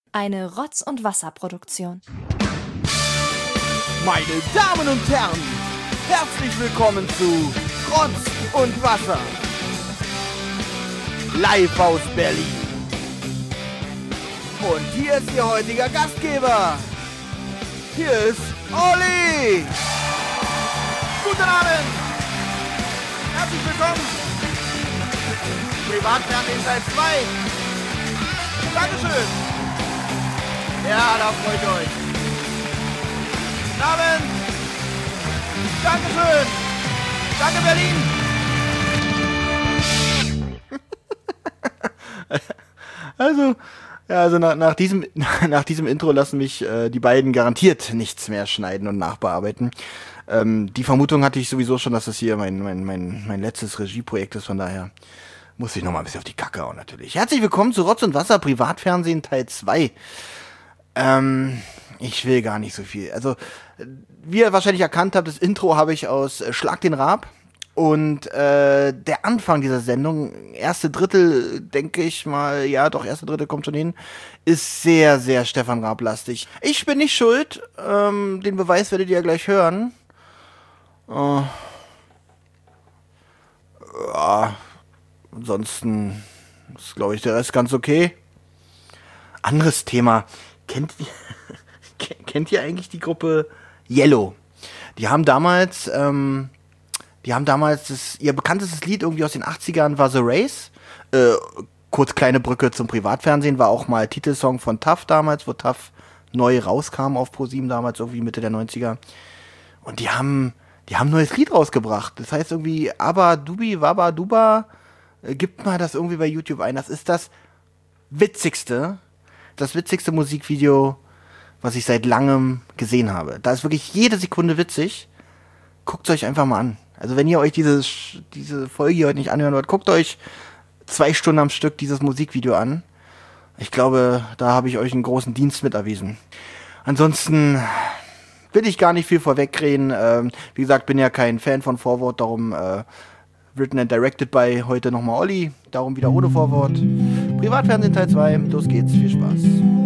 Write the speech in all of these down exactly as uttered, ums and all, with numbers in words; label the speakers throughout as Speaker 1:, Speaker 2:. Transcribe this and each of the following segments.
Speaker 1: Eine Rotz- und Wasserproduktion.
Speaker 2: Meine Damen und Herren, herzlich willkommen zu Rotz und Wasser. Live aus Berlin. Und hier ist Ihr heutiger Gastgeber. Hier ist Olli. Guten Abend. Herzlich willkommen. Privatfernsehen Teil zwei. Dankeschön. Ja, da freut ihr euch. Guten Abend. Dankeschön. Danke, Berlin. Also, ja, also nach, nach diesem nach diesem Intro lassen mich äh, die beiden garantiert nichts mehr schneiden und nachbearbeiten. Ähm, die Vermutung hatte ich sowieso schon, dass das hier mein mein mein mein letztes Regieprojekt ist, von daher muss ich noch mal ein bisschen auf die Kacke hauen natürlich. Herzlich willkommen zu Rotz und Wasser Privatfernsehen Teil zwei. Ähm, ich will gar nicht so viel. Also, wie ihr wahrscheinlich erkannt habt, das Intro habe ich aus äh, Schlag den Raab. Und äh, der Anfang dieser Sendung, erste Drittel, denke ich mal, ja doch, erste Drittel kommt schon hin, ist sehr, sehr Stefan Raab-lastig. Ich bin nicht schuld, ähm, den Beweis werdet ihr ja gleich hören. Uh, ja, ansonsten ist, glaube ich, der Rest ganz okay. Anderes Thema. Kennt ihr, kennt ihr eigentlich die Gruppe Yellow? Die haben damals, ähm, die haben damals, das, ihr bekanntestes Lied irgendwie aus den achtzigern war The Race. Äh, kurz kleine Brücke zum Privatfernsehen, war auch mal Titelsong von T A F damals, wo T A F neu rauskam auf ProSieben damals, irgendwie Mitte der neunziger. Und die haben, die haben ein neues Lied rausgebracht. Das heißt irgendwie Abba Dubi Wabba Duba. Äh, gibt mal das irgendwie bei YouTube ein. Das ist das witzigste, das witzigste Musikvideo, was ich seit langem gesehen habe. Da ist wirklich jede Sekunde witzig. Guckt es euch einfach mal an. Also wenn ihr euch diese, diese Folge hier heute nicht anhören wollt, guckt euch zwei Stunden am Stück dieses Musikvideo an. Ich glaube, da habe ich euch einen großen Dienst mit erwiesen. Ansonsten will ich gar nicht viel vorwegreden. Ähm, wie gesagt, bin ja kein Fan von Vorwort, darum äh, written and directed by heute nochmal Olli. Darum wieder ohne Vorwort. Privatfernsehen Teil zwei, los geht's, viel Spaß.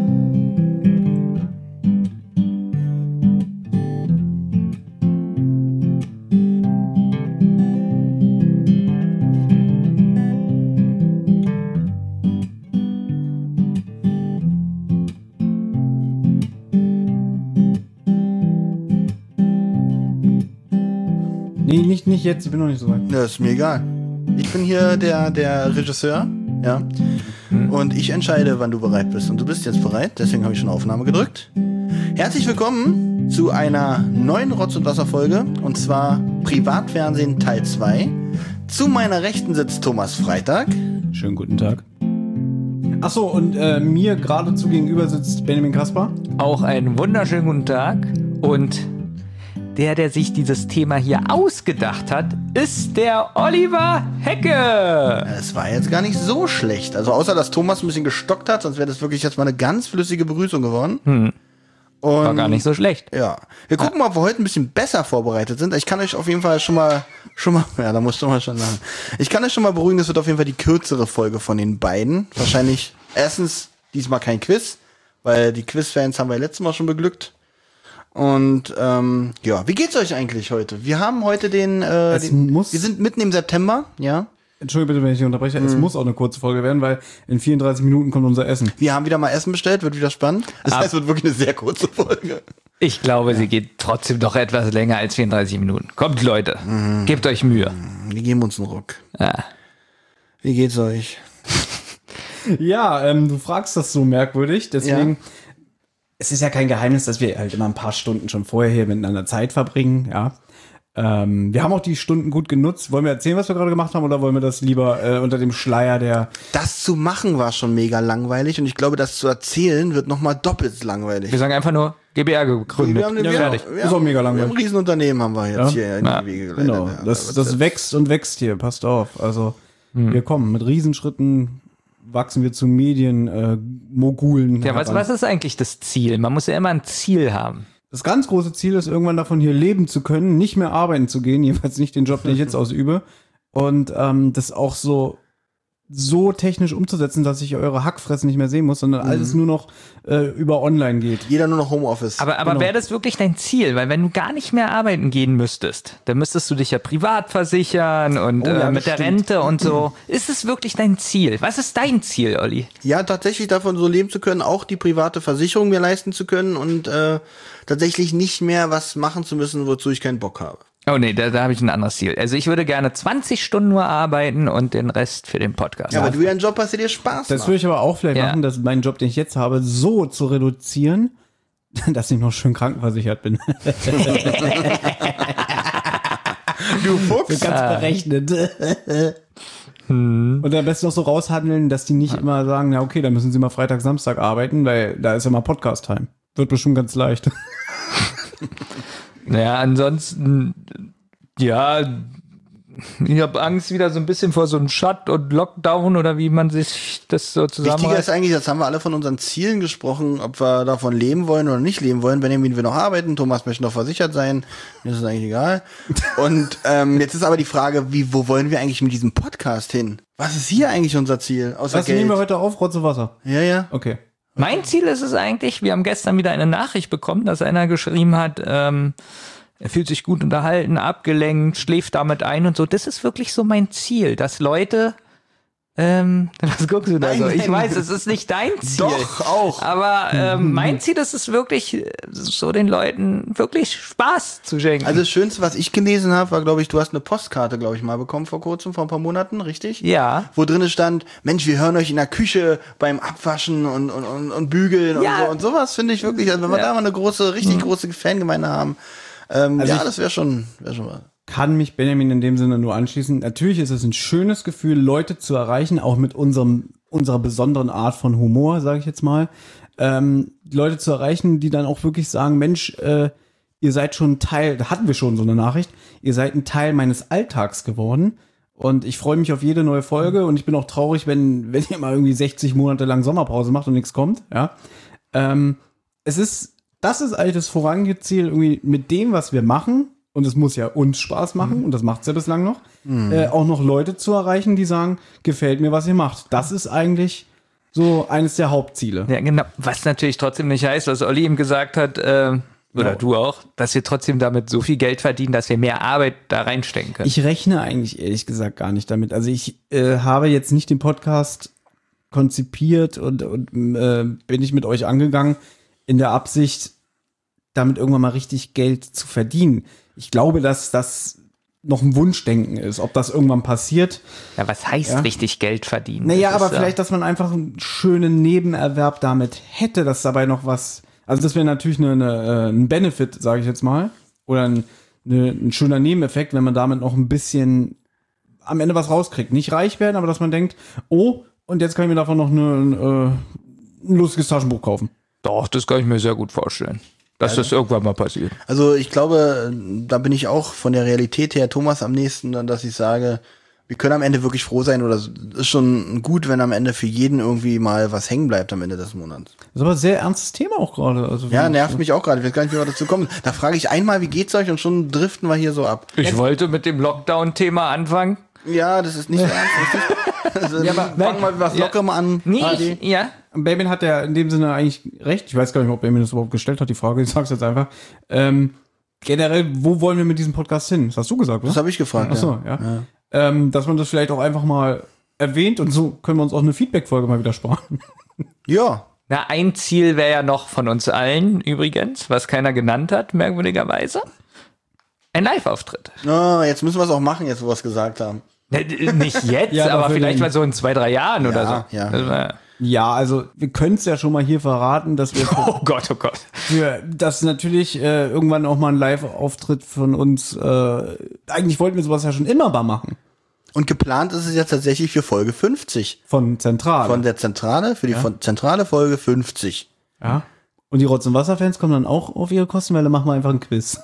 Speaker 3: Nee, nicht, nicht jetzt, ich bin noch nicht so weit.
Speaker 2: Das ist mir egal. Ich bin hier der, der Regisseur, ja. Und ich entscheide, wann du bereit bist. Und du bist jetzt bereit, deswegen habe ich schon Aufnahme gedrückt. Herzlich willkommen zu einer neuen Rotz- und Wasser-Folge. Und zwar Privatfernsehen Teil zwei. Zu meiner Rechten sitzt Thomas Freitag.
Speaker 3: Schönen guten Tag. Achso, und äh, mir geradezu gegenüber sitzt Benjamin Kaspar.
Speaker 4: Auch einen wunderschönen guten Tag. Und der, der sich dieses Thema hier ausgedacht hat, ist der Oliver Hecke.
Speaker 2: Es war jetzt gar nicht so schlecht. Also außer, dass Thomas ein bisschen gestockt hat, sonst wäre das wirklich jetzt mal eine ganz flüssige Begrüßung geworden.
Speaker 4: Hm.
Speaker 2: Und
Speaker 4: war gar nicht so schlecht.
Speaker 2: Ja. Wir gucken mal, ob wir heute ein bisschen besser vorbereitet sind. Ich kann euch auf jeden Fall schon mal, schon mal, ja, da musst du mal schon sagen. Ich kann euch schon mal beruhigen, das wird auf jeden Fall die kürzere Folge von den beiden. Wahrscheinlich erstens diesmal kein Quiz, weil die Quiz-Fans haben wir letztes Mal schon beglückt. Und ähm, ja, wie geht's euch eigentlich heute? Wir haben heute den, äh,
Speaker 3: Es
Speaker 2: den
Speaker 3: muss-
Speaker 2: wir sind mitten im September, ja.
Speaker 3: Entschuldigung bitte, wenn ich dich unterbreche. Es muss auch eine kurze Folge werden, weil in vierunddreißig Minuten kommt unser Essen.
Speaker 2: Wir haben wieder mal Essen bestellt, wird wieder spannend. Das heißt, es wird wirklich eine sehr kurze Folge.
Speaker 4: Ich glaube, sie geht trotzdem doch etwas länger als vierunddreißig Minuten. Kommt, Leute,
Speaker 2: Mhm.
Speaker 4: gebt euch Mühe.
Speaker 2: Wir geben uns einen Ruck.
Speaker 4: Ja.
Speaker 2: Wie geht's euch?
Speaker 3: Ja, ähm, du fragst das so merkwürdig, deswegen.
Speaker 2: Ja.
Speaker 3: Es ist ja kein Geheimnis, dass wir halt immer ein paar Stunden schon vorher hier miteinander Zeit verbringen, ja. Ähm, wir haben auch die Stunden gut genutzt. Wollen wir erzählen, was wir gerade gemacht haben, oder wollen wir das lieber äh, unter dem Schleier der...
Speaker 2: Das zu machen war schon mega langweilig und ich glaube, das zu erzählen wird nochmal doppelt langweilig.
Speaker 4: Wir sagen einfach nur G B R gegründet.
Speaker 2: Wir haben, eine,
Speaker 3: Ja,
Speaker 2: wir,
Speaker 3: fertig.
Speaker 2: wir
Speaker 3: Ist auch
Speaker 2: haben,
Speaker 3: mega
Speaker 2: wir haben
Speaker 3: langweilig.
Speaker 2: ein Riesenunternehmen haben wir jetzt
Speaker 3: Ja.
Speaker 2: hier in
Speaker 4: Ja.
Speaker 2: die Wege geleitet.
Speaker 3: Genau,
Speaker 2: Ja,
Speaker 3: das,
Speaker 2: was
Speaker 3: das wächst und wächst hier, passt auf. Also wir kommen mit Riesenschritten, wachsen wir zu Medien-Mogulen.
Speaker 4: Ja, was, was ist eigentlich das Ziel? Man muss ja immer ein Ziel haben.
Speaker 3: Das ganz große Ziel ist, irgendwann davon hier leben zu können, nicht mehr arbeiten zu gehen, jedenfalls nicht den Job, den ich jetzt ausübe. Und ähm, das auch so so technisch umzusetzen, dass ich eure Hackfressen nicht mehr sehen muss, sondern alles nur noch äh, über online geht.
Speaker 2: Jeder nur noch Homeoffice.
Speaker 4: Aber, aber
Speaker 3: Genau.
Speaker 4: wäre das wirklich dein Ziel? Weil wenn du gar nicht mehr arbeiten gehen müsstest, dann müsstest du dich ja privat versichern und
Speaker 2: Oh ja,
Speaker 4: äh,
Speaker 2: das
Speaker 4: mit der
Speaker 2: stimmt.
Speaker 4: Rente und so. Ist es wirklich dein Ziel? Was ist dein Ziel, Olli?
Speaker 2: Ja, tatsächlich davon so leben zu können, auch die private Versicherung mir leisten zu können und äh, tatsächlich nicht mehr was machen zu müssen, wozu ich keinen Bock habe.
Speaker 4: Oh nee, da, da habe ich ein anderes Ziel. Also ich würde gerne zwanzig Stunden nur arbeiten und den Rest für den Podcast.
Speaker 2: Ja, aber du ja einen Job hast, der dir Spaß
Speaker 3: Das
Speaker 2: macht.
Speaker 3: würde ich aber auch vielleicht
Speaker 4: Ja.
Speaker 3: machen, dass meinen Job, den ich jetzt habe, so zu reduzieren, dass ich noch schön krankenversichert bin.
Speaker 2: Du Fuchs.
Speaker 3: Ganz berechnet. Und am besten noch so raushandeln, dass die nicht immer sagen, ja okay, dann müssen sie mal Freitag, Samstag arbeiten, weil da ist ja mal Podcast-Time. Wird bestimmt ganz leicht.
Speaker 4: Naja, ansonsten, ja, ich habe Angst wieder so ein bisschen vor so einem Shut und Lockdown oder wie man sich das so
Speaker 2: Wichtiger ist
Speaker 4: zusammenreißt.
Speaker 2: eigentlich, jetzt haben wir alle von unseren Zielen gesprochen, ob wir davon leben wollen oder nicht leben wollen. Benjamin will noch arbeiten, Thomas möchte noch versichert sein, mir ist es eigentlich egal. Und ähm, jetzt ist aber die Frage, wie, wo wollen wir eigentlich mit diesem Podcast hin? Was ist hier eigentlich unser Ziel? Außer
Speaker 3: Was
Speaker 2: Geld.
Speaker 3: nehmen wir heute auf? Rotze Wasser.
Speaker 2: Ja, ja.
Speaker 3: Okay.
Speaker 4: Mein Ziel ist es eigentlich, wir haben gestern wieder eine Nachricht bekommen, dass einer geschrieben hat, ähm, er fühlt sich gut unterhalten, abgelenkt, schläft damit ein und so. Das ist wirklich so mein Ziel, dass Leute, ähm, was guckst du da
Speaker 2: Nein,
Speaker 4: so? Ich
Speaker 2: nein.
Speaker 4: weiß, es ist nicht dein Ziel.
Speaker 2: Doch, auch.
Speaker 4: Aber ähm, mein Ziel ist es wirklich, so den Leuten wirklich Spaß zu schenken.
Speaker 2: Also das Schönste, was ich gelesen habe, war, glaube ich, du hast eine Postkarte, glaube ich, mal bekommen vor kurzem, vor ein paar Monaten, richtig?
Speaker 4: ja.
Speaker 2: Wo drin stand, Mensch, wir hören euch in der Küche beim Abwaschen und, und, und, und Bügeln
Speaker 4: Ja.
Speaker 2: und so. Und sowas finde ich wirklich, also wenn wir
Speaker 4: Ja.
Speaker 2: da mal eine große, richtig große Fangemeinde haben, ähm,
Speaker 3: Also
Speaker 2: ja,
Speaker 3: ich-
Speaker 2: das wäre schon, wäre schon was.
Speaker 3: Kann mich Benjamin in dem Sinne nur anschließen. Natürlich ist es ein schönes Gefühl, Leute zu erreichen, auch mit unserem unserer besonderen Art von Humor, sage ich jetzt mal. Ähm, die Leute zu erreichen, die dann auch wirklich sagen, Mensch, äh, ihr seid schon Teil, da hatten wir schon so eine Nachricht, ihr seid ein Teil meines Alltags geworden. Und ich freue mich auf jede neue Folge und ich bin auch traurig, wenn, wenn ihr mal irgendwie sechzig Monate lang Sommerpause macht und nichts kommt. Ja. Ähm, es ist, das ist eigentlich das vorrangige Ziel, irgendwie mit dem, was wir machen, und es muss ja uns Spaß machen, und das macht es ja bislang noch, äh, auch noch Leute zu erreichen, die sagen, gefällt mir, was ihr macht. Das ist eigentlich so eines der Hauptziele.
Speaker 4: Ja, genau. Was natürlich trotzdem nicht heißt, was Olli eben gesagt hat, äh, oder
Speaker 3: Ja.
Speaker 4: du auch, dass wir trotzdem damit so viel Geld verdienen, dass wir mehr Arbeit da reinstecken können.
Speaker 3: Ich rechne eigentlich ehrlich gesagt gar nicht damit. Also ich äh, habe jetzt nicht den Podcast konzipiert und, und äh, bin ich mit euch angegangen in der Absicht, damit irgendwann mal richtig Geld zu verdienen. Ich glaube, dass das noch ein Wunschdenken ist, ob das irgendwann passiert.
Speaker 4: Ja, was heißt
Speaker 3: Ja.
Speaker 4: richtig Geld verdienen?
Speaker 3: Naja,
Speaker 4: Das
Speaker 3: aber
Speaker 4: ist, äh,
Speaker 3: vielleicht, dass man einfach einen schönen Nebenerwerb damit hätte, dass dabei noch was, also das wäre natürlich eine, eine, äh, ein Benefit, sage ich jetzt mal, oder ein, eine, ein schöner Nebeneffekt, wenn man damit noch ein bisschen am Ende was rauskriegt. Nicht reich werden, aber dass man denkt, oh, und jetzt kann ich mir davon noch eine, äh, ein lustiges Taschenbuch kaufen.
Speaker 4: Doch, das kann ich mir sehr gut vorstellen. Dass das irgendwann mal passiert.
Speaker 2: Also ich glaube, da bin ich auch von der Realität her Thomas am nächsten, dann, dass ich sage, wir können am Ende wirklich froh sein oder es ist schon gut, wenn am Ende für jeden irgendwie mal was hängen bleibt am Ende des Monats.
Speaker 3: Das ist aber ein sehr ernstes Thema auch gerade. Also
Speaker 2: Ja, nervt mich auch gerade. Ich weiß gar nicht, wie wir dazu kommen. Da frage ich einmal, wie geht's euch und schon driften wir hier so ab.
Speaker 4: Ich wollte mit dem Lockdown-Thema anfangen.
Speaker 2: Ja, das ist nicht so ernst. Richtig? Also,
Speaker 3: Ja, aber-
Speaker 2: fang mal was
Speaker 4: Ja.
Speaker 2: locker mal an.
Speaker 4: Nee,
Speaker 2: Adi.
Speaker 4: ich, ja.
Speaker 3: Benjamin hat ja in dem Sinne eigentlich recht. Ich weiß gar nicht, ob Benjamin das überhaupt gestellt hat, die Frage. Ich sag's jetzt einfach. Ähm, generell, wo wollen wir mit diesem Podcast hin? Das hast du gesagt, oder?
Speaker 2: Das habe ich gefragt.
Speaker 3: Ach so, ja.
Speaker 2: Ja.
Speaker 3: Ähm, dass man das vielleicht auch einfach mal erwähnt und so können wir uns auch eine Feedback-Folge mal wieder sparen.
Speaker 2: Ja.
Speaker 4: Na, ein Ziel wäre ja noch von uns allen übrigens, was keiner genannt hat, merkwürdigerweise. Ein Live-Auftritt.
Speaker 2: Na, jetzt müssen wir es auch machen, jetzt wo wir es gesagt haben.
Speaker 4: Ne, d- Nicht jetzt,
Speaker 3: Ja, aber
Speaker 4: aber
Speaker 3: für
Speaker 4: vielleicht
Speaker 3: den-
Speaker 4: mal so in zwei, drei Jahren oder so.
Speaker 2: ja.
Speaker 4: Das war-
Speaker 3: Ja, also wir können es ja schon mal hier verraten, dass wir
Speaker 4: Oh Gott, oh Gott.
Speaker 3: für das natürlich äh, irgendwann auch mal ein Live-Auftritt von uns. Äh, eigentlich wollten wir sowas ja schon immer mal machen.
Speaker 2: Und geplant ist es jetzt tatsächlich für Folge fünfzig.
Speaker 3: Von Zentral.
Speaker 2: Von der Zentrale, für die von zentrale Folge fünfzig.
Speaker 3: ja. Und die Rotz- und Wasser-Fans kommen dann auch auf ihre Kosten, weil dann machen wir einfach ein Quiz.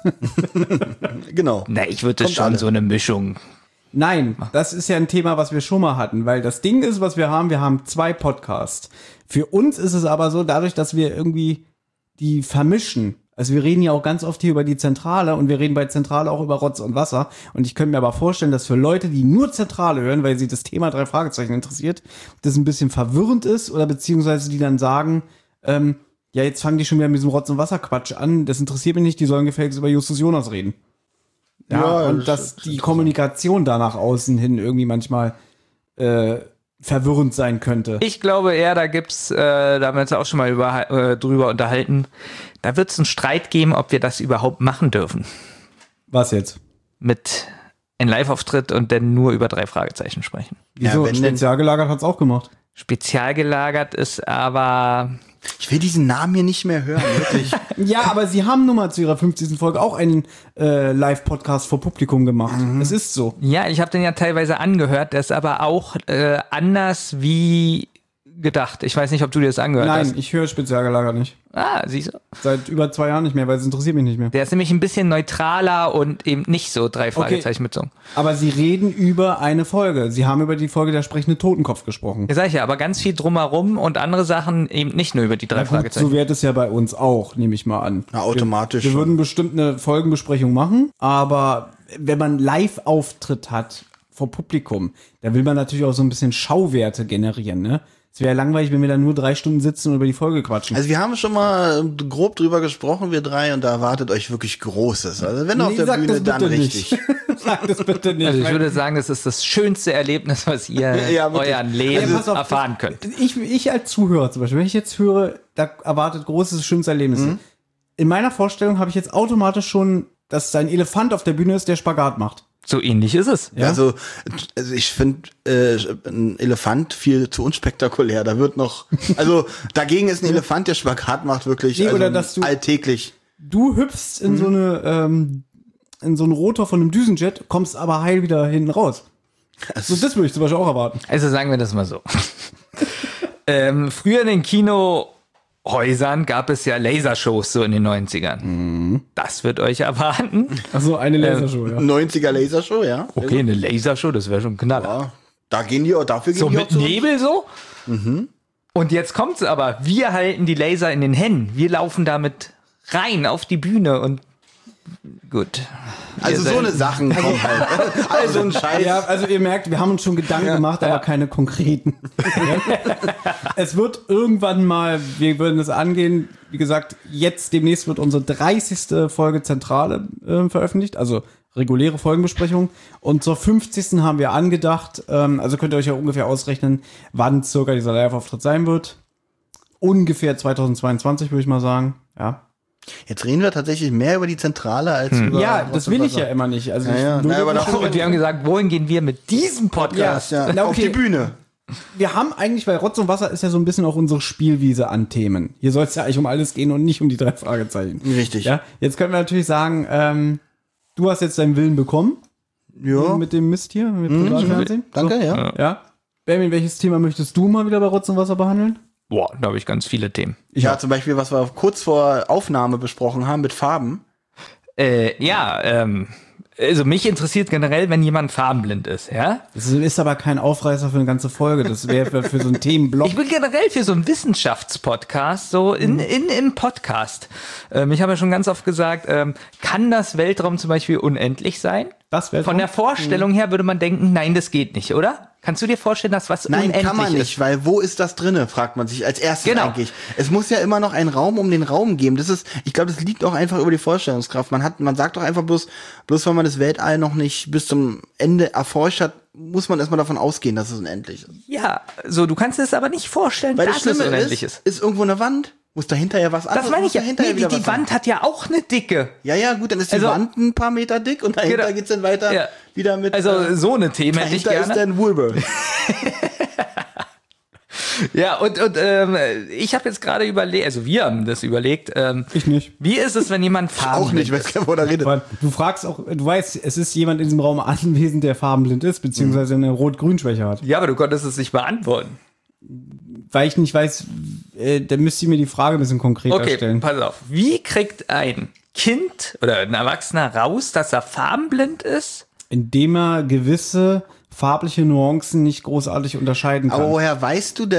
Speaker 2: Genau.
Speaker 4: Na, ich würde
Speaker 2: Kommt
Speaker 4: schon
Speaker 2: alle.
Speaker 4: so eine Mischung.
Speaker 3: Nein, das ist ja ein Thema, was wir schon mal hatten, weil das Ding ist, was wir haben, wir haben zwei Podcasts. Für uns ist es aber so, dadurch, dass wir irgendwie die vermischen, Also wir reden ja auch ganz oft hier über die Zentrale und wir reden bei Zentrale auch über Rotz und Wasser. Und ich könnte mir aber vorstellen, dass für Leute, die nur Zentrale hören, weil sie das Thema drei Fragezeichen interessiert, das ein bisschen verwirrend ist oder beziehungsweise die dann sagen, ähm, ja, jetzt fangen die schon wieder mit diesem Rotz- und Wasser-Quatsch an. Das interessiert mich nicht, die sollen gefälligst über Justus Jonas reden. Ja,
Speaker 2: Ja,
Speaker 3: und
Speaker 2: das
Speaker 3: dass
Speaker 2: ist
Speaker 3: die
Speaker 2: interessant.
Speaker 3: Kommunikation da nach außen hin irgendwie manchmal äh, verwirrend sein könnte.
Speaker 4: Ich glaube eher, da gibt's, äh, da haben wir uns auch schon mal über, äh, drüber unterhalten, da wird es einen Streit geben, ob wir das überhaupt machen dürfen.
Speaker 3: Was jetzt?
Speaker 4: Mit einem Live-Auftritt und dann nur über drei Fragezeichen sprechen.
Speaker 3: Wieso?
Speaker 2: wenn denn-
Speaker 3: Spezial gelagert hat's auch gemacht.
Speaker 4: Spezial gelagert ist aber,
Speaker 2: Ich will diesen Namen hier nicht mehr hören, wirklich.
Speaker 3: Ja, aber sie haben nun mal zu ihrer fünfzigsten Folge auch einen äh, Live-Podcast vor Publikum gemacht. Es ist so.
Speaker 4: ja, ich habe den ja teilweise angehört, der ist aber auch äh, anders wie gedacht. Ich weiß nicht, ob du dir das angehört
Speaker 3: Nein,
Speaker 4: hast.
Speaker 3: ich höre spezial gelagert nicht.
Speaker 4: Ah, siehst du.
Speaker 3: Seit über zwei Jahren nicht mehr, weil es interessiert mich nicht mehr.
Speaker 4: Der ist nämlich ein bisschen neutraler und eben nicht so drei Fragezeichen mit so.
Speaker 3: Aber sie reden über eine Folge. Sie haben über die Folge Der sprechende Totenkopf gesprochen.
Speaker 4: Ja, sag ich ja, aber ganz viel drumherum und andere Sachen eben nicht nur über die drei
Speaker 3: Gut,
Speaker 4: Fragezeichen.
Speaker 3: so wäre es ja bei uns auch, nehme ich mal an.
Speaker 2: Na, automatisch
Speaker 3: Wir, wir
Speaker 2: schon.
Speaker 3: würden bestimmt eine Folgenbesprechung machen, aber wenn man Live-Auftritt hat vor Publikum, da will man natürlich auch so ein bisschen Schauwerte generieren, ne? Es wäre langweilig, wenn wir da nur drei Stunden sitzen und über die Folge quatschen.
Speaker 2: Also wir haben schon mal grob drüber gesprochen, wir drei, und da erwartet euch wirklich Großes. Also wenn auf
Speaker 3: Nee,
Speaker 2: der
Speaker 3: sag
Speaker 2: Bühne,
Speaker 3: das
Speaker 2: dann
Speaker 3: bitte
Speaker 2: richtig.
Speaker 3: nicht. Sag das bitte nicht.
Speaker 4: Also ich
Speaker 3: weil-
Speaker 4: würde sagen, das ist das schönste Erlebnis, was ihr
Speaker 2: Ja, wirklich.
Speaker 4: euren Leben
Speaker 3: Ja, pass auf,
Speaker 4: erfahren könnt.
Speaker 3: Ich, ich als Zuhörer zum Beispiel, wenn ich jetzt höre, da erwartet großes, schönes Erlebnis.
Speaker 2: Mhm.
Speaker 3: In meiner Vorstellung habe ich jetzt automatisch schon, dass da ein Elefant auf der Bühne ist, der Spagat macht.
Speaker 4: So ähnlich ist es.
Speaker 3: Ja?
Speaker 2: Also, also ich finde äh, ein Elefant viel zu unspektakulär. Da wird noch, also dagegen ist ein Elefant, der Spagat macht, wirklich
Speaker 3: Nee,
Speaker 2: also
Speaker 3: oder dass du-
Speaker 2: alltäglich.
Speaker 3: Du hüpfst in so eine, ähm, in so einen Rotor von einem Düsenjet, kommst aber heil wieder hinten raus. So, das würde ich zum Beispiel auch erwarten.
Speaker 4: Also sagen wir das mal so. ähm, früher in den Kinohäusern gab es ja Lasershows so in den neunzigern. Das wird euch erwarten.
Speaker 3: Also eine Lasershow, ja.
Speaker 2: neunziger Lasershow, ja.
Speaker 4: Okay, eine Lasershow, das wäre schon ein Knaller.
Speaker 2: Ja. Da gehen die, dafür gehen
Speaker 4: So
Speaker 2: die auch
Speaker 4: mit
Speaker 2: zu.
Speaker 4: Nebel so. Und jetzt kommt's aber. Wir halten die Laser in den Händen. Wir laufen damit rein auf die Bühne und gut.
Speaker 2: Also
Speaker 4: Wir
Speaker 2: so eine
Speaker 4: sind-
Speaker 2: Sachen kommen halt. Also ein Scheiß.
Speaker 3: Ja, also ihr merkt, wir haben uns schon Gedanken gemacht, aber keine konkreten. Es wird irgendwann mal, wir würden es angehen, wie gesagt, jetzt demnächst wird unsere dreißigste Folge Zentrale äh, veröffentlicht, also reguläre Folgenbesprechung. Und zur fünfzigsten haben wir angedacht, ähm, also könnt ihr euch ja ungefähr ausrechnen, wann circa dieser Live-Auftritt sein wird. Ungefähr zweitausendzweiundzwanzig, würde ich mal sagen. Ja,
Speaker 2: Jetzt reden wir tatsächlich mehr über die Zentrale als über.
Speaker 3: ja
Speaker 2: was
Speaker 3: das will ich
Speaker 2: war.
Speaker 3: ja immer nicht. Also
Speaker 2: Ja,
Speaker 3: ich
Speaker 2: ja.
Speaker 3: würde
Speaker 2: Na, aber
Speaker 3: mich
Speaker 2: doch-
Speaker 3: schon-
Speaker 4: Und wir haben gesagt, wohin gehen wir mit diesem Podcast?
Speaker 2: Ja,
Speaker 3: Na,
Speaker 2: auf
Speaker 3: okay.
Speaker 2: die Bühne.
Speaker 3: Wir haben eigentlich, weil Rotz und Wasser ist ja so ein bisschen auch unsere Spielwiese an Themen. Hier soll es ja eigentlich um alles gehen und nicht um die drei Fragezeichen.
Speaker 2: Richtig.
Speaker 3: Ja, jetzt können wir natürlich sagen, ähm, du hast jetzt deinen Willen bekommen
Speaker 2: Ja.
Speaker 3: mit dem Mist hier, mit Privatfernsehen.
Speaker 2: Danke, ja.
Speaker 3: Ja. Benjamin, welches Thema möchtest du mal wieder bei Rotz und Wasser behandeln?
Speaker 4: Boah, da habe ich ganz viele Themen.
Speaker 2: Ja, zum Beispiel, was wir kurz vor Aufnahme besprochen haben mit Farben.
Speaker 4: Äh, ja, ähm, also mich interessiert generell, wenn jemand farbenblind ist, ja?
Speaker 3: Das ist aber kein Aufreißer für eine ganze Folge. Das wäre für, für so einen Themenblock.
Speaker 4: Ich bin generell für so einen Wissenschaftspodcast, so in, in im Podcast. Ähm, ich habe ja schon ganz oft gesagt, ähm, kann das Weltraum zum Beispiel unendlich sein?
Speaker 3: Das Weltraum?
Speaker 4: Von der Vorstellung her würde man denken, nein, das geht nicht, oder? Kannst du dir vorstellen, dass was
Speaker 2: Nein,
Speaker 4: unendlich
Speaker 2: kann man nicht,
Speaker 4: ist?
Speaker 2: weil wo ist das drinne, fragt man sich als erstes
Speaker 4: Genau.
Speaker 2: eigentlich. Es muss ja immer noch einen Raum um den Raum geben. Das ist, ich glaube, das liegt auch einfach über die Vorstellungskraft. Man hat, man sagt doch einfach bloß, bloß weil man das Weltall noch nicht bis zum Ende erforscht hat, muss man erstmal davon ausgehen, dass es unendlich ist.
Speaker 4: Ja, so, du kannst es aber nicht vorstellen,
Speaker 2: Weil das
Speaker 4: dass es
Speaker 2: Schlimme
Speaker 4: unendlich
Speaker 2: ist,
Speaker 4: ist.
Speaker 2: ist irgendwo eine Wand, muss dahinter ja was anderes.
Speaker 4: Das meine
Speaker 2: muss
Speaker 4: ich ja.
Speaker 2: dahinter
Speaker 4: Nee, die,
Speaker 2: wieder
Speaker 4: die
Speaker 2: was sein.
Speaker 4: Wand hat ja auch eine Dicke.
Speaker 2: Ja, ja, gut, dann ist die
Speaker 4: Also-
Speaker 2: Wand ein paar Meter dick und dahinter
Speaker 4: Genau.
Speaker 2: geht's dann weiter
Speaker 4: Ja.
Speaker 2: wieder mit.
Speaker 4: Also
Speaker 2: äh,
Speaker 4: so eine Themen hätte ich
Speaker 2: dahinter ist
Speaker 4: gerne.
Speaker 2: dann Woolworth.
Speaker 4: Ja, und, und ähm, ich habe jetzt gerade überlegt, also wir haben das überlegt, ähm,
Speaker 3: Ich nicht.
Speaker 4: wie ist es, wenn jemand
Speaker 2: Auch
Speaker 4: farbenblind
Speaker 2: nicht, weiß
Speaker 4: ist?
Speaker 2: gar nicht, wo da redet.
Speaker 3: Weil du fragst auch, du weißt, es ist jemand in diesem Raum anwesend, der farbenblind ist, beziehungsweise eine Rot-Grün-Schwäche hat.
Speaker 4: Ja, aber du konntest es nicht beantworten.
Speaker 3: Weil ich nicht weiß, äh, dann müsst ihr mir die Frage ein bisschen konkreter
Speaker 4: Okay,
Speaker 3: stellen.
Speaker 4: pass auf. Wie kriegt ein Kind oder ein Erwachsener raus, dass er farbenblind ist?
Speaker 3: Indem er gewisse farbliche Nuancen nicht großartig unterscheiden kann.
Speaker 2: Aber woher weißt du denn,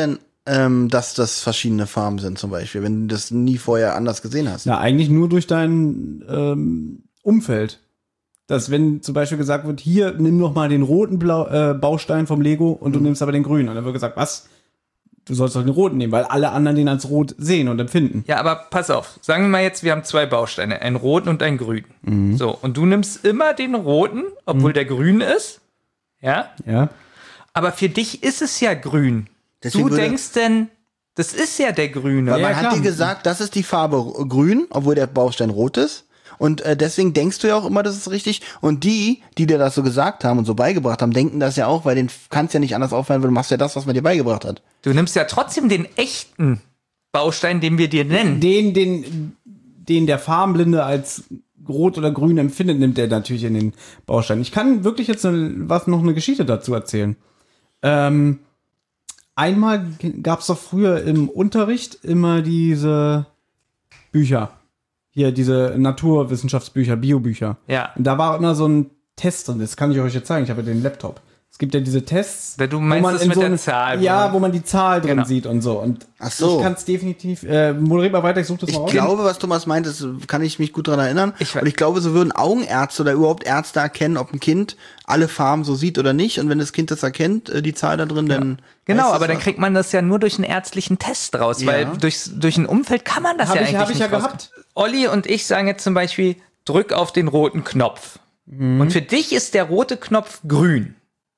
Speaker 2: ähm, dass das verschiedene Farben sind zum Beispiel, wenn du das nie vorher anders gesehen hast?
Speaker 3: Na, eigentlich nur durch dein ähm, Umfeld. Dass wenn zum Beispiel gesagt wird, hier, nimm noch mal den roten Blau, äh, Baustein vom Lego und du nimmst aber den grünen. Und dann wird gesagt, was? Du sollst doch den roten nehmen, weil alle anderen den als rot sehen und empfinden.
Speaker 4: Ja, aber pass auf. Sagen wir mal jetzt, wir haben zwei Bausteine, einen roten und einen grünen.
Speaker 3: Mhm.
Speaker 4: So, und du nimmst immer den roten, obwohl mhm. der grün ist. Ja?
Speaker 3: Ja.
Speaker 4: Aber für dich ist es ja grün.
Speaker 2: Deswegen
Speaker 4: du denkst denn, das ist ja der grüne.
Speaker 2: Weil man
Speaker 3: Ja,
Speaker 2: hat
Speaker 3: klar.
Speaker 2: dir gesagt, das ist die Farbe grün, obwohl der Baustein rot ist. Und äh, deswegen denkst du ja auch immer, das ist richtig. Und die, die dir das so gesagt haben und so beigebracht haben, denken das ja auch, weil den kannst ja nicht anders auffallen, weil du machst ja das, was man dir beigebracht hat.
Speaker 4: Du nimmst ja trotzdem den echten Baustein, den wir dir nennen.
Speaker 3: Den, den, den der Farbenblinde als rot oder grün empfindet, nimmt er natürlich in den Baustein. Ich kann wirklich jetzt eine, was noch eine Geschichte dazu erzählen. Ähm, einmal gab es doch früher im Unterricht immer diese Bücher. Hier, diese Naturwissenschaftsbücher, Biobücher.
Speaker 4: Ja.
Speaker 3: Und da war immer so ein Test drin. Das kann ich euch jetzt zeigen. Ich habe ja den Laptop. Es gibt ja diese Tests.
Speaker 4: Du meinst
Speaker 3: wo man
Speaker 4: das
Speaker 3: in
Speaker 4: mit
Speaker 3: so
Speaker 4: der
Speaker 3: eine,
Speaker 4: Zahl, wo
Speaker 3: Ja,
Speaker 4: man-
Speaker 3: wo man die Zahl drin
Speaker 4: Genau.
Speaker 3: sieht und so. Und
Speaker 2: Ach so.
Speaker 3: ich kann es definitiv. Äh, moderiert mal weiter, ich suche das
Speaker 2: Ich
Speaker 3: mal raus.
Speaker 2: glaube, was Thomas meint, das kann ich mich gut daran erinnern.
Speaker 4: Ich we-
Speaker 2: und ich glaube, so würden Augenärzte oder überhaupt Ärzte erkennen, ob ein Kind alle Farben so sieht oder nicht. Und wenn das Kind das erkennt, äh, die Zahl da drin, dann
Speaker 4: Genau,
Speaker 2: heißt das
Speaker 4: aber dann
Speaker 2: was.
Speaker 4: kriegt man das ja nur durch einen ärztlichen Test raus,
Speaker 2: Ja.
Speaker 4: weil durch, durch ein Umfeld kann man das
Speaker 3: Hab
Speaker 4: ja
Speaker 3: ich-
Speaker 4: eigentlich
Speaker 3: hab ich
Speaker 4: nicht
Speaker 3: ja
Speaker 4: raus-
Speaker 3: gehabt.
Speaker 4: Olli und ich sagen jetzt zum Beispiel, drück auf den roten Knopf.
Speaker 3: Mhm.
Speaker 4: Und für dich ist der rote Knopf grün.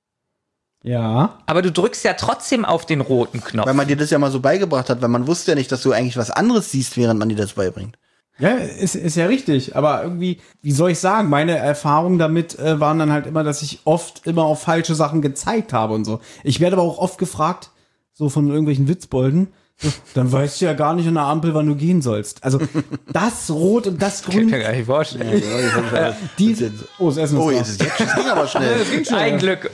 Speaker 3: Ja.
Speaker 4: Aber du drückst ja trotzdem auf den roten Knopf.
Speaker 2: Weil man dir das ja mal so beigebracht hat, weil man wusste ja nicht, dass du eigentlich was anderes siehst, während man dir das beibringt.
Speaker 3: Ja, ist, ist ja richtig. Aber irgendwie, wie soll ich sagen, meine Erfahrungen damit äh, waren dann halt immer, dass ich oft immer auf falsche Sachen gezeigt habe und so. Ich werde aber auch oft gefragt, so von irgendwelchen Witzbolden, so, dann weißt du ja gar nicht an der Ampel, wann du gehen sollst. Also das Rot und das
Speaker 4: Kann ich mir
Speaker 3: Grün,
Speaker 4: gar nicht vorstellen.
Speaker 3: die, oh, das Essen ist
Speaker 2: Oh,
Speaker 3: da.
Speaker 2: jetzt ist jetzt das ging aber schnell.
Speaker 3: Das ging schnell.
Speaker 4: Ein Glück.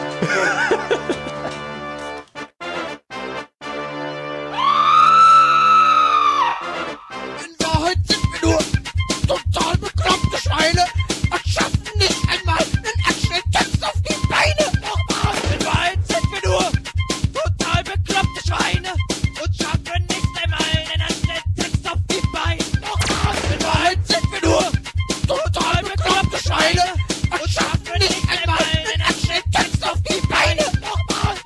Speaker 5: In Wahrheit sind wir nur total bekloppte Schweine und schaffen nicht einmal einen Anschnelltext auf die Beine. Nochmal, in Wahrheit sind wir nur total bekloppte Schweine und schaffen nicht einmal einen Anschnelltext auf die Beine. Nochmal, in Wahrheit sind wir nur total bekloppte Schweine und schaffen nicht einmal einen Anschnelltext auf die Beine. Nochmal.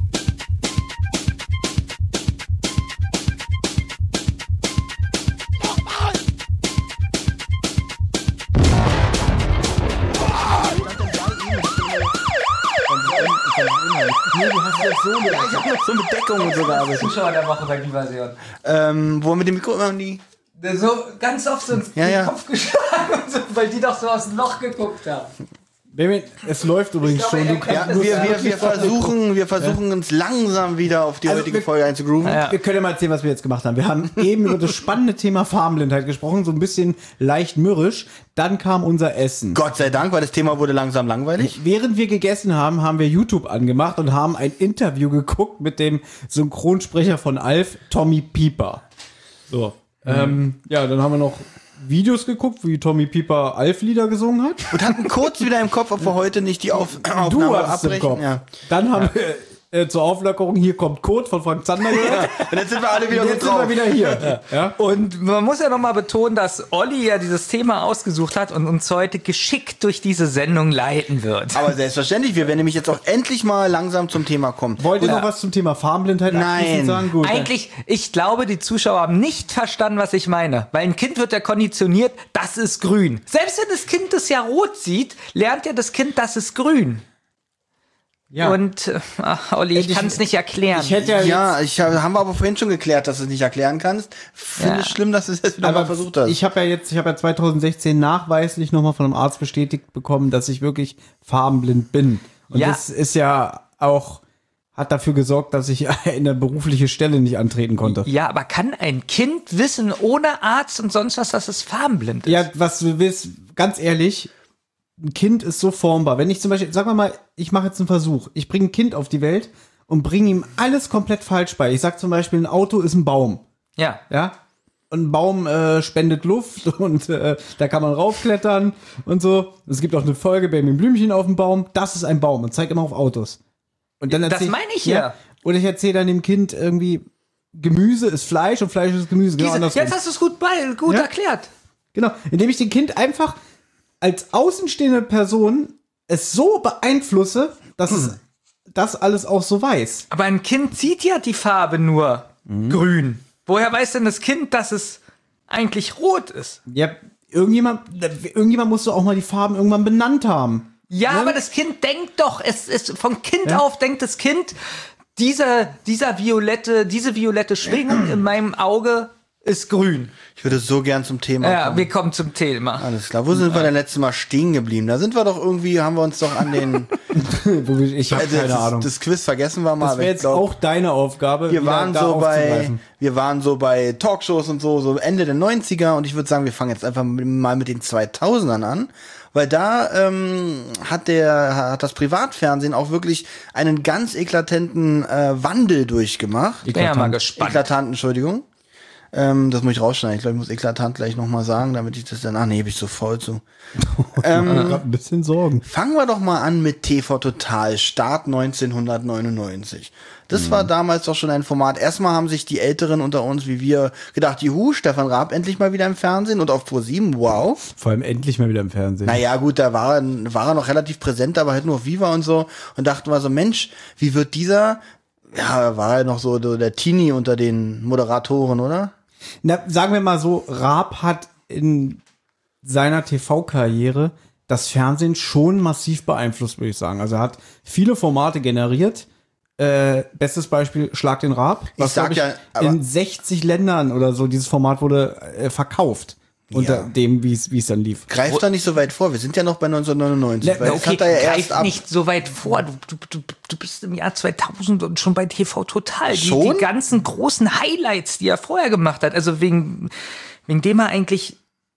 Speaker 5: Nochmal.
Speaker 3: Nee, du hast das so
Speaker 2: Ich hab noch so mit Deckung und so gearbeitet.
Speaker 4: Zuschauer der Woche bei die Version.
Speaker 2: Ähm, wo wir mit dem Mikro immer die.
Speaker 4: So ganz oft so
Speaker 2: Ja,
Speaker 4: den
Speaker 2: ja.
Speaker 4: Kopf geschlagen und so, weil die doch so aus dem Loch geguckt haben.
Speaker 3: Benjamin, es läuft übrigens
Speaker 4: glaube,
Speaker 3: schon.
Speaker 4: er
Speaker 3: Du
Speaker 4: kann-
Speaker 2: Ja,
Speaker 3: kannst
Speaker 2: wir, wir, wir versuchen, wir versuchen uns langsam wieder auf die
Speaker 3: Also
Speaker 2: heutige
Speaker 3: wir-
Speaker 2: Folge einzugrooven.
Speaker 4: Ja.
Speaker 3: Wir können ja mal erzählen, was wir jetzt gemacht haben. Wir haben eben über das spannende Thema Farbenblindheit gesprochen, so ein bisschen leicht mürrisch. Dann kam unser Essen.
Speaker 2: Gott sei Dank, weil das Thema wurde langsam langweilig.
Speaker 3: Während wir gegessen haben, haben wir YouTube angemacht und haben ein Interview geguckt mit dem Synchronsprecher von Alf, Tommy Pieper. So. Ähm, ja, dann haben wir noch Videos geguckt, wie Tommy Pieper Alf-Lieder gesungen hat.
Speaker 2: Und hatten kurz wieder im Kopf, ob wir heute nicht die Auf
Speaker 3: Du
Speaker 2: Aufnahme
Speaker 3: hattest im
Speaker 2: abbrechen.
Speaker 3: Kopf.
Speaker 2: Ja.
Speaker 3: Dann haben wir äh, zur Auflockerung, hier kommt Code von Frank Zander gehört.
Speaker 2: Und jetzt sind wir alle wieder
Speaker 3: Und
Speaker 2: gut
Speaker 3: jetzt sind
Speaker 2: drauf.
Speaker 3: wir wieder hier. Ja?
Speaker 4: Und man muss ja nochmal betonen, dass Olli ja dieses Thema ausgesucht hat und uns heute geschickt durch diese Sendung leiten wird.
Speaker 2: Aber selbstverständlich, wir werden nämlich jetzt auch endlich mal langsam zum Thema kommen.
Speaker 3: Wollt ihr
Speaker 4: Ja.
Speaker 3: noch was zum Thema Farbenblindheit
Speaker 2: Nein.
Speaker 3: abschließend sagen? Gut.
Speaker 4: Eigentlich, ich glaube, die Zuschauer haben nicht verstanden, was ich meine. Weil ein Kind wird ja konditioniert, das ist grün. Selbst wenn das Kind das ja rot sieht, lernt ja das Kind, das ist grün.
Speaker 3: Ja.
Speaker 4: Und, äh, ach, Olli, ich
Speaker 3: Ich-
Speaker 4: kann es nicht erklären.
Speaker 3: ich hätte ja,
Speaker 2: Ja, ich hab, haben wir aber vorhin schon geklärt, dass du es nicht erklären kannst. Finde
Speaker 4: Ja.
Speaker 2: es schlimm, dass du es jetzt wieder mal
Speaker 3: aber
Speaker 2: versucht hast.
Speaker 3: ich habe ja jetzt, ich habe ja zwanzig sechzehn nachweislich nochmal von einem Arzt bestätigt bekommen, dass ich wirklich farbenblind bin. Und
Speaker 4: Ja.
Speaker 3: das ist ja auch, hat dafür gesorgt, dass ich in eine berufliche Stelle nicht antreten konnte.
Speaker 4: Ja, aber kann ein Kind wissen, ohne Arzt und sonst was, dass es farbenblind ist?
Speaker 3: Ja, was du willst, ganz ehrlich, ein Kind ist so formbar. Wenn ich zum Beispiel, sagen wir mal, ich mache jetzt einen Versuch. Ich bringe ein Kind auf die Welt und bringe ihm alles komplett falsch bei. Ich sag zum Beispiel, ein Auto ist ein Baum.
Speaker 4: Ja.
Speaker 3: Ja? Und ein Baum äh, spendet Luft und äh, da kann man raufklettern und so. Es gibt auch eine Folge, Benjamin Blümchen auf dem Baum. Das ist ein Baum und zeigt immer auf Autos. Und dann
Speaker 4: Das
Speaker 3: erzähl-
Speaker 4: meine ich ja.
Speaker 3: Oder ich erzähle dann dem Kind irgendwie, Gemüse ist Fleisch und Fleisch ist Gemüse. Genau
Speaker 4: Diese,
Speaker 3: andersrum.
Speaker 4: jetzt hast du es gut, bei, gut
Speaker 3: Ja.
Speaker 4: erklärt.
Speaker 3: Genau, indem ich dem Kind einfach als außenstehende Person es so beeinflusse, dass es das alles auch so weiß.
Speaker 4: Aber ein Kind sieht ja die Farbe nur
Speaker 3: Mhm.
Speaker 4: grün. Woher weiß denn das Kind, dass es eigentlich rot ist?
Speaker 3: Ja, irgendjemand, irgendjemand musste auch mal die Farben irgendwann benannt haben.
Speaker 4: Ja,
Speaker 3: Ne?
Speaker 4: aber das Kind denkt doch, es ist von Kind
Speaker 3: Ja.
Speaker 4: auf denkt das Kind, dieser, dieser violette, diese violette Schwingung in meinem Auge ist grün.
Speaker 2: Ich würde so gern zum Thema
Speaker 4: Ja,
Speaker 2: kommen.
Speaker 4: wir kommen zum Thema.
Speaker 2: Alles klar. Wo sind wir denn letztes Mal stehen geblieben? Da sind wir doch irgendwie, haben wir uns doch an den.
Speaker 3: Wo wir, ich habe
Speaker 2: Also
Speaker 3: keine
Speaker 2: das,
Speaker 3: Ahnung.
Speaker 2: Das Quiz vergessen wir mal.
Speaker 3: Das
Speaker 2: aber
Speaker 3: wäre
Speaker 2: ich
Speaker 3: jetzt
Speaker 2: glaub,
Speaker 3: auch deine Aufgabe.
Speaker 2: Wir
Speaker 3: wieder
Speaker 2: waren
Speaker 3: da
Speaker 2: so bei,
Speaker 3: aufzugreifen.
Speaker 2: wir waren so bei Talkshows und so, so Ende der neunziger und ich würde sagen, wir fangen jetzt einfach mal mit den zweitausendern an, weil da ähm, hat der, hat das Privatfernsehen auch wirklich einen ganz eklatanten äh, Wandel durchgemacht.
Speaker 4: Ich bin ja mal gespannt.
Speaker 2: Eklatant, Entschuldigung. Ähm, das muss ich rausschneiden. Ich glaube, ich muss eklatant gleich nochmal sagen, damit ich das dann, ah nee, bin ich so faul zu.
Speaker 3: Ähm, ich hab ein bisschen Sorgen.
Speaker 2: Fangen wir doch mal an mit T V Total, Start neunzehnhundertneunundneunzig. Das war damals doch schon ein Format. Erstmal haben sich die Älteren unter uns, wie wir, gedacht, juhu, Stefan Raab endlich mal wieder im Fernsehen und auf ProSieben, wow.
Speaker 3: Vor allem endlich mal wieder im Fernsehen.
Speaker 2: Naja, gut, da war, er- war er noch relativ präsent, aber halt nur auf Viva und so. Und dachten wir so, Mensch, wie wird dieser, ja, war er noch so, so der Teenie unter den Moderatoren, oder?
Speaker 3: Na, sagen wir mal so, Raab hat in seiner T V-Karriere das Fernsehen schon massiv beeinflusst, würde ich sagen. Also er hat viele Formate generiert. Äh, bestes Beispiel, Schlag den Raab. Was,
Speaker 2: sag
Speaker 3: glaub ich,
Speaker 2: ja, aber-
Speaker 3: in sechzig Ländern oder so, dieses Format wurde äh, verkauft. Unter
Speaker 2: Ja.
Speaker 3: dem, wie es wie es dann lief.
Speaker 2: Greift da nicht so weit vor. Wir sind ja noch bei neunzehnhundertneunundneunzig.
Speaker 3: Na,
Speaker 2: weil es
Speaker 4: Okay,
Speaker 2: hat er ja
Speaker 4: greif
Speaker 2: erst ab,
Speaker 4: nicht so weit vor. Du, du, du, du bist im Jahr zweitausend und schon bei T V Total. Die,
Speaker 2: Schon?
Speaker 4: die ganzen großen Highlights, die er vorher gemacht hat, also wegen, wegen dem er eigentlich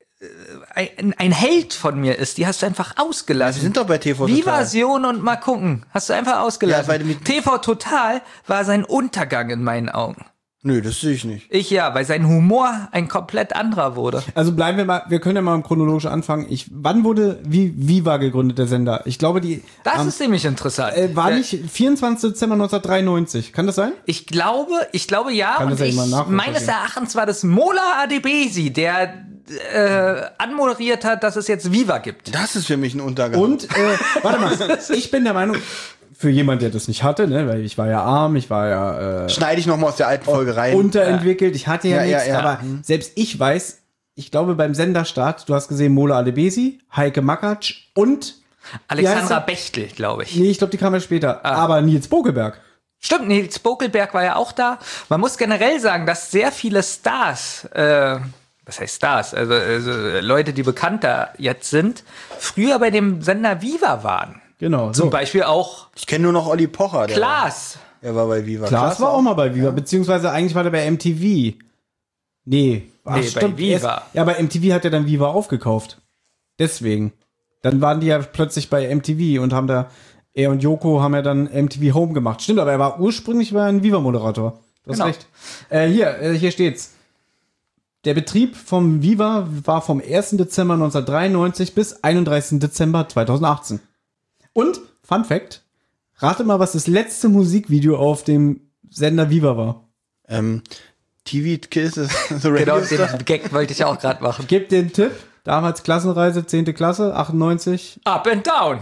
Speaker 4: äh, ein, ein Held von mir ist, die hast du einfach ausgelassen.
Speaker 2: wir sind doch bei T V Total.
Speaker 4: Vivasion und mal gucken. Hast du einfach ausgelassen.
Speaker 2: Ja, weil mit-
Speaker 4: T V Total war sein Untergang in meinen Augen.
Speaker 2: Nö, das sehe ich nicht.
Speaker 4: Ich ja, weil sein Humor ein komplett anderer wurde.
Speaker 3: Also bleiben wir mal, wir können ja mal im chronologisch anfangen. Ich, wann wurde Vi- Viva gegründet, der Sender? Ich glaube, die
Speaker 4: Das
Speaker 3: ähm,
Speaker 4: ist nämlich interessant.
Speaker 3: äh, war
Speaker 4: Der-
Speaker 3: nicht vierundzwanzigster Dezember neunzehnhundertdreiundneunzig. Kann das sein?
Speaker 4: Ich glaube, ich glaube ja.
Speaker 3: Kann
Speaker 4: und
Speaker 3: das ja
Speaker 4: ich,
Speaker 3: jemand nachvollziehen?
Speaker 4: meines Erachtens war das Mola Adebesi, der äh, anmoderiert hat, dass es jetzt Viva gibt.
Speaker 2: Das ist für mich ein Untergang.
Speaker 3: Und, äh, warte mal, ich bin der Meinung, für jemand, der das nicht hatte, ne, weil ich war ja arm, ich war ja äh,
Speaker 2: schneide ich noch mal aus der alten Folge rein.
Speaker 3: unterentwickelt, ich hatte ja,
Speaker 2: Ja, ja,
Speaker 3: nichts,
Speaker 2: ja.
Speaker 3: aber selbst ich weiß, ich glaube beim Senderstart, du hast gesehen Mola Adebesi, Heike Makatsch und,
Speaker 4: Alexandra
Speaker 3: heißt
Speaker 4: Bechtel, glaube ich.
Speaker 3: nee, ich glaube, die kam ja später, aber Nils Bokelberg.
Speaker 4: Stimmt, Nils Bokelberg war ja auch da. Man muss generell sagen, dass sehr viele Stars, äh, was heißt Stars, also, also Leute, die bekannter jetzt sind, früher bei dem Sender Viva waren.
Speaker 3: Genau,
Speaker 4: Zum
Speaker 3: so.
Speaker 4: Beispiel auch
Speaker 2: Ich kenne nur noch Olli Pocher. Der
Speaker 4: Klaas.
Speaker 2: War, er war bei Viva.
Speaker 3: Klaas war auch mal bei Viva, beziehungsweise eigentlich war der bei M T V. Nee, ach,
Speaker 4: Nee, bei Viva.
Speaker 3: Erst, ja, bei M T V hat er dann Viva aufgekauft. Deswegen. Dann waren die ja plötzlich bei M T V und haben da, er und Joko haben ja dann M T V Home gemacht. Stimmt, aber er war ursprünglich war ein Viva-Moderator. Du hast
Speaker 4: Genau.
Speaker 3: recht. Äh, hier, äh, hier steht's. Der Betrieb vom Viva war vom ersten Dezember neunzehnhundertdreiundneunzig bis einunddreißigsten Dezember zweitausendachtzehn. Und, Fun Fact, rate mal, was das letzte Musikvideo auf dem Sender Viva war.
Speaker 2: Ähm, T V Kiss ist the
Speaker 4: Genau,
Speaker 2: Radio Star.
Speaker 4: den Gag wollte ich auch gerade machen.
Speaker 3: Gib den Tipp. Damals Klassenreise, zehnte Klasse, achtundneunzig.
Speaker 4: Up and down.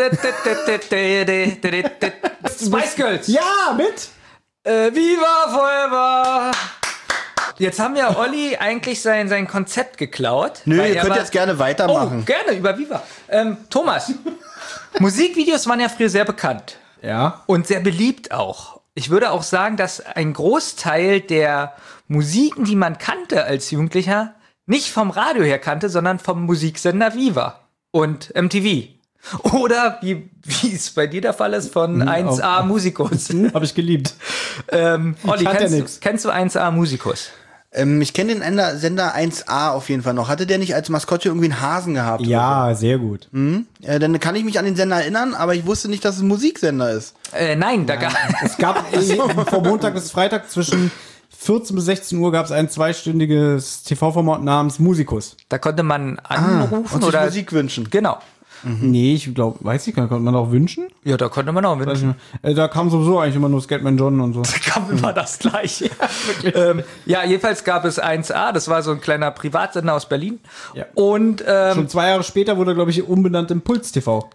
Speaker 4: Spice Girls.
Speaker 3: Ja, mit!
Speaker 4: Äh, Viva Forever. Jetzt haben wir Olli eigentlich sein, sein Konzept geklaut.
Speaker 2: Nö,
Speaker 4: weil
Speaker 2: ihr
Speaker 4: er
Speaker 2: könnt
Speaker 4: war-
Speaker 2: jetzt gerne weitermachen.
Speaker 4: Oh, gerne, über Viva. Ähm, Thomas, Musikvideos waren ja früher sehr bekannt
Speaker 3: Ja.
Speaker 4: und sehr beliebt auch. Ich würde auch sagen, dass ein Großteil der Musiken, die man kannte als Jugendlicher, nicht vom Radio her kannte, sondern vom Musiksender Viva und M T V. Oder, wie, wie es bei dir der Fall ist, von eins A Musikus.
Speaker 3: Hab ich geliebt.
Speaker 4: ähm, Olli,
Speaker 3: Ich hatte
Speaker 4: kennst,
Speaker 3: nix.
Speaker 4: du, kennst du eins A Musikus?
Speaker 2: Ähm, ich kenne den Ender- Sender eins A auf jeden Fall noch. Hatte der nicht als Maskottchen irgendwie einen Hasen gehabt?
Speaker 3: Ja, sehr gut.
Speaker 2: Oder so? Äh, dann kann ich mich an den Sender erinnern, aber ich wusste nicht, dass es ein Musiksender ist.
Speaker 4: Äh, nein, da gab
Speaker 3: Es gab äh, von Montag bis Freitag zwischen vierzehn bis sechzehn Uhr gab es ein zweistündiges T V-Format namens Musikus.
Speaker 4: Da konnte man anrufen
Speaker 2: Und sich
Speaker 4: oder
Speaker 2: Musik wünschen.
Speaker 4: genau.
Speaker 3: Nee, ich glaube, weiß ich gar nicht, konnte man auch wünschen?
Speaker 4: Ja, da konnte man auch
Speaker 3: Weiß
Speaker 4: wünschen.
Speaker 3: ich nicht. Äh, Da kam sowieso eigentlich immer nur Skatman John und so.
Speaker 4: Kam immer das Gleiche. ähm, ja, jedenfalls gab es eins A, das war so ein kleiner Privatsender aus Berlin.
Speaker 3: Ja.
Speaker 4: Und ähm,
Speaker 3: Schon zwei Jahre später wurde er, glaube ich, umbenannt in Puls T V.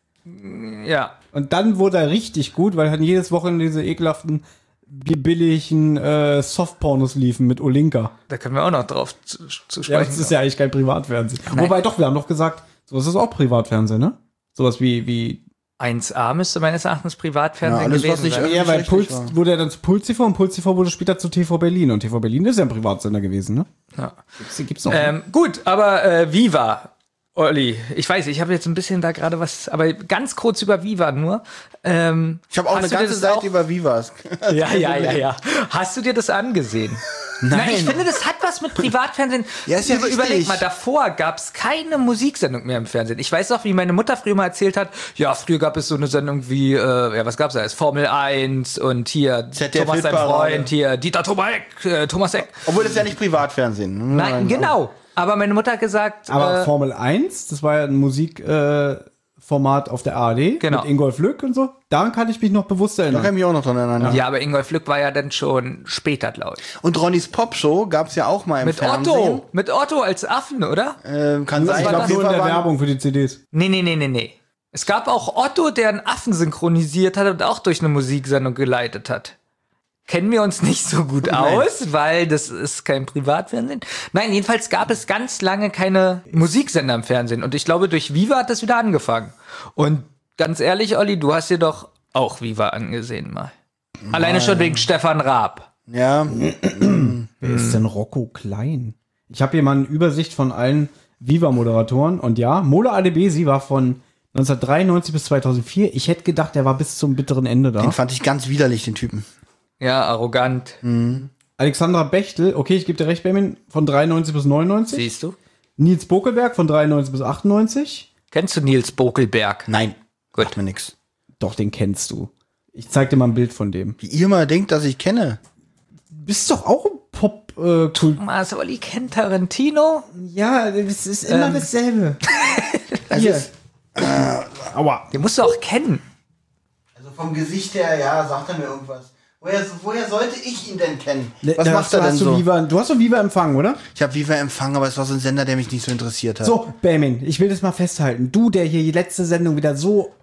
Speaker 4: ja,
Speaker 3: Und dann wurde er richtig gut, weil halt jedes Wochenende diese ekelhaften, bi- billigen äh, Softpornos liefen mit Olinka.
Speaker 4: da können wir auch noch drauf zu, zu
Speaker 3: Ja,
Speaker 4: sprechen.
Speaker 3: das ist ja eigentlich kein Privatfernsehen. Wobei doch, wir haben doch gesagt, sowas ist auch Privatfernsehen, ne? Sowas wie, wie
Speaker 4: eins A müsste meines Erachtens Privatfernsehen
Speaker 2: Ja, alles, was
Speaker 4: gewesen
Speaker 2: nicht
Speaker 4: sein.
Speaker 2: öffentlich-
Speaker 3: ja, weil
Speaker 2: richtig
Speaker 3: Puls
Speaker 2: war.
Speaker 3: wurde ja dann zu Puls T V und Puls T V wurde später zu T V Berlin. Und T V Berlin ist ja ein Privatsender gewesen, ne?
Speaker 4: Ja.
Speaker 3: Gibt's, gibt's noch.
Speaker 4: Ähm, gut, aber äh, Viva, Olli, ich weiß, ich habe jetzt ein bisschen da gerade was, aber ganz kurz über Viva nur. Ähm,
Speaker 2: Ich habe auch
Speaker 4: hast
Speaker 2: eine
Speaker 4: du dir
Speaker 2: ganze
Speaker 4: das
Speaker 2: Seite
Speaker 4: auch-
Speaker 2: über Vivas.
Speaker 4: Ja, ja, ja, ja. Hast du dir das angesehen? Nein. Na, ich finde, das hat was mit Privatfernsehen.
Speaker 2: Ja, ist ja
Speaker 4: Über,
Speaker 2: richtig.
Speaker 4: überleg mal, davor gab es keine Musiksendung mehr im Fernsehen. Ich weiß auch, wie meine Mutter früher mal erzählt hat, ja, früher gab es so eine Sendung wie, äh, ja, was gab's da? Formel eins und hier
Speaker 2: Z D F
Speaker 4: Thomas sein
Speaker 2: Hitparade.
Speaker 4: Freund, hier Dieter Tomek, äh, Thomas Eck.
Speaker 2: Obwohl das ist ja nicht Privatfernsehen.
Speaker 4: Nein, genau. Aber meine Mutter hat gesagt,
Speaker 3: Aber
Speaker 4: äh,
Speaker 3: Formel eins, das war ja ein Musikformat äh, Format auf der A R D.
Speaker 4: Genau.
Speaker 3: Mit Ingolf Lück und so. Daran kann ich mich noch bewusst
Speaker 2: Da
Speaker 3: erinnern.
Speaker 2: kann ich mich auch noch dran erinnern.
Speaker 4: ja, aber Ingolf Lück war ja dann schon später, glaube ich.
Speaker 2: Und Ronnys Popshow gab's ja auch mal im
Speaker 4: Mit
Speaker 2: Fernsehen.
Speaker 4: Otto, mit Otto als Affen, oder?
Speaker 2: Ähm, kann sein.
Speaker 3: Ich
Speaker 2: Ich
Speaker 3: glaube
Speaker 2: glaub,
Speaker 3: nur in der
Speaker 2: waren-
Speaker 3: Werbung für die C Ds.
Speaker 4: Nee, nee, nee, nee, nee. Es gab auch Otto, der einen Affen synchronisiert hat und auch durch eine Musiksendung geleitet hat. Kennen wir uns nicht so gut aus, weil das ist kein Privatfernsehen. Nein, jedenfalls gab es ganz lange keine Musiksender im Fernsehen. Und ich glaube, durch Viva hat das wieder angefangen. Und ganz ehrlich, Olli, du hast dir doch auch Viva angesehen mal. Alleine schon wegen Stefan Raab.
Speaker 2: Ja,
Speaker 3: Wer ist denn Rocco Klein? Ich habe hier mal eine Übersicht von allen Viva-Moderatoren. Und ja, Mola Adebisi war von neunzehnhundertdreiundneunzig bis zweitausendvier. Ich hätte gedacht, der war bis zum bitteren Ende da.
Speaker 2: den fand ich ganz widerlich, den Typen.
Speaker 4: Ja, arrogant.
Speaker 3: Alexandra Bechtel, okay, ich gebe dir recht, Benjamin, von dreiundneunzig bis neunundneunzig.
Speaker 4: Siehst du?
Speaker 3: Nils Bokelberg von dreiundneunzig bis achtundneunzig.
Speaker 4: Kennst du Nils Bokelberg?
Speaker 2: Nein,
Speaker 4: Gut.
Speaker 2: macht mir nix.
Speaker 3: Doch, den kennst du. Ich zeig dir mal ein Bild von dem.
Speaker 2: Wie ihr mal denkt, dass ich kenne.
Speaker 3: Du bist doch auch ein Pop äh, Kult.
Speaker 4: Thomas, Olli kennt Tarantino?
Speaker 3: Ja, es ist immer
Speaker 4: Ähm.
Speaker 3: dasselbe.
Speaker 2: Also
Speaker 3: Hier.
Speaker 2: es-
Speaker 3: Aua.
Speaker 4: Den musst du auch kennen.
Speaker 2: Also vom Gesicht her, ja, sagt er mir irgendwas. Woher, woher sollte ich ihn denn kennen?
Speaker 3: Ne,
Speaker 2: Was
Speaker 3: da
Speaker 2: macht
Speaker 3: hast du,
Speaker 2: er denn
Speaker 3: hast du
Speaker 2: so?
Speaker 3: Viva, du hast doch Viva empfangen, oder?
Speaker 2: Ich habe Viva empfangen, aber es war so ein Sender, der mich nicht so interessiert hat.
Speaker 3: So, Benjamin, ich will das mal festhalten. Du, der hier die letzte Sendung wieder so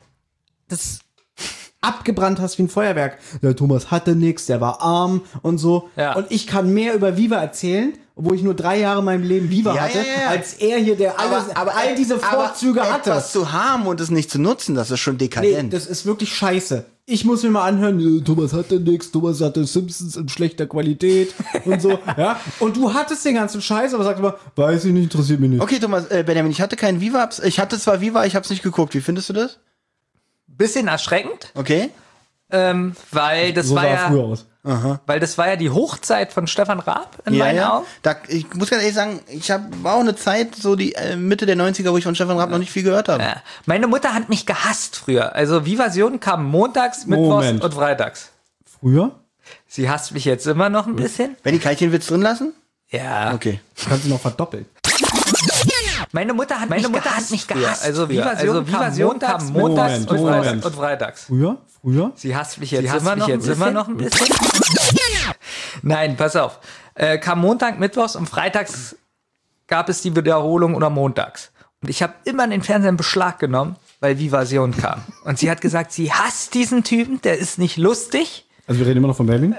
Speaker 3: das abgebrannt hast wie ein Feuerwerk. Der Thomas hatte nix, der war arm und so.
Speaker 4: Ja.
Speaker 3: Und ich kann mehr über Viva erzählen, obwohl ich nur drei Jahre in meinem Leben Viva
Speaker 2: Ja,
Speaker 3: hatte,
Speaker 2: ja, ja.
Speaker 3: als er hier, der alles, all diese Vorzüge
Speaker 2: aber
Speaker 3: hatte.
Speaker 2: etwas zu haben und es nicht zu nutzen, das ist schon
Speaker 3: Nee,
Speaker 2: dekadent.
Speaker 3: das ist wirklich scheiße. Ich muss mir mal anhören, äh, Thomas hatte nix, Thomas hatte Simpsons in schlechter Qualität und so, ja. Und du hattest den ganzen Scheiß, aber sagst immer, weiß ich nicht, interessiert mich nicht.
Speaker 2: Okay, Thomas, äh, Benjamin, ich hatte keinen Viva, ich hatte zwar Viva, ich hab's nicht geguckt. Wie findest du das?
Speaker 4: Bisschen erschreckend,
Speaker 2: Okay.
Speaker 4: ähm, weil das
Speaker 3: So
Speaker 4: war
Speaker 3: sah er
Speaker 4: ja,
Speaker 3: früher aus.
Speaker 4: weil das war ja die Hochzeit von Stefan Raab in meinen Augen.
Speaker 2: Da, ich muss ganz ehrlich sagen, ich hab, war auch eine Zeit, so die äh, Mitte der neunziger, wo ich von Stefan Raab noch nicht viel gehört habe.
Speaker 4: Ja. Meine Mutter hat mich gehasst früher. Also Vivasion kam montags, mittwochs
Speaker 3: Moment.
Speaker 4: und freitags.
Speaker 3: Früher?
Speaker 4: Sie hasst mich jetzt immer noch ein bisschen.
Speaker 2: Benni, kann ich den Witz drin lassen?
Speaker 4: Ja.
Speaker 2: Okay.
Speaker 3: Kannst du noch verdoppeln.
Speaker 4: Meine Mutter hat
Speaker 1: Meine
Speaker 4: mich
Speaker 1: Mutter
Speaker 4: gehasst.
Speaker 1: hat mich
Speaker 4: früher.
Speaker 1: gehasst
Speaker 4: Also
Speaker 1: früher.
Speaker 4: Vivasion, also Vivasion kam montags
Speaker 3: Moment,
Speaker 4: und,
Speaker 3: Moment.
Speaker 4: Freitags und freitags.
Speaker 3: Früher? Früher?
Speaker 4: Sie hasst mich jetzt,
Speaker 1: Sie hasst
Speaker 4: immer,
Speaker 1: mich
Speaker 4: noch
Speaker 1: jetzt
Speaker 4: ein
Speaker 1: immer
Speaker 4: bisschen.
Speaker 1: noch ein bisschen.
Speaker 4: Nein, pass auf. Äh, kam Montag, Mittwochs und freitags gab es die Wiederholung oder montags. Und ich habe immer den Fernseher in Beschlag genommen, weil Vivasion kam. Und sie hat gesagt, sie hasst diesen Typen, der ist nicht lustig.
Speaker 3: Also wir reden immer noch von Berlin?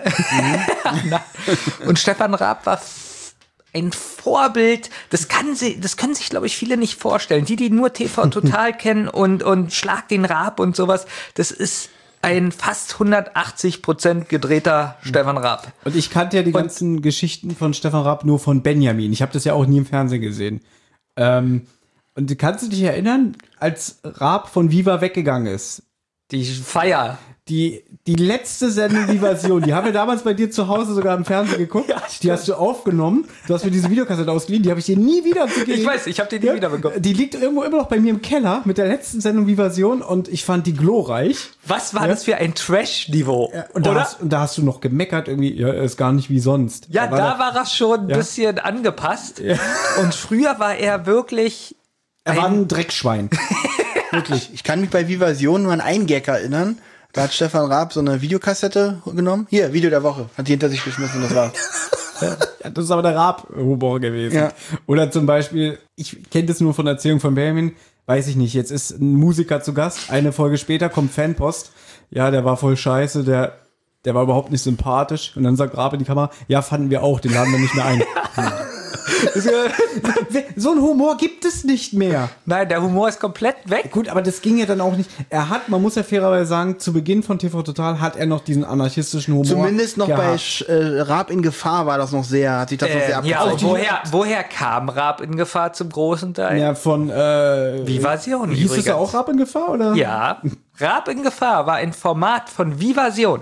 Speaker 4: Und Stefan Raab war f- ein Vorbild. Das kann sie, das können sich, glaube ich, viele nicht vorstellen. Die, die nur T V Total kennen und, und Schlag den Raab und sowas, das ist ein fast hundertachtzig Prozent gedrehter Stefan Raab.
Speaker 3: Und ich kannte ja die ganzen Geschichten von Stefan Raab nur von Benjamin. Ich habe das ja auch nie im Fernsehen gesehen. Ähm, und kannst du dich erinnern, als Raab von Viva weggegangen ist?
Speaker 4: Die Feier.
Speaker 3: Die, die letzte Sendung Vivasion, die haben wir damals bei dir zu Hause sogar im Fernsehen geguckt.
Speaker 4: Ja,
Speaker 3: die hast du aufgenommen. Du hast mir diese Videokassette ausgeliehen, die habe ich dir nie wieder gegeben.
Speaker 4: Ich weiß, ich habe die nie wieder bekommen.
Speaker 3: Die liegt irgendwo immer noch bei mir im Keller mit der letzten Sendung Vivasion und ich fand die glorreich.
Speaker 4: Was war
Speaker 3: Ja.
Speaker 4: das für ein Trash-Niveau?
Speaker 3: Und da,
Speaker 4: oder?
Speaker 3: hast, und da hast du noch gemeckert irgendwie, ja, er ist gar nicht wie sonst.
Speaker 4: Ja, da
Speaker 3: der-
Speaker 4: war er schon ein
Speaker 3: Ja.
Speaker 4: bisschen angepasst. Und früher war er wirklich
Speaker 3: Er war ein Dreckschwein.
Speaker 2: Wirklich. Ich kann mich bei Vivasion nur an einen Gag erinnern. Da hat Stefan Raab so eine Videokassette genommen. Hier, Video der Woche. Hat die hinter sich geschmissen, das war's.
Speaker 3: Ja, das ist aber der Raab-Humor gewesen.
Speaker 2: Ja.
Speaker 3: Oder zum Beispiel, ich kenne das nur von Erzählung von Benjamin, weiß ich nicht, jetzt ist ein Musiker zu Gast, eine Folge später kommt Fanpost, ja, der war voll scheiße, der, der war überhaupt nicht sympathisch. Und dann sagt Raab in die Kamera, ja, fanden wir auch, den laden wir nicht mehr ein. So ein Humor gibt es nicht mehr.
Speaker 4: Nein, der Humor ist komplett weg.
Speaker 3: Gut, aber das ging ja dann auch nicht. Er hat, man muss ja fairerweise sagen, zu Beginn von T V Total hat er noch diesen anarchistischen Humor.
Speaker 2: Zumindest noch
Speaker 3: gehabt.
Speaker 2: bei Sch- äh, Raab in Gefahr war das noch sehr, hat sich das noch sehr
Speaker 4: Äh, ja,
Speaker 2: abgezogen.
Speaker 4: und woher, woher kam Raab in Gefahr zum großen Teil?
Speaker 3: Ja, von, äh,
Speaker 4: Vivasion
Speaker 3: hieß
Speaker 4: übrigens.
Speaker 3: es ja auch Raab in Gefahr, oder?
Speaker 4: Ja, Raab in Gefahr war ein Format von Vivasion.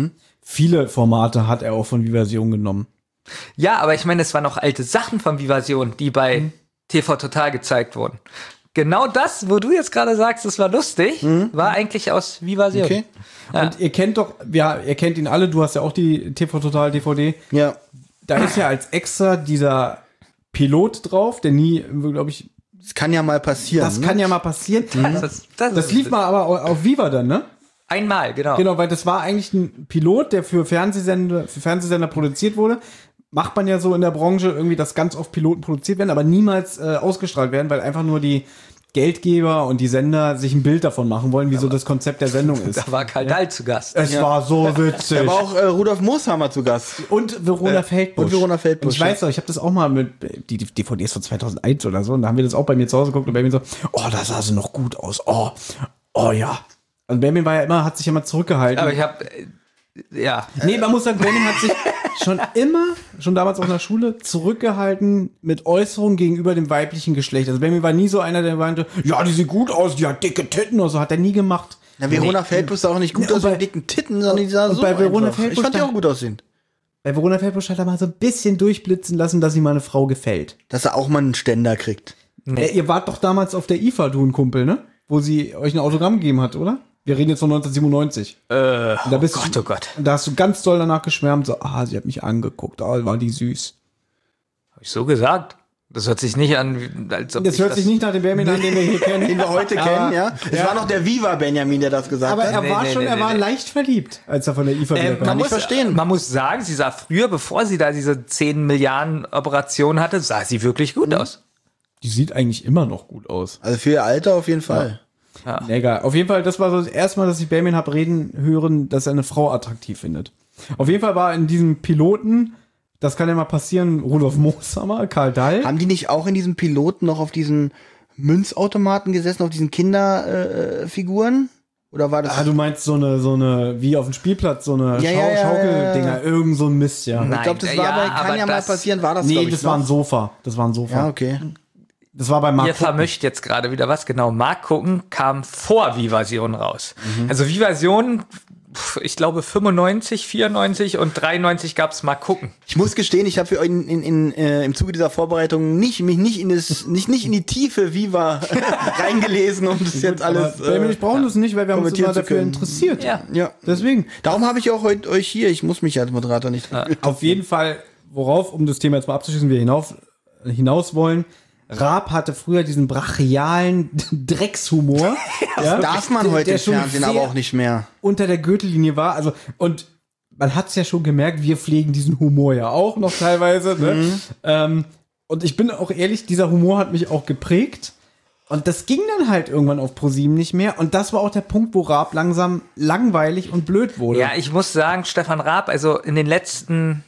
Speaker 3: Viele Formate hat er auch von Vivasion genommen.
Speaker 4: Ja, aber ich meine, es waren noch alte Sachen von Vivasion, die bei
Speaker 3: Mhm.
Speaker 4: T V Total gezeigt wurden. Genau das, wo du jetzt gerade sagst, das war lustig, war eigentlich aus Vivasion.
Speaker 2: Okay.
Speaker 4: Ja.
Speaker 3: Und ihr kennt doch, ja, ihr kennt ihn alle, du hast ja auch die T V Total D V D.
Speaker 2: Ja.
Speaker 3: Da ist ja als extra dieser Pilot drauf, der nie, glaube ich,
Speaker 2: Das kann ja mal passieren.
Speaker 3: das
Speaker 2: ne?
Speaker 3: kann ja mal passieren.
Speaker 4: Das, ist- das,
Speaker 3: Das
Speaker 4: ist-
Speaker 3: lief mal aber au- auf Viva dann, ne?
Speaker 4: einmal, genau.
Speaker 3: Genau, weil das war eigentlich ein Pilot, der für Fernsehsender, für Fernsehsender produziert wurde. Macht man ja so in der Branche irgendwie, dass ganz oft Piloten produziert werden, aber niemals äh, ausgestrahlt werden, weil einfach nur die Geldgeber und die Sender sich ein Bild davon machen wollen, wie so das Konzept der Sendung ist.
Speaker 4: Da war Karl Dahl zu Gast.
Speaker 3: Es war so witzig.
Speaker 2: Da war auch äh, Rudolf Mooshammer zu Gast.
Speaker 3: Und Verona Feldbusch.
Speaker 2: und Verona Feldbusch,
Speaker 3: Und ich weiß doch, ich habe das auch mal mit, die D V Ds von zweitausendeins oder so, und da haben wir das auch bei mir zu Hause geguckt und Benjamin so, oh, da sah sie noch gut aus. Oh, oh ja. Und Benjamin war ja immer, hat sich ja immer zurückgehalten.
Speaker 4: Aber ich habe, ja,
Speaker 3: Nee, man muss sagen, Benjamin hat sich schon immer, schon damals auch in der Schule, zurückgehalten mit Äußerungen gegenüber dem weiblichen Geschlecht. Also Benjamin war nie so einer, der meinte, ja, die sieht gut aus, die hat dicke Titten oder so, hat er nie gemacht.
Speaker 2: Na, Verona Feldbusch sah auch nicht gut
Speaker 3: Ja,
Speaker 2: aus
Speaker 3: und
Speaker 2: mit
Speaker 3: bei-
Speaker 2: dicken Titten, sondern die sah
Speaker 3: und
Speaker 2: so
Speaker 3: bei Verona
Speaker 2: einfach.
Speaker 3: Feldbusch
Speaker 2: Ich fand die
Speaker 3: dann-
Speaker 2: auch gut aussehen.
Speaker 3: Bei Verona Feldbusch hat er mal so ein bisschen durchblitzen lassen, dass ihm mal eine Frau gefällt.
Speaker 2: Dass er auch mal einen Ständer kriegt.
Speaker 3: Äh, ihr wart doch damals auf der I F A, du und Kumpel, ne? Wo sie euch ein Autogramm gegeben hat, oder? Wir reden jetzt von neunzehnhundertsiebenundneunzig.
Speaker 4: äh,
Speaker 3: Und da bist
Speaker 4: oh Gott,
Speaker 3: du,
Speaker 4: oh Gott.
Speaker 3: Und da hast du ganz doll danach geschwärmt, so, ah, sie hat mich angeguckt, ah, war die süß.
Speaker 4: Hab ich so gesagt? Das hört sich nicht an, wie- als ob
Speaker 3: Das
Speaker 4: ich
Speaker 3: hört sich nicht nach dem Benjamin an, den wir hier kennen.
Speaker 2: Den wir heute
Speaker 3: Aber-
Speaker 2: kennen, ja. Es
Speaker 3: ja.
Speaker 2: war noch der Viva Benjamin, der das gesagt
Speaker 3: Aber
Speaker 2: hat.
Speaker 3: er
Speaker 4: Nee,
Speaker 3: war
Speaker 4: nee,
Speaker 3: schon,
Speaker 4: nee,
Speaker 3: er
Speaker 4: nee,
Speaker 3: war
Speaker 4: nee.
Speaker 3: leicht verliebt, als er von der I F A
Speaker 4: Äh,
Speaker 3: wiederkam.
Speaker 4: man,
Speaker 2: ich
Speaker 4: muss,
Speaker 2: verstehen.
Speaker 4: man muss sagen, sie sah früher, bevor sie da diese zehn Milliarden Operation hatte, sah sie wirklich gut aus.
Speaker 3: Die sieht eigentlich immer noch gut aus.
Speaker 2: Also für ihr Alter auf jeden Fall.
Speaker 3: Egal. Auf jeden Fall, das war so das erste Mal, dass ich Benjamin hab reden hören, dass er eine Frau attraktiv findet. Auf jeden Fall war in diesem Piloten, das kann ja mal passieren, Rudolf Mooshammer, Karl Dahl.
Speaker 2: Haben die nicht auch in diesem Piloten noch auf diesen Münzautomaten gesessen, auf diesen Kinderfiguren? Äh, Figuren? Oder war das?
Speaker 3: Ah, du meinst so eine, so eine, wie auf dem Spielplatz, so eine
Speaker 2: Ja,
Speaker 3: Schau
Speaker 2: ja, ja,
Speaker 3: Schaukeldinger,
Speaker 2: ja.
Speaker 3: irgend so ein Mist, ja.
Speaker 4: Nein.
Speaker 2: ich glaube, das war
Speaker 4: ja,
Speaker 2: bei Kann
Speaker 4: aber
Speaker 2: ja mal
Speaker 4: das-
Speaker 2: passieren, war das
Speaker 3: Nee,
Speaker 2: glaub ich,
Speaker 3: das war ein
Speaker 2: noch?
Speaker 3: Sofa. Das war ein Sofa.
Speaker 2: Ja, okay.
Speaker 3: Das war bei
Speaker 4: Ihr
Speaker 3: Marco.
Speaker 4: vermischt jetzt gerade wieder was. Genau, Mark gucken kam vor Vivasion raus. Also Vivasion, pf, ich glaube fünfundneunzig, vierundneunzig und dreiundneunzig gab's Mark gucken.
Speaker 2: Ich muss gestehen, ich habe für euch in, in, in, äh, im Zuge dieser Vorbereitung nicht, mich nicht in, das, nicht, nicht in die Tiefe Viva reingelesen, um das jetzt alles.
Speaker 3: Aber Benjamin, ich brauche das nicht, weil wir haben uns
Speaker 2: kommentieren
Speaker 3: immer
Speaker 2: zu
Speaker 3: dafür
Speaker 2: können.
Speaker 3: interessiert.
Speaker 4: Ja.
Speaker 2: Ja.
Speaker 3: Deswegen.
Speaker 2: Darum habe ich auch heute euch hier. Ich muss mich als Moderator nicht.
Speaker 3: Auf jeden Fall, worauf, um das Thema jetzt mal abzuschließen, wir hinauf, hinaus wollen. Raab hatte früher diesen brachialen Dreckshumor. ja,
Speaker 2: Darf man
Speaker 3: der-
Speaker 2: heute
Speaker 3: der
Speaker 2: im
Speaker 3: schon
Speaker 2: Fernsehen aber
Speaker 3: sehr
Speaker 2: auch nicht mehr.
Speaker 3: unter der Gürtellinie war. Also, und man hat es ja schon gemerkt, wir pflegen diesen Humor ja auch noch teilweise. Ne?
Speaker 2: Mhm.
Speaker 3: Ähm, und ich bin auch ehrlich, dieser Humor hat mich auch geprägt. Und das ging dann halt irgendwann auf ProSieben nicht mehr. Und das war auch der Punkt, wo Raab langsam langweilig und blöd wurde.
Speaker 4: Ja, ich muss sagen, Stefan Raab, also in den letzten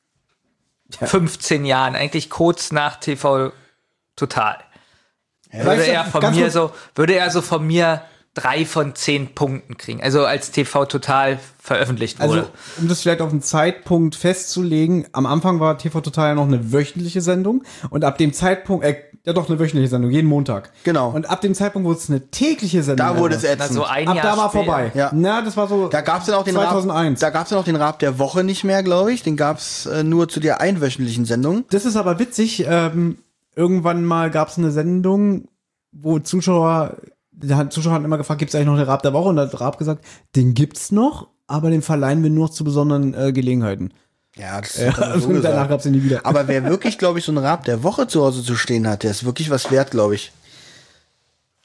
Speaker 4: fünfzehn Jahren, eigentlich kurz nach T V Total, würde
Speaker 3: Weißt du,
Speaker 4: er von
Speaker 3: ganz
Speaker 4: mir
Speaker 3: kurz-
Speaker 4: so, würde er so von mir drei von zehn Punkten kriegen. Also als T V Total veröffentlicht wurde.
Speaker 3: Also, um das vielleicht auf einen Zeitpunkt festzulegen, am Anfang war T V Total ja noch eine wöchentliche Sendung und ab dem Zeitpunkt, äh, ja doch eine wöchentliche Sendung, jeden Montag.
Speaker 2: Genau.
Speaker 3: Und ab dem Zeitpunkt, wo es eine tägliche Sendung
Speaker 2: Da wurde es
Speaker 3: war,
Speaker 2: ätzend.
Speaker 4: also ein
Speaker 3: ab
Speaker 4: Jahr
Speaker 3: da war
Speaker 4: später.
Speaker 3: vorbei.
Speaker 2: Ja.
Speaker 3: Na, das war so
Speaker 2: Da gab es dann auch den
Speaker 3: zweitausendeins.
Speaker 2: Raab, da gab es dann auch den Raab der Woche nicht mehr, glaube ich. Den gab es äh, nur zu der einwöchentlichen Sendung.
Speaker 3: Das ist aber witzig. Ähm, irgendwann mal gab es eine Sendung, wo Zuschauer, die Zuschauer hatten immer gefragt, gibt es eigentlich noch den Raab der Woche? Und da hat Raab gesagt, den gibt's noch, aber den verleihen wir nur zu besonderen äh, Gelegenheiten.
Speaker 2: Ja, das
Speaker 3: Ja,
Speaker 2: hat er so
Speaker 3: und danach
Speaker 2: gesagt.
Speaker 3: gab's ihn nie wieder.
Speaker 2: Aber wer wirklich, glaube ich, so einen Raab der Woche zu Hause zu stehen hat, der ist wirklich was wert, glaube ich.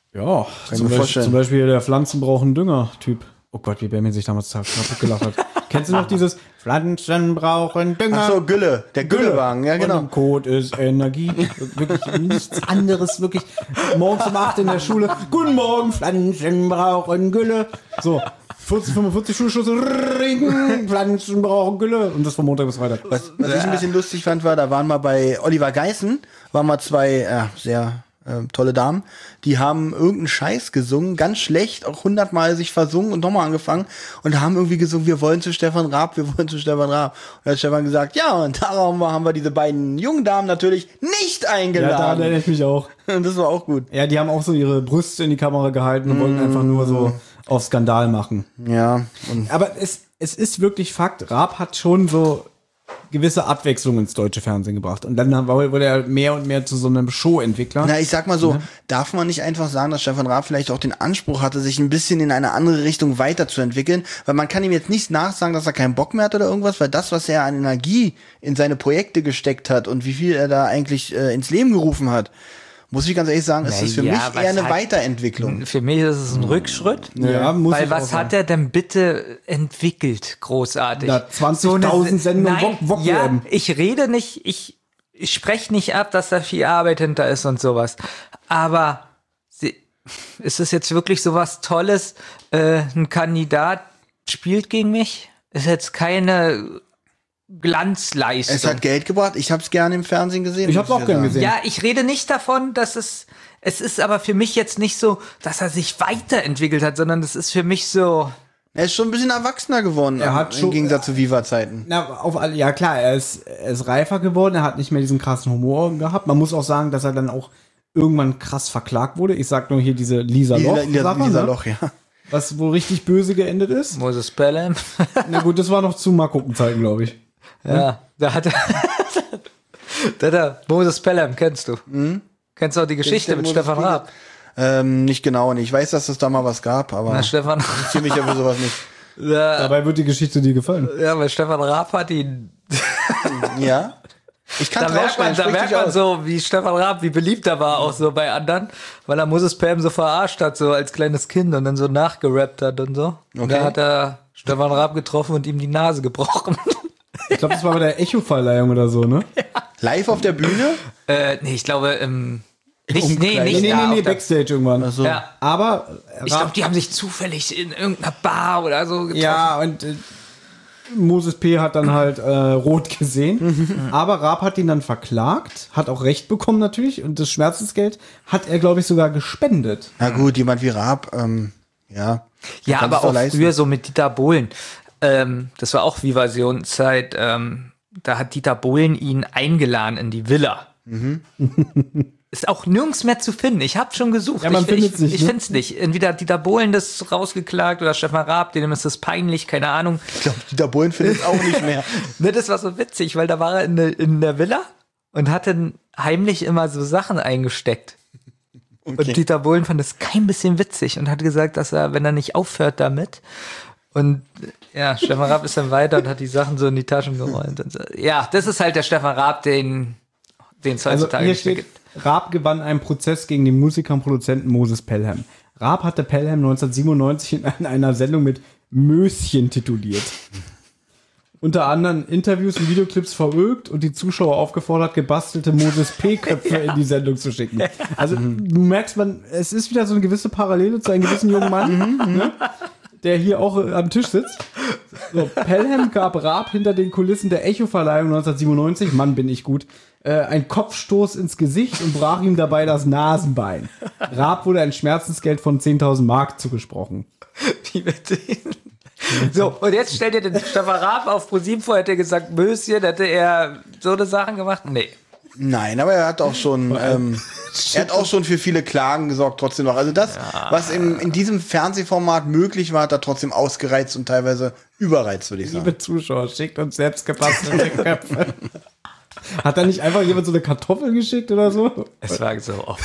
Speaker 3: Ja,
Speaker 2: ich
Speaker 3: zum,
Speaker 2: mir
Speaker 3: Beispiel,
Speaker 2: vorstellen.
Speaker 3: zum Beispiel der Pflanzen brauchen Dünger-Typ. Oh Gott, wie Benjamin sich damals kaputt gelacht hat. Kennst du noch dieses Pflanzen brauchen Dünger?
Speaker 2: Ach so, Gülle. Der Güllewagen, ja genau.
Speaker 3: Und im Code ist Energie. Wirklich nichts anderes, wirklich. Morgens um acht in der Schule. Guten Morgen, Pflanzen brauchen Gülle. So, vierzig, fünfundvierzig Schulschluss. Ring, Pflanzen brauchen Gülle. Und das von Montag bis Freitag.
Speaker 2: Was, was ich ein bisschen lustig fand, war, da waren mal bei Oliver Geißen, waren mal zwei äh, sehr äh, tolle Damen, die haben irgendeinen Scheiß gesungen, ganz schlecht, auch hundertmal sich versungen und nochmal angefangen und haben irgendwie gesungen, wir wollen zu Stefan Raab, wir wollen zu Stefan Raab. Und da hat Stefan gesagt, ja, und darum haben wir diese beiden jungen Damen natürlich nicht
Speaker 3: Ja, da
Speaker 2: eingeladen.
Speaker 3: erinnere ich mich auch.
Speaker 2: Und das war auch gut.
Speaker 3: Ja, die haben auch so ihre Brüste in die Kamera gehalten und wollten einfach nur so auf Skandal machen.
Speaker 2: Ja, und
Speaker 3: Aber es, es ist wirklich Fakt, Raab hat schon so gewisse Abwechslung ins deutsche Fernsehen gebracht. Und dann wurde er mehr und mehr zu so einem Show-Entwickler.
Speaker 2: na, ich sag mal so, darf man nicht einfach sagen, dass Stefan Raab vielleicht auch den Anspruch hatte, sich ein bisschen in eine andere Richtung weiterzuentwickeln, weil man kann ihm jetzt nicht nachsagen, dass er keinen Bock mehr hat oder irgendwas, weil das, was er an Energie in seine Projekte gesteckt hat und wie viel er da eigentlich äh, ins Leben gerufen hat, muss ich ganz ehrlich sagen, ist das für
Speaker 4: Naja,
Speaker 2: mich
Speaker 4: was
Speaker 2: eher eine
Speaker 4: hat-
Speaker 2: Weiterentwicklung.
Speaker 4: Für mich ist es ein Rückschritt.
Speaker 3: Ja, muss
Speaker 4: Weil
Speaker 3: ich
Speaker 4: was
Speaker 3: auch sagen.
Speaker 4: hat er denn bitte entwickelt, großartig?
Speaker 3: Na, zwanzigtausend Sendungen
Speaker 4: Nein,
Speaker 3: Wok- Wok-W
Speaker 4: ja,
Speaker 3: M.
Speaker 4: ich rede nicht, ich, ich spreche nicht ab, dass da viel Arbeit hinter ist und sowas. Aber sie, ist es jetzt wirklich so was Tolles? Äh, ein Kandidat spielt gegen mich? Ist jetzt keine Glanzleistung.
Speaker 2: Es hat Geld gebracht, ich habe es gerne im Fernsehen gesehen.
Speaker 3: Ich hab's
Speaker 2: muss
Speaker 3: auch
Speaker 2: ja
Speaker 3: gern
Speaker 2: sagen.
Speaker 3: gesehen.
Speaker 4: Ja, ich rede nicht davon, dass es, es ist aber für mich jetzt nicht so, dass er sich weiterentwickelt hat, sondern es ist für mich so,
Speaker 2: Er ist schon ein bisschen erwachsener geworden,
Speaker 3: Er hat
Speaker 2: im
Speaker 3: schon-
Speaker 2: Gegensatz zu Viva-Zeiten.
Speaker 3: Na, auf alle, ja klar, er ist, er ist reifer geworden, er hat nicht mehr diesen krassen Humor gehabt. Man muss auch sagen, dass er dann auch irgendwann krass verklagt wurde. Ich sag nur hier diese Lisa Loch,
Speaker 2: Lisa, Lisa,
Speaker 3: Sache,
Speaker 2: Lisa
Speaker 3: ne?
Speaker 2: Loch, ja.
Speaker 3: Was wohl richtig böse geendet ist.
Speaker 4: Moses Pelham.
Speaker 3: Na gut, das war noch zu Markuppenzeiten, glaube ich.
Speaker 4: Ja, da hat er, da hat er, Moses Pelham, kennst du? Kennst du auch die Geschichte
Speaker 2: der
Speaker 4: mit
Speaker 2: Moses
Speaker 4: Stefan Raab?
Speaker 2: Ähm, nicht genau, und ich weiß, dass es da mal was gab, aber
Speaker 4: Na,
Speaker 2: ich
Speaker 4: Stefan,
Speaker 2: ziehe mich ja für sowas nicht.
Speaker 4: ja,
Speaker 3: Dabei wird die Geschichte dir gefallen.
Speaker 4: ja, weil Stefan Raab hat ihn,
Speaker 2: Ja? Ich kann
Speaker 4: da merkt man, da merkt man so, wie Stefan Raab, wie beliebt er war, auch so bei anderen, weil er Moses Pelham so verarscht hat, so als kleines Kind und dann so nachgerappt hat und so. Und
Speaker 2: Okay.
Speaker 4: da hat er Stefan Raab getroffen und ihm die Nase gebrochen.
Speaker 3: Ich glaube, das war bei der Echo-Verleihung oder so, ne?
Speaker 2: Live auf der Bühne?
Speaker 4: äh, nee, ich glaube, ähm, nicht, nee,
Speaker 2: Umkleide.
Speaker 4: nicht
Speaker 3: Nee, nee,
Speaker 4: da
Speaker 3: nee,
Speaker 4: auf
Speaker 3: nee,
Speaker 4: der-
Speaker 3: Backstage irgendwann.
Speaker 2: Ach so.
Speaker 4: Ja.
Speaker 3: Aber
Speaker 4: Ich
Speaker 3: Raab-
Speaker 4: glaube, die haben sich zufällig in irgendeiner Bar oder so getroffen.
Speaker 3: ja, und äh, Moses P. hat dann halt äh, rot gesehen. Aber Raab hat ihn dann verklagt, hat auch Recht bekommen natürlich. Und das Schmerzensgeld hat er, glaube ich, sogar gespendet.
Speaker 2: Na gut, jemand wie Raab, ähm, ja.
Speaker 4: Ja,
Speaker 2: Kann
Speaker 4: aber
Speaker 2: es doch
Speaker 4: auch
Speaker 2: leisten.
Speaker 4: früher so mit Dieter Bohlen. Ähm, das war auch Vivasion-Zeit. Ähm, da hat Dieter Bohlen ihn eingeladen in die Villa.
Speaker 2: Mhm.
Speaker 4: Ist auch nirgends mehr zu finden. Ich habe schon gesucht.
Speaker 3: Ja, man
Speaker 4: ich
Speaker 3: findet's
Speaker 4: ich,
Speaker 3: nicht,
Speaker 4: ich
Speaker 3: ne?
Speaker 4: finde es nicht. Entweder hat Dieter Bohlen das rausgeklagt oder Stefan Raab, dem ist das peinlich, keine Ahnung.
Speaker 2: Ich glaube, Dieter Bohlen findet es auch nicht mehr.
Speaker 4: Ne, das war so witzig, weil da war er in, der- in der Villa und hatte heimlich immer so Sachen eingesteckt. Und Dieter Bohlen fand das kein bisschen witzig und hat gesagt, dass er, wenn er nicht aufhört damit, und ja, Stefan Raab ist dann weiter und hat die Sachen so in die Taschen geräumt. Und so. Ja, das ist halt der Stefan Raab, den den es
Speaker 3: Also
Speaker 4: heutzutage
Speaker 3: hier
Speaker 4: nicht mehr
Speaker 3: steht,
Speaker 4: gibt.
Speaker 3: Raab gewann einen Prozess gegen den Musiker und Produzenten Moses Pelham. Raab hatte Pelham neunzehnhundertsiebenundneunzig in einer Sendung mit Möschen tituliert. Unter anderem Interviews und Videoclips verögt und die Zuschauer aufgefordert, gebastelte Moses P-Köpfe in die Sendung zu schicken. Also du merkst, man, es ist wieder so eine gewisse Parallele zu einem gewissen jungen Mann, ne, der hier auch äh, am Tisch sitzt. So, Pelham gab Raab hinter den Kulissen der Echo-Verleihung neunzehnhundertsiebenundneunzig, Mann bin ich gut, äh, einen Kopfstoß ins Gesicht und brach ihm dabei das Nasenbein. Raab wurde ein Schmerzensgeld von zehntausend Mark zugesprochen.
Speaker 4: Wie mit denen. So, und jetzt stellt ihr den Stefan Raab auf ProSieben vor, hätte er gesagt, Möschen, hätte er so eine Sachen gemacht? Nee.
Speaker 2: Nein, aber er hat auch schon, ähm, er hat auch schon für viele Klagen gesorgt, trotzdem noch. Also das, was im, in diesem Fernsehformat möglich war, hat er trotzdem ausgereizt und teilweise überreizt, würde ich sagen.
Speaker 3: Liebe Zuschauer, schickt uns selbst gebastelte Köpfe. Hat da nicht einfach jemand so eine Kartoffel geschickt oder so?
Speaker 4: Es war so oft.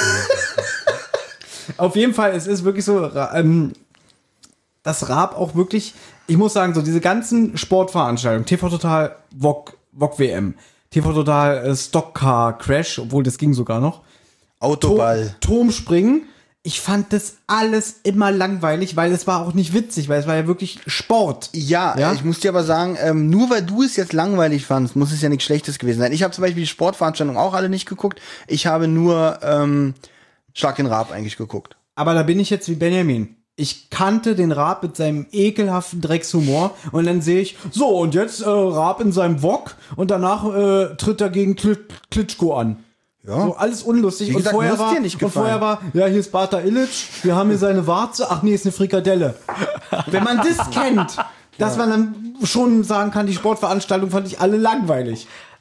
Speaker 3: Auf jeden Fall, es ist wirklich so, Ra- ähm, dass Raab auch wirklich, ich muss sagen, so diese ganzen Sportveranstaltungen, T V Total, Wok, Wok W M, T V Total, äh, Stockcar, Crash, obwohl das ging sogar noch,
Speaker 2: Autoball.
Speaker 3: Turmspringen. ich fand das alles immer langweilig, weil es war auch nicht witzig, weil es war ja wirklich Sport.
Speaker 2: Ja,
Speaker 3: Ja?
Speaker 2: ich muss dir aber sagen, ähm, nur weil du es jetzt langweilig fandst, muss es ja nichts Schlechtes gewesen sein. Ich habe zum Beispiel die Sportveranstaltung auch alle nicht geguckt. Ich habe nur ähm, Schlag den Raab eigentlich geguckt.
Speaker 3: Aber da bin ich jetzt wie Benjamin. Ich kannte den Raab mit seinem ekelhaften Dreckshumor und dann sehe ich, so und jetzt äh, Raab in seinem Wok und danach äh, tritt er gegen Kl- Klitschko an.
Speaker 2: Ja.
Speaker 3: So alles unlustig.
Speaker 2: Wie gesagt,
Speaker 3: und vorher
Speaker 2: mir hat's
Speaker 3: war,
Speaker 2: dir nicht
Speaker 3: und
Speaker 2: gefallen.
Speaker 3: vorher war, ja, hier ist Bata Illich, wir haben hier seine Warze, ach nee, ist eine Frikadelle. Wenn man das kennt, dass man dann schon sagen kann, die Sportveranstaltung fand ich alle langweilig.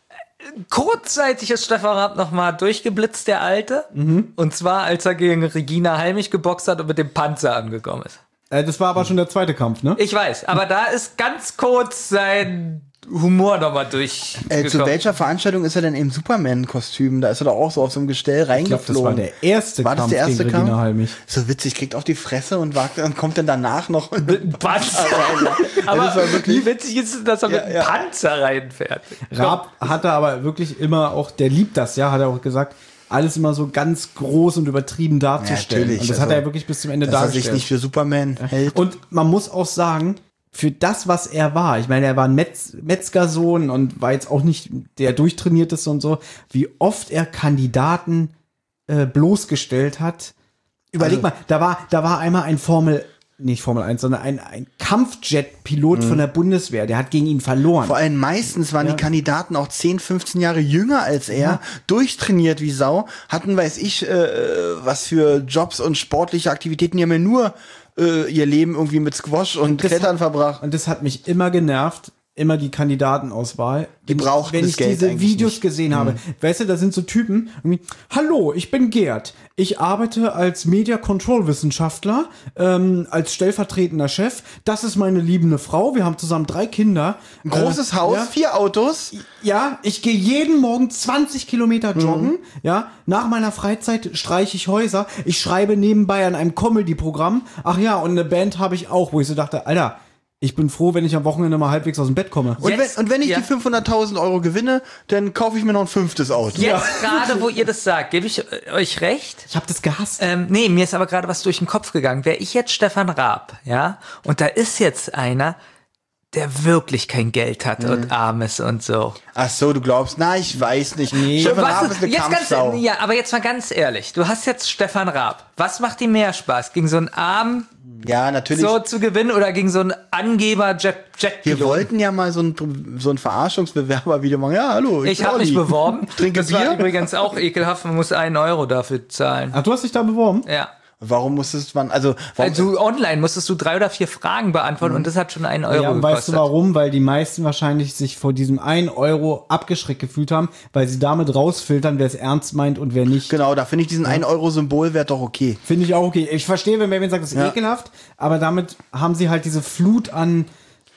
Speaker 4: Kurzzeitig ist Stefan Raab noch mal durchgeblitzt, der Alte.
Speaker 3: Mhm.
Speaker 4: Und zwar, als er gegen Regina Halmich geboxt hat und mit dem Panzer angekommen ist.
Speaker 3: Äh, das war aber schon der zweite Kampf, ne?
Speaker 4: Ich weiß, aber da ist ganz kurz sein Humor noch mal durchgekommen.
Speaker 2: Äh, zu welcher Veranstaltung ist er denn im Superman-Kostüm? Da ist er doch auch so auf so einem Gestell
Speaker 3: Ich glaube,
Speaker 2: reingeflogen.
Speaker 3: das war der erste
Speaker 2: War das
Speaker 3: Kampf
Speaker 2: der erste
Speaker 3: gegen
Speaker 2: Kampf?
Speaker 3: Regina Halmich.
Speaker 2: So witzig, kriegt auf die Fresse und, wagt, und kommt dann danach noch.
Speaker 4: Panzer.
Speaker 2: Aber
Speaker 4: Aber wie witzig ist es, dass er
Speaker 2: Ja,
Speaker 4: mit einem
Speaker 2: ja.
Speaker 4: Panzer reinfährt?
Speaker 3: Raab hatte aber wirklich immer auch, der liebt das, ja, hat er auch gesagt, alles immer so ganz groß und übertrieben darzustellen.
Speaker 2: natürlich,
Speaker 3: und das
Speaker 2: also,
Speaker 3: hat er wirklich bis zum Ende
Speaker 2: dass er
Speaker 3: dargestellt.
Speaker 2: sich nicht für Superman hält.
Speaker 3: Und man muss auch sagen, für das, was er war, ich meine, er war ein Metz, Metzgersohn und war jetzt auch nicht der durchtrainierteste und so, wie oft er Kandidaten äh, bloßgestellt hat. Überleg
Speaker 2: Also-
Speaker 3: mal, da war, da war einmal ein Formel, nicht Formel eins, sondern ein, ein Kampfjet-Pilot von der Bundeswehr, der hat gegen ihn verloren.
Speaker 2: Vor allem meistens waren
Speaker 3: Ja.
Speaker 2: die Kandidaten auch zehn, fünfzehn Jahre jünger als er,
Speaker 3: Ja.
Speaker 2: durchtrainiert wie Sau, hatten, weiß ich, äh, was für Jobs und sportliche Aktivitäten, die haben ja nur äh, ihr Leben irgendwie mit Squash und
Speaker 3: Das
Speaker 2: Klettern
Speaker 3: hat-
Speaker 2: verbracht.
Speaker 3: Und das hat mich immer genervt, immer die Kandidatenauswahl.
Speaker 2: Die
Speaker 3: Wenn ich-
Speaker 2: brauchten
Speaker 3: Wenn
Speaker 2: das
Speaker 3: ich
Speaker 2: Geld
Speaker 3: diese
Speaker 2: eigentlich
Speaker 3: Videos
Speaker 2: nicht.
Speaker 3: gesehen habe. Weißt du, da sind so Typen, irgendwie, hallo, ich bin Gerd. Ich arbeite als Media-Control-Wissenschaftler, ähm, als stellvertretender Chef. Das ist meine liebende Frau. Wir haben zusammen drei Kinder.
Speaker 2: Ein großes
Speaker 3: Äh,
Speaker 2: Haus,
Speaker 3: ja.
Speaker 2: vier Autos.
Speaker 3: Ja, ich gehe jeden Morgen zwanzig Kilometer joggen.
Speaker 2: Mhm.
Speaker 3: Ja, nach meiner Freizeit streiche ich Häuser. Ich schreibe nebenbei an einem Comedy-Programm. Ach ja, und eine Band habe ich auch, wo ich so dachte, Alter, ich bin froh, wenn ich am Wochenende mal halbwegs aus dem Bett komme.
Speaker 2: Und,
Speaker 4: Jetzt-
Speaker 2: wenn, und wenn ich
Speaker 4: ja.
Speaker 2: die fünfhunderttausend Euro gewinne, dann kaufe ich mir noch ein fünftes Auto.
Speaker 4: Jetzt gerade, wo ihr das sagt, gebe ich äh, euch recht.
Speaker 3: Ich habe das gehasst.
Speaker 4: Ähm, nee, mir ist aber gerade was durch den Kopf gegangen. Wäre ich jetzt Stefan Raab, ja, und da ist jetzt einer, der wirklich kein Geld hat
Speaker 2: Mhm.
Speaker 4: und arm ist und so.
Speaker 2: Ach so, du glaubst, na, ich weiß nicht. Nee. Stefan
Speaker 4: Was
Speaker 2: Raab ist eine
Speaker 4: jetzt ganz,
Speaker 2: Kampfsau.
Speaker 4: ja, aber jetzt mal ganz ehrlich, du hast jetzt Stefan Raab. Was macht dir mehr Spaß? Gegen so einen Arm
Speaker 2: Ja, natürlich.
Speaker 4: so zu gewinnen oder gegen so einen Angeber Jet
Speaker 2: Wir
Speaker 4: Jetpilot?
Speaker 2: wollten ja mal so ein, so ein Verarschungsbewerber-Video machen. Ja, hallo.
Speaker 4: Ich
Speaker 2: bin
Speaker 4: habe mich
Speaker 2: Olli.
Speaker 4: beworben.
Speaker 2: Trinke
Speaker 4: Das war
Speaker 2: Bier.
Speaker 4: übrigens auch ekelhaft. Man muss einen Euro dafür zahlen.
Speaker 3: Ach, du hast dich da beworben?
Speaker 4: Ja.
Speaker 2: Warum musstest man, also, warum,
Speaker 4: Also online musstest du drei oder vier Fragen beantworten und das hat schon einen Euro
Speaker 3: Ja, und weißt du
Speaker 4: gekostet.
Speaker 3: warum? Weil die meisten wahrscheinlich sich vor diesem einen Euro abgeschreckt gefühlt haben, weil sie damit rausfiltern, wer es ernst meint und wer nicht.
Speaker 2: genau, da finde ich diesen ein Euro Symbolwert doch okay.
Speaker 3: Finde ich auch okay. Ich verstehe, wenn Benjamin sagt, das ist
Speaker 2: Ja.
Speaker 3: ekelhaft, aber damit haben sie halt diese Flut an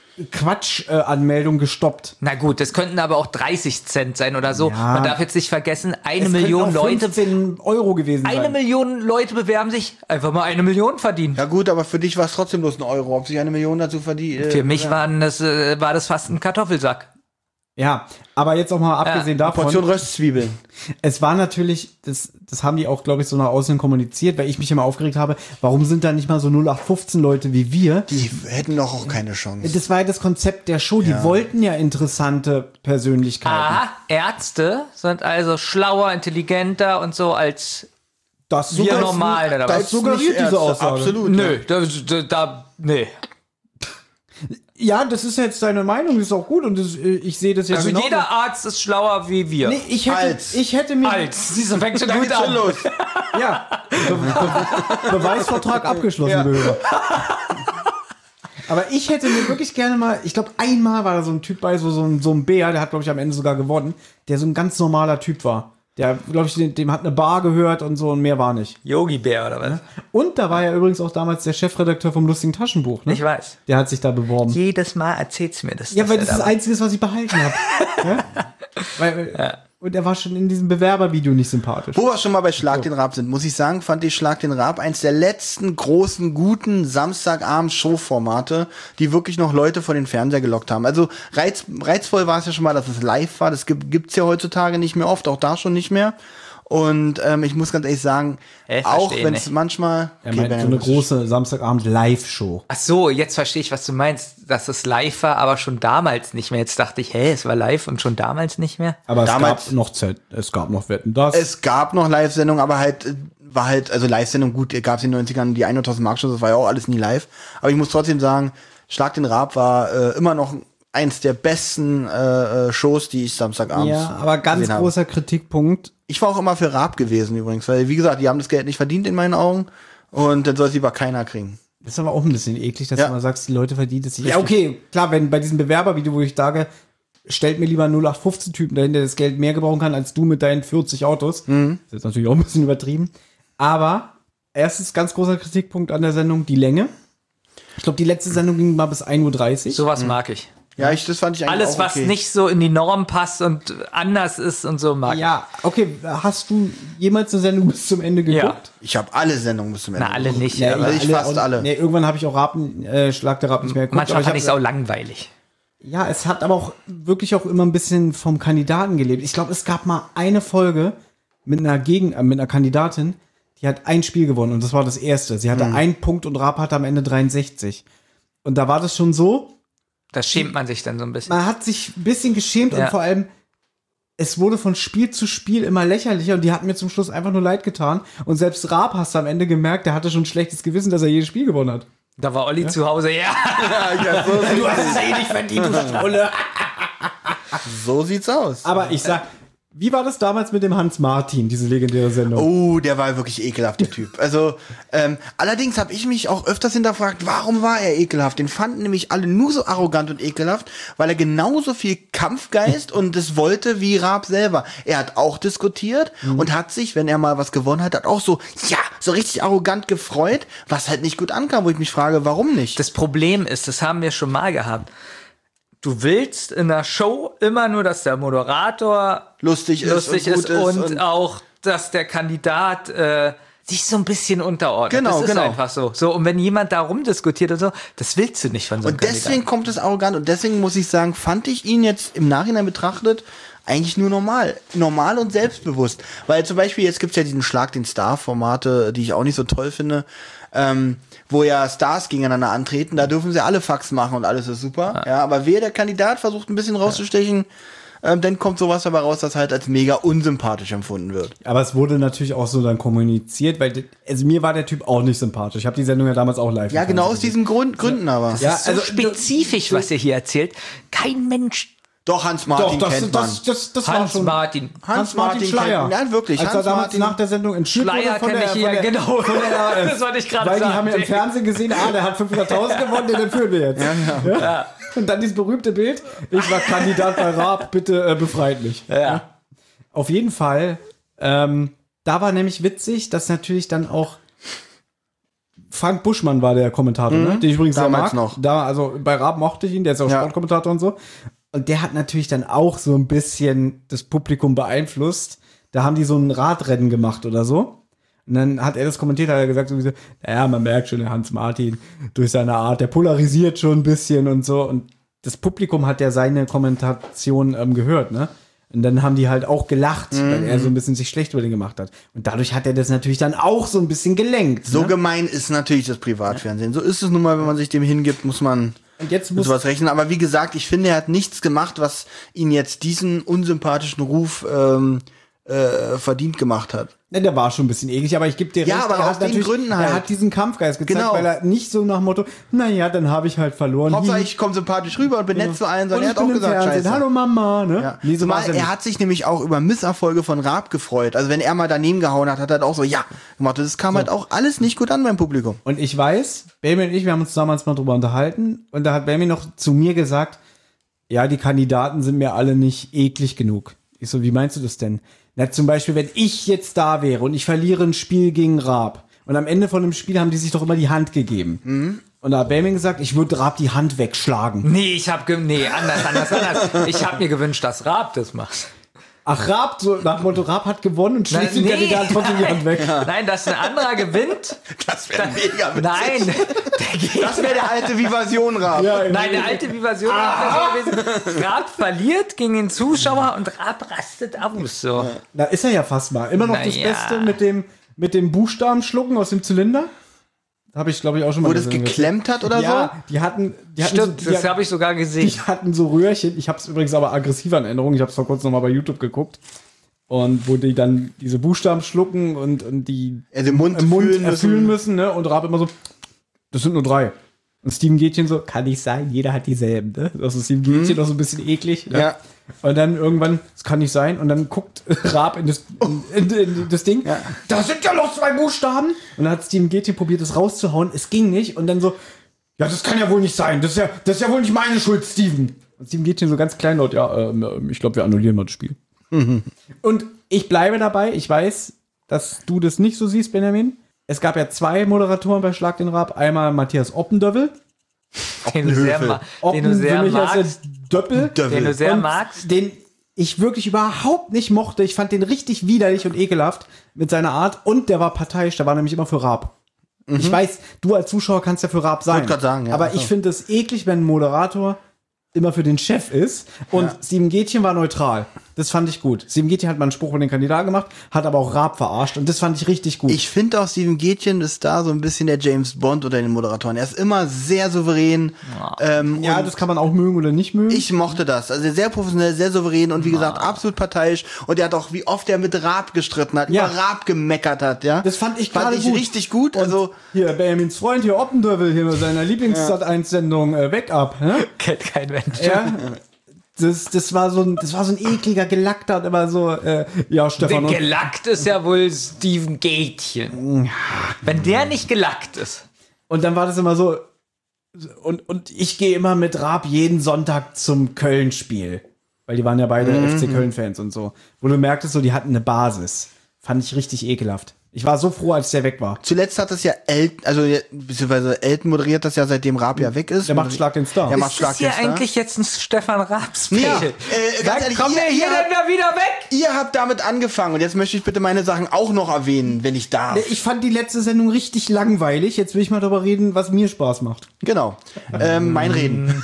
Speaker 3: Quatsch-Anmeldungen gestoppt.
Speaker 4: Na gut, das könnten aber auch dreißig Cent sein oder so.
Speaker 3: Ja.
Speaker 4: Man darf jetzt nicht vergessen, eine
Speaker 3: Es
Speaker 4: Million
Speaker 3: könnten auch
Speaker 4: Leute,
Speaker 3: fünfzehn Euro gewesen
Speaker 4: eine
Speaker 3: sein.
Speaker 4: Million Leute bewerben sich, einfach mal eine Million verdienen.
Speaker 2: Ja gut, aber für dich war es trotzdem bloß ein Euro. Ob sich eine Million dazu verdient. Äh,
Speaker 4: Für mich
Speaker 2: ja.
Speaker 4: waren das, äh, war das fast ein Kartoffelsack.
Speaker 3: Ja, aber jetzt auch mal abgesehen davon.
Speaker 2: Portion Röstzwiebeln.
Speaker 3: Es war natürlich, das, das haben die auch, glaube ich, so nach außen kommuniziert, weil ich mich immer aufgeregt habe, warum sind da nicht mal so null acht fünfzehn Leute wie wir?
Speaker 2: Die hätten doch auch keine Chance.
Speaker 3: Das war ja das Konzept der Show, die wollten ja interessante Persönlichkeiten.
Speaker 4: Aha, Ärzte sind also schlauer, intelligenter und so als
Speaker 3: Das
Speaker 4: wir
Speaker 3: suggeriert-
Speaker 4: normal, oder was?
Speaker 3: Das suggeriert
Speaker 2: Ärzte,
Speaker 3: diese Aussage.
Speaker 2: Absolut.
Speaker 4: Nö, da, da, da nee.
Speaker 3: Ja, das ist jetzt deine Meinung, das ist auch gut und das, äh, ich sehe das ja
Speaker 4: Also
Speaker 3: genau.
Speaker 4: jeder Arzt ist schlauer wie wir.
Speaker 3: Nee, ich hätte,
Speaker 2: Als.
Speaker 3: ich hätte mir
Speaker 4: Als. Siehst du, fängt schon
Speaker 2: Da
Speaker 4: gut
Speaker 2: geht's schon
Speaker 4: an.
Speaker 2: los.
Speaker 3: ja, Be Be Beweisvertrag abgeschlossen,
Speaker 2: Ja.
Speaker 3: Behörde. Aber ich hätte mir wirklich gerne mal, ich glaube, einmal war da so ein Typ bei, so, so, ein, so ein Bär, der hat, glaube ich, am Ende sogar gewonnen, der so ein ganz normaler Typ war. Der, glaube ich, dem, dem hat eine Bar gehört und so und mehr war nicht.
Speaker 4: Yogi Bär oder was?
Speaker 3: Und da war ja übrigens auch damals der Chefredakteur vom Lustigen Taschenbuch, ne?
Speaker 4: Ich weiß.
Speaker 3: Der hat sich da beworben.
Speaker 4: Jedes Mal erzählt's mir das.
Speaker 3: Ja,
Speaker 4: dass
Speaker 3: weil
Speaker 4: er
Speaker 3: das ist
Speaker 4: da
Speaker 3: das Einzige, was ich behalten habe. ja? Weil, Und er war schon in diesem Bewerbervideo nicht sympathisch.
Speaker 2: Wo wir schon mal bei Schlag den Raab sind, muss ich sagen, fand ich Schlag den Raab eins der letzten großen, guten Samstagabend-Show-Formate, die wirklich noch Leute vor den Fernseher gelockt haben. Also reiz, reizvoll war es ja schon mal, dass es live war. Das gibt, gibt's ja heutzutage nicht mehr oft, auch da schon nicht mehr. Und ähm, ich muss ganz ehrlich sagen,
Speaker 4: Äh,
Speaker 2: auch
Speaker 4: verstehe
Speaker 2: wenn es
Speaker 4: nicht.
Speaker 2: manchmal...
Speaker 3: Er
Speaker 2: Okay,
Speaker 3: meint so
Speaker 2: Ben,
Speaker 3: eine
Speaker 2: das ist-
Speaker 3: große Samstagabend-Live-Show.
Speaker 4: Ach so, jetzt verstehe ich, was du meinst, dass es live war, aber schon damals nicht mehr. Jetzt dachte ich, hä, es war live und schon damals nicht mehr.
Speaker 3: Aber es
Speaker 2: Damals-
Speaker 3: gab noch Z, es gab noch Wetten, das.
Speaker 2: Es gab noch Live-Sendungen, aber halt, äh, war halt, also Live-Sendung, gut, gab es in den neunzigern die hunderttausend Mark Shows, das war ja auch alles nie live. Aber ich muss trotzdem sagen, Schlag den Raab war äh, immer noch eins der besten äh, äh, Shows, die ich Samstagabends
Speaker 3: ja, aber ganz
Speaker 2: gesehen habe.
Speaker 3: großer Kritikpunkt.
Speaker 2: Ich war auch immer für Raab gewesen übrigens, weil, wie gesagt, die haben das Geld nicht verdient in meinen Augen und dann soll es lieber keiner kriegen.
Speaker 3: Das ist aber auch ein bisschen eklig, dass
Speaker 2: Ja.
Speaker 3: du mal sagst, die Leute verdienen es sich. Ja, okay, klar, wenn bei diesem Bewerbervideo, wo ich sage, stellt mir lieber einen null acht fünfzehn Typen dahin, der das Geld mehr gebrauchen kann, als du mit deinen vierzig Autos.
Speaker 2: Mhm.
Speaker 3: Das ist jetzt natürlich auch ein bisschen übertrieben. Aber erstens ganz großer Kritikpunkt an der Sendung, die Länge. Ich glaube, die letzte Sendung ging mal bis ein Uhr dreißig.
Speaker 4: Sowas mag ich.
Speaker 2: Ja, ich, das fand ich eigentlich
Speaker 4: Alles,
Speaker 2: auch
Speaker 4: was
Speaker 2: okay.
Speaker 4: nicht so in die Norm passt und anders ist und so mag
Speaker 3: Ja, okay, hast du jemals eine Sendung bis zum Ende
Speaker 4: ich. Ja.
Speaker 3: geguckt?
Speaker 2: Ich habe alle Sendungen bis zum Ende.
Speaker 4: Na, alle nicht.
Speaker 3: Ja,
Speaker 4: aber
Speaker 2: also ich fast
Speaker 3: und,
Speaker 2: alle.
Speaker 3: Nee, irgendwann habe ich auch Raben, äh, Schlag der Raab nicht mehr geguckt.
Speaker 4: manchmal
Speaker 3: aber
Speaker 4: fand ich es
Speaker 3: hab-
Speaker 4: auch langweilig.
Speaker 3: Ja, es hat aber auch wirklich auch immer ein bisschen vom Kandidaten gelebt. Ich glaube, es gab mal eine Folge mit einer Gegen äh, mit einer Kandidatin, die hat ein Spiel gewonnen und das war das erste. Sie hatte
Speaker 2: Mhm.
Speaker 3: einen Punkt und Raab hatte am Ende dreiundsechzig. Und da war das schon so,
Speaker 4: Da schämt man sich dann so ein bisschen.
Speaker 3: man hat sich ein bisschen geschämt
Speaker 4: Ja.
Speaker 3: und vor allem es wurde von Spiel zu Spiel immer lächerlicher und die hat mir zum Schluss einfach nur leid getan. Und selbst Raab hast du am Ende gemerkt, der hatte schon ein schlechtes Gewissen, dass er jedes Spiel gewonnen hat.
Speaker 4: Da war Olli zu Hause, ja.
Speaker 2: Ja, ja, so,
Speaker 3: Du hast es eh nicht verdient, du Schrulle.
Speaker 2: so sieht's aus.
Speaker 3: Aber ich sag, wie war das damals mit dem Hans Martin, diese legendäre Sendung?
Speaker 2: Oh, der war wirklich ekelhaft, der Typ. Also, ähm, allerdings habe ich mich auch öfters hinterfragt, warum war er ekelhaft? Den fanden nämlich alle nur so arrogant und ekelhaft, weil er genauso viel Kampfgeist und das wollte wie Raab selber. Er hat auch diskutiert und hat sich, wenn er mal was gewonnen hat, hat auch so, ja, so richtig arrogant gefreut, was halt nicht gut ankam, wo ich mich frage, warum nicht?
Speaker 4: Das Problem ist, das haben wir schon mal gehabt. Du willst in der Show immer nur, dass der Moderator
Speaker 2: lustig ist
Speaker 4: lustig
Speaker 2: und
Speaker 4: ist
Speaker 2: gut ist
Speaker 4: und,
Speaker 2: und-
Speaker 4: auch, dass der Kandidat äh, sich so ein bisschen unterordnet.
Speaker 2: Genau,
Speaker 4: das ist
Speaker 2: genau.
Speaker 4: einfach so. So, und wenn jemand da rumdiskutiert und so, das willst du nicht von so einem
Speaker 2: Und deswegen kommt es arrogant und deswegen muss ich sagen, fand ich ihn jetzt im Nachhinein betrachtet eigentlich nur normal. Normal und selbstbewusst. Weil zum Beispiel, jetzt gibt's ja diesen Schlag den Star-Formate, die ich auch nicht so toll finde, ähm, wo ja Stars gegeneinander antreten, da dürfen sie alle Fax machen und alles ist super. Ja, aber wer der Kandidat versucht ein bisschen rauszustechen, ähm, dann kommt sowas dabei raus, das halt als mega unsympathisch empfunden wird.
Speaker 3: Aber es wurde natürlich auch so dann kommuniziert, weil also mir war der Typ auch nicht sympathisch. Ich habe die Sendung ja damals auch live.
Speaker 2: Ja,
Speaker 3: im
Speaker 2: genau aus
Speaker 3: Fernsehen
Speaker 2: diesen Grund, Gründen aber.
Speaker 3: Ja,
Speaker 4: so
Speaker 3: also,
Speaker 4: spezifisch, was ihr hier erzählt. Kein Mensch.
Speaker 2: Doch, Hans
Speaker 3: gesehen.
Speaker 2: Martin
Speaker 3: Doch, das,
Speaker 2: kennt man.
Speaker 3: das, das, das war
Speaker 4: Hans
Speaker 3: schon
Speaker 4: Martin.
Speaker 3: Hans Martin Schleier.
Speaker 2: kennt- Ja, wirklich.
Speaker 3: Als er
Speaker 2: Hans
Speaker 3: damals
Speaker 2: Martin.
Speaker 3: nach der Sendung entschuldigt
Speaker 4: Schleier
Speaker 3: wurde von
Speaker 4: kenn
Speaker 3: der,
Speaker 4: ich hier,
Speaker 3: von der,
Speaker 4: genau.
Speaker 3: Von der R A F.
Speaker 4: Das wollte ich gerade
Speaker 3: Weil
Speaker 4: sagen.
Speaker 3: die haben ja im Fernsehen gesehen, ah, der hat fünfhunderttausend gewonnen, den führen wir jetzt. Ja, ja. Und dann dieses berühmte Bild, ich war Kandidat bei Raab, bitte äh, befreit mich.
Speaker 4: Ja.
Speaker 3: Auf jeden Fall, ähm, da war nämlich witzig, dass natürlich dann auch Frank Buschmann war der Kommentator, ne? Den ich übrigens sehr
Speaker 2: damals
Speaker 3: mag.
Speaker 2: noch.
Speaker 3: Da, also bei Raab mochte ich ihn, der ist auch
Speaker 2: Ja.
Speaker 3: Sportkommentator und so. Und der hat natürlich dann auch so ein bisschen das Publikum beeinflusst. Da haben die so ein Radrennen gemacht oder so. Und dann hat er das kommentiert, hat er gesagt, so, naja, man merkt schon, der Hans Martin durch seine Art, der polarisiert schon ein bisschen und so. Und das Publikum hat ja seine Kommentation ähm, gehört, ne? Und dann haben die halt auch gelacht, weil er so ein bisschen sich schlecht über den gemacht hat. Und dadurch hat er das natürlich dann auch so ein bisschen gelenkt.
Speaker 2: So
Speaker 3: ne?
Speaker 2: gemein ist natürlich das Privatfernsehen. So ist es nun mal, wenn man sich dem hingibt, muss man
Speaker 3: Und jetzt
Speaker 2: mit
Speaker 3: muss
Speaker 2: sowas rechnen. Aber wie gesagt, ich finde, er hat nichts gemacht, was ihn jetzt diesen unsympathischen Ruf ähm, äh, verdient gemacht hat.
Speaker 3: Ne, der war schon ein bisschen eklig, aber ich gebe dir
Speaker 2: Ja,
Speaker 3: recht,
Speaker 2: aber
Speaker 3: er
Speaker 2: aus
Speaker 3: hat
Speaker 2: den
Speaker 3: natürlich,
Speaker 2: Gründen halt.
Speaker 3: er hat diesen Kampfgeist gezeigt,
Speaker 2: Genau.
Speaker 3: weil er nicht so nach dem Motto, naja, dann habe ich halt verloren.
Speaker 2: Hauptsache,
Speaker 3: Hi.
Speaker 2: ich komme sympathisch rüber und bin nett zu allen,
Speaker 3: Und
Speaker 2: sondern er
Speaker 3: ich
Speaker 2: hat
Speaker 3: bin
Speaker 2: auch
Speaker 3: im
Speaker 2: gesagt,
Speaker 3: Fernsehen.
Speaker 2: scheiße.
Speaker 3: Hallo Mama, ne?
Speaker 2: Ja.
Speaker 3: Nee, so
Speaker 2: Zumal
Speaker 3: war's ja
Speaker 2: er
Speaker 3: nicht.
Speaker 2: hat sich nämlich auch über Misserfolge von Raab gefreut. Also wenn er mal daneben gehauen hat, hat er halt auch so, ja, gemacht. Das kam halt auch alles nicht gut an beim Publikum.
Speaker 3: Und ich weiß, Bamie und ich, wir haben uns damals mal drüber unterhalten und da hat Bamie noch zu mir gesagt, ja, die Kandidaten sind mir alle nicht eklig genug. Ich so, wie meinst du das denn? Na, zum Beispiel, wenn ich jetzt da wäre und ich verliere ein Spiel gegen Raab und am Ende von dem Spiel haben die sich doch immer die Hand gegeben.
Speaker 2: Mhm.
Speaker 3: Und da hat Bamie gesagt, ich würde Raab die Hand wegschlagen.
Speaker 4: Nee, ich hab, ge nee, anders, anders, anders. Ich hab mir gewünscht, dass Raab das macht.
Speaker 3: Ach, Raab, so nach dem Motto, Raab hat gewonnen und schlägt den
Speaker 4: nee,
Speaker 3: Kandidaten trotzdem die Hand weg.
Speaker 4: Nein, dass ein anderer gewinnt.
Speaker 2: Das wäre mega witzig.
Speaker 4: Nein, der geht.
Speaker 2: Das wäre der alte Vivasion Raab.
Speaker 3: Ja,
Speaker 4: Nein, der alte Vivasion ah. gewesen. Raab verliert gegen den Zuschauer und Raab rastet aus. So.
Speaker 3: Da ist er ja fast mal. Immer noch
Speaker 4: Na
Speaker 3: das
Speaker 4: ja.
Speaker 3: Beste mit dem, mit dem Buchstaben schlucken aus dem Zylinder. Habe ich, glaube ich, auch schon mal
Speaker 2: Wo das
Speaker 3: gesehen.
Speaker 2: geklemmt hat oder
Speaker 3: Ja, die hatten, die hatten
Speaker 4: Stimmt,
Speaker 3: so, die,
Speaker 4: das habe ich sogar gesehen.
Speaker 3: die hatten so Röhrchen. Ich habe es übrigens aber aggressiver in Erinnerung. Ich habe es vor kurzem noch mal bei YouTube geguckt. Und wo die dann diese Buchstaben schlucken und, und die
Speaker 2: Also im Mund,
Speaker 3: im Mund
Speaker 2: fühlen
Speaker 3: erfüllen
Speaker 2: müssen.
Speaker 3: müssen, ne? Und Raab immer so, das sind nur drei. Und Steven Gätchen so, kann nicht sein, jeder hat dieselben, ne? Das ist Steven Gätchen noch so ein bisschen eklig. Ne?
Speaker 2: Ja.
Speaker 3: Und dann irgendwann, das kann nicht sein, und dann guckt Raab in das, in, in, in das Ding,
Speaker 2: Ja.
Speaker 3: da sind ja noch zwei Buchstaben. Und dann hat Steven Gätchen probiert, das rauszuhauen, es ging nicht. Und dann so, ja, das kann ja wohl nicht sein, das ist ja, das ist ja wohl nicht meine Schuld, Steven. Und Steven Gätchen so ganz kleinlaut, ja, ähm, ich glaube, wir annullieren mal das Spiel. Und ich bleibe dabei, ich weiß, dass du das nicht so siehst, Benjamin. Es gab ja zwei Moderatoren bei Schlag den Raab. Einmal Matthias Oppendövel.
Speaker 4: Den du sehr, ma den du
Speaker 3: Oppen
Speaker 4: sehr
Speaker 3: für mich als
Speaker 4: magst.
Speaker 3: der Döppel.
Speaker 4: Den du sehr
Speaker 3: Und
Speaker 4: magst.
Speaker 3: Den ich wirklich überhaupt nicht mochte. Ich fand den richtig widerlich und ekelhaft mit seiner Art. Und der war parteiisch, der war nämlich immer für Raab. Ich weiß, du als Zuschauer kannst ja für Raab sein.
Speaker 2: Wollte grad sagen, ja.
Speaker 3: Aber ich finde es eklig, wenn ein Moderator immer für den Chef ist. Und
Speaker 2: Ja.
Speaker 3: Steven Gätchen war neutral. Das fand ich gut. Steven Gätchen hat mal einen Spruch über den Kandidaten gemacht, hat aber auch Raab verarscht. Und das fand ich richtig gut.
Speaker 2: Ich finde auch, Steven Gätchen ist da so ein bisschen der James Bond unter den Moderatoren. Er ist immer sehr souverän. Ähm,
Speaker 3: ja,
Speaker 2: und
Speaker 3: das kann man auch mögen oder nicht mögen.
Speaker 2: ich mochte das. Also sehr professionell, sehr souverän und wie gesagt, absolut parteiisch. Und er hat auch, wie oft er mit Raab gestritten hat,
Speaker 3: Ja.
Speaker 2: über Raab gemeckert hat, ja.
Speaker 3: Das fand ich
Speaker 2: Fand
Speaker 3: gerade
Speaker 2: ich
Speaker 3: gut.
Speaker 2: richtig gut.
Speaker 3: Und
Speaker 2: Also,
Speaker 3: hier, Benjamins Freund, hier Oppendövel, hier mit seiner Lieblings-Sat eins Sendung äh, Backup. Ne?
Speaker 4: Kennt kein Mensch.
Speaker 3: Ja. Das, das war so ein, das war so ein ekliger Gelackter und immer so, äh, ja, Stefan.
Speaker 4: Der
Speaker 3: Und,
Speaker 4: gelackt ist ja wohl Steven Gätchen. Wenn der nicht gelackt ist.
Speaker 3: und dann war das immer so, und, und ich gehe immer mit Raab jeden Sonntag zum Köln-Spiel. Weil die waren ja beide
Speaker 2: Mhm.
Speaker 3: F C Köln-Fans und so. Wo du merktest, so, die hatten eine Basis. Fand ich richtig ekelhaft. Ich war so froh, als der weg war.
Speaker 2: zuletzt hat das ja Elton, also beziehungsweise Elton moderiert das ja, seitdem Raab ja weg ist.
Speaker 3: Der macht Schlag den Star.
Speaker 2: Der macht
Speaker 4: Ist
Speaker 2: Schlag
Speaker 4: das hier
Speaker 2: den Star.
Speaker 4: eigentlich jetzt ein Stefan Raab-Spiel?
Speaker 2: Ja, äh, ganz ehrlich,
Speaker 4: Kommen wir
Speaker 2: ihr,
Speaker 4: hier
Speaker 2: ihr,
Speaker 4: denn mal wieder weg?
Speaker 2: ihr habt damit angefangen und jetzt möchte ich bitte meine Sachen auch noch erwähnen, wenn ich darf.
Speaker 3: Ich fand die letzte Sendung richtig langweilig. Jetzt will ich mal darüber reden, was mir Spaß macht.
Speaker 2: Genau. Ähm, mein Reden.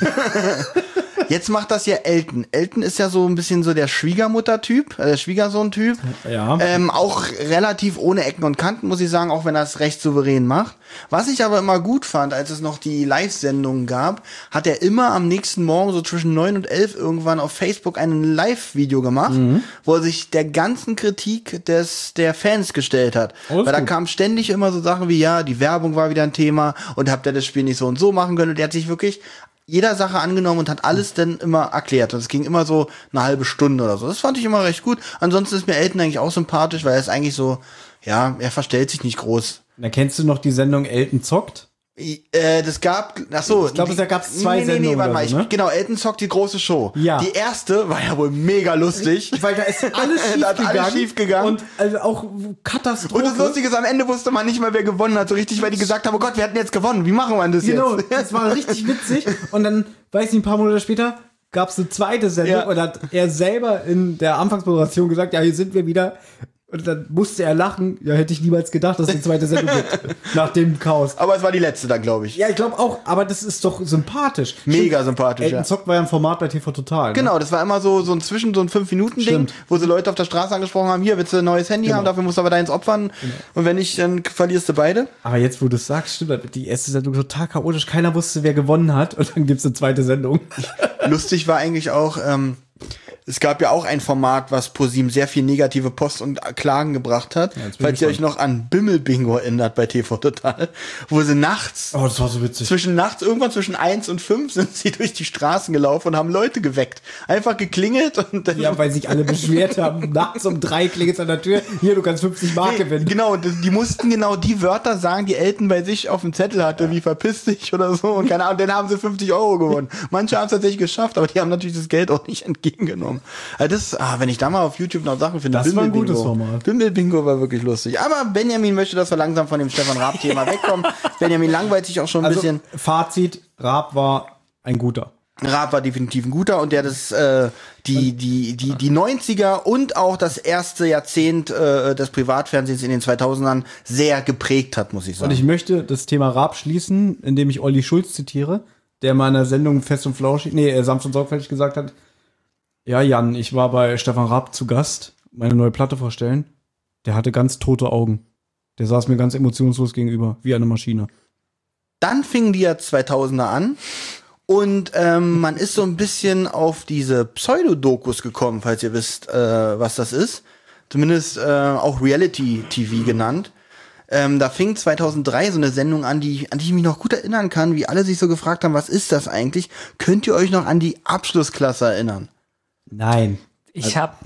Speaker 2: Jetzt macht das ja Elton. Elton ist ja so ein bisschen so der Schwiegermutter-Typ, äh, der Schwiegersohn-Typ.
Speaker 3: Ja.
Speaker 2: Ähm, auch relativ ohne Ecken und Kanten, muss ich sagen, auch wenn er es recht souverän macht. Was ich aber immer gut fand, als es noch die Live-Sendungen gab, hat er immer am nächsten Morgen so zwischen neun und elf irgendwann auf Facebook ein Live-Video gemacht, wo er sich der ganzen Kritik des der Fans gestellt hat.
Speaker 3: Oh, ist
Speaker 2: Weil da
Speaker 3: gut.
Speaker 2: kamen ständig immer so Sachen wie, ja, die Werbung war wieder ein Thema und habt ihr das Spiel nicht so und so machen können. Und der hat sich wirklich jeder Sache angenommen und hat alles dann immer erklärt. Und es ging immer so eine halbe Stunde oder so. Das fand ich immer recht gut. Ansonsten ist mir Elton eigentlich auch sympathisch, weil er ist eigentlich so, ja, er verstellt sich nicht groß.
Speaker 3: Da kennst du noch die Sendung Elton zockt?
Speaker 2: Äh, das gab, ach so.
Speaker 3: Ich glaube,
Speaker 2: die-
Speaker 3: da gab's zwei
Speaker 2: nee, nee, nee,
Speaker 3: Sendungen
Speaker 2: warte
Speaker 3: oder
Speaker 2: mal,
Speaker 3: so,
Speaker 2: ich,
Speaker 3: ne?
Speaker 2: genau, Elton zockt die große Show.
Speaker 3: Ja.
Speaker 2: Die erste war ja wohl mega lustig.
Speaker 3: Weil da ist alles schief
Speaker 2: Da hat alles
Speaker 3: gegangen.
Speaker 2: schief gegangen.
Speaker 3: Und also auch Katastrophe.
Speaker 2: Und das Lustige ist, am Ende wusste man nicht mal, wer gewonnen hat, so richtig, weil die gesagt haben, oh Gott, wir hatten jetzt gewonnen, wie machen wir das
Speaker 3: Genau,
Speaker 2: jetzt?
Speaker 3: das war richtig witzig. Und dann, weiß ich, ein paar Monate später gab es eine zweite Sendung
Speaker 2: Ja.
Speaker 3: und hat er selber in der Anfangsmoderation gesagt, ja, hier sind wir wieder. Und dann musste er lachen. Ja, hätte ich niemals gedacht, dass es eine zweite Sendung gibt. Nach dem Chaos.
Speaker 2: Aber es war die letzte dann, glaube ich.
Speaker 3: Ja, ich glaube auch, aber das ist doch sympathisch.
Speaker 2: Mega sympathisch,
Speaker 3: Elton
Speaker 2: ja.
Speaker 3: Zockt war ja ein Format bei T V Total. Ne?
Speaker 2: Genau, das war immer so, so ein Zwischen, so ein fünf-Minuten-Ding,
Speaker 3: Stimmt.
Speaker 2: wo sie Leute auf der Straße angesprochen haben, hier, willst du ein neues Handy
Speaker 3: Genau.
Speaker 2: haben, dafür musst du aber deins opfern. Und wenn nicht, dann verlierst du beide.
Speaker 3: Aber jetzt, wo du es sagst, stimmt, die erste Sendung total chaotisch. Keiner wusste, wer gewonnen hat. Und dann gibt's eine zweite Sendung.
Speaker 2: Lustig war eigentlich auch, ähm, es gab ja auch ein Format, was ProSieben sehr viel negative Post und Klagen gebracht hat.
Speaker 3: jetzt bin
Speaker 2: Falls
Speaker 3: ich
Speaker 2: ihr euch noch an Bimmel-Bingo erinnert bei T V Total, wo sie nachts,
Speaker 3: Oh, das war so witzig.
Speaker 2: zwischen nachts, irgendwann zwischen eins und fünf sind sie durch die Straßen gelaufen und haben Leute geweckt. Einfach geklingelt und dann
Speaker 3: Ja, weil sich alle beschwert haben. Nachts um drei klingelt's an der Tür. Hier, du kannst fünfzig Mark
Speaker 2: Nee,
Speaker 3: gewinnen.
Speaker 2: Genau, und das- die mussten genau die Wörter sagen, die Elton bei sich auf dem Zettel hatte, wie verpiss dich oder so. Und keine Ahnung, dann haben sie fünfzig Euro gewonnen. Manche haben es tatsächlich geschafft, aber die haben natürlich das Geld auch nicht entgegengenommen. Also das, ah, wenn ich da mal auf YouTube noch Sachen finde,
Speaker 3: Das war ein
Speaker 2: Bimmel-Bingo.
Speaker 3: gutes Format.
Speaker 2: Bimmel-Bingo war wirklich lustig. Aber Benjamin möchte, dass wir langsam von dem Stefan Raab-Thema wegkommen. Benjamin langweilt sich auch schon ein
Speaker 3: Also,
Speaker 2: bisschen.
Speaker 3: Fazit, Raab war ein guter.
Speaker 2: Raab war definitiv ein guter und der das äh, die die die die neunziger und auch das erste Jahrzehnt äh, des Privatfernsehens in den zweitausendern sehr geprägt hat, muss ich sagen.
Speaker 3: Und ich möchte das Thema Raab schließen, indem ich Olli Schulz zitiere, der mal in der Sendung Fest und Flauschig, nee, äh, sanft und sorgfältig gesagt hat, ja, Jan, ich war bei Stefan Raab zu Gast, meine neue Platte vorstellen. Der hatte ganz tote Augen. Der saß mir ganz emotionslos gegenüber, wie eine Maschine.
Speaker 2: Dann fingen die ja zweitausender an. Und ähm, man ist so ein bisschen auf diese Pseudodokus gekommen, falls ihr wisst, äh, was das ist. Zumindest äh, auch Reality-T V genannt. Ähm, da fing zweitausenddrei so eine Sendung an, die, an die ich mich noch gut erinnern kann, wie alle sich so gefragt haben, was ist das eigentlich? Könnt ihr euch noch an die Abschlussklasse erinnern?
Speaker 3: Nein.
Speaker 4: Ich habe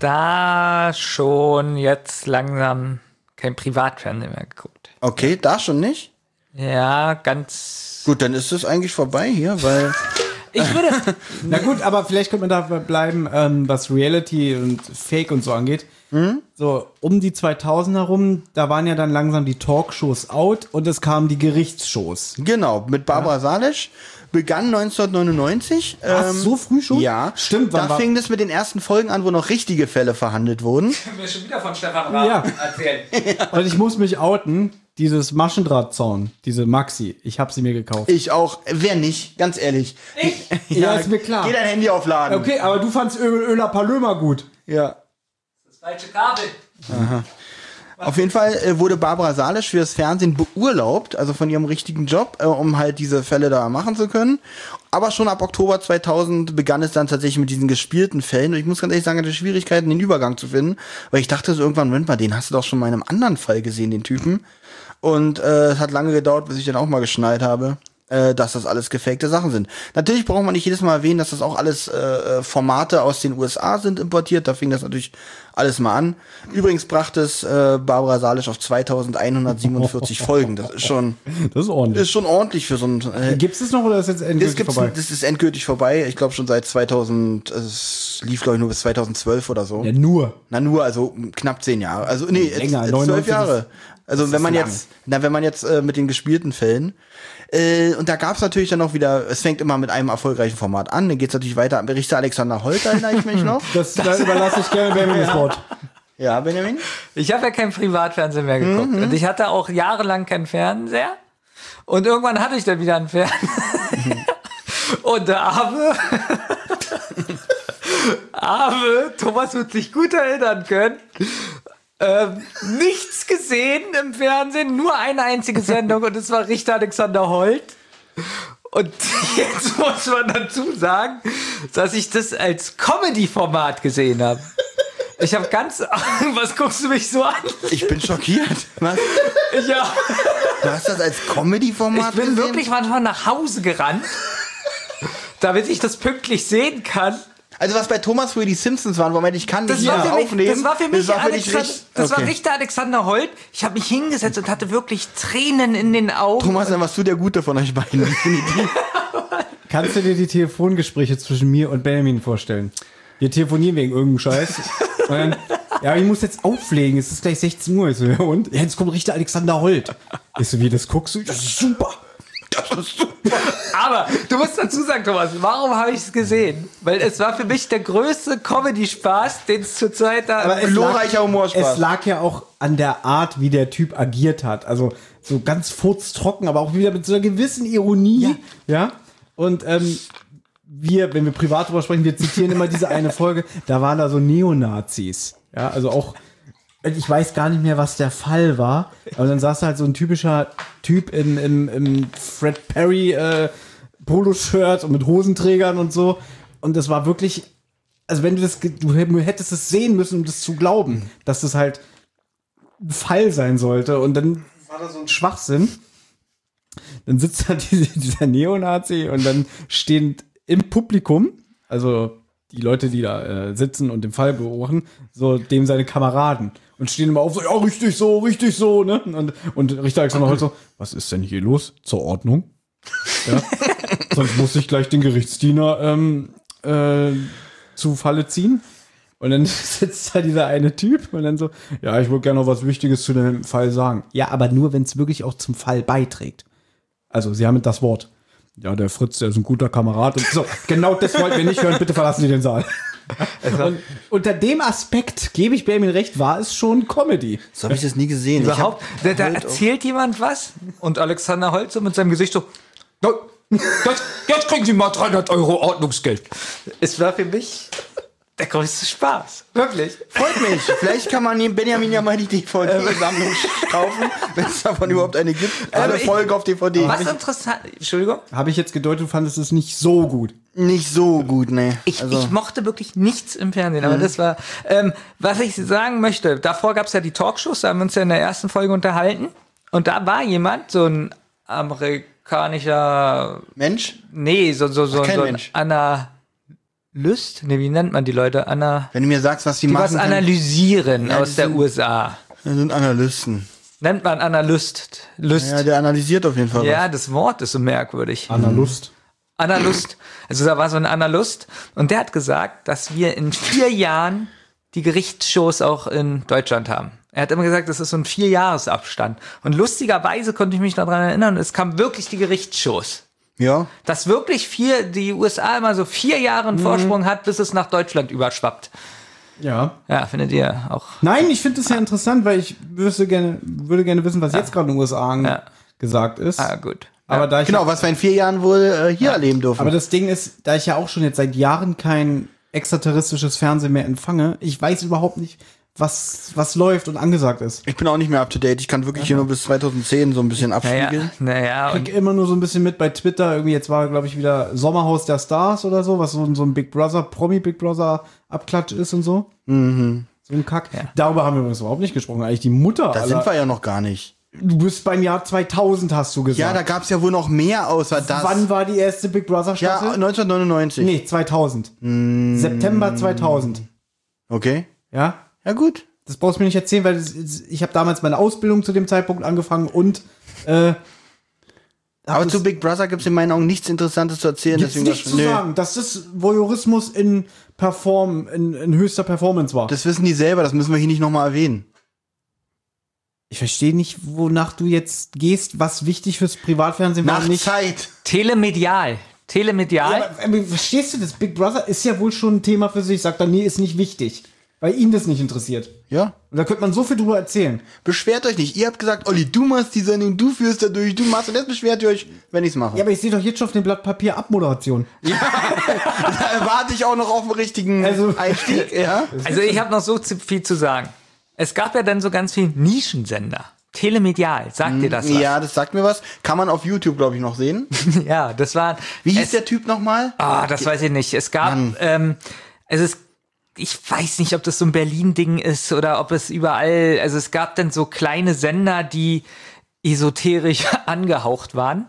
Speaker 4: da schon jetzt langsam kein Privatfernsehen mehr geguckt.
Speaker 2: Okay, da schon nicht?
Speaker 4: Ja, ganz...
Speaker 2: Gut, dann ist es eigentlich vorbei hier, weil...
Speaker 4: Ich würde...
Speaker 3: Na gut, aber vielleicht könnte man da bleiben, ähm, was Reality und Fake und so angeht. Mhm. So, um die zweitausender rum, da waren ja dann langsam die Talkshows out und es kamen die Gerichtsshows.
Speaker 2: Genau, mit Barbara ja. Salisch. Begann neunzehnhundertneunundneunzig.
Speaker 3: Ach,
Speaker 2: ähm,
Speaker 3: so früh schon?
Speaker 2: Ja.
Speaker 3: Stimmt.
Speaker 2: Da fing das mit den ersten Folgen an, wo noch richtige Fälle verhandelt wurden.
Speaker 4: Ich mir schon wieder von Stefan Raab
Speaker 3: ja.
Speaker 4: erzählen.
Speaker 3: Und ich muss mich outen, dieses Maschendrahtzaun, diese Maxi, ich habe sie mir gekauft.
Speaker 2: Ich auch. Wer nicht? Ganz ehrlich.
Speaker 4: Ich?
Speaker 3: Ja, ist mir klar.
Speaker 2: Geh dein Handy aufladen.
Speaker 3: Okay, aber du fandst Ö- Öler Palömer gut.
Speaker 2: Ja.
Speaker 4: Das falsche Kabel.
Speaker 2: Aha. Auf jeden Fall äh, wurde Barbara Salisch für das Fernsehen beurlaubt, also von ihrem richtigen Job, äh, um halt diese Fälle da machen zu können. Aber schon ab Oktober zweitausend begann es dann tatsächlich mit diesen gespielten Fällen. Und ich muss ganz ehrlich sagen, ich hatte Schwierigkeiten, den Übergang zu finden, weil ich dachte so irgendwann, Moment mal, den hast du doch schon mal in einem anderen Fall gesehen, den Typen. Und äh, es hat lange gedauert, bis ich dann auch mal geschnallt habe, äh, dass das alles gefakte Sachen sind. Natürlich braucht man nicht jedes Mal erwähnen, dass das auch alles äh, Formate aus den U S A sind importiert. Da fing das natürlich alles mal an. Übrigens brachte es äh, Barbara Salisch auf zweitausendeinhundertsiebenundvierzig Folgen. Das ist schon,
Speaker 3: das ist ordentlich.
Speaker 2: Ist schon ordentlich für so ein. Äh,
Speaker 3: Gibt es das noch oder ist jetzt endgültig
Speaker 2: das gibt's,
Speaker 3: vorbei?
Speaker 2: Das ist endgültig vorbei. Ich glaube schon seit zweitausend. Es lief glaube ich nur bis zweitausendzwölf oder so.
Speaker 3: Ja, nur.
Speaker 2: Na nur, also knapp zehn Jahre. Also nee,
Speaker 3: länger,
Speaker 2: jetzt, zwölf Jahre. Also wenn man
Speaker 3: lang.
Speaker 2: jetzt, na wenn man jetzt äh, mit den gespielten Fällen. Äh, und da gab es natürlich dann auch wieder, es fängt immer mit einem erfolgreichen Format an, dann geht es natürlich weiter. Berichter Alexander Holt, erinnere ich mich noch.
Speaker 3: Das, das da überlasse ich gerne Benjamin das Wort.
Speaker 2: Ja, Benjamin?
Speaker 4: Ich habe ja kein Privatfernsehen mehr geguckt.
Speaker 2: Mhm.
Speaker 4: Und ich hatte auch jahrelang keinen Fernseher. Und irgendwann hatte ich dann wieder einen Fernseher. Mhm. Und der Arme, Arme, Thomas wird sich gut erinnern können, Ähm, nichts gesehen im Fernsehen, nur eine einzige Sendung und es war Richter Alexander Holt. Und jetzt muss man dazu sagen, dass ich das als Comedy-Format gesehen habe. Ich habe ganz... Was guckst du mich so an?
Speaker 2: Ich bin schockiert. Was?
Speaker 4: Ja.
Speaker 2: Du hast das als Comedy-Format
Speaker 4: Ich bin
Speaker 2: gesehen?
Speaker 4: wirklich manchmal nach Hause gerannt, damit ich das pünktlich sehen kann.
Speaker 2: Also was bei Thomas früher die Simpsons waren, wo man ich kann
Speaker 4: Das
Speaker 2: nicht
Speaker 4: war, für mich,
Speaker 2: aufnehmen.
Speaker 4: das war für mich,
Speaker 2: das war für dich
Speaker 4: Alexander,
Speaker 2: richtig-
Speaker 4: das
Speaker 2: okay.
Speaker 4: war Richter Alexander Holt. Ich habe mich hingesetzt und hatte wirklich Tränen in den Augen.
Speaker 2: Thomas, dann warst du der Gute von euch beiden, definitiv.
Speaker 3: Kannst du dir die Telefongespräche zwischen mir und Benjamin vorstellen? Wir telefonieren wegen irgendeinem Scheiß. Und dann, ja, ich muss jetzt auflegen, es ist gleich sechzehn Uhr. Ich so, ja, und? Ja, jetzt kommt Richter Alexander Holt. Ich so, wie, das guckst du? Das ist super.
Speaker 2: Das ist super.
Speaker 4: Aber du musst dazu sagen, Thomas, warum habe ich es gesehen? Weil es war für mich der größte Comedy-Spaß, den es zurzeit da...
Speaker 3: Aber es
Speaker 2: glorreicher
Speaker 3: lag,
Speaker 2: Humorspaß.
Speaker 3: Es lag ja auch an der Art, wie der Typ agiert hat. Also so ganz furztrocken, aber auch wieder mit so einer gewissen Ironie. Ja. ja? Und ähm, wir, wenn wir privat drüber sprechen, wir zitieren immer diese eine Folge, da waren da so Neonazis. Ja, also auch... Ich weiß gar nicht mehr, was der Fall war, aber dann saß da halt so ein typischer Typ in, im, im Fred Perry äh, Poloshirt und mit Hosenträgern und so. Und das war wirklich, also wenn du das, du hättest es sehen müssen, um das zu glauben, dass das halt ein Fall sein sollte. Und dann war da so ein Schwachsinn. Dann sitzt da diese, dieser Neonazi und dann stehen im Publikum, also die Leute, die da äh, sitzen und den Fall beobachten, so dem seine Kameraden und stehen immer auf so, ja, richtig so, richtig so, ne? Und, und Richter Alexander Holt so, was ist denn hier los? Zur Ordnung? Ja? Sonst muss ich gleich den Gerichtsdiener ähm, äh, zu Falle ziehen. Und dann sitzt da dieser eine Typ und dann so, ja, ich würde gerne noch was Wichtiges zu dem Fall sagen. Ja, aber nur, wenn es wirklich auch zum Fall beiträgt. Also, sie haben das Wort. ja, der Fritz, der ist ein guter Kamerad. Und so, genau das wollten wir nicht hören. Bitte verlassen Sie den Saal. Und unter dem Aspekt, gebe ich Benjamin recht, war es schon Comedy.
Speaker 2: So habe ich das nie gesehen.
Speaker 4: Überhaupt,
Speaker 2: Ich
Speaker 4: da,
Speaker 2: hab
Speaker 4: da
Speaker 2: heute
Speaker 4: erzählt jemand was und Alexander Holt so mit seinem Gesicht so, "No, jetzt, jetzt kriegen Sie mal dreihundert Euro Ordnungsgeld." Es war für mich der größte Spaß. Wirklich.
Speaker 2: Freut mich. Vielleicht kann man dem Benjamin ja mal die D V D-Sammlung kaufen, wenn es davon überhaupt eine gibt. Alle
Speaker 4: ich-
Speaker 2: Folge auf D V D.
Speaker 4: Was interessant, Entschuldigung,
Speaker 3: Habe ich jetzt gedeutet, du fandest es nicht so gut.
Speaker 2: Nicht so gut, ne.
Speaker 4: ich,
Speaker 2: Also,
Speaker 4: ich mochte wirklich nichts im Fernsehen, aber das war, ähm, was ich sagen möchte, davor gab es ja die Talkshows, da haben wir uns ja in der ersten Folge unterhalten und da war jemand, so ein amerikanischer,
Speaker 2: Mensch,
Speaker 4: nee, so, so, so,
Speaker 2: Ach, kein
Speaker 4: so ein
Speaker 2: Mensch.
Speaker 4: Analyst, ne, wie nennt man die Leute, Ana,
Speaker 2: wenn du mir sagst, was die,
Speaker 4: die
Speaker 2: machen,
Speaker 4: was
Speaker 2: kann-
Speaker 4: analysieren
Speaker 2: Ja,
Speaker 4: aus
Speaker 2: die
Speaker 4: der
Speaker 2: sind-
Speaker 4: U S A.
Speaker 2: das sind Analysten.
Speaker 4: Nennt man Analyst. Lüst.
Speaker 2: Ja, der analysiert auf jeden Fall
Speaker 4: Ja, das Wort ist so merkwürdig.
Speaker 3: Anna Lust.
Speaker 4: Analyst. Also da war so ein Analyst und der hat gesagt, dass wir in vier Jahren die Gerichtsshows auch in Deutschland haben. Er hat immer gesagt, das ist so ein Vierjahresabstand. Und lustigerweise konnte ich mich daran erinnern, es kamen wirklich die Gerichtsshows.
Speaker 2: was. Ja.
Speaker 4: Dass wirklich vier, die U S A immer so vier Jahre einen Vorsprung hat, bis es nach Deutschland überschwappt.
Speaker 3: Ja.
Speaker 4: Ja, findet ihr auch.
Speaker 3: Nein, ich finde das ja interessant, weil ich wüsste gerne, würde gerne wissen, was jetzt gerade in den U S A
Speaker 4: Ja.
Speaker 3: gesagt ist.
Speaker 4: Ah, gut.
Speaker 3: Aber da ich
Speaker 2: Genau, was wir in vier Jahren wohl äh, hier erleben dürfen.
Speaker 3: Aber das Ding ist, da ich ja auch schon jetzt seit Jahren kein extraterrestrisches Fernsehen mehr empfange, ich weiß überhaupt nicht, was, was läuft und angesagt ist.
Speaker 2: ich bin auch nicht mehr up to date. Ich kann wirklich hier nur bis zweitausendzehn so ein bisschen
Speaker 4: Naja,
Speaker 2: abspiegeln.
Speaker 4: naja.
Speaker 3: Ich
Speaker 4: Und
Speaker 3: krieg immer nur so ein bisschen mit bei Twitter. Irgendwie jetzt war, glaube ich, wieder Sommerhaus der Stars oder so, was so, ein- so ein Big Brother, Promi Big Brother Abklatsch ist und so. Mhm. So ein Kack. Darüber haben wir übrigens überhaupt nicht gesprochen. Eigentlich die Mutter.
Speaker 2: Da
Speaker 3: aller-
Speaker 2: sind wir ja noch gar nicht.
Speaker 3: Du bist beim Jahr zweitausend, hast du gesagt.
Speaker 2: Ja, da gab's ja wohl noch mehr außer das.
Speaker 3: Wann war die erste Big Brother
Speaker 2: Ja,
Speaker 3: Staffel?
Speaker 2: neunzehnhundertneunundneunzig.
Speaker 3: Nee, zweitausend. September zweitausend.
Speaker 2: Okay.
Speaker 3: Ja?
Speaker 2: Ja, gut.
Speaker 3: Das brauchst du mir nicht erzählen, weil das, ich habe damals meine Ausbildung zu dem Zeitpunkt angefangen und äh,
Speaker 2: Aber
Speaker 3: das-
Speaker 2: zu Big Brother gibt's in meinen Augen nichts Interessantes zu erzählen.
Speaker 3: gibt's
Speaker 2: deswegen
Speaker 3: nichts
Speaker 2: das-
Speaker 3: zu
Speaker 2: Nö.
Speaker 3: sagen, dass das Voyeurismus in Perform, in, in höchster Performance war.
Speaker 2: Das wissen die selber, das müssen wir hier nicht nochmal erwähnen.
Speaker 3: Ich verstehe nicht, wonach du jetzt gehst, was wichtig fürs Privatfernsehen war
Speaker 2: Nach
Speaker 3: und nicht.
Speaker 2: Zeit.
Speaker 4: Telemedial. Telemedial.
Speaker 3: Ja, aber, aber verstehst du das? Big Brother ist ja wohl schon ein Thema für sich. Sagt er, nee, ist nicht wichtig. Weil ihn das nicht interessiert.
Speaker 2: Ja.
Speaker 3: Und da könnte man so viel drüber erzählen.
Speaker 2: Beschwert euch nicht. Ihr habt gesagt, Olli, du machst die Sendung, du führst da durch, du machst und jetzt beschwert ihr euch, wenn ich's mache.
Speaker 3: Ja, aber ich sehe doch jetzt schon auf dem Blatt Papier Abmoderation.
Speaker 2: Da warte ich auch noch auf den richtigen
Speaker 3: Also-
Speaker 2: Einstieg, ja.
Speaker 4: Also ich habe noch so zu- viel zu sagen. Es gab ja dann so ganz viele Nischensender. Telemedial, sagt dir das was?
Speaker 2: Ja, das sagt mir was. Kann man auf YouTube, glaube ich, noch sehen.
Speaker 4: Ja, das war.
Speaker 2: Wie hieß
Speaker 4: es,
Speaker 2: der Typ nochmal?
Speaker 4: Ah, das weiß ich nicht. Es gab,
Speaker 2: Mann.
Speaker 4: ähm, es ist, ich weiß nicht, ob das so ein Berlin-Ding ist oder ob es überall, also es gab dann so kleine Sender, die esoterisch angehaucht waren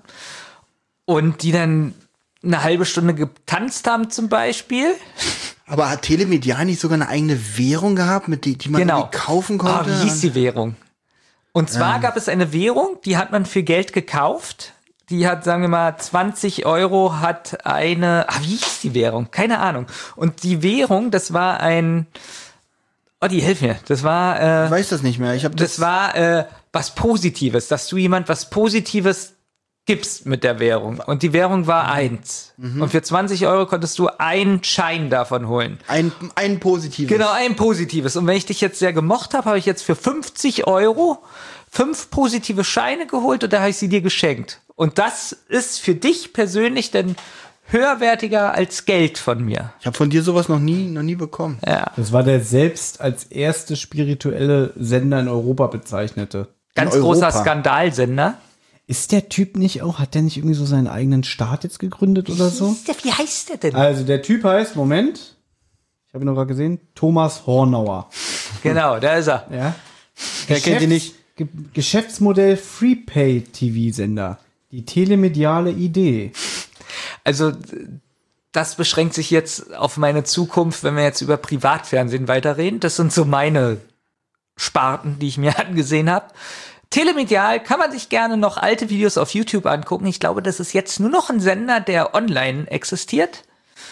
Speaker 4: und die dann eine halbe Stunde getanzt haben zum Beispiel.
Speaker 2: Aber hat Telemedial nicht sogar eine eigene Währung gehabt, mit die, die man
Speaker 4: Genau.
Speaker 2: irgendwie kaufen
Speaker 4: Ah,
Speaker 2: konnte?
Speaker 4: wie hieß die Währung? Und zwar gab es eine Währung, die hat man für Geld gekauft. Die hat, sagen wir mal, zwanzig Euro hat eine, ah, wie hieß die Währung? Keine Ahnung. Und die Währung, das war ein, oh, die hilf mir. Das war, äh,
Speaker 2: Ich weiß das nicht mehr. Ich habe das,
Speaker 4: das war äh, was Positives, dass du jemand was Positives gibst mit der Währung. Und die Währung war eins. Und für zwanzig Euro konntest du einen Schein davon holen.
Speaker 2: ein, ein positives.
Speaker 4: Genau, ein positives. Und wenn ich dich jetzt sehr gemocht habe, habe ich jetzt für fünfzig Euro fünf positive Scheine geholt und da habe ich sie dir geschenkt. Und das ist für dich persönlich dann höherwertiger als Geld von mir.
Speaker 2: Ich habe von dir sowas noch nie, noch nie bekommen.
Speaker 4: Ja.
Speaker 3: Das war der selbst als erste spirituelle Sender in Europa bezeichnete.
Speaker 4: Ganz
Speaker 2: In
Speaker 4: großer
Speaker 2: Europa.
Speaker 4: Skandalsender.
Speaker 3: Ist der Typ nicht auch, hat der nicht irgendwie so seinen eigenen Staat jetzt gegründet oder so?
Speaker 4: Wie heißt der denn?
Speaker 3: Also der Typ heißt, Moment, ich habe ihn noch gerade gesehen, Thomas Hornauer.
Speaker 4: Genau, da ist er.
Speaker 3: Ja.
Speaker 2: Wer kennt ihn nicht?
Speaker 3: Ge Geschäftsmodell Freepay-T V-Sender. Die telemediale Idee.
Speaker 4: Also das beschränkt sich jetzt auf meine Zukunft, wenn wir jetzt über Privatfernsehen weiterreden. Das sind so meine Sparten, die ich mir angesehen habe. Telemedial kann man sich gerne noch alte Videos auf YouTube angucken. Ich glaube, das ist jetzt nur noch ein Sender, der online existiert.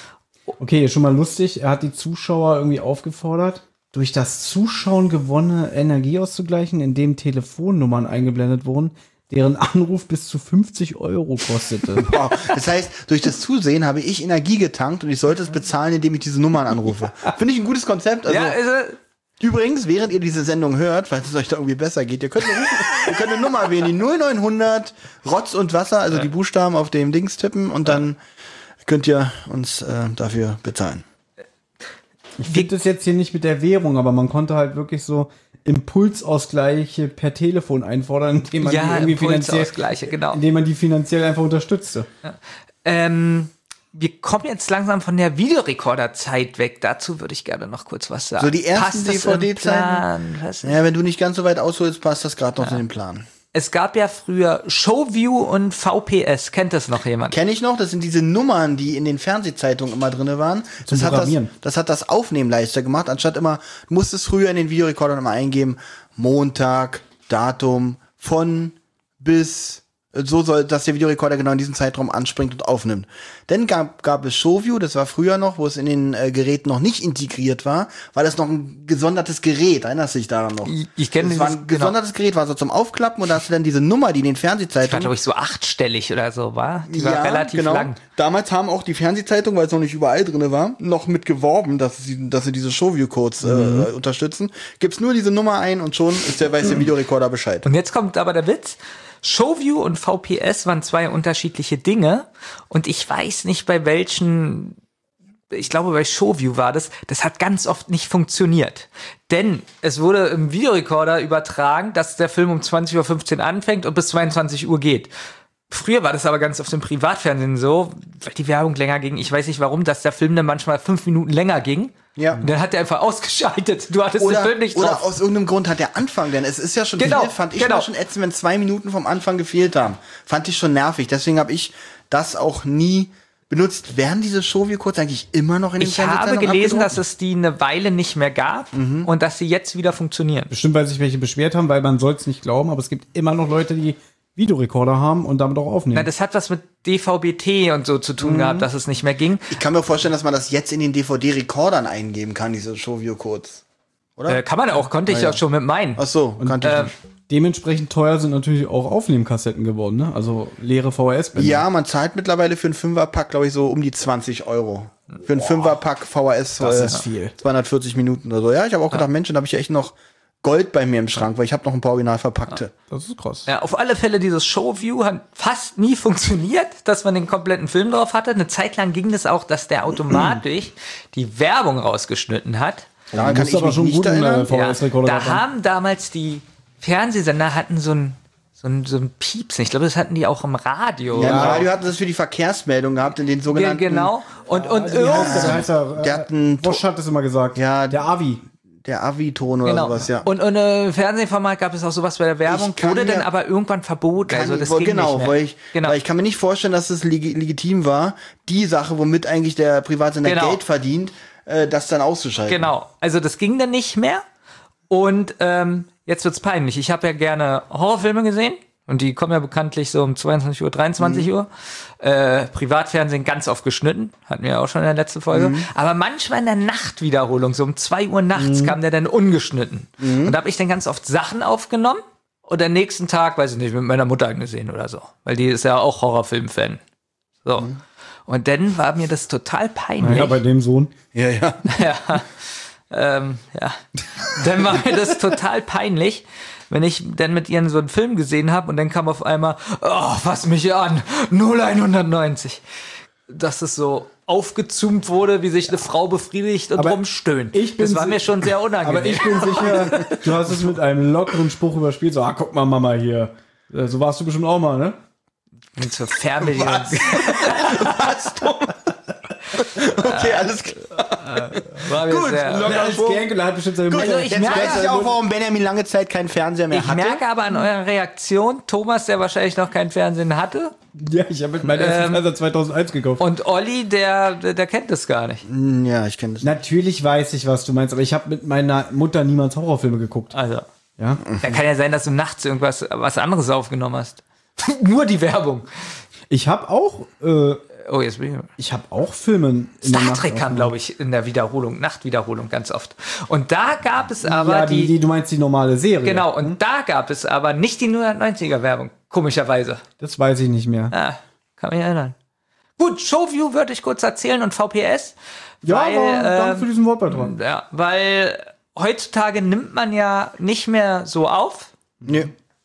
Speaker 3: Okay, schon mal lustig. Er hat die Zuschauer irgendwie aufgefordert, durch das Zuschauen gewonnene Energie auszugleichen, indem Telefonnummern eingeblendet wurden, deren Anruf bis zu fünfzig Euro kostete.
Speaker 2: Wow. Das heißt, durch das Zusehen habe ich Energie getankt und ich sollte es bezahlen, indem ich diese Nummern anrufe. Finde ich ein gutes Konzept. Also,
Speaker 4: Ja, also,
Speaker 2: übrigens, während ihr diese Sendung hört, falls es euch da irgendwie besser geht, ihr könnt eine, ihr könnt eine Nummer wählen, die null neunhundert Rotz und Wasser, also die Buchstaben auf dem Dings tippen und dann könnt ihr uns äh, dafür bezahlen.
Speaker 3: Ich finde das jetzt hier nicht mit der Währung, aber man konnte halt wirklich so Impulsausgleiche per Telefon einfordern, indem man die
Speaker 4: ja,
Speaker 3: irgendwie finanziell,
Speaker 4: Impulsausgleiche, genau.
Speaker 3: indem man die finanziell einfach unterstützte.
Speaker 4: Ähm, wir kommen jetzt langsam von der Videorekorderzeit weg. Dazu würde ich gerne noch kurz was sagen.
Speaker 2: So die ersten
Speaker 4: Passt das
Speaker 2: D V
Speaker 4: im
Speaker 2: D-Zeiten?
Speaker 4: Plan? Was-
Speaker 2: Ja, wenn du nicht ganz so weit ausholst, passt das gerade noch in den Plan.
Speaker 4: Es gab ja früher Showview und V P S. Kennt das noch jemand?
Speaker 2: Kenne ich noch, das sind diese Nummern, die in den Fernsehzeitungen immer drin waren.
Speaker 3: Zum
Speaker 2: Das hat das,
Speaker 3: Programmieren.
Speaker 2: das hat das Aufnehmen leichter gemacht, anstatt immer, du musstest früher in den Videorekordern immer eingeben, Montag, Datum, von, bis, so soll, dass der Videorekorder genau in diesem Zeitraum anspringt und aufnimmt. Dann gab, gab es Showview, das war früher noch, wo es in den äh, Geräten noch nicht integriert war, weil das noch ein gesondertes Gerät, erinnerst du dich daran noch?
Speaker 4: Ich- ich kenn
Speaker 2: Das war
Speaker 4: dieses-
Speaker 2: ein gesondertes Gerät, war so zum Aufklappen und da hast du dann diese Nummer, die in den
Speaker 4: Die war,
Speaker 2: Fernsehzeitungen
Speaker 4: glaube ich, so achtstellig oder so, war? Die war relativ
Speaker 2: genau.
Speaker 4: lang.
Speaker 2: Damals haben auch die Fernsehzeitungen, weil es noch nicht überall drin war, noch mit geworben, dass sie, dass sie diese Showview-Codes
Speaker 4: Mhm.
Speaker 2: äh, unterstützen. Gibt's nur diese Nummer ein und schon ist der, weiß der Videorekorder Bescheid.
Speaker 4: Und jetzt kommt aber der Witz. Showview und V P S waren zwei unterschiedliche Dinge. Und ich weiß nicht, bei welchen, ich glaube, bei Showview war das, das hat ganz oft nicht funktioniert. Denn es wurde im Videorekorder übertragen, dass der Film um zwanzig Uhr fünfzehn anfängt und bis zweiundzwanzig Uhr geht. Früher war das aber ganz auf dem Privatfernsehen so, weil die Werbung länger ging. Ich weiß nicht warum, dass der Film dann manchmal fünf Minuten länger ging.
Speaker 2: Ja.
Speaker 4: Und dann hat er einfach ausgeschaltet. Du hattest
Speaker 2: Oder,
Speaker 4: den Film nicht
Speaker 2: oder
Speaker 4: drauf.
Speaker 2: aus irgendeinem Grund hat der Anfang, denn es ist ja schon
Speaker 4: Genau,
Speaker 2: viel, fand ich
Speaker 4: genau.
Speaker 2: immer schon ätzend, wenn zwei Minuten vom Anfang gefehlt haben. Fand ich schon nervig. Deswegen habe ich das auch nie benutzt. Werden diese Showview-Codes eigentlich immer noch in den
Speaker 4: Ich habe
Speaker 2: Fernsehsendungen
Speaker 4: gelesen,
Speaker 2: abgedruckt?
Speaker 4: dass es die eine Weile nicht mehr gab und dass sie jetzt wieder funktionieren.
Speaker 3: Bestimmt, weil sich welche beschwert haben, weil man soll es nicht glauben, aber es gibt immer noch Leute, die Videorekorder haben und damit auch aufnehmen.
Speaker 4: Na, das hat was mit D V B T und so zu tun gehabt, dass es nicht mehr ging.
Speaker 2: Ich kann mir vorstellen, dass man das jetzt in den D V D-Rekordern eingeben kann, diese Showview-Codes. Oder?
Speaker 4: Äh, kann man auch, konnte ich ja schon mit meinen.
Speaker 2: Ach so, kannte ich
Speaker 4: äh,
Speaker 2: nicht.
Speaker 3: Dementsprechend teuer sind natürlich auch Aufnehmkassetten geworden, ne? Also leere V H S-Bänder.
Speaker 2: Ja, man zahlt mittlerweile für einen Fünferpack, glaube ich, so um die zwanzig Euro. Für einen Fünferpack V H S.
Speaker 3: Das
Speaker 2: äh,
Speaker 3: ist viel.
Speaker 2: zweihundertvierzig Minuten oder so. Ja, ich habe auch gedacht, Mensch, dann habe ich ja echt noch Gold bei mir im Schrank, weil ich habe noch ein paar original verpackte.
Speaker 3: Das ist krass.
Speaker 4: Ja, auf alle Fälle, dieses Showview hat fast nie funktioniert, dass man den kompletten Film drauf hatte. Eine Zeit lang ging das auch, dass der automatisch die Werbung rausgeschnitten hat.
Speaker 2: Daran
Speaker 3: Du
Speaker 2: kann
Speaker 3: musst
Speaker 2: ich
Speaker 3: aber
Speaker 2: mich
Speaker 3: schon
Speaker 2: nicht
Speaker 3: guten
Speaker 2: erinnern.
Speaker 3: äh, V H S-Rekorder
Speaker 4: da
Speaker 3: gehabt haben.
Speaker 4: haben damals die Fernsehsender hatten so ein so ein, so ein Piepsen. Ich glaube, das hatten die auch im Radio.
Speaker 2: Ja, im Radio hatten sie das für die Verkehrsmeldung gehabt, in den
Speaker 4: Ge-
Speaker 2: sogenannten...
Speaker 4: genau. Und, und
Speaker 3: Wie heißt der? Der
Speaker 4: irgend-
Speaker 3: heißt er,
Speaker 2: Der hat einen-
Speaker 3: Bosch hat das immer gesagt.
Speaker 2: Ja,
Speaker 3: der Avi.
Speaker 2: Der Avi-Ton oder
Speaker 4: Genau.
Speaker 2: sowas, ja.
Speaker 4: Und, und äh, Fernsehformat gab es auch sowas bei der Werbung,
Speaker 2: Ich kann
Speaker 4: wurde dann
Speaker 2: mir-
Speaker 4: aber irgendwann verboten.
Speaker 2: Kann
Speaker 4: Also
Speaker 2: ich-
Speaker 4: das
Speaker 2: wo-
Speaker 4: ging
Speaker 2: genau,
Speaker 4: nicht mehr.
Speaker 2: weil ich,
Speaker 4: genau.
Speaker 2: weil ich kann mir nicht vorstellen, dass es leg legitim war, die Sache, womit eigentlich der Privatsender
Speaker 4: Genau.
Speaker 2: Geld verdient, äh, das dann auszuschalten.
Speaker 4: Genau, also das ging dann nicht mehr. Und ähm, jetzt wird's peinlich. Ich habe ja gerne Horrorfilme gesehen. Und die kommen ja bekanntlich so um zweiundzwanzig Uhr, dreiundzwanzig
Speaker 2: Mhm.
Speaker 4: Uhr. Äh, Privatfernsehen ganz oft geschnitten. Hatten wir ja auch schon in der letzten Folge.
Speaker 2: Mhm.
Speaker 4: Aber manchmal in der Nachtwiederholung, so um zwei Uhr nachts, kam der dann ungeschnitten.
Speaker 2: Mhm.
Speaker 4: Und da habe ich dann ganz oft Sachen aufgenommen. Und am nächsten Tag, weiß ich nicht, mit meiner Mutter angesehen oder so. Weil die ist ja auch Horrorfilm-Fan. So.
Speaker 2: Mhm.
Speaker 4: Und dann war mir das total peinlich.
Speaker 3: Ja, bei dem Sohn.
Speaker 2: Ja, ja.
Speaker 4: Ja, ähm, ja. Dann war mir das total peinlich, wenn ich dann mit ihr so einen Film gesehen habe und dann kam auf einmal, oh, fass mich an, null hundertneunzig. Dass es so aufgezoomt wurde, wie sich eine Frau befriedigt und
Speaker 3: Aber
Speaker 4: rumstöhnt.
Speaker 3: ich bin
Speaker 4: das war
Speaker 3: si-
Speaker 4: mir schon sehr unangenehm.
Speaker 3: Aber ich bin sicher, du hast es mit einem lockeren Spruch überspielt. So, ah, guck mal, Mama hier. Äh, So warst du bestimmt auch mal, ne?
Speaker 4: bin zur Fernbedienung.
Speaker 2: Was, Tom? Okay, alles klar.
Speaker 4: War mir
Speaker 2: Gut,
Speaker 4: sehr,
Speaker 2: locker.
Speaker 3: Ja, als Gangler hat bestimmt seine
Speaker 2: Gut,
Speaker 3: Mutter.
Speaker 4: also ich
Speaker 2: jetzt
Speaker 4: merke-
Speaker 2: weiß ich auch, warum Benjamin lange Zeit keinen Fernseher mehr
Speaker 4: ich
Speaker 2: hatte.
Speaker 4: merke aber an eurer Reaktion, Thomas, der wahrscheinlich noch kein Fernsehen hatte,
Speaker 3: Ja, ich habe mit meinem ersten
Speaker 4: Ähm,
Speaker 3: Fernseher zweitausendeins gekauft.
Speaker 4: und Olli, der, der, der kennt das gar nicht.
Speaker 2: Ja, ich kenne das.
Speaker 3: Natürlich weiß ich, was du meinst, aber ich habe mit meiner Mutter niemals Horrorfilme geguckt.
Speaker 4: Also,
Speaker 3: Ja?
Speaker 4: da kann ja sein, dass du nachts irgendwas was anderes aufgenommen hast. Nur die Werbung.
Speaker 3: Ich habe auch äh,
Speaker 4: Oh, jetzt bin ich.
Speaker 3: Ich habe auch Filme in der
Speaker 4: Star
Speaker 3: Nacht
Speaker 4: Trek kam,
Speaker 3: aufgenommen.
Speaker 4: glaube ich, in der Wiederholung, Nachtwiederholung ganz oft. Und da gab es aber
Speaker 3: ja, die,
Speaker 4: die,
Speaker 3: die, du meinst die normale Serie.
Speaker 4: genau, und da gab es aber nicht die neunzehnhundertneunziger Werbung, komischerweise.
Speaker 3: Das weiß ich nicht mehr.
Speaker 4: Ah, kann mich erinnern. Gut, Showview würde ich kurz erzählen und V P S.
Speaker 3: Ja,
Speaker 4: weil,
Speaker 3: aber danke
Speaker 4: ähm,
Speaker 3: für diesen Wortbeitrag.
Speaker 4: Ja, weil heutzutage nimmt man ja nicht mehr so auf.
Speaker 2: Nö.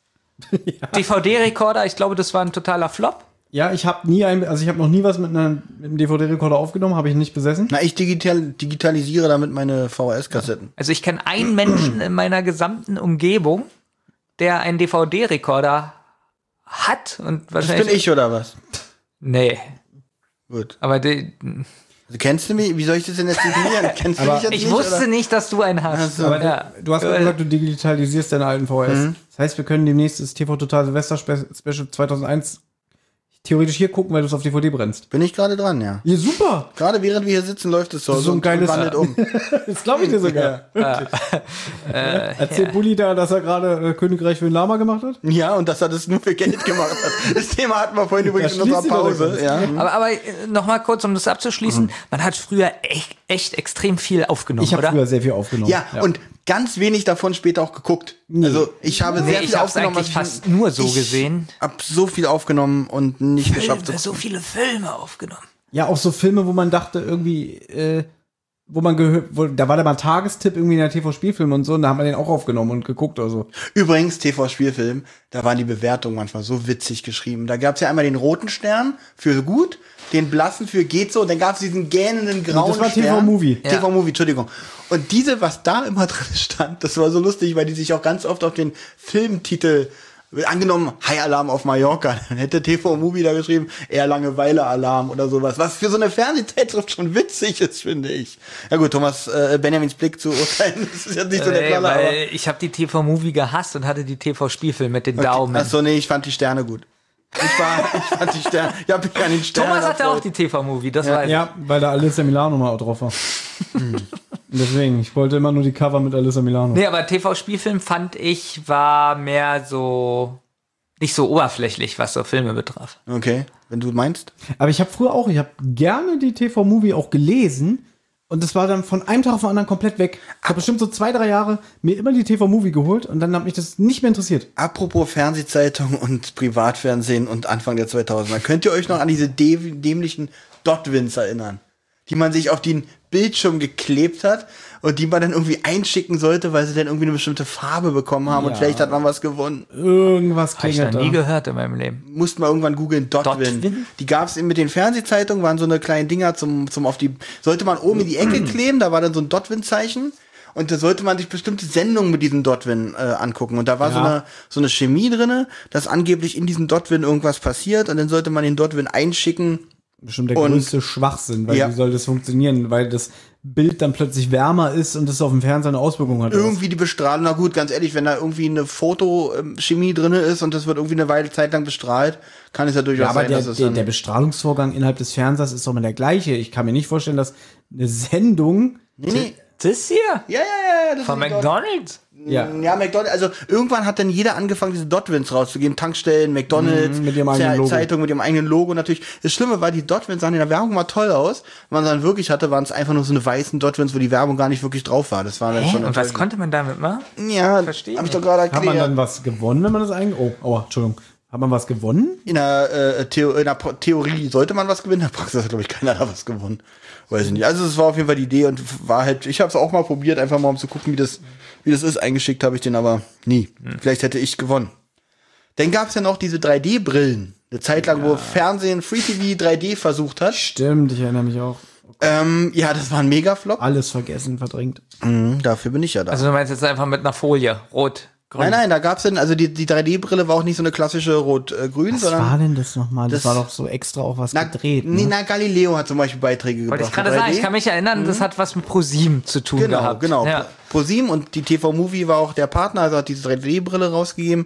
Speaker 4: D V D-Rekorder, ich glaube, das war ein totaler Flop.
Speaker 3: Ja, ich habe nie ein, also ich habe noch nie was mit, einer, mit einem D V D-Rekorder aufgenommen, habe ich nicht besessen.
Speaker 2: Na, ich digital, digitalisiere damit meine V H S-Kassetten.
Speaker 4: Also ich kenne einen Menschen in meiner gesamten Umgebung, der einen D V D-Rekorder hat und
Speaker 2: Das
Speaker 4: wahrscheinlich.
Speaker 2: bin ich, oder was?
Speaker 4: Nee.
Speaker 2: Gut.
Speaker 4: Aber die,
Speaker 2: Also, kennst du mich? Wie soll ich das denn jetzt definieren? Kennst du
Speaker 3: Aber
Speaker 2: mich jetzt
Speaker 4: ich
Speaker 2: nicht,
Speaker 4: wusste
Speaker 2: oder?
Speaker 4: nicht, dass du einen hast.
Speaker 2: so.
Speaker 3: Aber
Speaker 4: ja.
Speaker 3: du hast gerade gesagt, du digitalisierst deine alten V H S.
Speaker 2: Mhm.
Speaker 3: Das heißt, wir können demnächst das T V Total Silvester Spe- Special zweitausendeins theoretisch hier gucken, weil du es auf D V D brennst.
Speaker 2: Bin ich gerade dran, ja.
Speaker 3: Ja, super.
Speaker 2: Gerade während wir hier sitzen, läuft es so.
Speaker 3: Das ist so ein
Speaker 2: und
Speaker 3: geiles-
Speaker 2: wandelt um.
Speaker 3: Das glaube ich dir sogar. Erzählt Bulli da, dass er gerade äh, Königreich für den Lama gemacht hat?
Speaker 2: Ja, und dass er das nur für Geld gemacht hat. Das Thema hatten wir vorhin übrigens in
Speaker 3: schließt
Speaker 2: unserer
Speaker 3: sich doch
Speaker 2: Pause.
Speaker 3: der
Speaker 2: Ja.
Speaker 4: Aber, aber noch mal kurz, um das abzuschließen, man hat früher echt, echt extrem viel aufgenommen,
Speaker 3: Ich habe
Speaker 4: oder?
Speaker 3: früher sehr viel aufgenommen.
Speaker 2: Ja, und ganz wenig davon später auch geguckt. Also ich habe
Speaker 4: Nee,
Speaker 2: sehr
Speaker 4: ich
Speaker 2: viel
Speaker 4: hab's
Speaker 2: aufgenommen.
Speaker 4: eigentlich
Speaker 2: was ich-
Speaker 4: fast nur so
Speaker 2: ich
Speaker 4: gesehen.
Speaker 2: Hab so viel aufgenommen und nicht geschafft.
Speaker 4: Filme,
Speaker 2: zu
Speaker 4: so viele Filme aufgenommen.
Speaker 3: Ja, auch so Filme, wo man dachte, irgendwie, äh, wo man gehört, wo, da war da mal ein Tagestipp irgendwie in der T V-Spielfilm und so, und da hat man den auch aufgenommen und geguckt oder so.
Speaker 2: Übrigens, T V-Spielfilm, da waren die Bewertungen manchmal so witzig geschrieben. Da gab's ja einmal den roten Stern für gut, den blassen für geht so, und dann gab's diesen gähnenden grauen
Speaker 3: das war
Speaker 2: Stern.
Speaker 3: T V-Movie.
Speaker 2: T V-Movie, Entschuldigung. Und diese, was da immer drin stand, das war so lustig, weil die sich auch ganz oft auf den Filmtitel, angenommen, High Alarm auf Mallorca, dann hätte T V-Movie da geschrieben, eher Langeweile-Alarm oder sowas, was für so eine Fernsehzeitschrift schon witzig ist, finde ich. Ja gut, Thomas, äh, Benjamins Blick zu urteilen, das ist jetzt nicht so der
Speaker 4: Ey,
Speaker 2: Knaller, aber...
Speaker 4: weil ich habe die T V-Movie gehasst und hatte die T V-Spielfilm mit den Daumen.
Speaker 2: Achso, nee, ich fand die Sterne gut. Ich war, ich fand die Sterne, ich hab mich an den Sternen
Speaker 4: Thomas hatte auch
Speaker 2: erfreut.
Speaker 4: die T V-Movie, das weiß ich.
Speaker 3: Ja, weil da Alyssa Milano mal drauf war. Und deswegen, ich wollte immer nur die Cover mit Alyssa Milano.
Speaker 4: Nee, aber T V-Spielfilm fand ich war mehr so nicht so oberflächlich, was so Filme betraf.
Speaker 2: Okay, wenn du meinst.
Speaker 3: Aber ich habe früher auch, ich habe gerne die T V-Movie auch gelesen. Und das war dann von einem Tag auf den anderen komplett weg. Ich habe bestimmt so zwei, drei Jahre mir immer die T V-Movie geholt und dann hat mich das nicht mehr interessiert.
Speaker 2: Apropos Fernsehzeitung und Privatfernsehen und Anfang der zweitausender. Könnt ihr euch noch an diese dä- dämlichen Dotwins erinnern? Die man sich auf den Bildschirm geklebt hat und die man dann irgendwie einschicken sollte, weil sie dann irgendwie eine bestimmte Farbe bekommen haben und
Speaker 3: Ja.
Speaker 2: vielleicht hat man was gewonnen.
Speaker 3: Irgendwas
Speaker 4: Habe ich
Speaker 3: klingelt
Speaker 4: noch nie
Speaker 3: da.
Speaker 4: gehört in meinem Leben.
Speaker 2: Mussten wir irgendwann googeln, Dotwin.
Speaker 4: Dotwin?
Speaker 2: Die gab es mit den Fernsehzeitungen, waren so eine kleinen Dinger zum, zum auf die, sollte man oben in die Ecke kleben, da war dann so ein Dotwin-Zeichen. Und da sollte man sich bestimmte Sendungen mit diesem Dotwin äh, angucken. Und da war so
Speaker 3: Ja.
Speaker 2: eine so eine Chemie drinne, dass angeblich in diesem Dotwin irgendwas passiert. Und dann sollte man den Dotwin einschicken.
Speaker 3: Bestimmt der
Speaker 2: Und-
Speaker 3: größte Schwachsinn, weil
Speaker 2: Ja.
Speaker 3: wie soll das funktionieren? Weil das Bild dann plötzlich wärmer ist und das auf dem Fernseher eine Auswirkung hat. oder was?
Speaker 2: Irgendwie die Bestrahlung. Na gut, ganz ehrlich, wenn da irgendwie eine Fotochemie drinne ist und das wird irgendwie eine Weile Zeit lang bestrahlt, kann es ja durchaus
Speaker 3: Ja, aber
Speaker 2: sein,
Speaker 3: der,
Speaker 2: dass es
Speaker 3: der,
Speaker 2: dann
Speaker 3: der Bestrahlungsvorgang innerhalb des Fernsehers ist doch immer der gleiche. Ich kann mir nicht vorstellen, dass eine Sendung.
Speaker 2: Nee, nee.
Speaker 4: Das hier?
Speaker 2: Ja, ja, ja. Das
Speaker 4: Von
Speaker 2: sind die Dot-
Speaker 4: McDonald's?
Speaker 3: Ja.
Speaker 2: Ja, McDonald's, also irgendwann hat dann jeder angefangen, diese Dotwins rauszugeben. Tankstellen, McDonald's,
Speaker 3: Mhm, mit ihrem eigenen
Speaker 2: Ze-
Speaker 3: Logo.
Speaker 2: Zeitung mit ihrem eigenen Logo natürlich. Das Schlimme war, die Dotwins sahen in der Werbung mal toll aus. Wenn man es dann wirklich hatte, waren es einfach nur so eine weißen Dotwins, wo die Werbung gar nicht wirklich drauf war. Das war dann
Speaker 4: Hä?
Speaker 2: schon
Speaker 4: Und was
Speaker 2: enttäuschend.
Speaker 4: konnte man damit machen?
Speaker 2: Ja,
Speaker 4: Verstehe
Speaker 2: hab ich
Speaker 4: nicht.
Speaker 2: doch gerade
Speaker 3: Hat man dann
Speaker 2: erklärt.
Speaker 3: was gewonnen, wenn man das eigentlich. Oh, aua, Entschuldigung. Hat man was gewonnen?
Speaker 2: In der, äh, Theo in der Pro- Theorie sollte man was gewinnen, in der Praxis hat, glaube ich, keiner da was gewonnen. Weiß ich nicht. Also es war auf jeden Fall die Idee und war halt, ich habe es auch mal probiert, einfach mal um zu gucken, wie das, wie das ist. Eingeschickt habe ich den aber nie. Vielleicht hätte ich gewonnen. Dann gab es ja noch diese drei D-Brillen. Eine Zeit lang, wo Fernsehen, Free T V drei D versucht hat.
Speaker 3: Stimmt, ich erinnere mich auch.
Speaker 2: Ähm, ja, das war ein Megaflop.
Speaker 3: Alles vergessen, verdrängt.
Speaker 2: Mhm, dafür bin ich ja da.
Speaker 4: Also du meinst jetzt einfach mit einer Folie, rot, grün.
Speaker 2: nein, nein, da gab's dann, also die, die drei D-Brille war auch nicht so eine klassische Rot-Grün,
Speaker 3: Was
Speaker 2: sondern.
Speaker 3: war denn das nochmal? Das,
Speaker 2: das-
Speaker 3: war doch so extra auch was
Speaker 2: na,
Speaker 3: gedreht.
Speaker 2: nee,
Speaker 3: Ne?
Speaker 2: na, Galileo hat zum Beispiel Beiträge
Speaker 4: Wollte
Speaker 2: gebracht.
Speaker 4: ich gerade
Speaker 2: für drei D.
Speaker 4: sagen, ich kann mich erinnern, das hat was mit ProSieben zu tun
Speaker 2: Genau,
Speaker 4: gehabt.
Speaker 2: genau.
Speaker 4: Ja.
Speaker 2: ProSieben und die T V-Movie war auch der Partner, also hat diese drei D-Brille rausgegeben.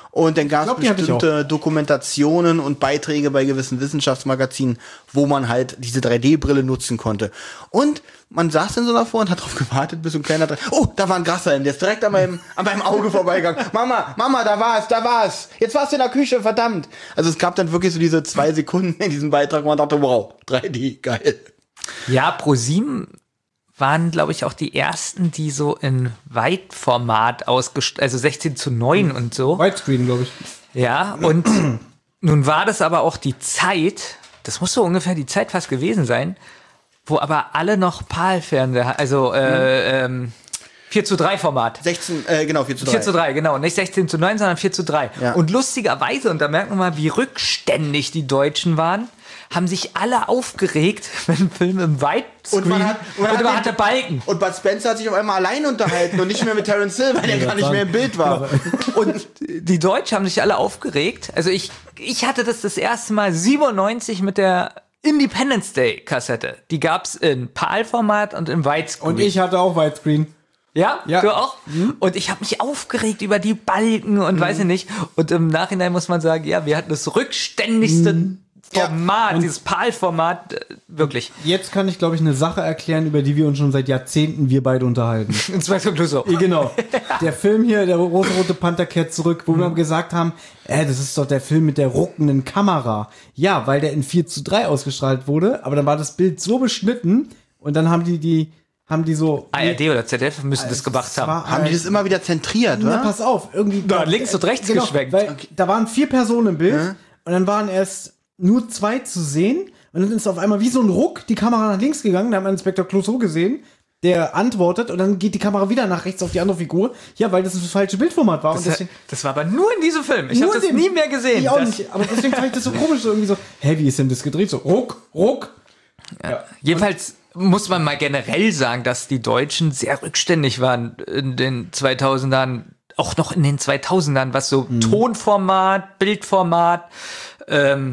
Speaker 2: Und dann gab es
Speaker 3: glaub, die hatte ich
Speaker 2: bestimmte Dokumentationen und Beiträge bei gewissen Wissenschaftsmagazinen, wo man halt diese drei D-Brille nutzen konnte. Und man saß dann so davor und hat drauf gewartet, bis so ein kleiner... Dre- oh, da war ein Grashalm, der ist direkt an meinem, an meinem Auge vorbeigegangen. Mama, Mama, da war's, da war's. Jetzt war's in der Küche, verdammt. Also es gab dann wirklich so diese zwei Sekunden in diesem Beitrag, wo man dachte, wow, drei D, geil.
Speaker 4: Ja, ProSieben waren, glaube ich, auch die ersten, die so in Weitformat ausgestrahlt, also sechzehn zu neun und so.
Speaker 3: Widescreen, glaube ich.
Speaker 4: Ja, und nun war das aber auch die Zeit, das muss so ungefähr die Zeit fast gewesen sein, wo aber alle noch PAL-Fernseher, also äh, ähm, vier zu drei Format.
Speaker 2: sechzehn, äh, genau, vier zu drei.
Speaker 4: vier zu drei, genau. Nicht sechzehn zu neun, sondern vier zu drei.
Speaker 2: Ja.
Speaker 4: Und lustigerweise, und da merkt man mal, wie rückständig die Deutschen waren, haben sich alle aufgeregt, wenn ein Film im Widescreen
Speaker 2: Und man hat- und man
Speaker 4: und
Speaker 2: hat
Speaker 4: man
Speaker 2: den-
Speaker 4: hatte Balken.
Speaker 2: Und Bud Spencer hat sich auf einmal allein unterhalten und nicht mehr mit Terence Hill, weil der gar nicht mehr im Bild war.
Speaker 4: Und die Deutschen haben sich alle aufgeregt. Also ich, ich hatte das das erste Mal siebenundneunzig mit der Independence Day Kassette. Die gab's in PAL-Format und in Widescreen.
Speaker 3: Und ich hatte auch Widescreen.
Speaker 4: Ja,
Speaker 3: Ja.
Speaker 4: du auch? Und ich habe mich aufgeregt über die Balken und weiß ich nicht. Und im Nachhinein muss man sagen, ja, wir hatten das rückständigste Format,
Speaker 3: Und-
Speaker 4: dieses PAL-Format, äh, wirklich.
Speaker 3: Jetzt kann ich, glaube ich, eine Sache erklären, über die wir uns schon seit Jahrzehnten wir beide unterhalten.
Speaker 4: Inspector Clouseau.
Speaker 3: Ja, genau. Der Film hier, der rosa-rote Panther kehrt zurück, wo wir gesagt haben, äh, das ist doch der Film mit der ruckenden Kamera. Ja, weil der in vier zu drei ausgestrahlt wurde, aber dann war das Bild so beschnitten und dann haben die, die, haben die so...
Speaker 4: A R D oder Z D F müssen das gemacht
Speaker 3: Es
Speaker 4: haben.
Speaker 3: war,
Speaker 2: Haben die
Speaker 3: äh,
Speaker 2: das immer wieder zentriert,
Speaker 3: Na,
Speaker 2: oder?
Speaker 3: pass auf, irgendwie...
Speaker 4: Da, links und rechts geschwenkt.
Speaker 3: Weil da waren vier Personen im Bild und dann waren erst nur zwei zu sehen und dann ist auf einmal wie so ein Ruck die Kamera nach links gegangen, da haben wir Inspektor Clouseau gesehen, der antwortet und dann geht die Kamera wieder nach rechts auf die andere Figur. Ja, weil das das falsche Bildformat war.
Speaker 4: Das,
Speaker 3: und deswegen,
Speaker 4: das war aber nur in diesem Film. Ich
Speaker 3: Nur
Speaker 4: habe das
Speaker 3: dem-
Speaker 4: nie mehr gesehen.
Speaker 3: ich auch
Speaker 4: Das-
Speaker 3: nicht, aber deswegen fand ich das so komisch, so irgendwie so, hä, wie ist denn das gedreht? So, ruck, ruck.
Speaker 4: Jedenfalls muss man mal generell sagen, dass die Deutschen sehr rückständig waren in den zweitausendern, auch noch in den zweitausendern, was so Tonformat, Bildformat, ähm,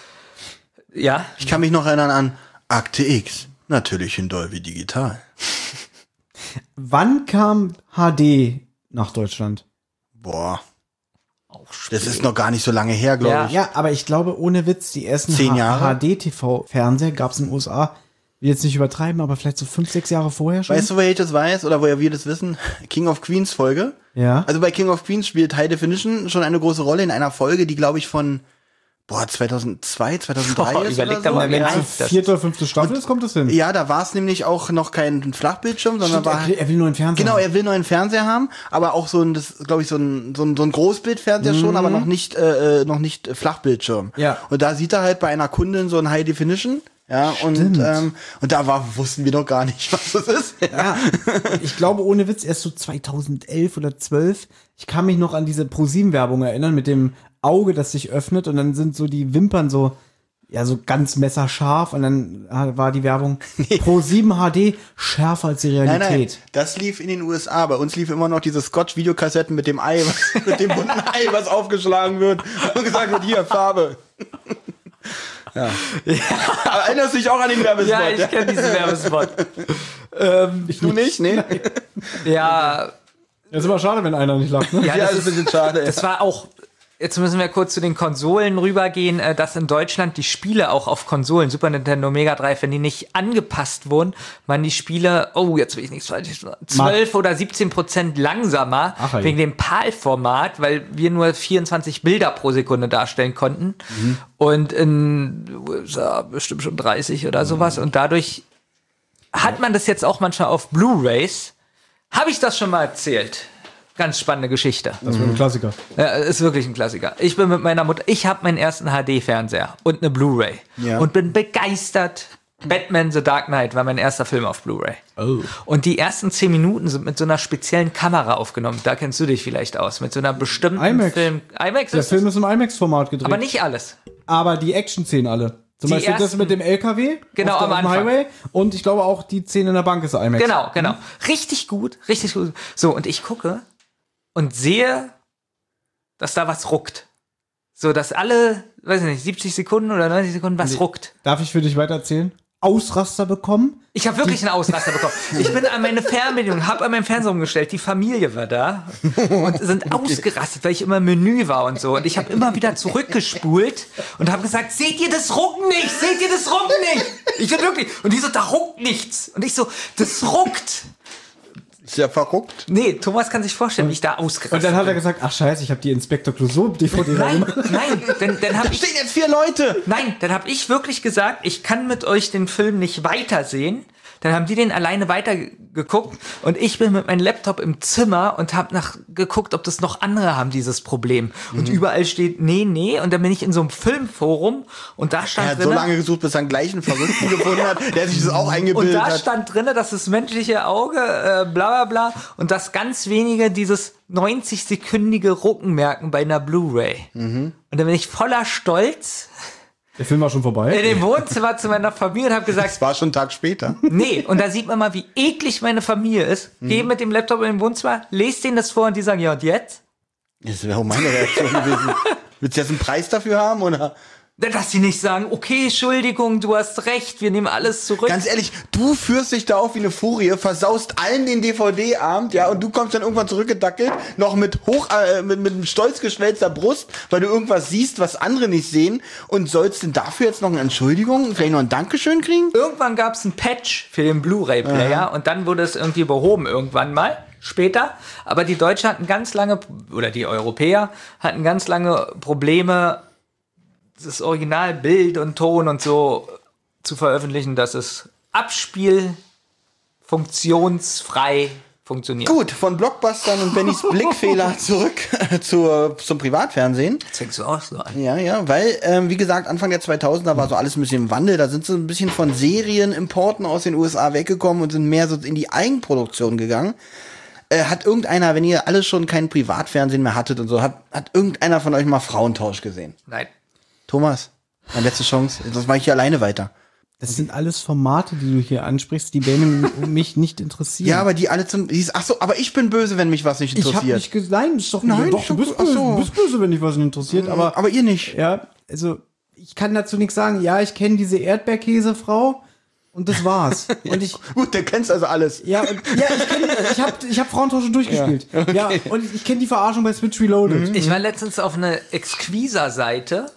Speaker 4: ja.
Speaker 2: Ich kann mich noch erinnern an Akte X. Natürlich in Dolby Digital.
Speaker 3: Wann kam H D nach Deutschland?
Speaker 2: Boah. Das ist noch gar nicht so lange her, glaube
Speaker 4: Ja.
Speaker 2: ich.
Speaker 3: Ja, aber ich glaube, ohne Witz, die ersten
Speaker 2: Zehn Jahre?
Speaker 3: H D-T V-Fernseher gab es in den U S A, will jetzt nicht übertreiben, aber vielleicht so fünf, sechs Jahre vorher schon.
Speaker 2: Weißt du, woher ich das weiß oder woher wir das wissen? King of Queens Folge.
Speaker 3: Ja.
Speaker 2: Also bei King of Queens spielt High Definition schon eine große Rolle in einer Folge, die, glaube ich, von boah, zweitausendzwei, zweitausenddrei
Speaker 4: Boah,
Speaker 2: ist
Speaker 4: überleg
Speaker 2: oder
Speaker 4: da
Speaker 2: so.
Speaker 4: mal, wie
Speaker 3: Wenn
Speaker 4: alt
Speaker 3: es
Speaker 4: das
Speaker 3: vierte oder fünfte Staffel ist, kommt das hin.
Speaker 2: Ja, da war es nämlich auch noch kein Flachbildschirm, sondern
Speaker 3: Stimmt,
Speaker 2: war
Speaker 3: er, will- er will nur einen Fernseher.
Speaker 2: genau,
Speaker 3: haben.
Speaker 2: er will nur einen Fernseher haben, aber auch so ein, das glaube ich so ein so ein, so ein Großbildfernseher schon, aber noch nicht äh, äh, noch nicht äh, Flachbildschirm.
Speaker 3: Ja.
Speaker 2: Und da sieht er halt bei einer Kundin so ein High Definition. Ja, und, ähm, und da war, wussten wir noch gar nicht, was das ist.
Speaker 3: Ja, ich glaube, ohne Witz, erst so zweitausendelf oder zwölf. Ich kann mich noch an diese ProSieben-Werbung erinnern mit dem Auge, das sich öffnet und dann sind so die Wimpern so, ja, so ganz messerscharf und dann war die Werbung ProSieben H D schärfer als die Realität.
Speaker 2: Nein, nein, das lief in den U S A. Bei uns lief immer noch diese Scotch-Videokassetten mit dem Ei, was, mit dem bunten Ei, was aufgeschlagen wird und gesagt wird, hier, Farbe. Ja. Aber erinnerst du dich auch an den Werbespot?
Speaker 4: Ja, ich kenne diesen Werbespot.
Speaker 2: ähm, du nicht? Nee?
Speaker 4: Ja,
Speaker 3: Das ist immer schade, wenn einer nicht lacht, ne?
Speaker 4: ja,
Speaker 2: Ja,
Speaker 4: das
Speaker 2: das ist ein bisschen schade.
Speaker 4: Das war auch, jetzt müssen wir kurz zu den Konsolen rübergehen, äh, dass in Deutschland die Spiele auch auf Konsolen, Super Nintendo, Mega Drive, wenn die nicht angepasst wurden, man die Spiele, oh, jetzt will ich nichts falsch sagen, zwölf oder siebzehn Prozent langsamer,
Speaker 3: Ach, ey.
Speaker 4: wegen dem PAL-Format, weil wir nur vierundzwanzig Bilder pro Sekunde darstellen konnten.
Speaker 3: Mhm.
Speaker 4: Und in U S A bestimmt schon dreißig oder sowas. Und dadurch hat man das jetzt auch manchmal auf Blu-Rays. Habe ich das schon mal erzählt? Ganz spannende Geschichte.
Speaker 3: Das wäre ein Klassiker.
Speaker 4: Ja, ist wirklich ein Klassiker. Ich bin mit meiner Mutter, ich habe meinen ersten H D-Fernseher und eine Blu-ray
Speaker 2: Ja.
Speaker 4: und bin begeistert. Batman The Dark Knight war mein erster Film auf Blu-ray.
Speaker 3: Oh.
Speaker 4: Und die ersten zehn Minuten sind mit so einer speziellen Kamera aufgenommen. Da kennst du dich vielleicht aus. Mit so einer bestimmten
Speaker 3: IMAX.
Speaker 4: Film. IMAX
Speaker 3: Der
Speaker 4: ist
Speaker 3: Film
Speaker 4: das?
Speaker 3: ist im IMAX-Format gedreht.
Speaker 4: Aber nicht alles.
Speaker 3: Aber die Action-Szenen alle. Zum
Speaker 4: Die
Speaker 3: Beispiel das
Speaker 4: ersten-
Speaker 3: mit dem L K W
Speaker 4: Genau,
Speaker 3: auf, der,
Speaker 4: am
Speaker 3: auf dem
Speaker 4: Anfang.
Speaker 3: Highway. Und ich glaube auch die Szene in der Bank ist IMAX.
Speaker 4: Genau, genau. Richtig gut, richtig gut. So, und ich gucke und sehe, dass da was ruckt. So, dass alle, weiß ich nicht, siebzig Sekunden oder neunzig Sekunden was ruckt.
Speaker 3: Darf ich für dich weiter erzählen? Ausraster bekommen.
Speaker 4: Ich habe wirklich einen Ausraster bekommen. Ich bin an meine Fernbedienung, habe an meinen Fernseher umgestellt, die Familie war da und sind ausgerastet, weil ich immer im Menü war und so. Und ich habe immer wieder zurückgespult und habe gesagt, seht ihr das Rucken nicht? Seht ihr das Rucken nicht? Ich bin wirklich. Und die so, da ruckt nichts. Und ich so, das ruckt.
Speaker 2: Ist ja verrückt.
Speaker 4: Nee, Thomas kann sich vorstellen, wie ich da ausgerastet bin.
Speaker 3: Und dann hat er gesagt, ach scheiße, ich habe die Inspektor Clouseau-D V D.
Speaker 4: Nein, nein, dann, dann habe
Speaker 2: Da
Speaker 4: ich...
Speaker 2: stehen jetzt vier Leute.
Speaker 4: Nein, dann habe ich wirklich gesagt, ich kann mit euch den Film nicht weitersehen. Dann haben die den alleine weitergeguckt und ich bin mit meinem Laptop im Zimmer und habe nach geguckt, ob das noch andere haben, dieses Problem. Und
Speaker 2: Mhm.
Speaker 4: überall steht, nee, nee. Und dann bin ich in so einem Filmforum und da stand
Speaker 2: Er hat
Speaker 4: drin,
Speaker 2: so lange gesucht, bis er einen gleichen Verrückten gefunden hat, der sich das auch
Speaker 4: und
Speaker 2: eingebildet
Speaker 4: da
Speaker 2: hat.
Speaker 4: stand drin, dass das menschliche Auge, äh, bla bla bla, und dass ganz wenige dieses neunzig-sekündige Rucken merken bei einer Blu-ray.
Speaker 2: Mhm.
Speaker 4: Und dann bin ich voller Stolz
Speaker 3: Der Film war schon vorbei.
Speaker 4: in dem Wohnzimmer zu meiner Familie und habe gesagt,
Speaker 2: Das war schon einen Tag später.
Speaker 4: nee, und da sieht man mal, wie eklig meine Familie ist. Geh mit dem Laptop in den Wohnzimmer, lest denen das vor und die sagen, ja, und jetzt?
Speaker 2: Das wäre auch meine Reaktion gewesen. Willst du jetzt einen Preis dafür haben, oder?
Speaker 4: Dass sie nicht sagen, okay, Entschuldigung, du hast recht, wir nehmen alles zurück.
Speaker 2: Ganz ehrlich, du führst dich da auf wie eine Furie, versaust allen den D V D-Abend, ja, und du kommst dann irgendwann zurückgedackelt, noch mit hoch, äh, mit, mit einem stolz geschwellter Brust, weil du irgendwas siehst, was andere nicht sehen, und sollst denn dafür jetzt noch eine Entschuldigung, vielleicht noch ein Dankeschön kriegen?
Speaker 4: Irgendwann gab es einen Patch für den Blu-ray-Player und dann wurde es irgendwie behoben irgendwann mal, später. Aber die Deutschen hatten ganz lange, oder die Europäer hatten ganz lange Probleme, das Originalbild und Ton und so zu veröffentlichen, dass es abspielfunktionsfrei funktioniert.
Speaker 2: Gut, von Blockbustern und Bennys Blickfehler zurück zur, zum Privatfernsehen.
Speaker 4: Das fängst du auch so an.
Speaker 2: Ja, ja, weil, ähm, wie gesagt, Anfang der zweitausender war so alles ein bisschen im Wandel. Da sind sie ein bisschen von Serienimporten aus den U S A weggekommen und sind mehr so in die Eigenproduktion gegangen. Äh, hat irgendeiner, wenn ihr alle schon kein Privatfernsehen mehr hattet und so, hat, hat irgendeiner von euch mal Frauentausch gesehen?
Speaker 4: Nein.
Speaker 2: Thomas, meine letzte Chance. Das mache ich hier alleine weiter.
Speaker 3: Das sind alles Formate, die du hier ansprichst, die Benjamin und mich nicht interessieren.
Speaker 2: Ja, aber die alle zum. Die, ach so, aber ich bin böse, wenn mich was nicht
Speaker 3: ich habe
Speaker 2: interessiert.
Speaker 3: nicht gesagt, nein, ist doch,
Speaker 2: Nein,
Speaker 3: doch
Speaker 2: ist
Speaker 3: du
Speaker 2: doch
Speaker 3: bist
Speaker 2: gut. Ach
Speaker 3: böse,
Speaker 2: so.
Speaker 3: du bist böse, wenn dich was nicht interessiert, aber,
Speaker 2: aber ihr nicht.
Speaker 3: ja, also ich kann dazu nichts sagen. Ja, ich kenne diese Erdbeerkäsefrau und das war's. Und ich
Speaker 2: Gut, der kennst also alles.
Speaker 3: ja, und, ja, ich kenne ich habe ich habe Frauentausch schon durchgespielt. Ja, ja, und ich kenne die Verarschung bei Switch Reloaded.
Speaker 4: Ich war letztens auf eine Exquisa-Seite.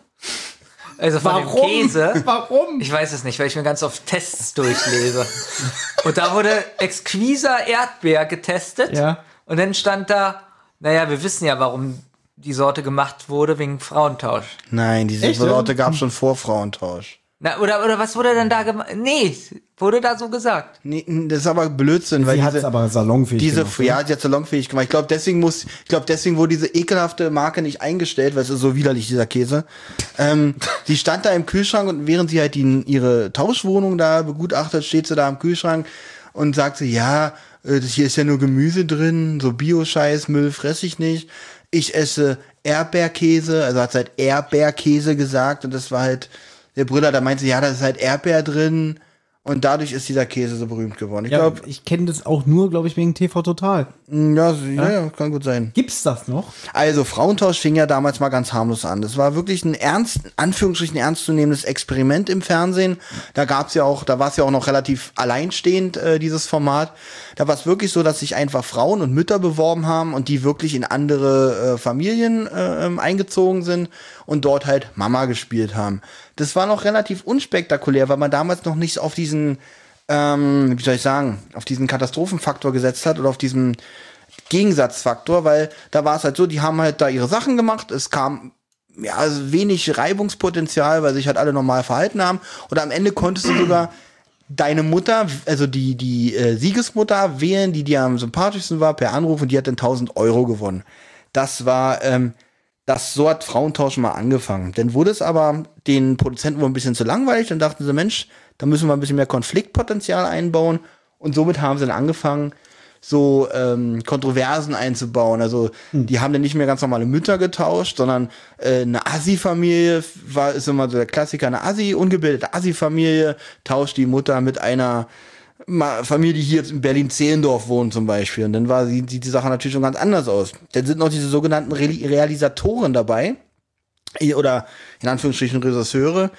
Speaker 4: Also von
Speaker 3: Warum?
Speaker 4: dem Käse.
Speaker 3: Warum?
Speaker 4: Ich weiß es nicht, weil ich mir ganz oft Tests durchlese. Und da wurde Exquisa Erdbeer getestet.
Speaker 3: Ja.
Speaker 4: Und dann stand da, naja, wir wissen ja, warum die Sorte gemacht wurde, wegen Frauentausch.
Speaker 2: Nein, diese
Speaker 3: Echt?
Speaker 2: Sorte gab es schon vor Frauentausch.
Speaker 4: Na, oder, oder was wurde denn da gemacht? Nee, wurde da so gesagt.
Speaker 2: Nee, das ist aber Blödsinn, weil
Speaker 3: Sie hat es
Speaker 2: diese,
Speaker 3: aber salonfähig
Speaker 2: diese
Speaker 3: gemacht, ne?
Speaker 2: ja, die hat salonfähig gemacht. Ich glaube, deswegen muss, ich glaube, deswegen wurde diese ekelhafte Marke nicht eingestellt, weil es ist so widerlich, dieser Käse. ähm, die stand da im Kühlschrank und während sie halt die, ihre Tauschwohnung da begutachtet, steht sie da im Kühlschrank und sagt sie, ja, äh, das hier ist ja nur Gemüse drin, so Bio-Scheiß, Müll fress ich nicht. Ich esse Erdbeerkäse, also hat sie halt Erdbeerkäse gesagt und das war halt, der Brüller, da meinte sie, ja, da ist halt Erdbeer drin und dadurch ist dieser Käse so berühmt geworden. Ich
Speaker 3: Ja,
Speaker 2: glaube,
Speaker 3: ich kenne das auch nur, glaube ich, wegen T V Total.
Speaker 2: ja, so- ja, ja, kann gut sein.
Speaker 3: Gibt's das noch?
Speaker 2: Also, Frauentausch fing ja damals mal ganz harmlos an. Das war wirklich ein ernst, in Anführungsstrichen ernstzunehmendes Experiment im Fernsehen. Da gab's ja auch, da war es ja auch noch relativ alleinstehend, äh, dieses Format. Da war es wirklich so, dass sich einfach Frauen und Mütter beworben haben und die wirklich in andere äh, Familien äh, ähm, eingezogen sind und dort halt Mama gespielt haben. Das war noch relativ unspektakulär, weil man damals noch nicht auf diesen, ähm, wie soll ich sagen, auf diesen Katastrophenfaktor gesetzt hat oder auf diesen Gegensatzfaktor, weil da war es halt so, die haben halt da ihre Sachen gemacht, es kam ja also wenig Reibungspotenzial, weil sich halt alle normal verhalten haben und am Ende konntest du sogar deine Mutter, also die die äh, Siegesmutter wählen, die dir am sympathischsten war, per Anruf und die hat dann tausend Euro gewonnen. Das war, ähm, das so hat Frauentausch mal angefangen. Dann wurde es aber den Produzenten wohl ein bisschen zu langweilig, dann dachten sie, Mensch, da müssen wir ein bisschen mehr Konfliktpotenzial einbauen und somit haben sie dann angefangen, so ähm, Kontroversen einzubauen. Also die haben dann nicht mehr ganz normale Mütter getauscht, sondern äh, eine Assi-Familie war ist immer so der Klassiker, eine Assi, ungebildete Assi-Familie tauscht die Mutter mit einer Ma- Familie, die hier jetzt in Berlin-Zehlendorf wohnt zum Beispiel. Und dann war sie, sieht die Sache natürlich schon ganz anders aus. Dann sind noch diese sogenannten Re- Realisatoren dabei, oder in Anführungsstrichen Regisseure,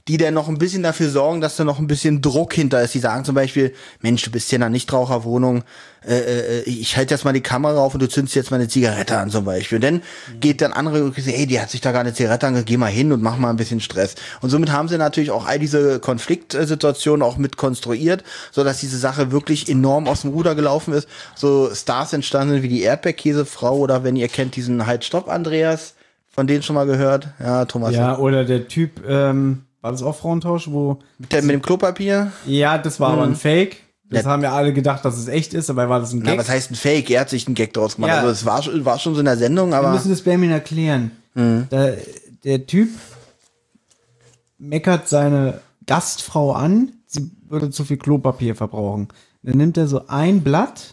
Speaker 2: die dann noch ein bisschen dafür sorgen, dass da noch ein bisschen Druck hinter ist. Die sagen zum Beispiel, Mensch, du bist hier in einer Nichtraucherwohnung, äh, äh, ich halte jetzt mal die Kamera auf und du zündest jetzt mal eine Zigarette an zum Beispiel. Und dann mhm. geht dann andere und sagen, ey, die hat sich da gerade eine Zigarette angehört, geh mal hin und mach mal ein bisschen Stress. Und somit haben sie natürlich auch all diese Konfliktsituationen auch mit konstruiert, sodass diese Sache wirklich enorm aus dem Ruder gelaufen ist. So Stars entstanden sind wie die Erdbeerkäsefrau oder wenn ihr kennt diesen Halt Stopp Andreas, von denen schon mal gehört. Ja, Thomas.
Speaker 3: Ja, oder der Typ, ähm, war das auch Frauentausch, wo...
Speaker 2: Mit, der, mit dem Klopapier?
Speaker 3: Ja, das war mhm. aber ein Fake. Das
Speaker 2: ja.
Speaker 3: haben ja alle gedacht, dass es echt ist, dabei war das ein Gag.
Speaker 2: Ja, was heißt ein Fake? Er hat sich einen Gag draus gemacht.
Speaker 3: Ja.
Speaker 2: Also es war, war schon so in der Sendung, aber...
Speaker 3: Wir müssen das Benjamin erklären. Mhm. Da, der Typ meckert seine Gastfrau an, sie würde zu viel Klopapier verbrauchen. Dann nimmt er so ein Blatt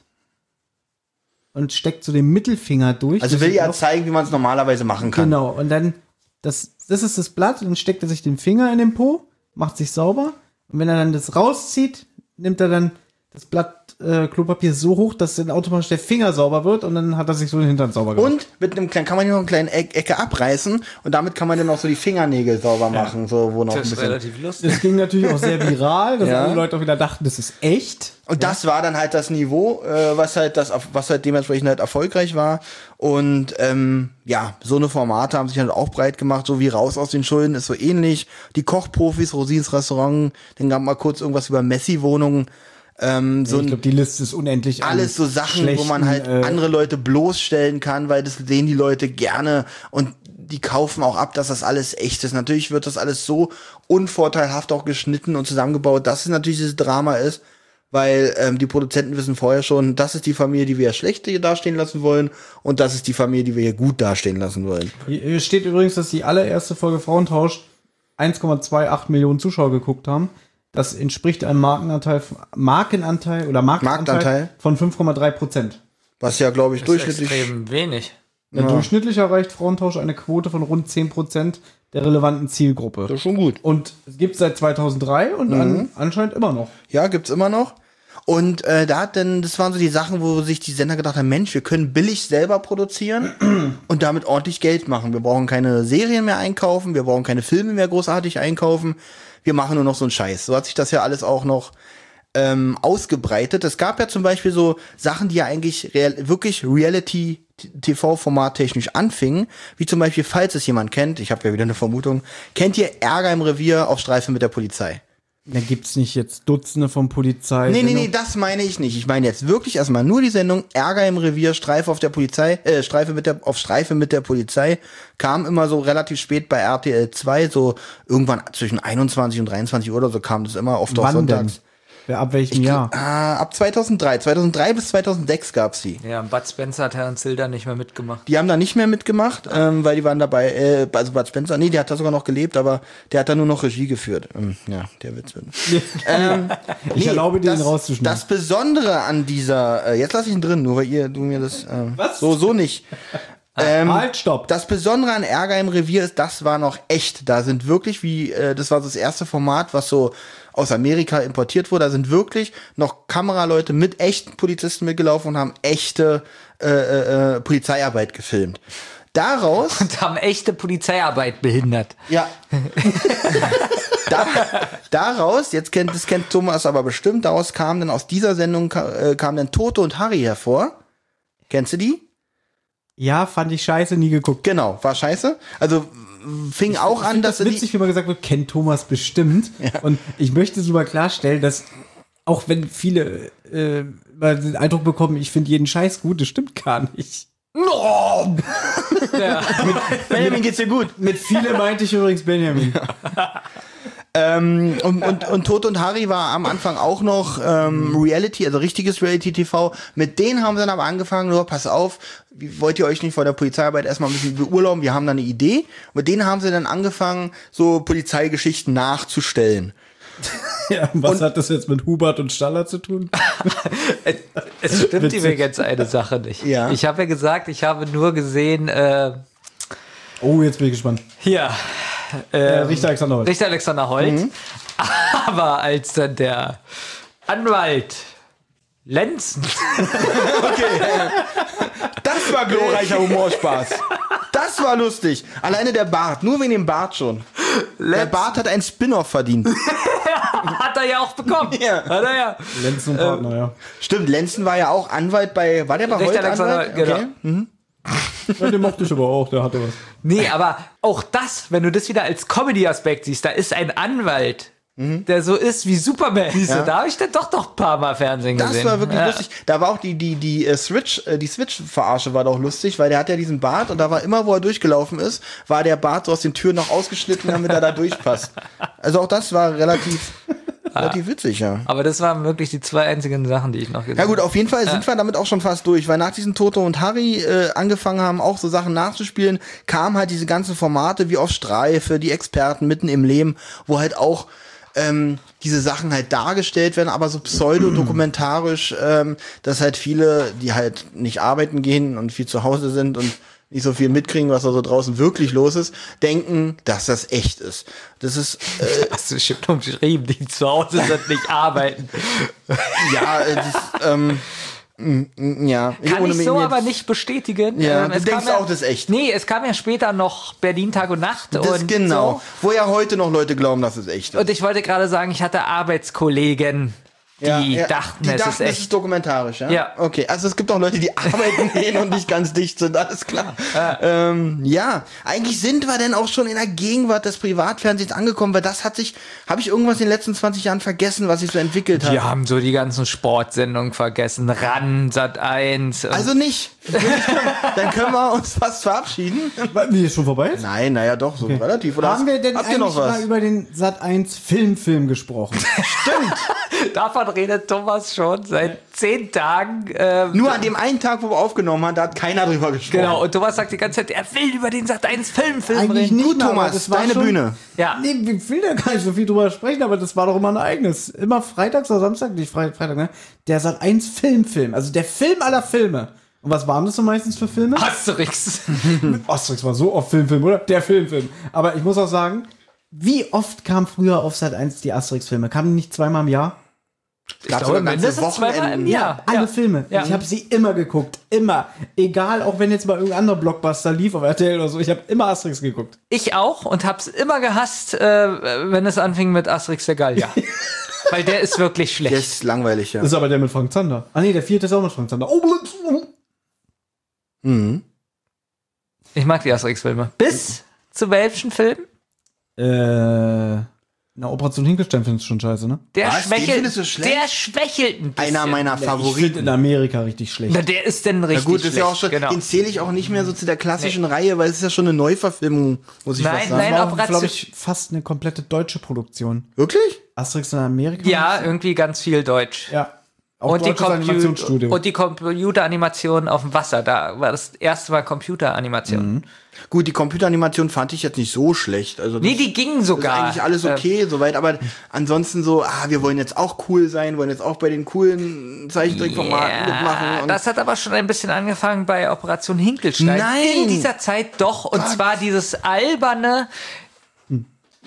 Speaker 3: und steckt so den Mittelfinger durch.
Speaker 2: Also will ja zeigen, wie man es normalerweise machen kann.
Speaker 3: Genau, und dann, das, das ist das Blatt, dann steckt er sich den Finger in den Po, macht sich sauber, und wenn er dann das rauszieht, nimmt er dann das Blatt äh, Klopapier so hoch, dass dann automatisch der Finger sauber wird, und dann hat er sich so den Hintern sauber gemacht.
Speaker 2: Und mit einem kleinen, kann man hier noch eine kleine e- Ecke abreißen, und damit kann man dann auch so die Fingernägel sauber machen. Ja. So, wo noch
Speaker 4: das
Speaker 2: ein
Speaker 4: ist
Speaker 2: bisschen
Speaker 4: relativ lustig.
Speaker 3: Das ging natürlich auch sehr viral, dass
Speaker 2: ja.
Speaker 3: alle Leute auch wieder dachten, das ist echt.
Speaker 2: Und ja. das war dann halt das Niveau, äh, was halt das, was halt dementsprechend halt erfolgreich war. Und ähm, ja, so eine Formate haben sich halt auch breit gemacht, so wie Raus aus den Schulden ist so ähnlich. Die Kochprofis, Rosins Restaurant, dann gab mal kurz irgendwas über Messi-Wohnungen. Ähm, so
Speaker 3: ich glaube, die Liste ist unendlich.
Speaker 2: Alles so Sachen, wo man halt äh, andere Leute bloßstellen kann, weil das sehen die Leute gerne und die kaufen auch ab, dass das alles echt ist. Natürlich wird das alles so unvorteilhaft auch geschnitten und zusammengebaut, dass es natürlich dieses Drama ist, weil ähm, die Produzenten wissen vorher schon, das ist die Familie, die wir ja schlecht hier dastehen lassen wollen, und das ist die Familie, die wir hier gut dastehen lassen wollen.
Speaker 3: Hier steht übrigens, dass die allererste Folge Frauentausch eins Komma achtundzwanzig Millionen Zuschauer geguckt haben. Das entspricht einem Markenanteil, Markenanteil oder Marktanteil
Speaker 2: Marktanteil
Speaker 3: von fünf Komma drei Prozent.
Speaker 2: Was ja, glaube ich,
Speaker 4: das ist
Speaker 2: durchschnittlich
Speaker 4: extrem wenig.
Speaker 3: Ja.
Speaker 2: Ja.
Speaker 3: Durchschnittlich erreicht Frauentausch eine Quote von rund zehn Prozent der relevanten Zielgruppe.
Speaker 2: Das ist schon gut.
Speaker 3: Und es gibt es seit zweitausenddrei und mhm. an, anscheinend immer noch.
Speaker 2: Ja, gibt's immer noch. Und äh, da hat dann, das waren so die Sachen, wo sich die Sender gedacht haben, Mensch, wir können billig selber produzieren und damit ordentlich Geld machen. Wir brauchen keine Serien mehr einkaufen, wir brauchen keine Filme mehr großartig einkaufen. Wir machen nur noch so einen Scheiß. So hat sich das ja alles auch noch ähm, ausgebreitet. Es gab ja zum Beispiel so Sachen, die ja eigentlich real, wirklich Reality-T V-Format technisch anfingen, wie zum Beispiel, falls es jemand kennt, ich habe ja wieder eine Vermutung, kennt ihr Ärger im Revier auf Streife mit der Polizei?
Speaker 3: Da gibt's nicht jetzt Dutzende von Polizei.
Speaker 2: Nee, nee, nee, das meine ich nicht. Ich meine jetzt wirklich erstmal nur die Sendung Ärger im Revier, Streife auf der Polizei, äh, Streife mit der, auf Streife mit der Polizei, kam immer so relativ spät bei R T L zwei, so irgendwann zwischen einundzwanzig und dreiundzwanzig Uhr oder so kam das immer, oft auch sonntags.
Speaker 3: Wer, ab welchem ich, Jahr?
Speaker 2: Ah, ab zweitausenddrei. zweitausenddrei bis zweitausendsechs gab's die.
Speaker 4: Ja, Bud Spencer hat Terence Hill da nicht mehr mitgemacht.
Speaker 2: Die haben da nicht mehr mitgemacht, ähm, weil die waren dabei, äh, also Bud Spencer, nee, der hat da sogar noch gelebt, aber der hat da nur noch Regie geführt. Ähm, ja, der Witz wird. ähm,
Speaker 3: ich nee, erlaube dir,
Speaker 2: das,
Speaker 3: ihn rauszuschneiden.
Speaker 2: Das Besondere an dieser, äh, jetzt lasse ich ihn drin, nur weil ihr, du mir das, ähm,
Speaker 3: Was?
Speaker 2: so, so nicht. Ähm,
Speaker 3: halt, stopp.
Speaker 2: Das Besondere an Ärger im Revier ist, das war noch echt. Da sind wirklich wie, äh, das war so das erste Format, was so aus Amerika importiert wurde. Da sind wirklich noch Kameraleute mit echten Polizisten mitgelaufen und haben echte äh, äh, Polizeiarbeit gefilmt. Daraus
Speaker 4: und haben echte Polizeiarbeit behindert.
Speaker 2: Ja. da, daraus, jetzt kennt das kennt Thomas aber bestimmt. Daraus kam dann aus dieser Sendung äh, kam dann Toto und Harry hervor. Kennst du die?
Speaker 3: Ja, fand ich scheiße, nie geguckt.
Speaker 2: Genau, war scheiße. Also fing ich, auch
Speaker 3: ich
Speaker 2: an, dass
Speaker 3: das witzig, wie man gesagt wird, kennt Thomas bestimmt. Ja. Und ich möchte sogar klarstellen, dass auch wenn viele äh, den Eindruck bekommen, ich finde jeden Scheiß gut, das stimmt gar nicht.
Speaker 2: No! Ja. mit, Benjamin geht's dir gut.
Speaker 3: Mit viele meinte ich übrigens Benjamin.
Speaker 2: Ja. Ähm, und, und, und Toto und Harry war am Anfang auch noch ähm, Reality, also richtiges Reality-T V. Mit denen haben sie dann aber angefangen, nur pass auf, wie, wollt ihr euch nicht vor der Polizeiarbeit erstmal ein bisschen beurlauben? Wir haben da eine Idee. Mit denen haben sie dann angefangen, so Polizeigeschichten nachzustellen.
Speaker 3: Ja, was und, hat das jetzt mit Hubert und Staller zu tun?
Speaker 4: Es stimmt übrigens eine Sache nicht.
Speaker 2: Ja.
Speaker 4: Ich habe ja gesagt, ich habe nur gesehen, äh,
Speaker 3: oh, jetzt bin ich gespannt.
Speaker 4: Hier.
Speaker 3: Ähm, äh, Richter Alexander Holt.
Speaker 4: Richter Alexander Holt. Mhm. Aber als dann der Anwalt Lenzen.
Speaker 2: Okay. Das war glorreicher Humorspaß. Das war lustig. Alleine der Bart, nur wegen dem Bart schon. Der Bart hat einen Spin-off verdient.
Speaker 4: Hat er ja auch bekommen.
Speaker 2: Ja.
Speaker 4: Hat er ja.
Speaker 3: Lenzen und Partner, ja.
Speaker 2: Stimmt, Lenzen war ja auch Anwalt bei, war der bei
Speaker 4: Richter
Speaker 2: heute
Speaker 4: Alexander,
Speaker 2: Anwalt?
Speaker 4: genau.
Speaker 2: Okay. Mhm.
Speaker 3: Ja, den mochte ich aber auch, der hatte was.
Speaker 4: Nee, aber auch das, wenn du das wieder als Comedy-Aspekt siehst, da ist ein Anwalt, der so ist wie Superman. Siehst du,
Speaker 2: Ja.
Speaker 4: da habe ich dann doch doch ein paar Mal Fernsehen
Speaker 2: Das
Speaker 4: gesehen.
Speaker 2: war wirklich
Speaker 4: ja.
Speaker 2: lustig. Da war auch die, die, die äh, Switch, äh, die Switch-Verarsche war doch lustig, weil der hat ja diesen Bart und da war immer, wo er durchgelaufen ist, war der Bart so aus den Türen noch ausgeschnitten, damit er da durchpasst. Also auch das war relativ, relativ witzig, ja.
Speaker 4: Aber das waren wirklich die zwei einzigen Sachen, die ich noch gesehen
Speaker 2: Ja
Speaker 4: habe.
Speaker 2: gut, auf jeden Fall sind wir damit auch schon fast durch, weil nach diesem Toto und Harry äh, angefangen haben, auch so Sachen nachzuspielen, kamen halt diese ganzen Formate wie auf Streife, die Experten mitten im Leben, wo halt auch ähm, diese Sachen halt dargestellt werden, aber so pseudodokumentarisch, ähm, dass halt viele, die halt nicht arbeiten gehen und viel zu Hause sind und nicht so viel mitkriegen, was da so draußen wirklich los ist, denken, dass das echt ist. Das ist, äh,
Speaker 4: Hast du schon umschrieben, die zu Hause sind, nicht arbeiten.
Speaker 2: ja, äh, das, ähm, mm, mm, ja.
Speaker 4: Kann
Speaker 2: Ohne
Speaker 4: ich
Speaker 2: mich
Speaker 4: so
Speaker 2: jetzt-
Speaker 4: aber nicht bestätigen.
Speaker 2: Ja,
Speaker 4: Ähm,
Speaker 2: du
Speaker 4: es
Speaker 2: denkst
Speaker 4: kam ja,
Speaker 2: auch, das ist echt.
Speaker 4: Nee, es kam ja später noch Berlin Tag und Nacht.
Speaker 2: Das
Speaker 4: und
Speaker 2: genau.
Speaker 4: So.
Speaker 2: Wo ja heute noch Leute glauben, dass es echt ist.
Speaker 4: Und ich wollte gerade sagen, ich hatte Arbeitskollegen, die
Speaker 2: Ja, ja,
Speaker 4: dachten,
Speaker 2: die
Speaker 4: es
Speaker 2: dachten,
Speaker 4: ist
Speaker 2: es
Speaker 4: echt.
Speaker 2: ist dokumentarisch, ja?
Speaker 4: Ja.
Speaker 2: Okay, also es gibt auch Leute, die arbeiten gehen und nicht ganz dicht sind, alles klar. Ja. Ähm, ja, eigentlich sind wir denn auch schon in der Gegenwart des Privatfernsehens angekommen, weil das hat sich, habe ich irgendwas in den letzten zwanzig Jahren vergessen, was sich so entwickelt hat.
Speaker 4: Wir haben so die ganzen Sportsendungen vergessen. Ran, Sat eins.
Speaker 2: Also nicht. Dann können wir uns fast verabschieden.
Speaker 3: Wie, ist schon vorbei?
Speaker 2: Nein, naja, doch, so relativ. Oder
Speaker 3: Haben wir denn
Speaker 2: habt ihr
Speaker 3: eigentlich
Speaker 2: noch was?
Speaker 3: mal über den Sat eins Filmfilm gesprochen?
Speaker 4: Davon redet Thomas schon seit zehn Tagen. Ähm,
Speaker 2: Nur an dem einen Tag, wo wir aufgenommen haben, da hat keiner drüber gesprochen.
Speaker 4: Genau, und Thomas sagt die ganze Zeit, er will über den Sat eins Filmfilm
Speaker 3: Eigentlich
Speaker 4: reden.
Speaker 3: nicht,
Speaker 2: Gut,
Speaker 3: aber
Speaker 2: Thomas,
Speaker 3: das war
Speaker 2: deine
Speaker 3: schon-
Speaker 2: Bühne.
Speaker 4: Ja.
Speaker 3: Nee, ich will da gar nicht so viel drüber sprechen, aber das war doch immer ein Ereignis. Immer freitags oder Samstag, nicht Fre Freitag, ne? Der Sat eins Filmfilm, also der Film aller Filme. Und was waren das so meistens für Filme?
Speaker 4: Asterix.
Speaker 3: Asterix war so oft Filmfilm, oder? Der Filmfilm. Aber ich muss auch sagen, wie oft kam früher auf Sat eins die Asterix-Filme? Kamen die nicht zweimal im Jahr?
Speaker 2: Ich glaube,
Speaker 4: glaube,
Speaker 2: ganze
Speaker 4: mindestens zweimal im
Speaker 2: Wochenenden.
Speaker 4: Jahr.
Speaker 3: Alle
Speaker 4: Ja.
Speaker 3: Filme.
Speaker 4: Ja.
Speaker 3: Ich habe sie immer geguckt. Immer. Egal, auch wenn jetzt mal irgendein anderer Blockbuster lief auf R T L oder so. Ich habe immer Asterix geguckt.
Speaker 4: Ich auch und hab's immer gehasst, äh, wenn es anfing mit Asterix der Gallier. Weil der ist wirklich
Speaker 2: Der
Speaker 4: schlecht.
Speaker 2: ist langweilig, ja.
Speaker 3: Das ist aber der mit Frank Zander. Ah nee, der vierte ist auch mit Frank Zander. Oh,
Speaker 2: Mhm.
Speaker 4: Ich mag die Asterix-Filme. Bis zu welchen Film?
Speaker 3: äh, na, Operation Hinkelstein findest du schon scheiße, ne?
Speaker 4: Der
Speaker 2: Was? Den
Speaker 4: schwächelt.
Speaker 2: findest du schlecht?
Speaker 4: Der schwächelt ein bisschen.
Speaker 2: Einer meiner
Speaker 3: Ich finde
Speaker 2: Favoriten.
Speaker 3: in Amerika richtig schlecht.
Speaker 4: Na, der ist denn
Speaker 2: Ja
Speaker 4: richtig
Speaker 2: gut, das ist
Speaker 4: schlecht.
Speaker 2: ja auch schon,
Speaker 4: genau.
Speaker 2: den zähle ich auch nicht mehr so zu der klassischen Reihe, weil es ist ja schon eine Neuverfilmung, muss ich
Speaker 4: Nein,
Speaker 2: fast sagen.
Speaker 4: nein,
Speaker 3: war,
Speaker 4: Operation-
Speaker 3: glaube ich, fast eine komplette deutsche Produktion.
Speaker 2: Wirklich?
Speaker 3: Asterix in Amerika?
Speaker 4: Ja, irgendwie ganz viel Deutsch.
Speaker 3: Ja. Auch
Speaker 4: Und die,
Speaker 3: deutsches
Speaker 4: Compu-
Speaker 3: Animationsstudio.
Speaker 4: und die Computeranimation auf dem Wasser. Da war das erste Mal Computeranimation.
Speaker 3: Mhm.
Speaker 2: Gut, die Computeranimation fand ich jetzt nicht so schlecht. Also das,
Speaker 4: Nee, die gingen
Speaker 2: das ist
Speaker 4: sogar.
Speaker 2: eigentlich alles okay, soweit, aber ansonsten so, ah, wir wollen jetzt auch cool sein, wollen jetzt auch bei den coolen Zeichentrickformaten mitmachen.
Speaker 4: Ja,
Speaker 2: Und
Speaker 4: das hat aber schon ein bisschen angefangen bei Operation Hinkelstein.
Speaker 2: Nein!
Speaker 4: In dieser Zeit doch. Und zwar dieses alberne, äh,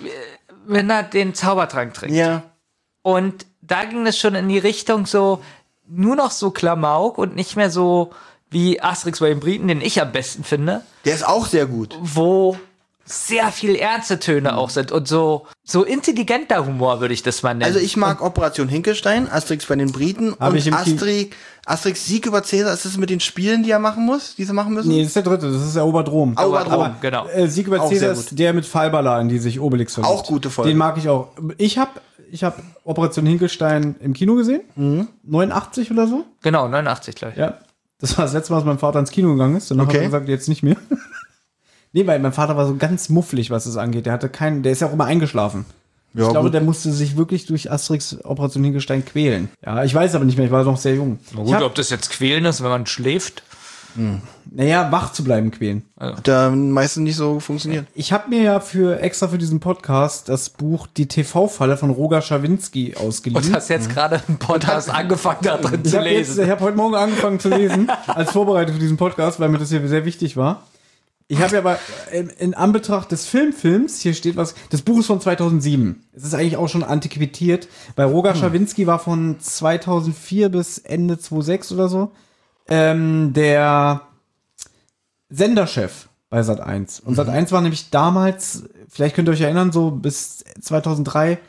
Speaker 4: wenn er den Zaubertrank trinkt.
Speaker 2: ja,
Speaker 4: Und da ging es schon in die Richtung so, nur noch so Klamauk und nicht mehr so wie Asterix bei den Briten, den ich am besten finde,
Speaker 2: der ist auch sehr gut.
Speaker 4: wo sehr viel ernste Töne auch sind und so, so intelligenter Humor, würde ich das mal nennen.
Speaker 2: Also ich mag Operation Hinkelstein, Asterix bei den Briten
Speaker 3: Hab ich
Speaker 2: und
Speaker 3: im Kino-
Speaker 2: Asterix, Asterix Sieg über Cäsar. Ist das mit den Spielen, die er machen muss, die sie machen müssen?
Speaker 3: Nee, das ist der dritte, das ist Erobert Rom.
Speaker 2: Erobert Rom,
Speaker 3: Aber,
Speaker 4: genau.
Speaker 3: Äh, Sieg über
Speaker 2: Auch
Speaker 3: Cäsar
Speaker 2: sehr
Speaker 3: ist der mit Fallballer, in die sich Obelix verliebt.
Speaker 2: Auch gute Folge.
Speaker 3: Den mag ich auch. Ich habe ich hab Operation Hinkelstein im Kino gesehen.
Speaker 2: Mhm.
Speaker 3: neunundachtzig oder so.
Speaker 4: genau, neunundachtzig, glaube ich.
Speaker 3: Ja. Das war das letzte Mal, dass mein Vater ins Kino gegangen ist. Danach
Speaker 2: Okay.
Speaker 3: hat er gesagt, jetzt nicht mehr. Nee, weil mein Vater war so ganz mufflig, was es angeht. Der hatte keinen, der ist ja auch immer eingeschlafen.
Speaker 2: Ja,
Speaker 3: ich glaube,
Speaker 2: gut.
Speaker 3: der musste sich wirklich durch Asterix Operation Hinkelstein quälen. Ja, ich weiß aber nicht mehr, ich war noch sehr jung.
Speaker 4: Na
Speaker 3: Ich
Speaker 4: gut,
Speaker 3: hab,
Speaker 4: ob das jetzt quälen ist, wenn man schläft.
Speaker 3: naja, wach zu bleiben quälen.
Speaker 2: Da meistens nicht so funktioniert.
Speaker 3: Ich habe mir ja für extra für diesen Podcast das Buch Die T V-Falle von Roger Schawinski ausgeliehen.
Speaker 4: Und hast jetzt gerade einen Podcast angefangen, da drin
Speaker 3: ich
Speaker 4: zu
Speaker 3: habe jetzt,
Speaker 4: lesen.
Speaker 3: ich habe heute Morgen angefangen zu lesen, als Vorbereitung für diesen Podcast, weil mir das hier sehr wichtig war. Ich habe ja aber in, in Anbetracht des Filmfilms, hier steht was, das Buch ist von zweitausendsieben. Es ist eigentlich auch schon antiquiert, weil Roger Schawinski war von zweitausendvier bis Ende zweitausendsechs oder so ähm, der Senderchef bei Sat eins. Und Sat eins war nämlich damals, vielleicht könnt ihr euch erinnern, so bis zweitausenddrei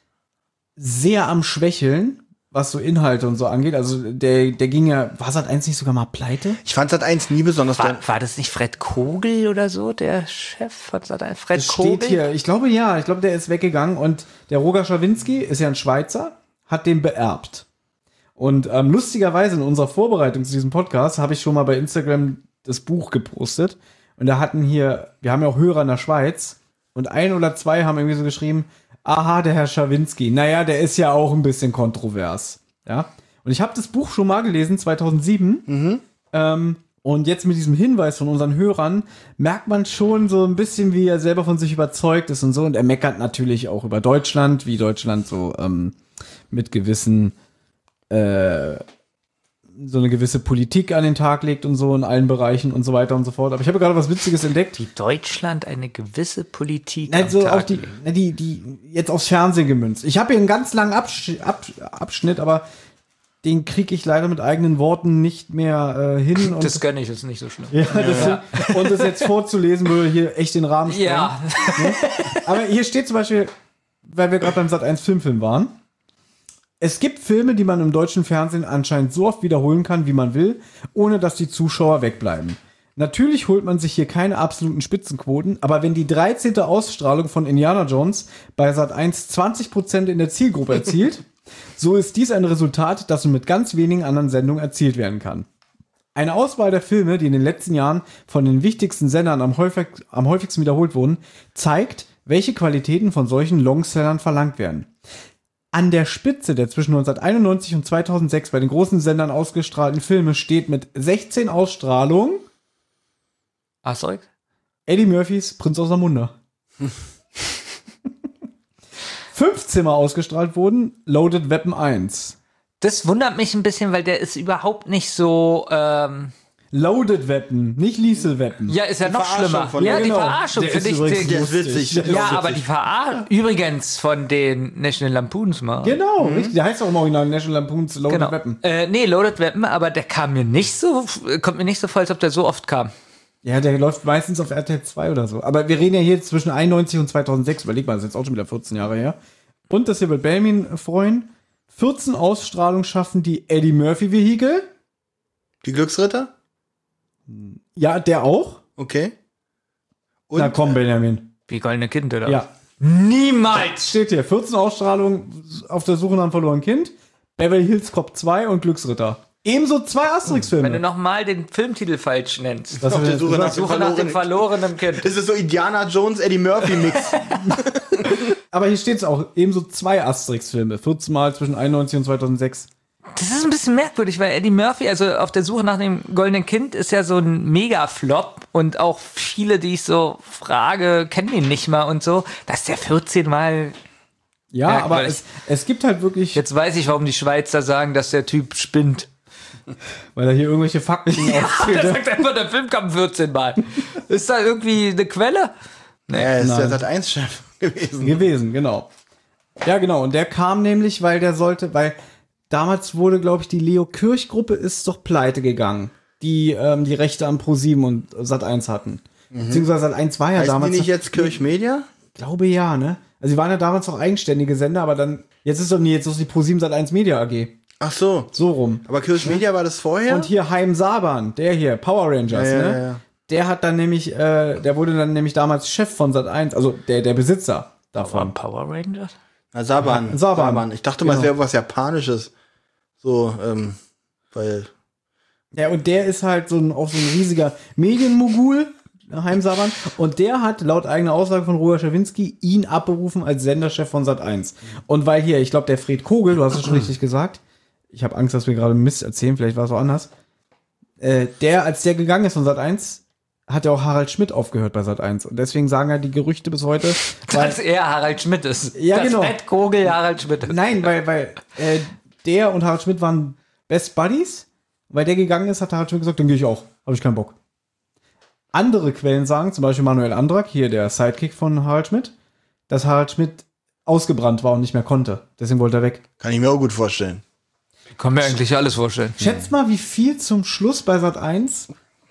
Speaker 3: sehr am Schwächeln, was so Inhalte und so angeht. Also der, der ging ja, war Sat eins nicht sogar mal pleite?
Speaker 2: Ich fand Sat eins nie besonders
Speaker 4: War,
Speaker 2: toll.
Speaker 4: war das nicht Fred Kogel oder so, der Chef von Sat eins? Fred
Speaker 3: Das
Speaker 4: Kogel?
Speaker 3: steht hier, ich glaube ja, ich glaube, der ist weggegangen und der Roger Schawinski ist ja ein Schweizer, hat den beerbt. Und ähm, lustigerweise in unserer Vorbereitung zu diesem Podcast habe ich schon mal bei Instagram das Buch gepostet. Und da hatten hier, wir haben ja auch Hörer in der Schweiz und ein oder zwei haben irgendwie so geschrieben, aha, der Herr Schawinski, naja, der ist ja auch ein bisschen kontrovers. Ja. Und ich habe das Buch schon mal gelesen, zweitausendsieben. Mhm. Ähm, und jetzt mit diesem Hinweis von unseren Hörern merkt man schon so ein bisschen, wie er selber von sich überzeugt ist und so. Und er meckert natürlich auch über Deutschland, wie Deutschland so ähm, mit gewissen, äh, so eine gewisse Politik an den Tag legt und so in allen Bereichen und so weiter und so fort. Aber ich habe gerade was Witziges entdeckt.
Speaker 4: Wie Deutschland eine gewisse Politik
Speaker 3: Nein,
Speaker 4: am
Speaker 3: so
Speaker 4: Tag
Speaker 3: auch die,
Speaker 4: legt.
Speaker 3: ne, die, die jetzt aufs Fernsehen gemünzt. Ich habe hier einen ganz langen Absch Ab Abschnitt, aber den kriege ich leider mit eigenen Worten nicht mehr äh, hin. Und
Speaker 4: Das gönne ich, ist nicht so schlimm.
Speaker 3: ja, das, und das jetzt vorzulesen würde hier echt den Rahmen sprengen.
Speaker 4: Ja.
Speaker 3: Aber hier steht zum Beispiel, weil wir gerade beim Sat eins Filmfilm waren, es gibt Filme, die man im deutschen Fernsehen anscheinend so oft wiederholen kann, wie man will, ohne dass die Zuschauer wegbleiben. Natürlich holt man sich hier keine absoluten Spitzenquoten, aber wenn die dreizehnte Ausstrahlung von Indiana Jones bei Sat eins zwanzig Prozent in der Zielgruppe erzielt, so ist dies ein Resultat, das nur mit ganz wenigen anderen Sendungen erzielt werden kann. Eine Auswahl der Filme, die in den letzten Jahren von den wichtigsten Sendern am, häufig, am häufigsten wiederholt wurden, zeigt, welche Qualitäten von solchen Longsellern verlangt werden. An der Spitze der zwischen neunzehnhunderteinundneunzig und zweitausendsechs bei den großen Sendern ausgestrahlten Filme steht mit sechzehn Ausstrahlungen
Speaker 4: Ach, sorry.
Speaker 3: Eddie Murphys Prinz aus Zamunda. fünfzehn Mal ausgestrahlt wurden Loaded Weapon eins.
Speaker 4: Das wundert mich ein bisschen, weil der ist überhaupt nicht so. Ähm
Speaker 3: Loaded Weapon, nicht Lethal Weapon.
Speaker 4: ja, ist ja noch
Speaker 2: Verarschung
Speaker 4: schlimmer.
Speaker 2: von-
Speaker 4: ja,
Speaker 3: Ja,
Speaker 4: die
Speaker 3: genau.
Speaker 4: Verarschung
Speaker 3: Der
Speaker 4: finde
Speaker 3: ist
Speaker 4: ich.
Speaker 3: übrigens
Speaker 2: Der ist witzig. Der ist
Speaker 4: ja,
Speaker 2: witzig.
Speaker 4: aber die Verarschung. Übrigens von den National Lampoons mal.
Speaker 3: Genau, richtig. Der heißt auch im Original National Lampoon's Loaded
Speaker 4: Genau.
Speaker 3: Weapon.
Speaker 4: Äh, nee, Loaded Weapon, aber der kam mir nicht so, kommt mir nicht so vor, als ob der so oft kam.
Speaker 3: Ja, der läuft meistens auf R T L zwei oder so. Aber wir reden ja hier zwischen einundneunzig und zweitausendsechs. Überleg mal, das ist jetzt auch schon wieder vierzehn Jahre her. Und das hier wird Belmin freuen. vierzehn Ausstrahlungen schaffen die Eddie Murphy Vehikel.
Speaker 2: Die Glücksritter?
Speaker 3: Ja, der auch.
Speaker 2: Okay. Und
Speaker 3: Na komm, Benjamin.
Speaker 4: Wie goldene Kind, oder?
Speaker 3: Ja.
Speaker 4: Niemals!
Speaker 3: Steht hier. vierzehn Ausstrahlungen auf der Suche nach einem verlorenen Kind. Beverly Hills Cop zwei und Glücksritter. Ebenso zwei
Speaker 4: Wenn du
Speaker 3: Asterix-Filme.
Speaker 4: nochmal den Filmtitel falsch nennst.
Speaker 3: Was
Speaker 2: auf
Speaker 3: haben wir
Speaker 2: der
Speaker 3: jetzt
Speaker 2: Suche nach
Speaker 3: gesagt?
Speaker 2: dem
Speaker 4: Suche nach dem
Speaker 2: verlorenen.
Speaker 4: verlorenen Kind.
Speaker 2: Das ist so Indiana Jones, Eddie Murphy Mix.
Speaker 3: Aber hier steht es auch. Ebenso zwei Asterix-Filme. vierzehn Mal zwischen einundneunzig und zweitausendsechs.
Speaker 4: Das ist ein bisschen merkwürdig, weil Eddie Murphy, also auf der Suche nach dem goldenen Kind, ist ja so ein Mega-Flop und auch viele, die ich so frage, kennen ihn nicht mal und so, dass der vierzehn Mal.
Speaker 3: Ja,
Speaker 4: Merkwürdig.
Speaker 3: aber es, es gibt halt wirklich,
Speaker 4: Jetzt weiß ich, warum die Schweizer sagen, dass der Typ spinnt.
Speaker 3: weil er hier irgendwelche Fakten
Speaker 4: Der
Speaker 3: aufzählt.
Speaker 4: sagt einfach, der Film kam vierzehn Mal. Ist da irgendwie eine Quelle?
Speaker 2: Er ist der
Speaker 3: Nein.
Speaker 2: Sat eins Chef gewesen.
Speaker 3: gewesen, genau. Ja, genau. Und der kam nämlich, weil der sollte, weil damals wurde, glaube ich, die Leo Kirch-Gruppe ist doch pleite gegangen, die ähm, die Rechte am ProSieben und Sat eins hatten. Beziehungsweise Sat eins war ja
Speaker 2: Heißen
Speaker 3: damals.
Speaker 2: die nicht jetzt Kirch Media?
Speaker 3: glaube ja, ne? Also sie waren ja damals noch eigenständige Sender, aber dann, jetzt ist doch nie, jetzt ist die ProSieben Sat eins Media A G.
Speaker 2: Ach so.
Speaker 3: So rum.
Speaker 2: Aber Kirch Media war das vorher?
Speaker 3: Und hier Haim Saban, der hier, Power Rangers,
Speaker 2: Ja, ja,
Speaker 3: ne?
Speaker 2: ja.
Speaker 3: Der hat dann nämlich, äh, der wurde dann nämlich damals Chef von Sat eins, also der, der Besitzer davon.
Speaker 4: Power Rangers?
Speaker 2: Na, Saban.
Speaker 3: Saban.
Speaker 2: Ich dachte mal, es
Speaker 3: Genau.
Speaker 2: wäre was Japanisches. So, ähm, weil.
Speaker 3: Ja, und der ist halt so ein, auch so ein riesiger Medienmogul, Haim Saban. Und der hat laut eigener Aussage von Roger Schawinski ihn abberufen als Senderchef von Sat eins. Und weil hier, ich glaube, der Fred Kogel, du hast es schon richtig gesagt, ich habe Angst, dass wir gerade Mist erzählen, vielleicht war es auch anders, äh, der, als der gegangen ist von Sat eins, hat ja auch Harald Schmidt aufgehört bei Sat eins. Und deswegen sagen ja die Gerüchte bis heute, weil,
Speaker 4: Dass er Harald Schmidt ist.
Speaker 3: Ja,
Speaker 4: Dass
Speaker 3: genau.
Speaker 4: Fred Kogel Harald Schmidt ist.
Speaker 3: nein, weil, weil äh, der und Harald Schmidt waren Best Buddies. Weil der gegangen ist, hat Harald Schmidt gesagt, dann gehe ich auch. Habe ich keinen Bock. Andere Quellen sagen, zum Beispiel Manuel Andrak, hier der Sidekick von Harald Schmidt, dass Harald Schmidt ausgebrannt war und nicht mehr konnte. Deswegen wollte er weg.
Speaker 2: Kann ich mir auch gut vorstellen.
Speaker 4: Kann mir eigentlich alles vorstellen.
Speaker 3: Schätzt mal, wie viel zum Schluss bei Sat eins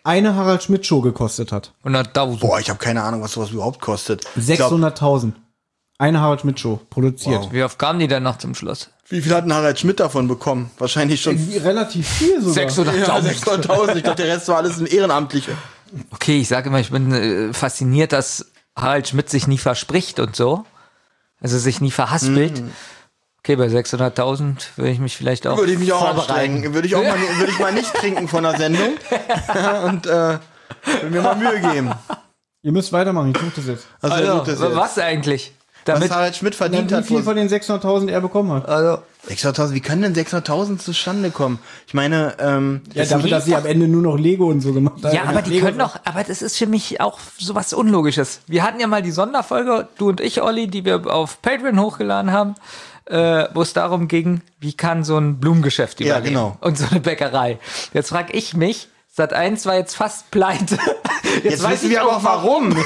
Speaker 3: eine Harald Schmidt Show gekostet hat.
Speaker 4: hunderttausend.
Speaker 2: Boah, ich habe keine Ahnung, was sowas überhaupt kostet. Ich glaub,
Speaker 3: sechshunderttausend. Eine Harald Schmidt Show produziert.
Speaker 2: Wow.
Speaker 4: Wie oft kamen die denn noch zum Schluss?
Speaker 2: wie viel hat denn Harald Schmidt davon bekommen? Wahrscheinlich schon
Speaker 3: Äh, Relativ viel sogar.
Speaker 4: sechshunderttausend.
Speaker 2: ja, sechshunderttausend. Ich dachte, der Rest war alles ein Ehrenamtliche.
Speaker 4: Okay, ich sage immer, ich bin äh, fasziniert, dass Harald Schmidt sich nie verspricht und so. Also sich nie verhaspelt.
Speaker 2: Mhm.
Speaker 4: Okay, bei sechshunderttausend würde ich mich vielleicht auch
Speaker 2: Würde ich mich auch
Speaker 4: vorbereiten.
Speaker 2: anstrengen. Würde ich auch mal, würde ich mal nicht trinken von der Sendung. Ja, und äh, würde mir mal Mühe geben.
Speaker 3: Ihr müsst weitermachen, ich suche das jetzt.
Speaker 2: Also,
Speaker 4: Also,
Speaker 2: gut, das jetzt.
Speaker 4: was eigentlich?
Speaker 2: Was
Speaker 4: Damit,
Speaker 2: Harald Schmidt verdient
Speaker 3: Wie
Speaker 2: hat.
Speaker 3: viel
Speaker 2: wo-
Speaker 3: von den sechshunderttausend er bekommen hat?
Speaker 4: also,
Speaker 2: sechshunderttausend, wie kann denn sechshunderttausend zustande kommen? Ich meine, ähm,
Speaker 3: Ja, dafür, dass sie am Ende nur noch Lego und so gemacht haben.
Speaker 4: ja, aber die
Speaker 3: Lego
Speaker 4: können doch, aber das ist für mich auch sowas Unlogisches. Wir hatten ja mal die Sonderfolge, du und ich, Olli, die wir auf Patreon hochgeladen haben, äh, wo es darum ging, wie kann so ein Blumengeschäft
Speaker 2: Ja,
Speaker 4: überleben
Speaker 2: genau.
Speaker 4: und so eine Bäckerei. Jetzt frage ich mich, Sat eins war jetzt fast pleite. Jetzt,
Speaker 2: jetzt
Speaker 4: weiß
Speaker 2: wissen
Speaker 4: ich
Speaker 2: wir aber
Speaker 4: auch
Speaker 2: auch warum.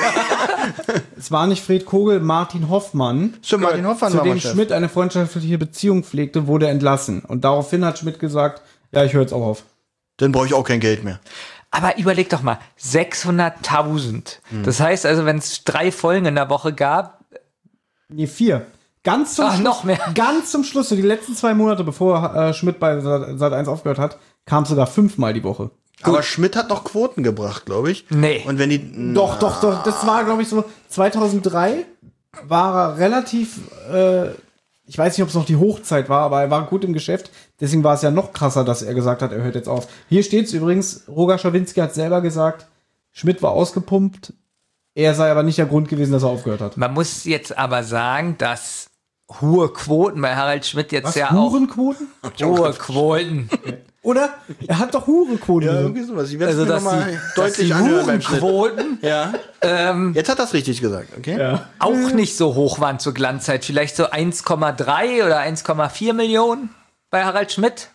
Speaker 3: Es war nicht Fred Kogel, Martin Hoffmann.
Speaker 2: Stimmt, Martin Hoffmann
Speaker 3: Zu
Speaker 2: war mal
Speaker 3: dem
Speaker 2: Chef.
Speaker 3: Schmidt eine freundschaftliche Beziehung pflegte, wurde entlassen. Und daraufhin hat Schmidt gesagt, ja, ich höre jetzt auch auf.
Speaker 2: Dann brauche ich auch kein Geld mehr.
Speaker 4: Aber überleg doch mal, sechshunderttausend.
Speaker 2: Hm.
Speaker 4: Das heißt also, wenn es drei Folgen in der Woche gab,
Speaker 3: Nee, vier. Ganz zum
Speaker 4: Ach,
Speaker 3: Schluss,
Speaker 4: noch mehr.
Speaker 3: Ganz zum Schluss, so die letzten zwei Monate, bevor äh, Schmidt bei Sat eins aufgehört hat, kam es sogar fünfmal die Woche.
Speaker 2: Aber Schmidt hat noch Quoten gebracht, glaube ich.
Speaker 4: Nee.
Speaker 2: Und wenn die.
Speaker 3: Doch, doch, doch. Das war, glaube ich, so zweitausenddrei war er relativ, äh, ich weiß nicht, ob es noch die Hochzeit war, aber er war gut im Geschäft. Deswegen war es ja noch krasser, dass er gesagt hat, er hört jetzt auf. Hier steht es übrigens, Roger Schawinski hat selber gesagt, Schmidt war ausgepumpt. Er sei aber nicht der Grund gewesen, dass er aufgehört hat.
Speaker 4: man muss jetzt aber sagen, dass hohe Quoten bei Harald Schmidt jetzt
Speaker 3: Was,
Speaker 4: ja
Speaker 3: Hurenquoten?
Speaker 4: auch hohe Quoten.
Speaker 3: Oder? Er hat doch Hurenquoten.
Speaker 2: Ja,
Speaker 3: gesagt.
Speaker 2: irgendwie sowas. Ich werde es
Speaker 4: Also,
Speaker 2: mir
Speaker 4: dass
Speaker 2: nochmal
Speaker 4: die, dass
Speaker 2: deutlich
Speaker 4: die
Speaker 2: anhören beim Schnitt.
Speaker 4: Hurenquoten
Speaker 2: Ja.
Speaker 4: ähm,
Speaker 2: Jetzt hat das richtig gesagt, okay?
Speaker 3: Ja.
Speaker 4: auch nicht so hoch waren zur Glanzzeit. Vielleicht so eins Komma drei oder eins Komma vier Millionen bei Harald Schmidt.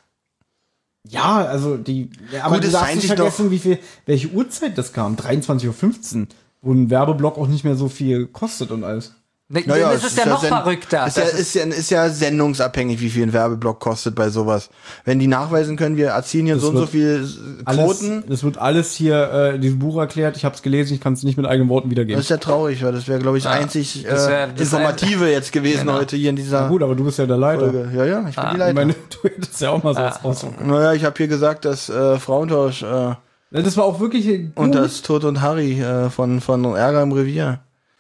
Speaker 3: Ja, also die. Ja, aber
Speaker 2: Gut,
Speaker 3: du
Speaker 2: es
Speaker 3: darfst
Speaker 2: scheint
Speaker 3: nicht
Speaker 2: sich
Speaker 3: vergessen, wie viel, welche Uhrzeit das kam. dreiundzwanzig Uhr fünfzehn, wo ein Werbeblock auch nicht mehr so viel kostet und alles.
Speaker 4: Ne,
Speaker 2: Naja,
Speaker 4: das ist ja noch
Speaker 2: sen-
Speaker 4: verrückter.
Speaker 2: Ist ja,
Speaker 4: Das
Speaker 2: ist, ja, ist ja sendungsabhängig, wie viel ein Werbeblock kostet bei sowas. Wenn die nachweisen können, wir erzielen hier
Speaker 3: Das
Speaker 2: so und so
Speaker 3: wird
Speaker 2: viel äh,
Speaker 3: Alles,
Speaker 2: Quoten,
Speaker 3: das wird alles hier äh, in diesem Buch erklärt. Ich habe es gelesen, ich kann es nicht mit eigenen Worten
Speaker 2: das
Speaker 3: wiedergeben.
Speaker 2: ist ja traurig, weil das wäre, glaube ich, einzig
Speaker 4: das wär-
Speaker 2: äh,
Speaker 4: das
Speaker 2: Informative jetzt gewesen
Speaker 4: Genau.
Speaker 2: heute hier in dieser
Speaker 3: Gut, aber du bist ja der Leiter.
Speaker 2: Folge. Ja, ja, ich bin die
Speaker 3: Ich
Speaker 2: Leiter.
Speaker 3: meine, du hättest ja auch mal sowas raussuchen.
Speaker 2: Naja, ich habe hier gesagt, dass äh, Frauentausch äh,
Speaker 3: Das war auch wirklich gut.
Speaker 2: und das Tod und Harry äh, von, von Ärger im Revier.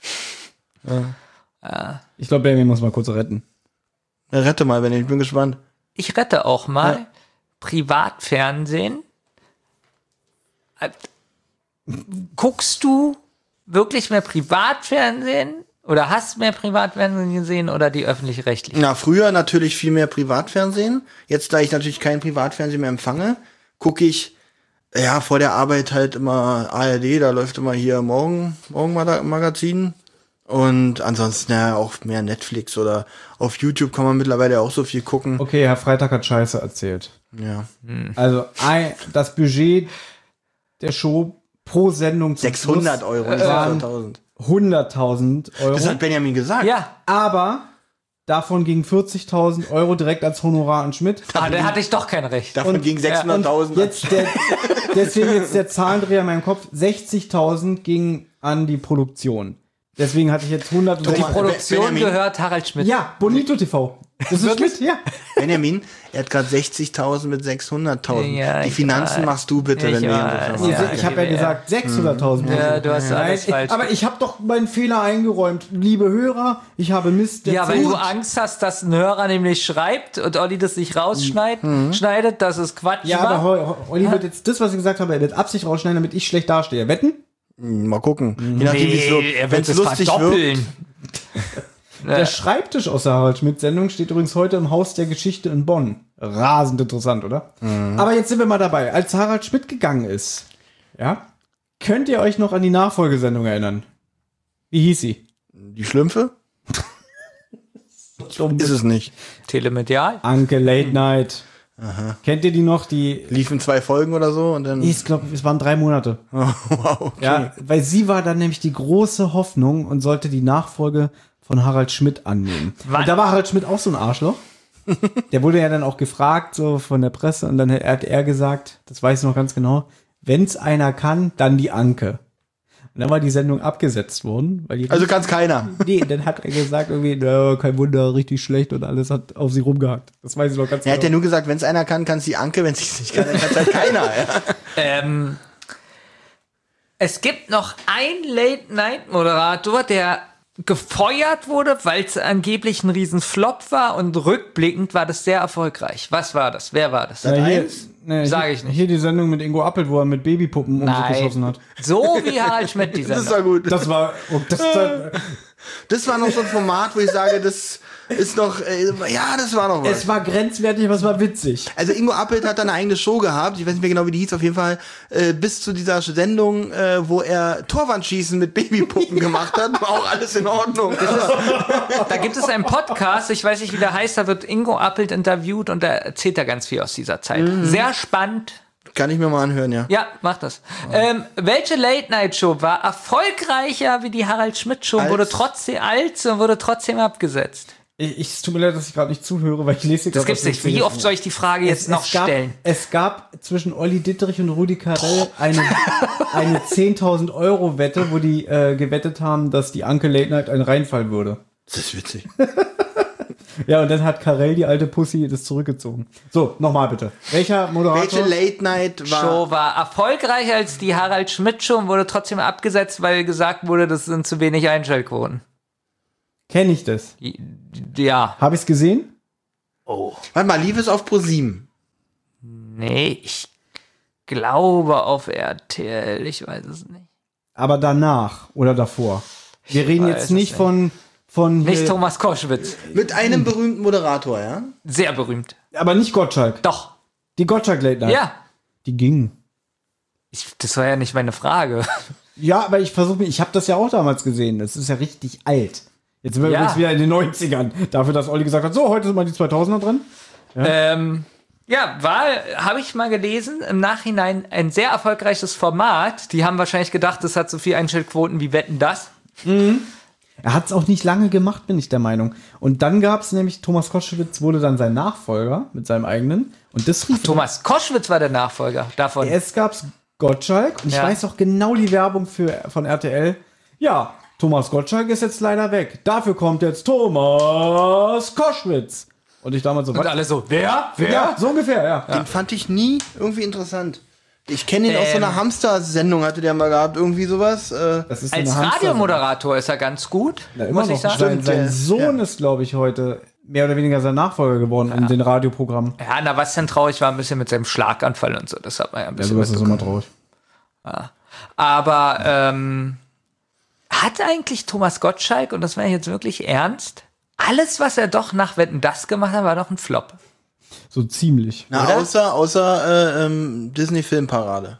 Speaker 3: Ich glaube, Benjamin muss mal kurz retten.
Speaker 2: Ja, rette mal, wenn ich bin gespannt.
Speaker 4: ich rette auch mal
Speaker 2: Ja.
Speaker 4: Privatfernsehen. Äh, Guckst du wirklich mehr Privatfernsehen oder hast mehr Privatfernsehen gesehen oder die öffentlich-rechtlichen?
Speaker 2: Na, früher natürlich viel mehr Privatfernsehen. Jetzt, da ich natürlich kein Privatfernsehen mehr empfange, gucke ich ja vor der Arbeit halt immer A R D, da läuft immer hier Morgen, Morgenmagazin. Und ansonsten ja auch mehr Netflix oder auf YouTube kann man mittlerweile auch so viel gucken.
Speaker 3: Okay, Herr Freitag hat Scheiße erzählt.
Speaker 2: Ja.
Speaker 3: Also ein, das Budget der Show pro Sendung zum
Speaker 2: sechshundert
Speaker 3: Schluss
Speaker 2: Euro, nicht
Speaker 3: waren
Speaker 2: sechshunderttausend.
Speaker 3: hunderttausend Euro.
Speaker 2: Das hat Benjamin gesagt.
Speaker 4: Ja,
Speaker 3: Aber davon gingen vierzigtausend Euro direkt als Honorar an Schmidt.
Speaker 4: ah, da hatte ich doch kein Recht.
Speaker 2: Davon
Speaker 3: Und-
Speaker 2: ging
Speaker 3: Und
Speaker 2: sechshunderttausend.
Speaker 3: jetzt der, deswegen jetzt der Zahlendreher in meinem Kopf. sechzigtausend ging an die Produktion. Deswegen hatte ich jetzt hundert.
Speaker 4: Die
Speaker 2: Thomas,
Speaker 4: Produktion
Speaker 2: Benjamin.
Speaker 4: gehört Harald Schmidt.
Speaker 3: Ja, Bonito T V. Das ist Schmidt, ja.
Speaker 2: Benjamin, er hat gerade sechzigtausend mit sechshunderttausend.
Speaker 4: Ja,
Speaker 2: Die
Speaker 4: ich
Speaker 2: Finanzen
Speaker 4: weiß.
Speaker 2: machst du bitte,
Speaker 4: Ich
Speaker 2: wenn wir
Speaker 4: weiß,
Speaker 2: hier
Speaker 4: ja.
Speaker 3: ich habe ja
Speaker 4: ja.
Speaker 3: gesagt sechshunderttausend.
Speaker 4: Ja, du hast alles
Speaker 3: Nein,
Speaker 4: falsch.
Speaker 3: aber ich habe doch meinen Fehler eingeräumt. Liebe Hörer, ich habe Mist
Speaker 4: Ja, weil
Speaker 3: erzählt.
Speaker 4: du Angst hast, dass ein Hörer nämlich schreibt und Olli das nicht rausschneidet, schneidet, dass es Quatsch
Speaker 3: Ja,
Speaker 4: war.
Speaker 3: aber Ho- Ho- Olli wird jetzt das, was ich gesagt habe, er wird Absicht rausschneiden, damit ich schlecht dastehe. Wetten?
Speaker 2: Mal gucken. Je nachdem, wie es so,
Speaker 4: er
Speaker 2: wenn
Speaker 4: wird
Speaker 2: es
Speaker 4: es
Speaker 2: lustig wird.
Speaker 4: verdoppeln.
Speaker 3: Der Schreibtisch aus der Harald Schmidt-Sendung steht übrigens heute im Haus der Geschichte in Bonn. Rasend interessant, oder? Aber jetzt sind wir mal dabei. Als Harald Schmidt gegangen ist, ja, könnt ihr euch noch an die Nachfolgesendung erinnern? Wie hieß sie?
Speaker 2: Die Schlümpfe? Ist es nicht.
Speaker 4: Telemedial.
Speaker 3: Anke Late Night. Kennt ihr die noch? Die,
Speaker 2: Liefen zwei Folgen oder so und dann.
Speaker 3: ich glaube, es waren drei Monate.
Speaker 2: wow, okay.
Speaker 3: Ja, weil sie war dann nämlich die große Hoffnung und sollte die Nachfolge von Harald Schmidt annehmen.
Speaker 4: Wann?
Speaker 3: Und da war Harald Schmidt auch so ein Arschloch. Der wurde ja dann auch gefragt, so von der Presse, und dann hat er gesagt, das weiß ich noch ganz genau, wenn's einer kann, dann die Anke. Und dann war die Sendung abgesetzt worden. Weil die
Speaker 2: Also kann's keiner.
Speaker 3: Nee, dann hat er gesagt, irgendwie, na, kein Wunder, richtig schlecht und alles hat auf sie rumgehackt. Das weiß ich noch ganz
Speaker 2: Er
Speaker 3: genau.
Speaker 2: hat ja nur gesagt, wenn es einer kann, kann es die Anke, wenn es nicht kann, dann kann es halt keiner. Ja.
Speaker 4: Ähm, es gibt noch einen Late-Night-Moderator, der gefeuert wurde, weil es angeblich ein riesen Flop war und rückblickend war das sehr erfolgreich. Was war das? Wer war das?
Speaker 3: Ja, hier,
Speaker 2: eins?
Speaker 3: nee,
Speaker 4: Sag
Speaker 3: hier,
Speaker 4: ich nicht.
Speaker 3: Hier die Sendung mit Ingo Appelt, wo er mit Babypuppen um sich geschossen hat.
Speaker 4: So wie Harald Schmidt die
Speaker 2: Das
Speaker 4: Sendung.
Speaker 2: war gut.
Speaker 3: Das war, oh, das, das,
Speaker 2: Das war noch so ein Format, wo ich sage, das ist noch, äh, ja, das war noch was.
Speaker 3: es war grenzwertig, aber es war witzig.
Speaker 2: Also Ingo Appelt hat da eine eigene Show gehabt, ich weiß nicht mehr genau, wie die hieß, auf jeden Fall, äh, bis zu dieser Sendung, äh, wo er Torwandschießen mit Babypuppen gemacht hat, war auch alles in Ordnung.
Speaker 4: Da gibt es einen Podcast, ich weiß nicht, wie der heißt, da wird Ingo Appelt interviewt und da erzählt er ganz viel aus dieser Zeit. Sehr spannend.
Speaker 2: Kann ich mir mal anhören, ja.
Speaker 4: Ja, mach das. Ähm, welche Late-Night-Show war erfolgreicher wie die Harald-Schmidt-Show und
Speaker 2: Als?
Speaker 4: wurde trotzdem alt und wurde trotzdem abgesetzt?
Speaker 3: Ich, ich, es tut mir leid, dass ich gerade nicht zuhöre, weil ich lese
Speaker 4: Das gibt's nicht. Wie oft soll ich die Frage jetzt noch
Speaker 3: gab,
Speaker 4: stellen?
Speaker 3: Es gab zwischen Olli Dittrich und Rudi Carell eine, eine zehntausend Euro Wette, wo die äh, gewettet haben, dass die Anke Late Night ein Reinfall würde.
Speaker 2: Das ist witzig.
Speaker 3: Ja, und dann hat Carell, die alte Pussy, das zurückgezogen. So, nochmal bitte. Welcher Moderator?
Speaker 2: Welche Late Night war...
Speaker 4: Show war erfolgreicher als die Harald-Schmidt-Show und wurde trotzdem abgesetzt, weil gesagt wurde, das sind zu wenig Einschaltquoten.
Speaker 3: Kenne ich das?
Speaker 4: Ja.
Speaker 3: Habe ich's gesehen?
Speaker 2: Warte mal, lief es auf ProSieben?
Speaker 4: Nee, ich glaube auf R T L, ich weiß es nicht.
Speaker 3: Aber danach oder davor? Wir reden
Speaker 4: weiß
Speaker 3: jetzt
Speaker 4: es
Speaker 3: nicht
Speaker 4: nicht.
Speaker 3: von... von
Speaker 4: Nicht
Speaker 3: hier,
Speaker 4: Thomas Koschwitz.
Speaker 2: Mit einem berühmten Moderator, ja?
Speaker 4: Sehr berühmt.
Speaker 3: aber nicht Gottschalk.
Speaker 4: Doch.
Speaker 3: Die Gottschalk Late Night.
Speaker 4: Ja.
Speaker 3: Die ging.
Speaker 4: Ich, das war ja nicht meine Frage.
Speaker 3: Ja, aber ich versuche, ich habe das ja auch damals gesehen. Das ist ja richtig alt. Jetzt sind wir
Speaker 4: Ja.
Speaker 3: übrigens wieder in den neunzigern. Dafür, dass Olli gesagt hat, so, heute sind mal die zweitausender drin.
Speaker 4: Ähm, ja, war, habe ich mal gelesen, im Nachhinein ein sehr erfolgreiches Format. Die haben wahrscheinlich gedacht, das hat so viel Einschaltquoten wie Wetten, das.
Speaker 3: Er hat es auch nicht lange gemacht, bin ich der Meinung. Und dann gab es nämlich, Thomas Koschwitz wurde dann sein Nachfolger mit seinem eigenen. Und das rief
Speaker 4: Thomas Koschwitz war der Nachfolger davon.
Speaker 3: Erst gab's Gottschalk. Und ich
Speaker 4: Ja.
Speaker 3: weiß auch genau die Werbung für, von R T L. Ja, Thomas Gottschalk ist jetzt leider weg. Dafür kommt jetzt Thomas Koschwitz. Und ich damals so,
Speaker 4: Und alle so, wer? Wer?
Speaker 3: ja, so ungefähr, ja.
Speaker 2: Den fand ich nie irgendwie interessant. Ich kenne ihn aus so einer
Speaker 4: Ähm.
Speaker 2: Hamster-Sendung, hatte der mal gehabt, irgendwie sowas. Äh,
Speaker 3: Das ist so
Speaker 4: Als
Speaker 3: eine Hamster-
Speaker 4: Radiomoderator ist er ganz gut,
Speaker 3: Ja, immer
Speaker 4: muss ich
Speaker 3: noch.
Speaker 4: sagen.
Speaker 3: Sein,
Speaker 2: Stimmt,
Speaker 3: sein
Speaker 2: der-
Speaker 3: Sohn
Speaker 2: ja.
Speaker 3: ist, glaube ich, heute mehr oder weniger sein Nachfolger geworden in den Radioprogrammen.
Speaker 4: Ja, na, was dann traurig war, ein bisschen mit seinem Schlaganfall und so. Das hat man ja ein
Speaker 3: Ja,
Speaker 4: bisschen
Speaker 3: sowas ist
Speaker 4: mitbekommen.
Speaker 3: immer traurig.
Speaker 4: Aber ähm, hat eigentlich Thomas Gottschalk, und das war jetzt wirklich ernst, alles, was er doch nach Wetten, das gemacht hat, war doch ein Flop.
Speaker 3: So ziemlich.
Speaker 2: na, außer, außer äh, ähm, Disney-Filmparade.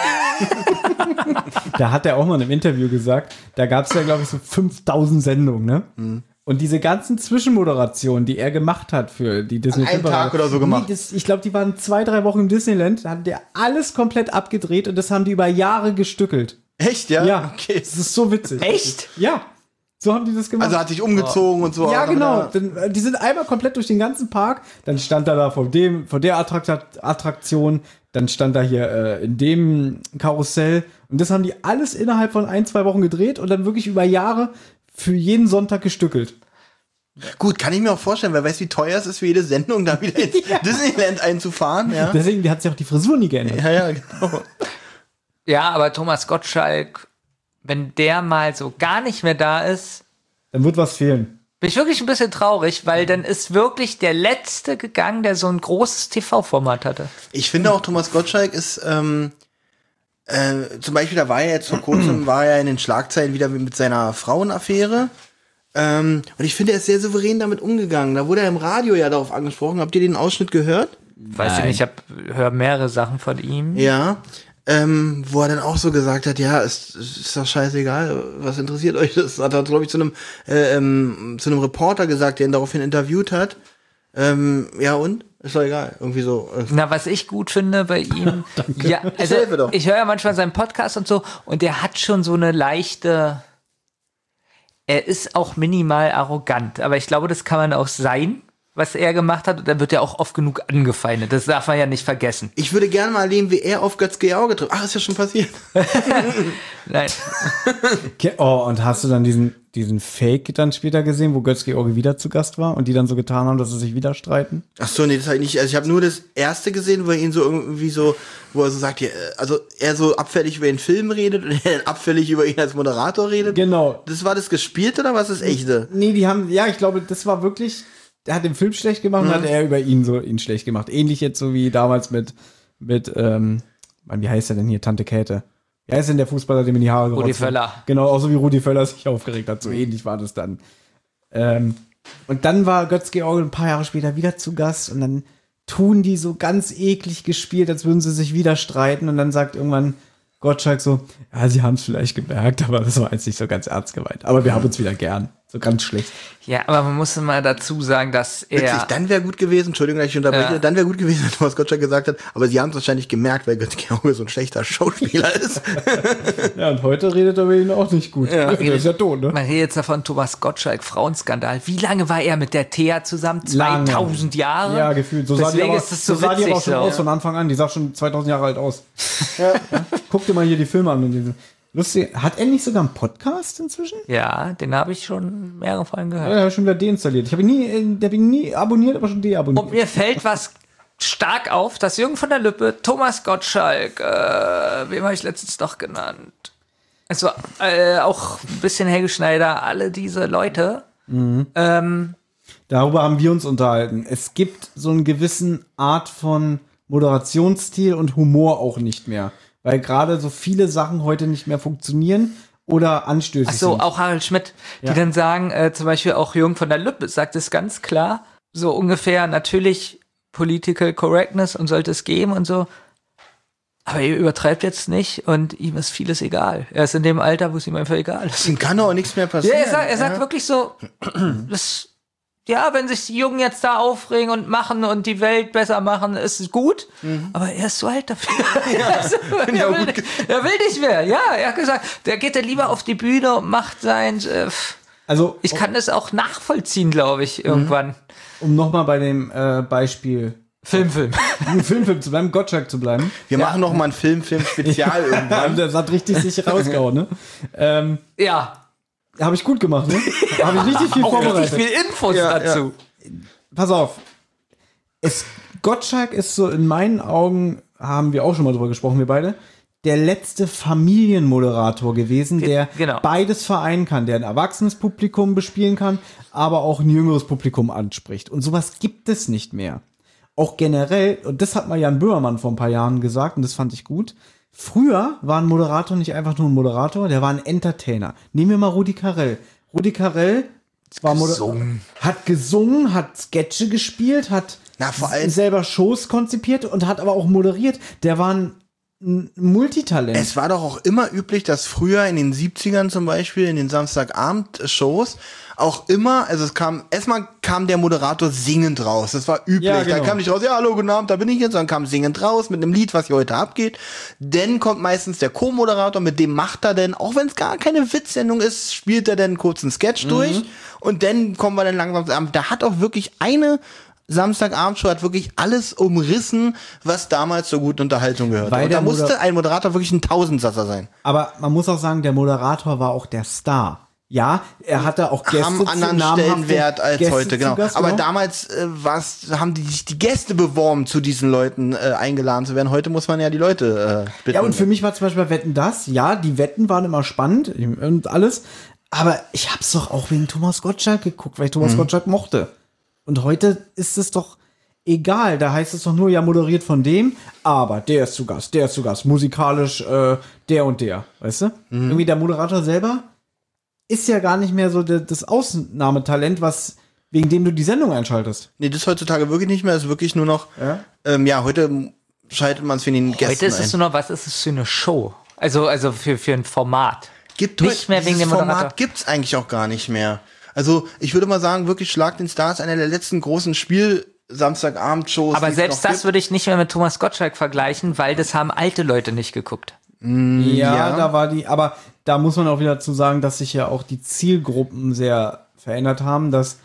Speaker 3: Da hat er auch mal in einem Interview gesagt, da gab es ja, glaube ich, so fünftausend Sendungen, ne?
Speaker 2: Mhm.
Speaker 3: Und diese ganzen Zwischenmoderationen, die er gemacht hat für die disney
Speaker 2: An einem Tag oder so gemacht.
Speaker 3: Nee, das, ich glaube, die waren zwei, drei Wochen im Disneyland, da hat der alles komplett abgedreht und das haben die über Jahre gestückelt.
Speaker 2: Echt, ja?
Speaker 3: Ja,
Speaker 2: Okay.
Speaker 3: das ist so witzig.
Speaker 4: Echt?
Speaker 3: Ja, so haben die das gemacht.
Speaker 2: Also hat sich umgezogen und so.
Speaker 3: ja,
Speaker 2: auch
Speaker 3: genau.
Speaker 2: noch wieder-
Speaker 3: Dann, äh, die sind einmal komplett durch den ganzen Park. Dann stand er da vor dem, vor der Attrakt Attraktion. Dann stand er hier äh, in dem Karussell. Und das haben die alles innerhalb von ein, zwei Wochen gedreht und dann wirklich über Jahre für jeden Sonntag gestückelt.
Speaker 2: Gut, kann ich mir auch vorstellen, wer weiß, wie teuer es ist, für jede Sendung da wieder ins Disneyland einzufahren. Ja,
Speaker 3: Deswegen die hat sich auch die Frisur nie geändert.
Speaker 2: ja, ja genau.
Speaker 4: Ja, aber Thomas Gottschalk, wenn der mal so gar nicht mehr da ist,
Speaker 3: Dann wird was fehlen.
Speaker 4: bin ich wirklich ein bisschen traurig, weil dann ist wirklich der Letzte gegangen, der so ein großes T V-Format hatte.
Speaker 2: Ich finde auch, Thomas Gottschalk ist, ähm, äh, zum Beispiel, da war er jetzt vor kurzem, war er in den Schlagzeilen wieder mit seiner Frauenaffäre. Ähm, und ich finde, er ist sehr souverän damit umgegangen. Da wurde er im Radio ja darauf angesprochen. Habt ihr den Ausschnitt gehört?
Speaker 4: Weiß ich nicht, ich höre mehrere Sachen von ihm.
Speaker 2: Ja. Ähm, wo er dann auch so gesagt hat, ja, ist, ist doch scheißegal, was interessiert euch? Das hat er, glaube ich, zu einem, äh, ähm, zu einem Reporter gesagt, der ihn daraufhin interviewt hat. Ähm, ja und? Ist doch egal. Irgendwie so. Äh,
Speaker 4: Na, was ich gut finde bei ihm, ja, also
Speaker 2: Dasselbe doch.
Speaker 4: ich höre ja manchmal seinen Podcast und so, und der hat schon so eine leichte, er ist auch minimal arrogant, aber ich glaube, das kann man auch sein, was er gemacht hat. Und dann wird er auch oft genug angefeindet. Das darf man ja nicht vergessen.
Speaker 2: Ich würde gerne mal erleben, wie er auf Götz-George trifft. Ach, ist ja schon passiert.
Speaker 4: Nein.
Speaker 3: Okay, oh, und hast du dann diesen, diesen Fake dann später gesehen, wo Götz-George wieder zu Gast war und die dann so getan haben, dass sie sich wieder streiten?
Speaker 2: Ach so, nee, das habe ich nicht. Also ich habe nur das erste gesehen, wo er ihn so irgendwie so, wo er so sagt, ja, also er so abfällig über den Film redet und er dann abfällig über ihn als Moderator redet.
Speaker 3: Genau.
Speaker 2: Das war das gespielt oder was ist echte?
Speaker 3: Nee, die haben, ja, ich glaube, das war wirklich, er hat den Film schlecht gemacht und
Speaker 2: Mhm.
Speaker 3: hat er über ihn so ihn schlecht gemacht. Ähnlich jetzt so wie damals mit, mit, ähm, Mann, wie heißt er denn hier, Tante Käthe? Wie heißt denn der Fußballer, dem in die Haare
Speaker 4: Rudi
Speaker 3: gerotzt hat?
Speaker 4: Völler.
Speaker 3: Genau, auch so wie Rudi Völler sich aufgeregt hat. So ähnlich war das dann. Ähm, und dann war Götz-George ein paar Jahre später wieder zu Gast und dann tun die so ganz eklig gespielt, als würden sie sich wieder streiten und dann sagt irgendwann Gottschalk so, ja, sie haben es vielleicht gemerkt, aber das war jetzt nicht so ganz ernst gemeint. Aber wir haben uns wieder gern. So ganz schlecht.
Speaker 4: Ja, aber man muss mal dazu sagen, dass er...
Speaker 2: Witzig, dann wäre gut gewesen, Entschuldigung, dass ich unterbreche,
Speaker 4: Ja.
Speaker 2: dann wäre gut gewesen, wenn Thomas Gottschalk gesagt hat, aber sie haben es wahrscheinlich gemerkt, weil Götz-George so ein schlechter Schauspieler ist.
Speaker 3: Ja, und heute redet er über ihn auch nicht gut. Ja. Der ist ja tot, ne?
Speaker 4: Man redet jetzt davon, Thomas Gottschalk, Frauenskandal. Wie lange war er mit der Thea zusammen?
Speaker 3: Lange.
Speaker 4: zweitausend Jahre?
Speaker 3: Ja, gefühlt. So sah die
Speaker 4: Deswegen
Speaker 3: aber,
Speaker 4: ist es so,
Speaker 3: so sah die
Speaker 4: witzig
Speaker 3: aber auch schon
Speaker 4: so.
Speaker 3: aus von Anfang an. Die sah schon zweitausend Jahre alt aus. Ja. Guck dir mal hier die Filme an. Und diese. Lustig. Hat er nicht sogar einen Podcast inzwischen?
Speaker 4: Ja, den habe ich schon mehrere Folgen
Speaker 3: Ja,
Speaker 4: gehört.
Speaker 3: der habe ich schon wieder deinstalliert. Ich habe ihn nie, äh, der hab ihn nie abonniert, aber schon deabonniert.
Speaker 4: Und mir fällt was stark auf, dass Jürgen von der Lippe, Thomas Gottschalk, äh, wem habe ich letztens noch genannt? Also äh, auch ein bisschen Helge Schneider, alle diese Leute. Ähm,
Speaker 3: Darüber haben wir uns unterhalten. Es gibt so einen gewissen Art von Moderationsstil und Humor auch nicht mehr. Weil gerade so viele Sachen heute nicht mehr funktionieren oder anstößig
Speaker 4: ach so,
Speaker 3: sind.
Speaker 4: auch Harald Schmidt, die
Speaker 3: Ja.
Speaker 4: dann sagen, äh, zum Beispiel auch Jürgen von der Lippe sagt es ganz klar, so ungefähr natürlich Political Correctness und sollte es geben und so. Aber ihr übertreibt jetzt nicht und ihm ist vieles egal. Er ist in dem Alter, wo es ihm einfach egal ist.
Speaker 2: Ihm kann doch auch nichts mehr
Speaker 4: Ja,
Speaker 2: passieren.
Speaker 4: er sagt, er sagt
Speaker 2: ja.
Speaker 4: wirklich so, das, ja, wenn sich die Jungen jetzt da aufregen und machen und die Welt besser machen, ist es gut. Aber er ist zu alt dafür. Also, er,
Speaker 2: Ja,
Speaker 4: will,
Speaker 2: gut.
Speaker 4: er will nicht mehr. Ja, er hat gesagt, der geht dann lieber auf die Bühne und macht sein. Äh,
Speaker 3: Also,
Speaker 4: ich kann das auch nachvollziehen, glaube ich, irgendwann.
Speaker 3: um nochmal bei dem äh, Beispiel
Speaker 4: Film, Film.
Speaker 3: Filmfilm zu bleiben, Gottschalk zu bleiben.
Speaker 2: Wir machen noch mal ein Film, Film-Spezial irgendwann.
Speaker 3: Das hat richtig sich rausgehauen, ne? Ähm,
Speaker 4: Ja,
Speaker 3: habe ich gut gemacht, ne? Habe ich richtig viel
Speaker 4: auch richtig
Speaker 3: vorbereitet.
Speaker 4: viel Infos
Speaker 2: Ja,
Speaker 4: dazu.
Speaker 3: Pass auf. Es, Gottschalk ist so in meinen Augen, haben wir auch schon mal drüber gesprochen, wir beide, der letzte Familienmoderator gewesen, der
Speaker 4: genau.
Speaker 3: beides vereinen kann, der ein erwachsenes Publikum bespielen kann, aber auch ein jüngeres Publikum anspricht. Und sowas gibt es nicht mehr. Auch generell, und das hat mal Jan Böhmermann vor ein paar Jahren gesagt, und das fand ich gut, früher war ein Moderator nicht einfach nur ein Moderator, der war ein Entertainer. Nehmen wir mal Rudi Carrell. Rudi Carrell war
Speaker 4: Gesungen.
Speaker 3: hat gesungen, hat Sketche gespielt, hat
Speaker 2: Na, vor allem-
Speaker 3: selber Shows konzipiert und hat aber auch moderiert. Der war ein, ein Multitalent.
Speaker 2: Es war doch auch immer üblich, dass früher in den siebzigern zum Beispiel, in den Samstagabend-Shows, auch immer, also es kam, erstmal kam der Moderator singend raus. Das war üblich.
Speaker 3: Ja, genau.
Speaker 2: Da kam nicht raus, ja, hallo, guten Abend, da bin ich jetzt, sondern kam singend raus mit einem Lied, was hier heute abgeht. Dann kommt meistens der Co-Moderator, mit dem macht er denn, auch wenn es gar keine Witzsendung ist, spielt er dann einen kurzen Sketch
Speaker 3: Mhm.
Speaker 2: durch. Und dann kommen wir dann langsam, da hat auch wirklich eine Samstagabendshow hat wirklich alles umrissen, was damals zur guten Unterhaltung gehört.
Speaker 3: Weil
Speaker 2: Und da
Speaker 3: der Moder-
Speaker 2: musste ein Moderator wirklich ein Tausendsasser sein.
Speaker 3: Aber man muss auch sagen, der Moderator war auch der Star. Ja, er hatte auch Gäste
Speaker 2: Haben
Speaker 3: zu-
Speaker 2: anderen
Speaker 3: namhafte
Speaker 2: Stellenwert als
Speaker 3: Gäste
Speaker 2: heute,
Speaker 3: zu
Speaker 2: genau.
Speaker 3: Gast,
Speaker 2: Aber
Speaker 3: genau.
Speaker 2: damals äh, war's, haben die sich die Gäste beworben, zu diesen Leuten äh, eingeladen zu werden. Heute muss man ja die Leute äh, bitten.
Speaker 3: Ja, und für mich war zum Beispiel bei Wetten das, ja, die Wetten waren immer spannend und alles, aber ich hab's doch auch wegen Thomas Gottschalk geguckt, weil ich Thomas
Speaker 2: Mhm.
Speaker 3: Gottschalk mochte. Und heute ist es doch egal, da heißt es doch nur, ja, moderiert von dem, aber der ist zu Gast, der ist zu Gast, musikalisch äh, der und der, weißt du?
Speaker 2: Mhm.
Speaker 3: Irgendwie der Moderator selber ist ja gar nicht mehr so de, das Ausnahmetalent, was wegen dem du die Sendung einschaltest.
Speaker 2: Nee, das ist heutzutage wirklich nicht mehr. Das ist wirklich nur noch,
Speaker 3: Ja?
Speaker 2: ähm, ja, heute schaltet man es für den Gästen
Speaker 4: Heute ist es
Speaker 2: ein.
Speaker 4: nur noch, was ist es für eine Show? Also, also für, für ein Format.
Speaker 2: Gibt
Speaker 4: nicht
Speaker 2: heute-
Speaker 4: mehr wegen
Speaker 2: dieses
Speaker 4: dem Moderator.
Speaker 2: Format gibt's eigentlich auch gar nicht mehr. Also, ich würde mal sagen, wirklich Schlag den Stars, einer der letzten großen Spiel Samstagabend-Shows.
Speaker 4: Aber
Speaker 2: die es
Speaker 4: selbst
Speaker 2: noch
Speaker 4: das
Speaker 2: gibt.
Speaker 4: würde ich nicht mehr mit Thomas Gottschalk vergleichen, weil das haben alte Leute nicht geguckt.
Speaker 3: Ja,
Speaker 2: ja.
Speaker 3: da war die, aber da muss man auch wieder zu sagen, dass sich ja auch die Zielgruppen sehr verändert haben, dass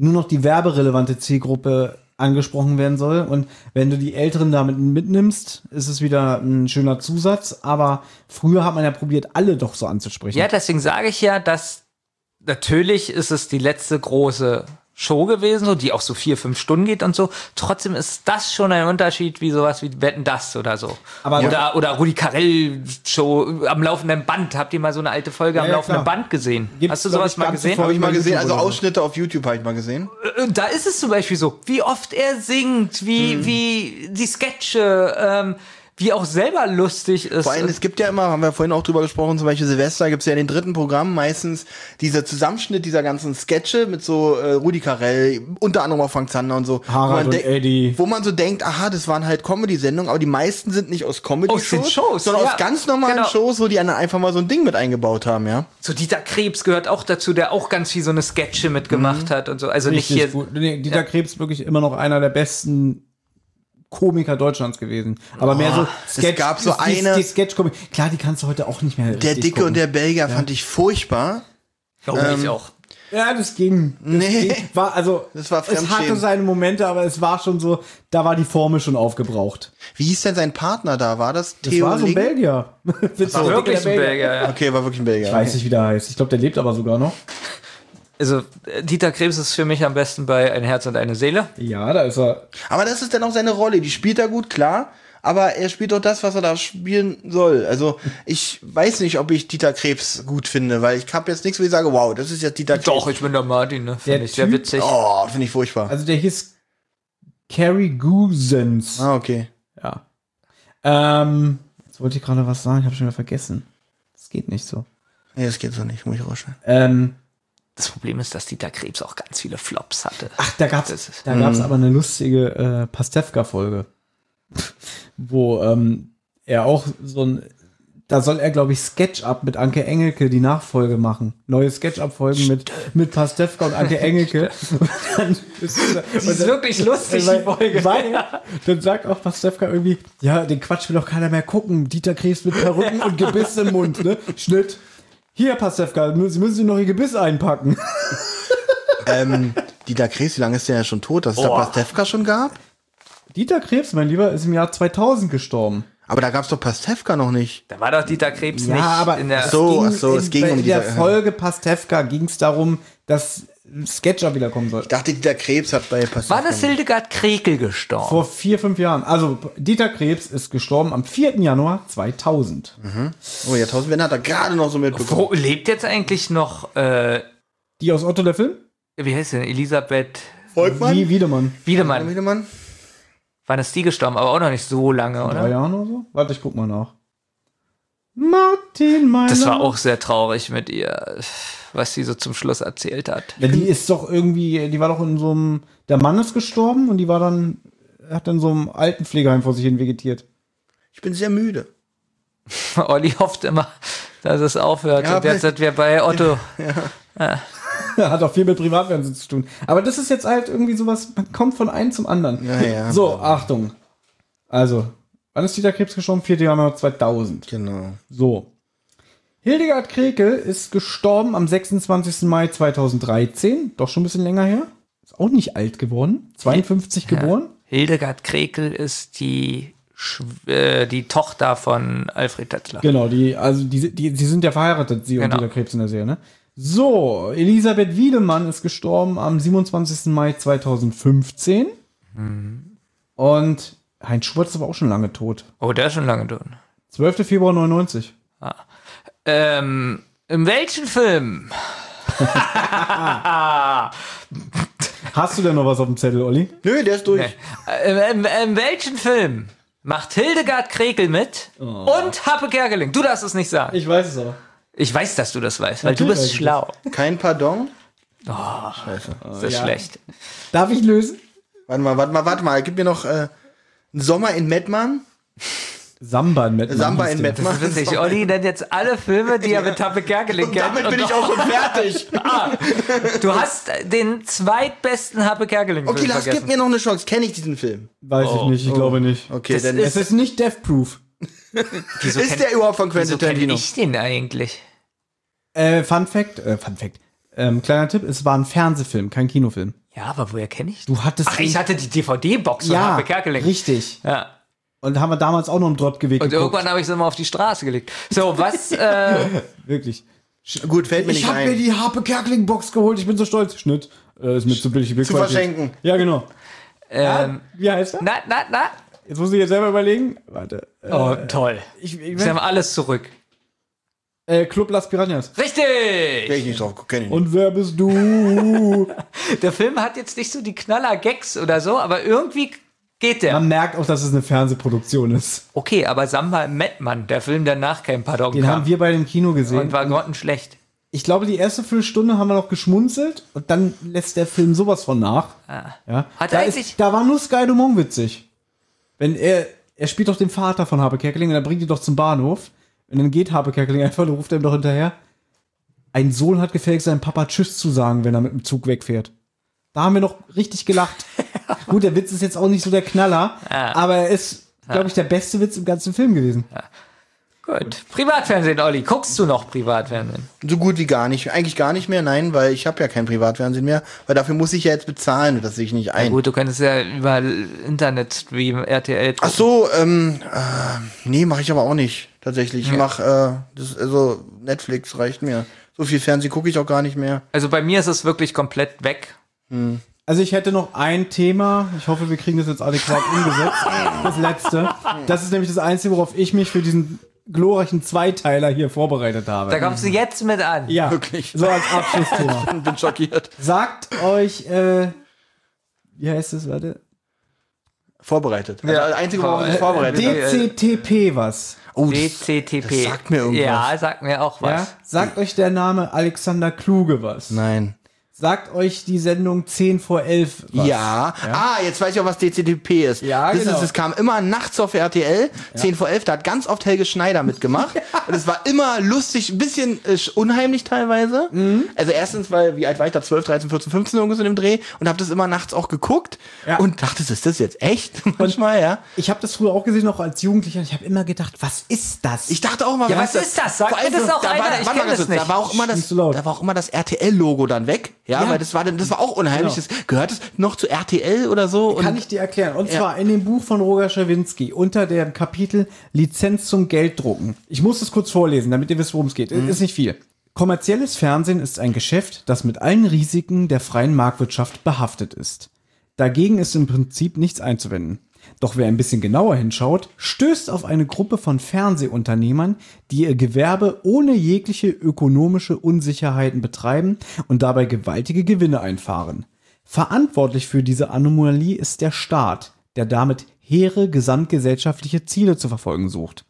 Speaker 3: nur noch die werberelevante Zielgruppe angesprochen werden soll. Und wenn du die Älteren damit mitnimmst, ist es wieder ein schöner Zusatz. Aber früher hat man ja probiert, alle doch so anzusprechen.
Speaker 4: Ja, deswegen sage ich ja, dass natürlich ist es die letzte große Show gewesen, so, die auch so vier, fünf Stunden geht und so. Trotzdem ist das schon ein Unterschied wie sowas wie Wetten, das oder so.
Speaker 3: Aber
Speaker 4: oder,
Speaker 3: ja.
Speaker 4: oder Rudi Carell Show am laufenden Band. Habt ihr mal so eine alte Folge
Speaker 3: Ja,
Speaker 4: am
Speaker 3: ja,
Speaker 4: laufenden
Speaker 3: klar.
Speaker 4: Band gesehen?
Speaker 3: Gibt's,
Speaker 4: Hast du
Speaker 3: glaub
Speaker 4: sowas
Speaker 3: ich,
Speaker 4: mal
Speaker 3: ganze
Speaker 4: gesehen?
Speaker 3: Folgen
Speaker 2: Habe ich mal
Speaker 3: bei
Speaker 2: gesehen,
Speaker 3: YouTube
Speaker 2: also
Speaker 3: oder so.
Speaker 2: Ausschnitte auf YouTube habe ich mal gesehen.
Speaker 4: Und da ist es zum Beispiel so, wie oft er singt, wie,
Speaker 2: Hm.
Speaker 4: wie die Sketche, ähm, wie auch selber lustig ist.
Speaker 2: Vor allem, es gibt ja immer, haben wir vorhin auch drüber gesprochen, zum Beispiel Silvester gibt es ja in den dritten Programmen meistens dieser Zusammenschnitt dieser ganzen Sketche mit so äh, Rudi Carell, unter anderem auch Frank Zander und so.
Speaker 3: Harald
Speaker 2: wo man
Speaker 3: und
Speaker 2: denk-
Speaker 3: Eddie.
Speaker 2: Wo man so denkt, aha, das waren halt Comedy-Sendungen, aber die meisten sind nicht aus Comedy-Shows,
Speaker 4: Aus den Shows,
Speaker 2: sondern
Speaker 4: ja,
Speaker 2: aus ganz normalen
Speaker 4: genau.
Speaker 2: Shows, wo die dann einfach mal so ein Ding mit eingebaut haben, ja.
Speaker 4: So Dieter Krebs gehört auch dazu, der auch ganz viel so eine Sketche mitgemacht hat und so. Also nicht
Speaker 3: Richtig
Speaker 4: hier.
Speaker 3: gut. Nee, Dieter Krebs wirklich immer noch einer der besten Komiker Deutschlands gewesen. Aber mehr so
Speaker 2: es gab so
Speaker 3: die,
Speaker 2: eine-
Speaker 3: Die Sketch-Komik. Klar, die kannst du heute auch nicht mehr
Speaker 2: Der
Speaker 3: richtig
Speaker 2: Dicke
Speaker 3: gucken.
Speaker 2: und der Belgier fand ich furchtbar.
Speaker 4: Oh, ich auch.
Speaker 3: Ja, das ging. Das
Speaker 2: Nee.
Speaker 3: ging. War, also,
Speaker 2: Das war
Speaker 3: es hatte
Speaker 2: Fremdschämen.
Speaker 3: seine Momente, aber es war schon so, da war die Formel schon aufgebraucht.
Speaker 2: Wie hieß denn sein Partner da? War das
Speaker 3: Das
Speaker 2: Theo
Speaker 3: war so ein
Speaker 2: Ling?
Speaker 3: Belgier. Das
Speaker 4: War wirklich ein Belgier, ja.
Speaker 2: Okay, war wirklich ein Belgier.
Speaker 3: Ich weiß nicht, wie der heißt. Ich glaube, der lebt aber sogar noch.
Speaker 4: Also äh, Dieter Krebs ist für mich am besten bei Ein Herz und eine Seele.
Speaker 3: Ja, da ist er.
Speaker 2: Aber das ist dann auch seine Rolle. Die spielt er gut, klar. Aber er spielt doch das, was er da spielen soll. Also ich weiß nicht, ob ich Dieter Krebs gut finde, weil ich habe jetzt nichts, wo ich sage, wow, das ist jetzt Dieter Krebs.
Speaker 4: Doch, ich bin der Martin, ne? Finde
Speaker 3: Der
Speaker 4: ich sehr
Speaker 3: Typ-
Speaker 4: witzig.
Speaker 2: Oh, finde ich furchtbar.
Speaker 3: Also der hieß Carrie Goosens.
Speaker 2: Ah, okay.
Speaker 3: Ja. Ähm, jetzt wollte ich gerade was sagen, ich habe schon wieder vergessen. Das geht nicht so.
Speaker 2: Nee, das geht so nicht, muss ich rausschneiden.
Speaker 3: Ähm,
Speaker 4: Das Problem ist, dass Dieter Krebs auch ganz viele Flops hatte.
Speaker 3: ach, da gab's,
Speaker 4: Das ist-
Speaker 3: da gab's aber eine lustige äh, Pastewka-Folge, wo ähm, er auch so ein, da soll er, glaube ich, Sketch-Up mit Anke Engelke die Nachfolge machen. Neue Sketch-Up-Folgen mit, mit Pastewka und Anke Engelke. Und dann ist,
Speaker 4: Das ist wirklich lustig, die Folge.
Speaker 3: Weil, dann sagt auch Pastewka irgendwie, ja, den Quatsch will doch keiner mehr gucken. Dieter Krebs mit Perücken und Gebiss im Mund, ne? Schnitt. Hier, Pastewka, Sie müssen Sie noch Ihr Gebiss einpacken.
Speaker 2: ähm, Dieter Krebs, wie lange ist der ja schon tot, dass es da
Speaker 4: Oh.
Speaker 2: Pastewka schon gab?
Speaker 3: Dieter Krebs, mein Lieber, ist im Jahr zweitausend gestorben.
Speaker 2: Aber da gab es doch Pastewka noch nicht.
Speaker 4: Da war doch Dieter Krebs
Speaker 3: Ja,
Speaker 4: nicht
Speaker 3: aber
Speaker 4: in der.
Speaker 2: Ach so,
Speaker 3: ging
Speaker 2: ach so, es
Speaker 3: in,
Speaker 2: ging um
Speaker 3: in der
Speaker 2: diese-
Speaker 3: Folge Pastewka ging es darum, dass Sketchup wiederkommen soll.
Speaker 2: Ich dachte, Dieter Krebs hat bei Pastewka...
Speaker 4: War das Hildegard Krekel gestorben?
Speaker 3: Vor vier, fünf Jahren. Also Dieter Krebs ist gestorben am vierten Januar zweitausend.
Speaker 2: Oh, Jahrtausendwende hat er gerade noch so mitbekommen.
Speaker 4: Wo lebt jetzt eigentlich noch, äh,
Speaker 3: Die aus Otto der Film?
Speaker 4: wie heißt sie denn? Elisabeth
Speaker 2: Volkmann?
Speaker 3: Wie Wiedemann.
Speaker 4: Wiedemann.
Speaker 2: Wiedemann?
Speaker 4: Wann ist die gestorben? Aber auch noch nicht so lange,
Speaker 3: Drei
Speaker 4: oder?
Speaker 3: Jahren oder so? Warte, ich guck mal nach. Martin, mein
Speaker 4: Das war auch sehr traurig mit ihr, was sie so zum Schluss erzählt hat.
Speaker 3: Ja, die ist doch irgendwie, die war doch in so einem, der Mann ist gestorben und die war dann, hat dann so einem Altenpflegeheim vor sich hin vegetiert.
Speaker 2: Ich bin sehr müde.
Speaker 4: Olli hofft immer, dass es aufhört.
Speaker 2: Ja,
Speaker 4: und jetzt sind wir bei Otto.
Speaker 3: Hat auch viel mit Privatfernsehen zu tun. Aber das ist jetzt halt irgendwie sowas, man kommt von einem zum anderen.
Speaker 2: Ja, ja.
Speaker 3: So, Achtung. Also, wann ist Dieter Krebs gestorben? vierten Januar zweitausend.
Speaker 2: Genau.
Speaker 3: So. Hildegard Krekel ist gestorben am sechsundzwanzigsten Mai zweitausenddreizehn. Doch schon ein bisschen länger her. Ist auch nicht alt geworden. zweiundfünfzig geboren.
Speaker 4: Hildegard Krekel ist die, Schw- äh, die Tochter von Alfred Tetzler.
Speaker 3: Genau, die, also die, die, die sind ja verheiratet, sie
Speaker 4: Genau.
Speaker 3: und Dieter Krebs in der Serie, ne? So, Elisabeth Wiedemann ist gestorben am siebenundzwanzigsten Mai zweitausendfünfzehn.
Speaker 4: Mhm.
Speaker 3: Und Heinz Schubert ist aber auch schon lange tot.
Speaker 4: Oh, der ist schon lange tot.
Speaker 3: zwölften Februar neunundneunzig.
Speaker 4: Ähm, in welchem Film?
Speaker 3: Hast du denn noch was auf dem Zettel, Olli?
Speaker 2: Nö, der ist durch.
Speaker 4: Äh, in, in welchem Film macht Hildegard Krekel mit und Happe Kerkeling? Du darfst es nicht sagen.
Speaker 3: Ich weiß es aber.
Speaker 4: Ich weiß, dass du das weißt, weil du
Speaker 3: Natürlich
Speaker 4: bist
Speaker 3: weiß ich
Speaker 4: schlau.
Speaker 2: Kein Pardon?
Speaker 3: Oh,
Speaker 4: Das ist
Speaker 3: ja.
Speaker 4: schlecht.
Speaker 3: Darf ich lösen?
Speaker 2: Warte mal, warte mal, warte mal. Gib mir noch äh, einen Sommer in Mettmann.
Speaker 3: Samba in Mettmann.
Speaker 2: Samba
Speaker 3: hieß
Speaker 2: in
Speaker 3: der.
Speaker 4: Das
Speaker 2: Mettmann.
Speaker 4: ist witzig. Olli nennt jetzt alle Filme, die er mit Happe Kerkeling
Speaker 2: Und
Speaker 4: kennt.
Speaker 2: damit bin
Speaker 4: Und
Speaker 2: ich auch schon fertig.
Speaker 4: Ah, du hast den zweitbesten Happe Kerkeling-Film
Speaker 2: Okay, Lars,
Speaker 4: vergessen.
Speaker 2: gib mir noch eine Chance. Kenne ich diesen Film?
Speaker 3: Weiß ich nicht, ich glaube nicht.
Speaker 2: Okay,
Speaker 4: Das
Speaker 2: dann
Speaker 3: Es ist nicht Death Proof.
Speaker 4: Wieso
Speaker 2: ist
Speaker 4: kenn-
Speaker 2: der überhaupt von
Speaker 4: Wieso
Speaker 2: Quentin
Speaker 4: kenne
Speaker 2: Tarantino?
Speaker 4: ich den eigentlich?
Speaker 3: Äh, Fun Fact, äh, Fun Fact. Ähm, kleiner Tipp, es war ein Fernsehfilm, kein Kinofilm.
Speaker 4: Ja, aber woher kenne ich?
Speaker 3: Du hattest
Speaker 4: Ach,
Speaker 3: den-
Speaker 4: ich hatte die D V D-Box von
Speaker 3: ja,
Speaker 4: Harpe Kerkeling.
Speaker 3: richtig.
Speaker 4: Ja.
Speaker 3: Und haben wir damals auch noch im Drottgeweg
Speaker 4: Und
Speaker 3: geguckt.
Speaker 4: irgendwann habe ich sie mal auf die Straße gelegt. So, was, äh,
Speaker 3: Wirklich.
Speaker 2: Gut, fällt mir
Speaker 3: Ich
Speaker 2: nicht
Speaker 3: habe mir
Speaker 2: ein.
Speaker 3: die Harpe Kerkeling Box geholt, ich bin so stolz. Schnitt. Äh, ist mir zu billig.
Speaker 2: Zu verschenken.
Speaker 3: Ja, genau.
Speaker 4: ähm,
Speaker 3: Wie heißt er?
Speaker 4: na, na, na.
Speaker 3: Jetzt muss ich jetzt selber überlegen. Warte. Äh,
Speaker 4: Oh, toll.
Speaker 3: ich, ich,
Speaker 4: Sie haben alles zurück.
Speaker 3: äh, Club Las Piranhas.
Speaker 4: Richtig!
Speaker 2: Kenn ich nicht drauf, kenn ich nicht.
Speaker 3: Und wer bist du?
Speaker 4: Der Film hat jetzt nicht so die Knaller-Gags oder so, aber irgendwie geht der.
Speaker 3: Man merkt auch, dass es eine Fernsehproduktion ist.
Speaker 4: Okay, aber Samba Mettmann, der Film danach kein Pardon
Speaker 3: Den
Speaker 4: kam
Speaker 3: haben wir bei dem Kino gesehen.
Speaker 4: und war grottenschlecht.
Speaker 3: Ich glaube, die erste Viertelstunde haben wir noch geschmunzelt und dann lässt der Film sowas von nach. Ja.
Speaker 4: Hat
Speaker 3: da,
Speaker 4: eigentlich-
Speaker 3: ist, da war nur Sky Dumont witzig. Wenn er, er spielt doch den Vater von Harpe Kerkeling und er bringt ihn doch zum Bahnhof. Und dann geht Harpe Kerkeling einfach und ruft er ihm doch hinterher. Ein Sohn hat gefälligst seinem Papa Tschüss zu sagen, wenn er mit dem Zug wegfährt. Da haben wir noch richtig gelacht. Gut, der Witz ist jetzt auch nicht so der Knaller, aber er ist, glaube ich, der beste Witz im ganzen Film gewesen.
Speaker 4: Gut. Privatfernsehen, Olli. Guckst du noch Privatfernsehen?
Speaker 2: So gut wie gar nicht. Eigentlich gar nicht mehr, nein, weil ich habe ja kein Privatfernsehen mehr, weil dafür muss ich ja jetzt bezahlen und das sehe ich nicht ein.
Speaker 4: Gut, du könntest ja über Internet streamen, R T L.
Speaker 2: Ach so, ähm, äh, nee, mache ich aber auch nicht, tatsächlich. Ich mach, äh, das, also Netflix reicht mir. So viel Fernsehen gucke ich auch gar nicht mehr.
Speaker 4: Also bei mir ist es wirklich komplett weg.
Speaker 3: Also ich hätte noch ein Thema. Ich hoffe, wir kriegen das jetzt adäquat umgesetzt. Das letzte. Das ist nämlich das Einzige, worauf ich mich für diesen glorreichen Zweiteiler hier vorbereitet habe.
Speaker 4: Da kommst du jetzt mit an.
Speaker 3: ja,
Speaker 2: Wirklich.
Speaker 3: so als Abschlussthema.
Speaker 2: Ich bin schockiert.
Speaker 3: Sagt euch, äh, wie heißt es, warte?
Speaker 2: Vorbereitet. Also das Einzige, worauf ich mich
Speaker 4: Äh,
Speaker 2: vorbereitet habe.
Speaker 3: D C T P was.
Speaker 2: Oh,
Speaker 4: D
Speaker 2: das,
Speaker 4: C T P.
Speaker 2: das sagt mir irgendwas.
Speaker 4: Ja, sagt mir auch was.
Speaker 3: Ja? Sagt euch der Name Alexander Kluge was.
Speaker 2: Nein.
Speaker 3: Sagt euch die Sendung zehn vor elf was.
Speaker 2: Ja. Ah, jetzt weiß ich auch, was D C T P ist.
Speaker 3: Ja,
Speaker 2: das
Speaker 3: genau.
Speaker 2: ist, es kam immer nachts auf R T L, zehn vor elf, da hat ganz oft Helge Schneider mitgemacht. Und es war immer lustig, ein bisschen äh, unheimlich teilweise.
Speaker 3: Mhm.
Speaker 2: Also erstens, weil, wie alt war ich da? zwölf, dreizehn, vierzehn, fünfzehn irgendwas in dem Dreh und habe das immer nachts auch geguckt
Speaker 3: Ja.
Speaker 2: und dachte, ist das jetzt echt? Manchmal, ja.
Speaker 3: Ich habe das früher auch gesehen, noch als Jugendlicher. Und ich habe immer gedacht, was ist das?
Speaker 2: Ich dachte auch mal,
Speaker 4: Ja, was ist das? Sag
Speaker 2: Vor allem
Speaker 4: mir das
Speaker 2: so,
Speaker 4: auch
Speaker 2: da
Speaker 4: einer,
Speaker 2: war,
Speaker 4: ich
Speaker 2: warte mal
Speaker 4: kenn
Speaker 2: ganz
Speaker 4: das
Speaker 2: kurz, da
Speaker 4: nicht.
Speaker 2: war auch immer das,
Speaker 3: Nicht so laut.
Speaker 2: da war auch immer das R T L-Logo dann weg. Ja,
Speaker 3: Ja.
Speaker 2: weil das war, dann- das war auch unheimlich.
Speaker 3: Genau.
Speaker 2: Das, gehört es noch zu R T L oder so?
Speaker 3: Kann
Speaker 2: Und-
Speaker 3: ich dir erklären. Und
Speaker 2: Ja.
Speaker 3: zwar in dem Buch von Roger Schawinski unter dem Kapitel Lizenz zum Gelddrucken. Ich muss es kurz vorlesen, damit ihr wisst, worum es geht.
Speaker 2: Mhm.
Speaker 3: Ist nicht viel. Kommerzielles Fernsehen ist ein Geschäft, das mit allen Risiken der freien Marktwirtschaft behaftet ist. Dagegen ist im Prinzip nichts einzuwenden. Doch wer ein bisschen genauer hinschaut, stößt auf eine Gruppe von Fernsehunternehmern, die ihr Gewerbe ohne jegliche ökonomische Unsicherheiten betreiben und dabei gewaltige Gewinne einfahren. Verantwortlich für diese Anomalie ist der Staat, der damit hehre gesamtgesellschaftliche Ziele zu verfolgen sucht.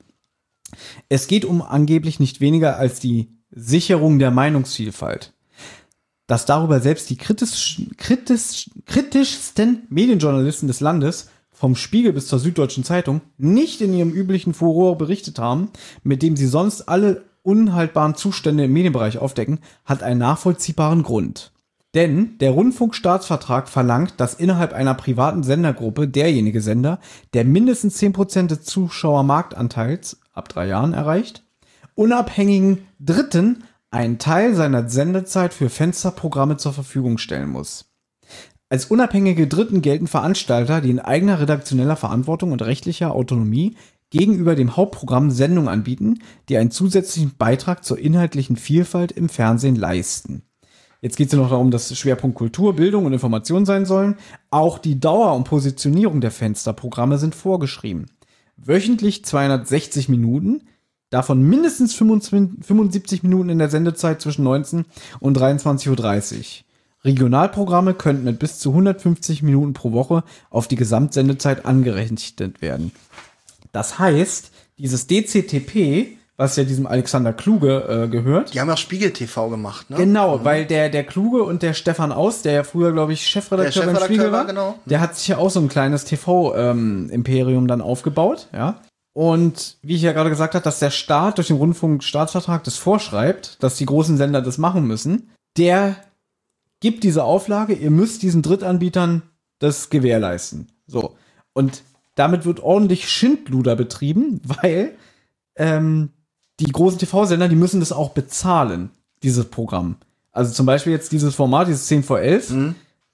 Speaker 3: Es geht um angeblich nicht weniger als die Sicherung der Meinungsvielfalt. Dass darüber selbst die kritisch, kritisch, kritischsten Medienjournalisten des Landes, vom Spiegel bis zur Süddeutschen Zeitung, nicht in ihrem üblichen Furor berichtet haben, mit dem sie sonst alle unhaltbaren Zustände im Medienbereich aufdecken, hat einen nachvollziehbaren Grund. Denn der Rundfunkstaatsvertrag verlangt, dass innerhalb einer privaten Sendergruppe derjenige Sender, der mindestens zehn Prozent des Zuschauermarktanteils ab drei Jahren erreicht, unabhängigen Dritten einen Teil seiner Sendezeit für Fensterprogramme zur Verfügung stellen muss. Als unabhängige Dritten gelten Veranstalter, die in eigener redaktioneller Verantwortung und rechtlicher Autonomie gegenüber dem Hauptprogramm Sendungen anbieten, die einen zusätzlichen Beitrag zur inhaltlichen Vielfalt im Fernsehen leisten. Jetzt geht es ja noch darum, dass Schwerpunkt Kultur, Bildung und Information sein sollen. Auch die Dauer und Positionierung der Fensterprogramme sind vorgeschrieben. Wöchentlich zweihundertsechzig Minuten, davon mindestens fünfundsiebzig Minuten in der Sendezeit zwischen neunzehn und dreiundzwanzig Uhr dreißig. Regionalprogramme könnten mit bis zu hundertfünfzig Minuten pro Woche auf die Gesamtsendezeit angerechnet werden. Das heißt, dieses D C T P, was ja diesem Alexander Kluge äh, gehört,
Speaker 2: Die haben ja auch Spiegel T V gemacht, ne?
Speaker 3: genau, weil der, der Kluge und der Stefan Aus, der ja früher, glaube ich, Chefredakteur,
Speaker 2: Der
Speaker 3: beim
Speaker 2: Chefredakteur
Speaker 3: Spiegel war,
Speaker 2: war, genau.
Speaker 3: der hat sich ja auch so ein kleines T V-Imperium dann aufgebaut, ja. Und wie ich ja gerade gesagt habe, dass der Staat durch den Rundfunkstaatsvertrag das vorschreibt, dass die großen Sender das machen müssen, der gibt diese Auflage, ihr müsst diesen Drittanbietern das gewährleisten. So. Und damit wird ordentlich Schindluder betrieben, weil ähm, die großen T V-Sender, die müssen das auch bezahlen, dieses Programm. Also zum Beispiel jetzt dieses Format, dieses zehn vor elf,
Speaker 2: Mhm.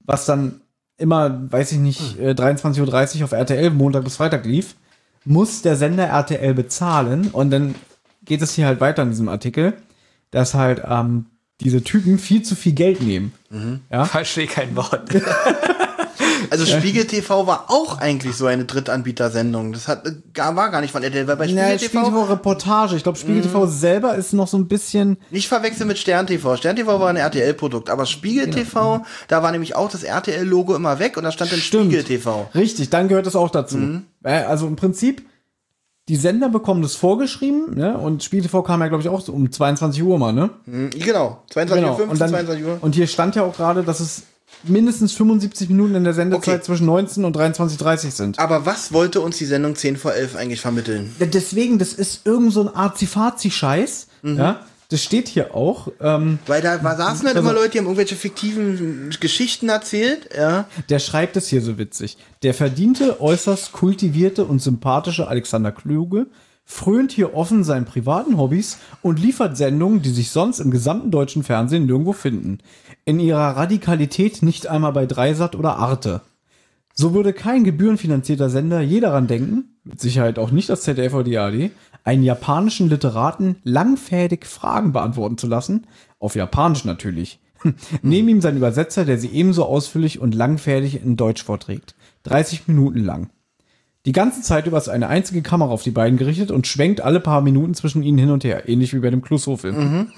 Speaker 3: was dann immer, weiß ich nicht, äh, dreiundzwanzig Uhr dreißig auf R T L Montag bis Freitag lief, muss der Sender R T L bezahlen. Und dann geht es hier halt weiter in diesem Artikel, dass halt ähm, diese Typen viel zu viel Geld nehmen.
Speaker 2: Mhm.
Speaker 3: Ja?
Speaker 4: Verstehe kein Wort.
Speaker 2: Also Spiegel T V war auch eigentlich so eine Drittanbietersendung. Das hat, gar, war gar nicht von R T L, weil bei Spiegel,
Speaker 3: Ja,
Speaker 2: T V,
Speaker 3: Spiegel T V Reportage. Ich glaube, Spiegel T V selber ist noch so ein bisschen.
Speaker 2: nicht verwechseln mit Stern T V. Stern T V war ein R T L-Produkt, aber Spiegel T V, da war nämlich auch das R T L-Logo immer weg und da stand dann
Speaker 3: Stimmt.
Speaker 2: Spiegel T V.
Speaker 3: Richtig, dann gehört das auch dazu. Äh, Also im Prinzip, die Sender bekommen das vorgeschrieben, ne? Und Spiegel T V kam ja, glaube ich, auch so um zweiundzwanzig Uhr mal, ne?
Speaker 2: Mhm, genau, zweiundzwanzig Uhr fünfzehn,
Speaker 3: Und, dann,
Speaker 2: zweiundzwanzig Uhr.
Speaker 3: und hier stand ja auch gerade, dass es mindestens fünfundsiebzig Minuten in der Sendezeit
Speaker 2: Okay.
Speaker 3: zwischen neunzehn und dreiundzwanzig Uhr dreißig sind.
Speaker 2: Aber was wollte uns die Sendung zehn vor elf eigentlich vermitteln?
Speaker 3: Deswegen, das ist irgend so ein Arzi-Fazi-Scheiß. Ja, das steht hier auch. Ähm,
Speaker 2: Weil da war, saßen halt
Speaker 3: Also-
Speaker 2: immer Leute, die haben irgendwelche fiktiven Geschichten erzählt, ja.
Speaker 3: Der schreibt es hier so witzig. Der verdiente, äußerst kultivierte und sympathische Alexander Kluge frönt hier offen seinen privaten Hobbys und liefert Sendungen, die sich sonst im gesamten deutschen Fernsehen nirgendwo finden. In ihrer Radikalität nicht einmal bei Dreisat oder Arte. So würde kein gebührenfinanzierter Sender je daran denken, mit Sicherheit auch nicht das Z D F oder die A R D, einen japanischen Literaten langfädig Fragen beantworten zu lassen, auf Japanisch natürlich. Neben ihm sein Übersetzer, der sie ebenso ausführlich und langfädig in Deutsch vorträgt. dreißig Minuten lang. Die ganze Zeit über ist eine einzige Kamera auf die beiden gerichtet und schwenkt alle paar Minuten zwischen ihnen hin und her, ähnlich wie bei dem Clouseau-Film.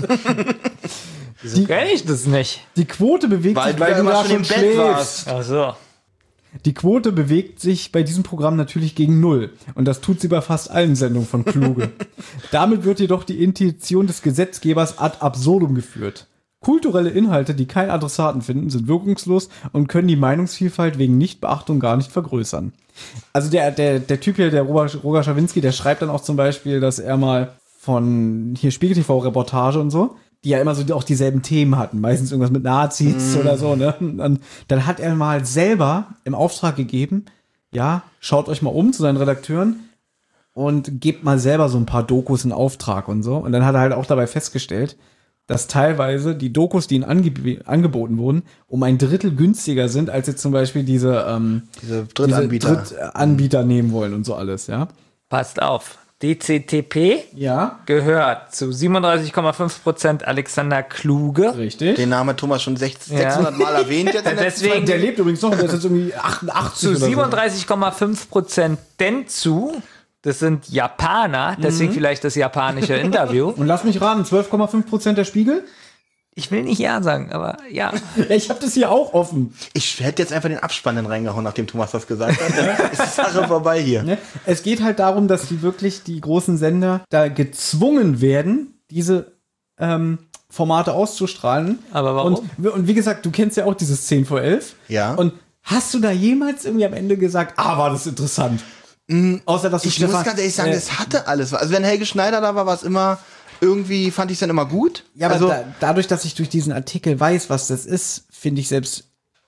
Speaker 4: Wieso kenne ich das nicht?
Speaker 3: Die Quote bewegt
Speaker 2: Weil
Speaker 3: sich,
Speaker 2: du ja immer
Speaker 3: da
Speaker 2: schon im Bett
Speaker 3: schläfst.
Speaker 2: warst.
Speaker 4: Ach so.
Speaker 3: Die Quote bewegt sich bei diesem Programm natürlich gegen Null. Und das tut sie bei fast allen Sendungen von Kluge. Damit wird jedoch die Intention des Gesetzgebers ad absurdum geführt. Kulturelle Inhalte, die keinen Adressaten finden, sind wirkungslos und können die Meinungsvielfalt wegen Nichtbeachtung gar nicht vergrößern. Also der, der, der Typ hier, der Roger, Roger Schawinski, der schreibt dann auch zum Beispiel, dass er mal von hier Spiegel T V-Reportage und so, die ja immer so auch dieselben Themen hatten, meistens irgendwas mit Nazis
Speaker 2: Mm.
Speaker 3: oder so, ne? Und dann hat er mal selber im Auftrag gegeben, ja, schaut euch mal um zu seinen Redakteuren und gebt mal selber so ein paar Dokus in Auftrag und so. Und dann hat er halt auch dabei festgestellt, dass teilweise die Dokus, die ihnen angeb- angeboten wurden, um ein Drittel günstiger sind, als jetzt zum Beispiel diese, ähm,
Speaker 2: Diese Drittanbieter.
Speaker 3: diese Drittanbieter nehmen wollen und so alles, ja.
Speaker 4: Passt auf. D C T P
Speaker 3: Ja,
Speaker 4: gehört zu siebenunddreißig Komma fünf Prozent Alexander Kluge.
Speaker 3: richtig.
Speaker 2: Den Namen hat Thomas schon sech-
Speaker 4: Ja.
Speaker 2: sechshundert Mal erwähnt jetzt in der
Speaker 4: Deswegen
Speaker 3: Der lebt übrigens noch, der ist jetzt irgendwie achtundachtzig
Speaker 4: zu
Speaker 3: oder so.
Speaker 4: siebenunddreißig Komma fünf Prozent Dentsu. Das sind Japaner, deswegen vielleicht das japanische Interview.
Speaker 3: Und lass mich raten, zwölf Komma fünf Prozent der Spiegel?
Speaker 4: Ich will nicht ja sagen, aber ja.
Speaker 3: Ja, ich habe das hier auch offen.
Speaker 2: Ich hätte jetzt einfach den Abspann dann reingehauen, nachdem Thomas das gesagt hat. Dann ist die Sache vorbei hier.
Speaker 3: Ne? Es geht halt darum, dass die wirklich, die großen Sender, da gezwungen werden, diese ähm, Formate auszustrahlen.
Speaker 4: Aber warum?
Speaker 3: Und, und wie gesagt, du kennst ja auch dieses zehn vor elf.
Speaker 2: Ja.
Speaker 3: Und hast du da jemals irgendwie am Ende gesagt, ah, war das interessant? Außer, dass du
Speaker 2: Ich muss
Speaker 3: Stefan-
Speaker 2: ganz ehrlich sagen,
Speaker 3: äh,
Speaker 2: das hatte alles. Also wenn Helge Schneider da war, war es immer, irgendwie fand ich es dann immer gut.
Speaker 3: Ja, aber
Speaker 2: also,
Speaker 3: da, dadurch, dass ich durch diesen Artikel weiß, was das ist, finde ich selbst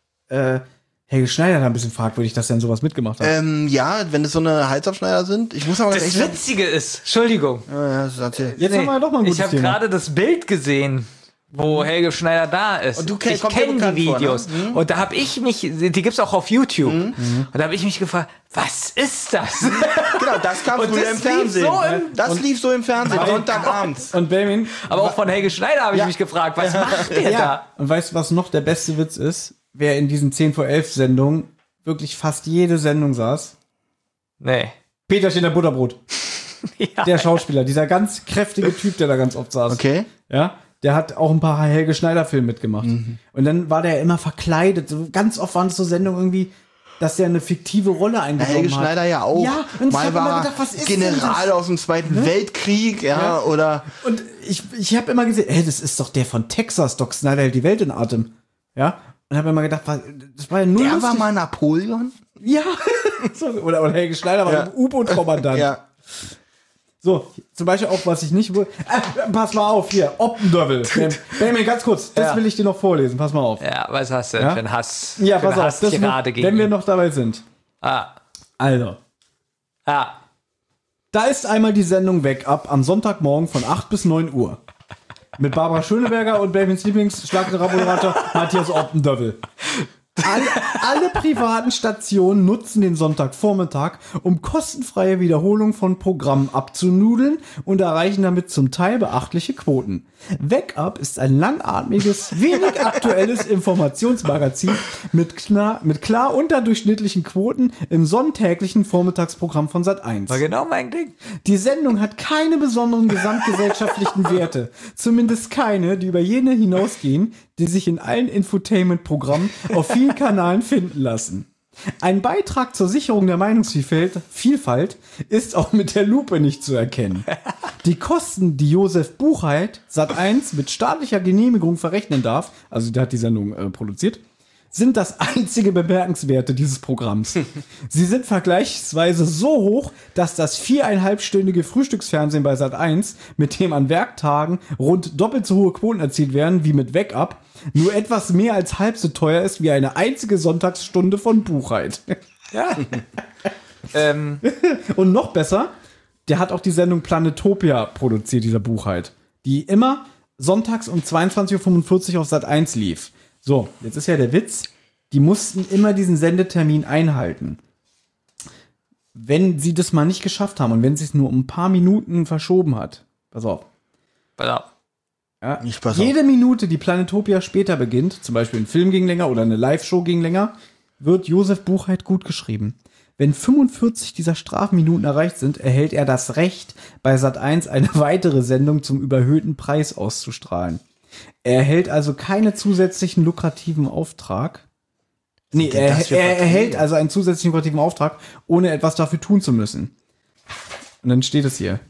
Speaker 3: äh, Helge Schneider da ein bisschen fragwürdig, dass er denn sowas mitgemacht hat.
Speaker 2: ähm, ja, wenn es so eine Halsaufschneider sind. Ich muss aber ganz
Speaker 4: Das
Speaker 2: ehrlich sagen.
Speaker 4: Witzige ist, Entschuldigung,
Speaker 2: Ja, ja, das erzähl.
Speaker 3: Jetzt haben wir doch mal ein gutes
Speaker 4: ich habe
Speaker 3: Thema.
Speaker 4: gerade das Bild gesehen, wo Helge Schneider da ist.
Speaker 2: Und du kenn-
Speaker 4: ich
Speaker 2: kommt dir
Speaker 4: kenne die
Speaker 2: bekannt vor, ne?
Speaker 4: Videos. Und da habe ich mich, die gibt's auch auf YouTube. Und da habe ich mich gefragt, was ist das?
Speaker 2: Genau, das kam
Speaker 4: Und
Speaker 2: früher
Speaker 4: das
Speaker 2: im
Speaker 4: lief
Speaker 2: Fernsehen.
Speaker 4: so im-
Speaker 2: das lief so im Fernsehen, Sonntagabends.
Speaker 3: Und Benjamin,
Speaker 4: Aber auch von Helge Schneider habe ich
Speaker 3: Ja.
Speaker 4: mich gefragt, was macht der da?
Speaker 3: und weißt du, was noch der beste Witz ist? Wer in diesen zehn vor elf Sendungen wirklich fast jede Sendung saß?
Speaker 4: Nee.
Speaker 3: Peterchen der Butterbrot.
Speaker 4: Ja.
Speaker 3: Der Schauspieler, dieser ganz kräftige Typ, der da ganz oft saß.
Speaker 2: Okay.
Speaker 3: Ja, der hat auch ein paar Helge Schneider-Filme mitgemacht. Und dann war der immer verkleidet. So, ganz oft waren es so Sendungen irgendwie, dass der eine fiktive Rolle
Speaker 2: Na,
Speaker 3: eingenommen
Speaker 2: Helge
Speaker 3: hat.
Speaker 2: Schneider ja auch.
Speaker 3: Ja, und ich
Speaker 2: Mal
Speaker 3: hab immer
Speaker 2: war
Speaker 3: gedacht, was ist denn
Speaker 2: General
Speaker 3: das?
Speaker 2: aus dem Zweiten Weltkrieg, ja,
Speaker 3: Ja.
Speaker 2: oder
Speaker 3: Und ich, ich habe immer gesehen, ey, das ist doch der von Texas, Doc Snyder hält die Welt in Atem. Ja, und habe immer gedacht, was- das war ja nur
Speaker 2: der
Speaker 3: lustig.
Speaker 2: war mal Napoleon.
Speaker 3: Ja, so, oder, oder Helge Schneider war
Speaker 2: Ja.
Speaker 3: ein U-Boot-Kommandant.
Speaker 2: Ja.
Speaker 3: So, zum Beispiel auch, was ich nicht wohl. Äh, pass mal auf, hier, Oppendövel. Benjamin, ganz kurz, das
Speaker 4: Ja.
Speaker 3: will ich dir noch vorlesen, pass mal auf.
Speaker 4: Ja, was hast du denn
Speaker 3: Ja?
Speaker 4: für einen Hass?
Speaker 3: Ja,
Speaker 4: für
Speaker 3: pass
Speaker 4: eine
Speaker 3: auf, das
Speaker 4: Hasstirade
Speaker 3: wird,
Speaker 4: gegen
Speaker 3: wenn wir
Speaker 4: ihn?
Speaker 3: noch dabei sind.
Speaker 4: Ah,
Speaker 3: Also,
Speaker 4: ah.
Speaker 3: da ist einmal die Sendung Weg ab am Sonntagmorgen von acht bis neun Uhr. Mit Barbara Schöneberger und Benjamins Lieblingsschlagmoderator Matthias Oppendövel. Alle, alle privaten Stationen nutzen den Sonntagvormittag, um kostenfreie Wiederholungen von Programmen abzunudeln und erreichen damit zum Teil beachtliche Quoten. Wake-Up ist ein langatmiges, wenig aktuelles Informationsmagazin mit klar, mit klar unterdurchschnittlichen Quoten im sonntäglichen Vormittagsprogramm von Sat eins.
Speaker 4: War genau mein Ding.
Speaker 3: Die Sendung hat keine besonderen gesamtgesellschaftlichen Werte. Zumindest keine, die über jene hinausgehen, die sich in allen Infotainment-Programmen auf vielen Kanälen finden lassen. Ein Beitrag zur Sicherung der Meinungsvielfalt Vielfalt ist auch mit der Lupe nicht zu erkennen. Die Kosten, die Josef Buchheit Sat eins mit staatlicher Genehmigung verrechnen darf, also der hat die Sendung äh, produziert, sind das einzige Bemerkenswerte dieses Programms. Sie sind vergleichsweise so hoch, dass das viereinhalbstündige Frühstücksfernsehen bei Sat eins, mit dem an Werktagen rund doppelt so hohe Quoten erzielt werden wie mit Wake-Up, nur etwas mehr als halb so teuer ist wie eine einzige Sonntagsstunde von Buchheit.
Speaker 4: Ja. ähm.
Speaker 3: Und noch besser, der hat auch die Sendung Planetopia produziert, dieser Buchheit, die immer sonntags um zweiundzwanzig Uhr fünfundvierzig auf Sat eins lief. So, jetzt ist ja der Witz, die mussten immer diesen Sendetermin einhalten. Wenn sie das mal nicht geschafft haben und wenn sie es nur um ein paar Minuten verschoben hat, pass auf.
Speaker 4: Pass auf.
Speaker 3: Ja,
Speaker 2: Ich pass
Speaker 3: jede Minute, die Planetopia später beginnt, zum Beispiel ein Film ging länger oder eine Live-Show ging länger, wird Josef Buchheit gut geschrieben. Wenn fünfundvierzig dieser Strafminuten erreicht sind, erhält er das Recht, bei Sat eins eine weitere Sendung zum überhöhten Preis auszustrahlen. Er erhält also keinen zusätzlichen lukrativen Auftrag. Nee,
Speaker 2: denn
Speaker 3: er,
Speaker 2: das für
Speaker 3: er
Speaker 2: Verträge?
Speaker 3: erhält also einen zusätzlichen lukrativen Auftrag, ohne etwas dafür tun zu müssen. Und dann steht es hier.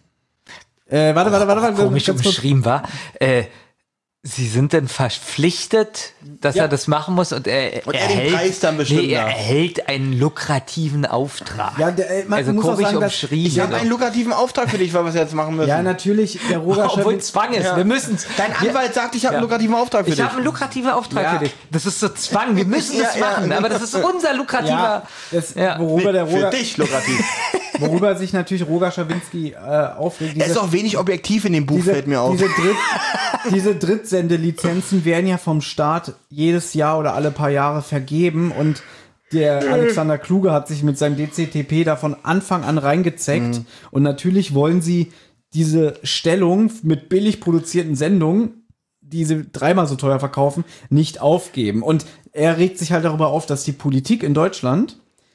Speaker 3: Äh, warte, warte, warte, warte.
Speaker 4: Komisch
Speaker 3: ganz kurz.
Speaker 4: umschrieben war. Äh, Sie sind denn verpflichtet, dass
Speaker 3: Ja.
Speaker 4: er das machen muss und er,
Speaker 2: Und er den Preis dann bestimmen
Speaker 4: nee, er
Speaker 2: darf.
Speaker 4: erhält einen lukrativen Auftrag.
Speaker 3: Ja, der, äh, man
Speaker 4: also
Speaker 3: muss auch
Speaker 4: komisch
Speaker 3: sagen, dass-
Speaker 4: umschrieben.
Speaker 2: Ich habe einen lukrativen Auftrag für dich, weil wir es jetzt machen müssen.
Speaker 3: Ja, natürlich, der Roger
Speaker 4: Obwohl
Speaker 3: Schawin-
Speaker 4: Zwang ist. Wir müssen
Speaker 2: Dein Anwalt sagt, ich habe einen lukrativen Auftrag für
Speaker 4: Ich
Speaker 2: dich.
Speaker 4: habe einen lukrativen Auftrag
Speaker 3: Ja.
Speaker 4: für dich. Das ist so Zwang. Wir müssen das
Speaker 2: Ja, ja.
Speaker 4: machen. Aber das ist unser lukrativer.
Speaker 3: Ja, das,
Speaker 4: Ja.
Speaker 3: worüber der
Speaker 2: für
Speaker 3: Roger,
Speaker 2: dich lukrativ.
Speaker 3: worüber sich natürlich Roger Schawinski äh, aufregt.
Speaker 2: Er ist auch wenig objektiv in dem Buch,
Speaker 3: diese,
Speaker 2: fällt mir auf.
Speaker 3: Diese, Dritt, diese Drittsendelizenzen werden ja vom Staat jedes Jahr oder alle paar Jahre vergeben und der Alexander Kluge hat sich mit seinem D C T P da von Anfang an reingezeckt
Speaker 2: Mhm.
Speaker 3: und natürlich wollen sie diese Stellung mit billig produzierten Sendungen, die sie dreimal so teuer verkaufen, nicht aufgeben. Und er regt sich halt darüber auf, dass die Politik in Deutschland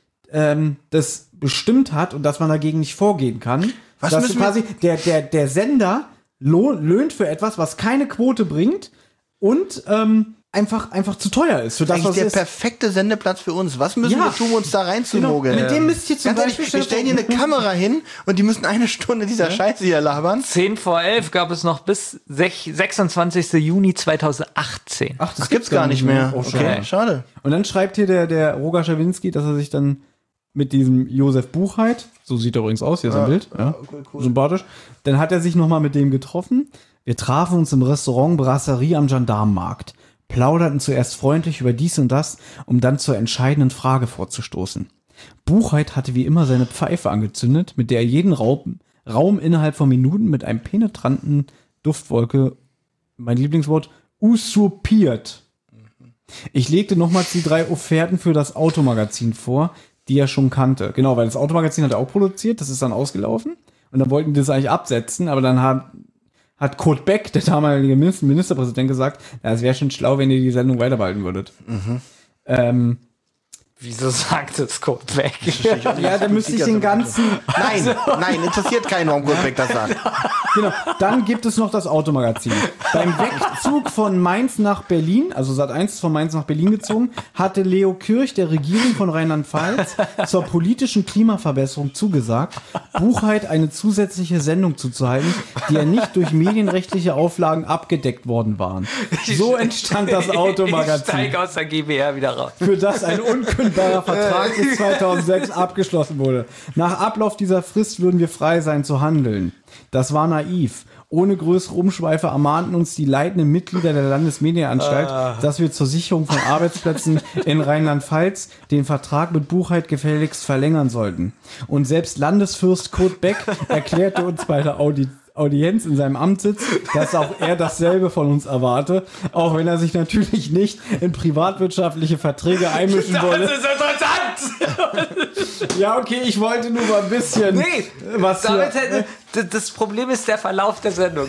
Speaker 3: ähm, das bestimmt hat und dass man dagegen nicht vorgehen kann.
Speaker 2: Was
Speaker 3: dass
Speaker 2: müssen wir-
Speaker 3: quasi der, der, der Sender lohnt, löhnt für etwas, was keine Quote bringt und ähm, einfach, einfach zu teuer ist. Für das,
Speaker 2: Eigentlich
Speaker 3: was
Speaker 2: der
Speaker 3: es ist.
Speaker 2: perfekte Sendeplatz für uns. Was müssen
Speaker 3: Ja.
Speaker 2: wir tun, um uns da
Speaker 3: Genau.
Speaker 2: reinzumogeln?
Speaker 3: Mit dem müsst ihr zum
Speaker 2: Ganz ehrlich,
Speaker 3: Beispiel
Speaker 2: wir stellen hier eine Kamera hin und die müssen eine Stunde dieser Scheiße hier labern.
Speaker 4: zehn vor elf gab es noch bis sech- sechsundzwanzigster Juni zweitausendachtzehn.
Speaker 3: Ach,
Speaker 2: Das gibt's gar nicht mehr.
Speaker 3: Oh,
Speaker 2: Okay,
Speaker 3: schade.
Speaker 2: schade.
Speaker 3: Und dann schreibt hier der, der Roger Schawinski, dass er sich dann mit diesem Josef Buchheit, so sieht er übrigens aus, hier ist ein Bild, ja, sympathisch, dann hat er sich nochmal mit dem getroffen. Wir trafen uns im Restaurant Brasserie am Gendarmenmarkt, plauderten zuerst freundlich über dies und das, um dann zur entscheidenden Frage vorzustoßen. Buchheit hatte wie immer seine Pfeife angezündet, mit der er jeden Raum, Raum innerhalb von Minuten mit einem penetranten Duftwolke, mein Lieblingswort, usurpiert. Ich legte nochmals die drei Offerten für das Automagazin vor, die er schon kannte. Genau, weil das Automagazin hat er auch produziert, das ist dann ausgelaufen. Und dann wollten die das eigentlich absetzen, aber dann hat, hat Kurt Beck, der damalige Minister- Ministerpräsident, gesagt, ja, es wäre schon schlau, wenn ihr die Sendung weiterbehalten würdet. Ähm,
Speaker 4: Wieso sagt es Kurt Beck?
Speaker 3: ja, dann müsste ich den ganzen...
Speaker 2: Nein, nein, interessiert keinen, warum Kurt Beck das sagt.
Speaker 3: Genau. Dann gibt es noch das Automagazin. Beim Wegzug von Mainz nach Berlin, also Sat eins ist von Mainz nach Berlin gezogen, hatte Leo Kirch der Regierung von Rheinland-Pfalz zur politischen Klimaverbesserung zugesagt, Buchheit eine zusätzliche Sendung zuzuhalten, die ja nicht durch medienrechtliche Auflagen abgedeckt worden waren. So entstand das
Speaker 4: Ich
Speaker 3: Automagazin,
Speaker 4: steige aus der G b R wieder raus.
Speaker 3: für das ein unkündbarer Vertrag bis zweitausendsechs abgeschlossen wurde. Nach Ablauf dieser Frist würden wir frei sein zu handeln. Das war naiv. Ohne größere Umschweife ermahnten uns die leitenden Mitglieder der Landesmedienanstalt, dass wir zur Sicherung von Arbeitsplätzen in Rheinland-Pfalz den Vertrag mit Buchheit gefälligst verlängern sollten. Und selbst Landesfürst Kurt Beck erklärte uns bei der Audi Audienz in seinem Amt sitzt, dass auch er dasselbe von uns erwarte, auch wenn er sich natürlich nicht in privatwirtschaftliche Verträge einmischen wolle.
Speaker 4: Das ist interessant!
Speaker 3: Ja, okay, ich wollte nur mal ein bisschen
Speaker 4: Nee,
Speaker 3: was
Speaker 4: damit
Speaker 3: hier,
Speaker 4: hätte, d- das Problem ist der Verlauf der Sendung.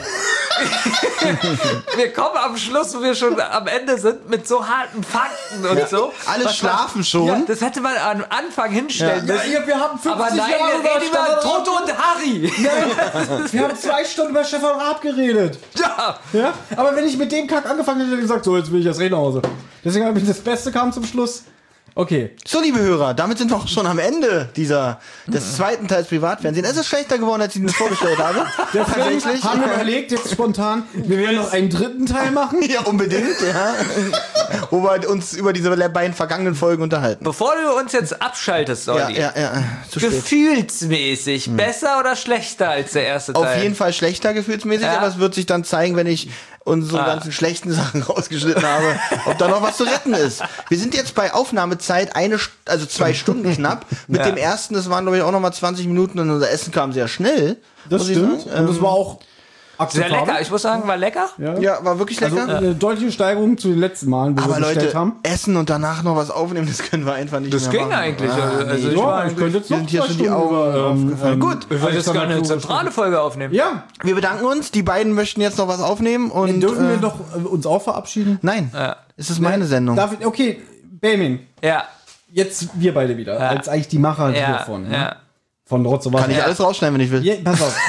Speaker 4: Wir kommen am Schluss, wo wir schon am Ende sind, mit so harten Fakten und so.
Speaker 2: Alle
Speaker 4: Was
Speaker 2: schlafen
Speaker 4: man,
Speaker 2: schon.
Speaker 4: Ja, das hätte man am Anfang hinstellen
Speaker 3: Ja,
Speaker 4: müssen.
Speaker 3: ja, wir haben fünfzig
Speaker 4: Aber nein,
Speaker 3: Jahre
Speaker 4: wir reden über
Speaker 3: Stefan Raab.
Speaker 4: Toto und Harry.
Speaker 3: Wir haben zwei Stunden über Stefan Raab geredet.
Speaker 4: Ja.
Speaker 3: Ja? Aber wenn ich mit dem Kack angefangen hätte, hätte ich gesagt, so, jetzt will ich das reden nach Hause. Deswegen habe ich das Beste kam zum Schluss. Okay.
Speaker 2: So, liebe Hörer, damit sind wir auch schon am Ende dieser, des zweiten Teils Privatfernsehen. Es ist schlechter geworden, als ich mir das vorgestellt habe.
Speaker 3: Deswegen
Speaker 2: Tatsächlich.
Speaker 3: haben wir überlegt, jetzt spontan, wir werden noch einen dritten Teil machen.
Speaker 2: Ja, unbedingt, ja. Wo wir uns über diese beiden vergangenen Folgen unterhalten.
Speaker 4: Bevor du uns jetzt abschaltest,
Speaker 2: Ja,
Speaker 4: Olli,
Speaker 2: ja, ja. Zu spät.
Speaker 4: gefühlsmäßig besser oder schlechter als der erste Teil?
Speaker 2: Auf jeden Fall schlechter gefühlsmäßig,
Speaker 4: Ja.
Speaker 2: aber es wird sich dann zeigen, wenn ich unsere
Speaker 4: Ah.
Speaker 2: ganzen schlechten Sachen rausgeschnitten habe, ob da noch was zu retten ist. Wir sind jetzt bei Aufnahmezeit eine, St- also zwei Stunden knapp. Mit
Speaker 4: Ja.
Speaker 2: dem ersten, das waren glaube ich auch noch mal zwanzig Minuten und unser Essen kam sehr schnell.
Speaker 3: Das
Speaker 2: muss ich
Speaker 3: stimmt.
Speaker 2: sagen.
Speaker 3: Und das war auch
Speaker 4: Sehr
Speaker 3: akzeptabel.
Speaker 4: lecker. Ich muss sagen, war lecker.
Speaker 3: Ja.
Speaker 2: Ja, war wirklich
Speaker 3: Also
Speaker 2: lecker.
Speaker 3: eine deutliche Steigerung zu den letzten Malen, wo
Speaker 2: Aber
Speaker 3: wir bestellt
Speaker 2: Leute,
Speaker 3: haben.
Speaker 2: essen und danach noch was aufnehmen, das können wir einfach nicht
Speaker 4: Das
Speaker 2: mehr
Speaker 4: ging
Speaker 2: machen.
Speaker 4: eigentlich.
Speaker 2: Ah,
Speaker 4: Also
Speaker 2: nee.
Speaker 4: ich war
Speaker 3: Ja, ich könnte jetzt
Speaker 2: Mir
Speaker 3: noch
Speaker 2: sind hier
Speaker 3: zwei
Speaker 2: schon die
Speaker 3: Stunden
Speaker 2: Augen
Speaker 3: über, ähm,
Speaker 2: aufgefallen.
Speaker 3: ähm,
Speaker 2: Gut,
Speaker 4: Ich wollte jetzt
Speaker 3: Alexander
Speaker 4: gerne eine
Speaker 3: Kluge
Speaker 4: zentrale Folge aufnehmen.
Speaker 3: Ja,
Speaker 2: wir bedanken uns. Die beiden möchten jetzt noch was aufnehmen. Und
Speaker 3: dürfen
Speaker 2: äh,
Speaker 3: wir doch äh, uns auch verabschieden?
Speaker 2: Nein,
Speaker 4: Ja.
Speaker 2: es ist meine Sendung.
Speaker 3: Darf ich, okay, Benjamin,
Speaker 4: Ja.
Speaker 3: jetzt wir beide wieder,
Speaker 4: Ja.
Speaker 3: als eigentlich die Macher
Speaker 4: Ja.
Speaker 3: hiervon.
Speaker 4: ja.
Speaker 3: Ne? Von Rotz und Wasser.
Speaker 2: Kann ich alles rausschneiden, wenn ich will.
Speaker 3: Ja, pass auf.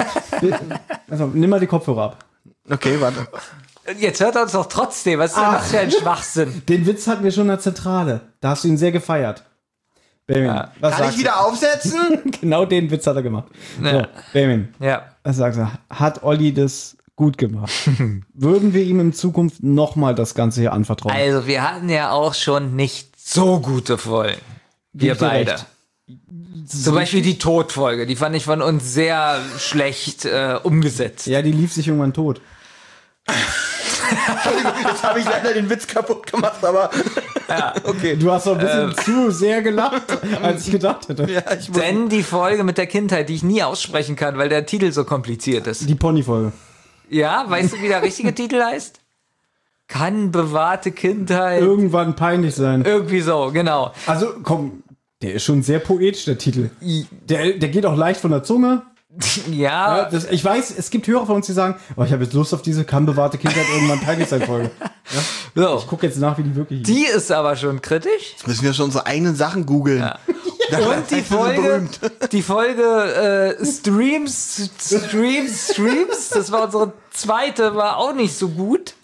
Speaker 3: pass auf. Nimm mal die Kopfhörer ab.
Speaker 2: Okay, warte.
Speaker 4: Jetzt hört er uns doch trotzdem. Was ist denn
Speaker 3: Ah.
Speaker 4: das für ein Schwachsinn?
Speaker 3: Den Witz hatten wir schon in der Zentrale. Da hast du ihn sehr gefeiert. Benjamin,
Speaker 4: Ja.
Speaker 3: was
Speaker 2: Kann
Speaker 3: sagst
Speaker 2: ich wieder aufsetzen?
Speaker 3: du? Genau den Witz hat er gemacht. So,
Speaker 4: Ja.
Speaker 3: Benjamin,
Speaker 4: Ja.
Speaker 3: was sagst du? Hat Olli das gut gemacht? Würden wir ihm in Zukunft nochmal das Ganze hier anvertrauen?
Speaker 4: Also, wir hatten ja auch schon nicht so gute Folgen. Wir
Speaker 3: Geb ich dir
Speaker 4: beide.
Speaker 3: recht.
Speaker 4: Zum Beispiel die Todfolge. Die fand ich von uns sehr schlecht äh, umgesetzt.
Speaker 3: Ja, die lief sich irgendwann tot.
Speaker 2: Entschuldigung, jetzt habe ich leider den Witz kaputt gemacht, aber okay.
Speaker 3: Du hast doch ein bisschen zu sehr gelacht, als ich gedacht hätte.
Speaker 2: Ja, ich muss,
Speaker 4: Denn die Folge mit der Kindheit, die ich nie aussprechen kann, weil der Titel so kompliziert ist.
Speaker 3: Die Pony-Folge.
Speaker 4: Ja, weißt du, wie der richtige Titel heißt? Kann bewahrte Kindheit.
Speaker 3: Irgendwann peinlich sein.
Speaker 4: Irgendwie so, genau.
Speaker 3: Also, komm, der ist schon sehr poetisch, der Titel. Der, der geht auch leicht von der Zunge.
Speaker 4: Ja,
Speaker 3: Ja, das, ich weiß, es gibt Hörer von uns, die sagen, oh, ich habe jetzt Lust auf diese kann bewahrte Kindheit irgendwann peinlich sein Folge.
Speaker 4: so.
Speaker 3: Ich gucke jetzt nach, wie die wirklich hieß.
Speaker 4: Die ist aber schon kritisch.
Speaker 2: jetzt müssen wir schon unsere eigenen Sachen googeln.
Speaker 4: Ja. Und die Folge, die Folge äh, Streams, Streams, Streams, das war unsere zweite, war auch nicht so gut.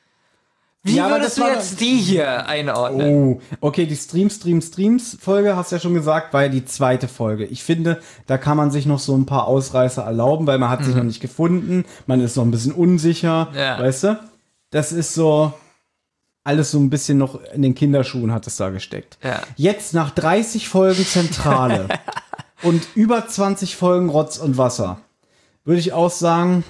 Speaker 4: Wie
Speaker 3: Ja, aber
Speaker 4: würdest
Speaker 3: das
Speaker 4: du
Speaker 3: war
Speaker 4: jetzt die hier einordnen?
Speaker 3: Oh, okay, die Stream, Stream, Streams Folge, hast du ja schon gesagt, war ja die zweite Folge. Ich finde, da kann man sich noch so ein paar Ausreißer erlauben, weil man hat sich noch nicht gefunden, man ist noch ein bisschen unsicher,
Speaker 4: Ja.
Speaker 3: weißt du? Das ist so alles so ein bisschen noch in den Kinderschuhen hat es da gesteckt.
Speaker 4: Ja.
Speaker 3: Jetzt nach dreißig Folgen Zentrale und über zwanzig Folgen Rotz und Wasser, würde ich auch sagen,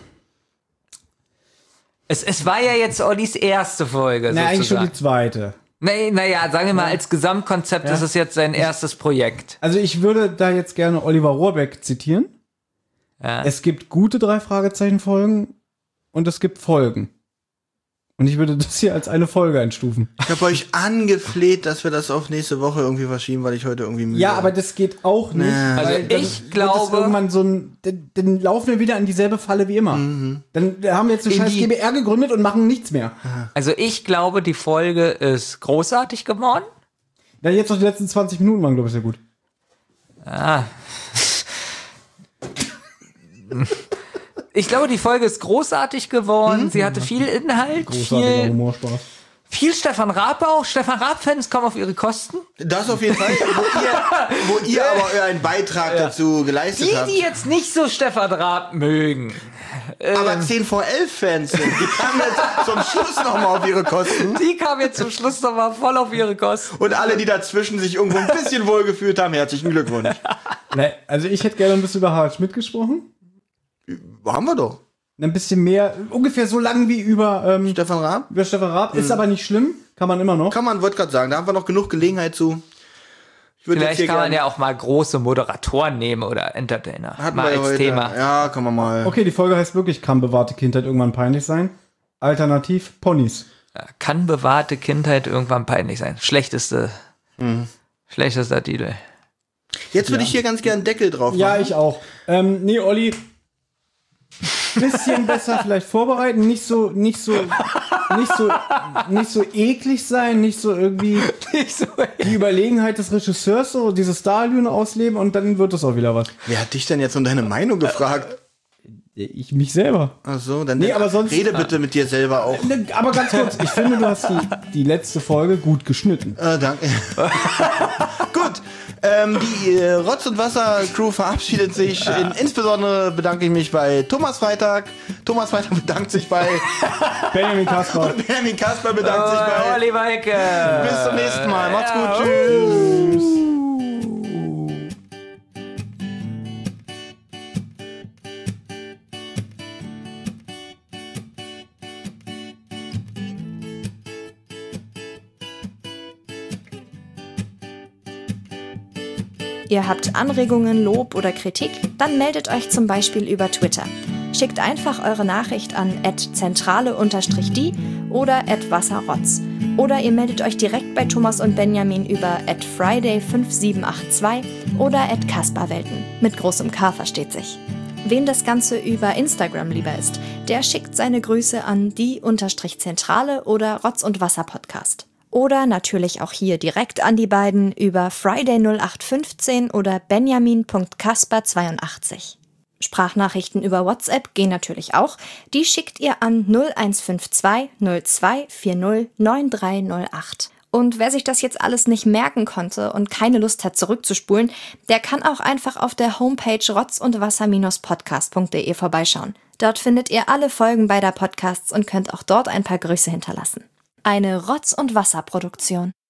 Speaker 4: Es, es war ja jetzt Ollis erste Folge,
Speaker 3: na, eigentlich schon
Speaker 4: sozusagen.
Speaker 3: die zweite.
Speaker 4: Nee, naja, sagen wir mal, als Gesamtkonzept
Speaker 3: Ja.
Speaker 4: ist es jetzt sein erstes Projekt.
Speaker 3: Also ich würde da jetzt gerne Oliver Rohrbeck zitieren.
Speaker 4: Ja.
Speaker 3: Es gibt gute drei Fragezeichen Folgen und es gibt Folgen. Und ich würde das hier als eine Folge einstufen.
Speaker 2: Ich habe euch angefleht, dass wir das auf nächste Woche irgendwie verschieben, weil ich heute irgendwie müde
Speaker 3: Ja,
Speaker 2: bin.
Speaker 3: aber das geht auch nicht.
Speaker 2: Nee.
Speaker 4: Also
Speaker 3: weil dann
Speaker 4: ich
Speaker 3: wird
Speaker 4: glaube-
Speaker 3: es irgendwann so ein, dann, dann laufen wir wieder in dieselbe Falle wie immer. Dann haben wir jetzt eine
Speaker 2: In
Speaker 3: scheiß
Speaker 2: die-
Speaker 3: G b R gegründet und machen nichts mehr.
Speaker 4: Also ich glaube, die Folge ist großartig geworden.
Speaker 3: Dann jetzt noch die letzten zwanzig Minuten waren, glaube ich, sehr gut.
Speaker 4: Ah. Ich glaube, die Folge ist großartig geworden. Sie hatte viel Inhalt,
Speaker 3: Großartiger
Speaker 4: viel,
Speaker 3: Humorspaß.
Speaker 4: viel Stefan Raab auch. Stefan Raab-Fans kommen auf ihre Kosten.
Speaker 2: Das auf jeden Fall, wo ihr, wo ihr aber euren Beitrag dazu geleistet
Speaker 4: Die,
Speaker 2: habt.
Speaker 4: die jetzt nicht so Stefan Raab mögen.
Speaker 2: aber zehn vor elf Fans sind, die kamen jetzt zum Schluss nochmal auf ihre Kosten.
Speaker 4: Die kamen jetzt zum Schluss nochmal voll auf ihre Kosten.
Speaker 2: Und alle, die dazwischen sich irgendwo ein bisschen wohlgefühlt haben, herzlichen Glückwunsch.
Speaker 3: Ne, also ich hätte gerne ein bisschen über Harald Schmidt gesprochen.
Speaker 2: Haben wir doch.
Speaker 3: Ein bisschen mehr, ungefähr so lang wie über, ähm,
Speaker 2: Stefan Raab?
Speaker 3: über Stefan Raab. Ist aber nicht schlimm, kann man immer noch.
Speaker 2: Kann man, wollte gerade sagen, da haben wir noch genug Gelegenheit zu. Ich würd jetzt
Speaker 4: Vielleicht
Speaker 2: hier
Speaker 4: kann man
Speaker 2: gern-
Speaker 4: ja auch mal große Moderatoren nehmen oder Entertainer.
Speaker 2: Hatten
Speaker 4: mal
Speaker 2: wir
Speaker 4: als
Speaker 2: heute.
Speaker 4: Thema.
Speaker 2: Ja, kann man mal.
Speaker 3: Okay, die Folge heißt wirklich, kann bewahrte Kindheit irgendwann peinlich sein? Alternativ Ponys.
Speaker 4: Ja, kann bewahrte Kindheit irgendwann peinlich sein. Schlechteste,
Speaker 2: Mhm.
Speaker 4: schlechtester Titel.
Speaker 2: Jetzt würde ich hier ganz gern einen Deckel drauf machen.
Speaker 3: Ja, ich auch. Ähm, nee, Olli, bisschen besser vielleicht vorbereiten, nicht so, nicht so, nicht so, nicht so eklig sein, nicht so irgendwie
Speaker 4: Nicht so.
Speaker 3: die Überlegenheit des Regisseurs, so diese Starlüne ausleben und dann wird es auch wieder was.
Speaker 2: Wer hat dich denn jetzt um deine Meinung gefragt?
Speaker 3: Ich mich selber.
Speaker 2: Ach so, dann
Speaker 3: Nee, aber sonst-
Speaker 2: rede bitte mit dir selber auch.
Speaker 3: Ne, aber ganz kurz, ich finde, du hast die, die letzte Folge gut geschnitten.
Speaker 2: Äh, danke. Gut, ähm, die äh, Rotz- und Wasser-Crew verabschiedet sich. In, insbesondere bedanke ich mich bei Thomas Freitag. Thomas Freitag bedankt sich bei
Speaker 3: Benjamin Kasper.
Speaker 2: Benjamin Kasper bedankt sich bei.
Speaker 4: Olli Weike.
Speaker 2: Bis zum nächsten Mal. Macht's
Speaker 4: Ja,
Speaker 2: gut. Tschüss.
Speaker 1: Ihr habt Anregungen, Lob oder Kritik? Dann meldet euch zum Beispiel über Twitter. Schickt einfach eure Nachricht an at zentrale die oder at wasserrotz. Oder ihr meldet euch direkt bei Thomas und Benjamin über at friday fünf sieben acht zwei oder at kasperwelten. Mit großem K versteht sich. Wem das Ganze über Instagram lieber ist, der schickt seine Grüße an die-zentrale oder Rotz- und Wasser-Podcast. Oder natürlich auch hier direkt an die beiden über friday null acht fünfzehn oder benjamin punkt kasper zweiundachtzig. Sprachnachrichten über WhatsApp gehen natürlich auch. Die schickt ihr an null eins fünf zwei null zwei vier null neun drei null acht. Und wer sich das jetzt alles nicht merken konnte und keine Lust hat zurückzuspulen, der kann auch einfach auf der Homepage rotz und wasser podcast punkt de vorbeischauen. Dort findet ihr alle Folgen beider Podcasts und könnt auch dort ein paar Grüße hinterlassen. Eine Rotz- und Wasser-Produktion.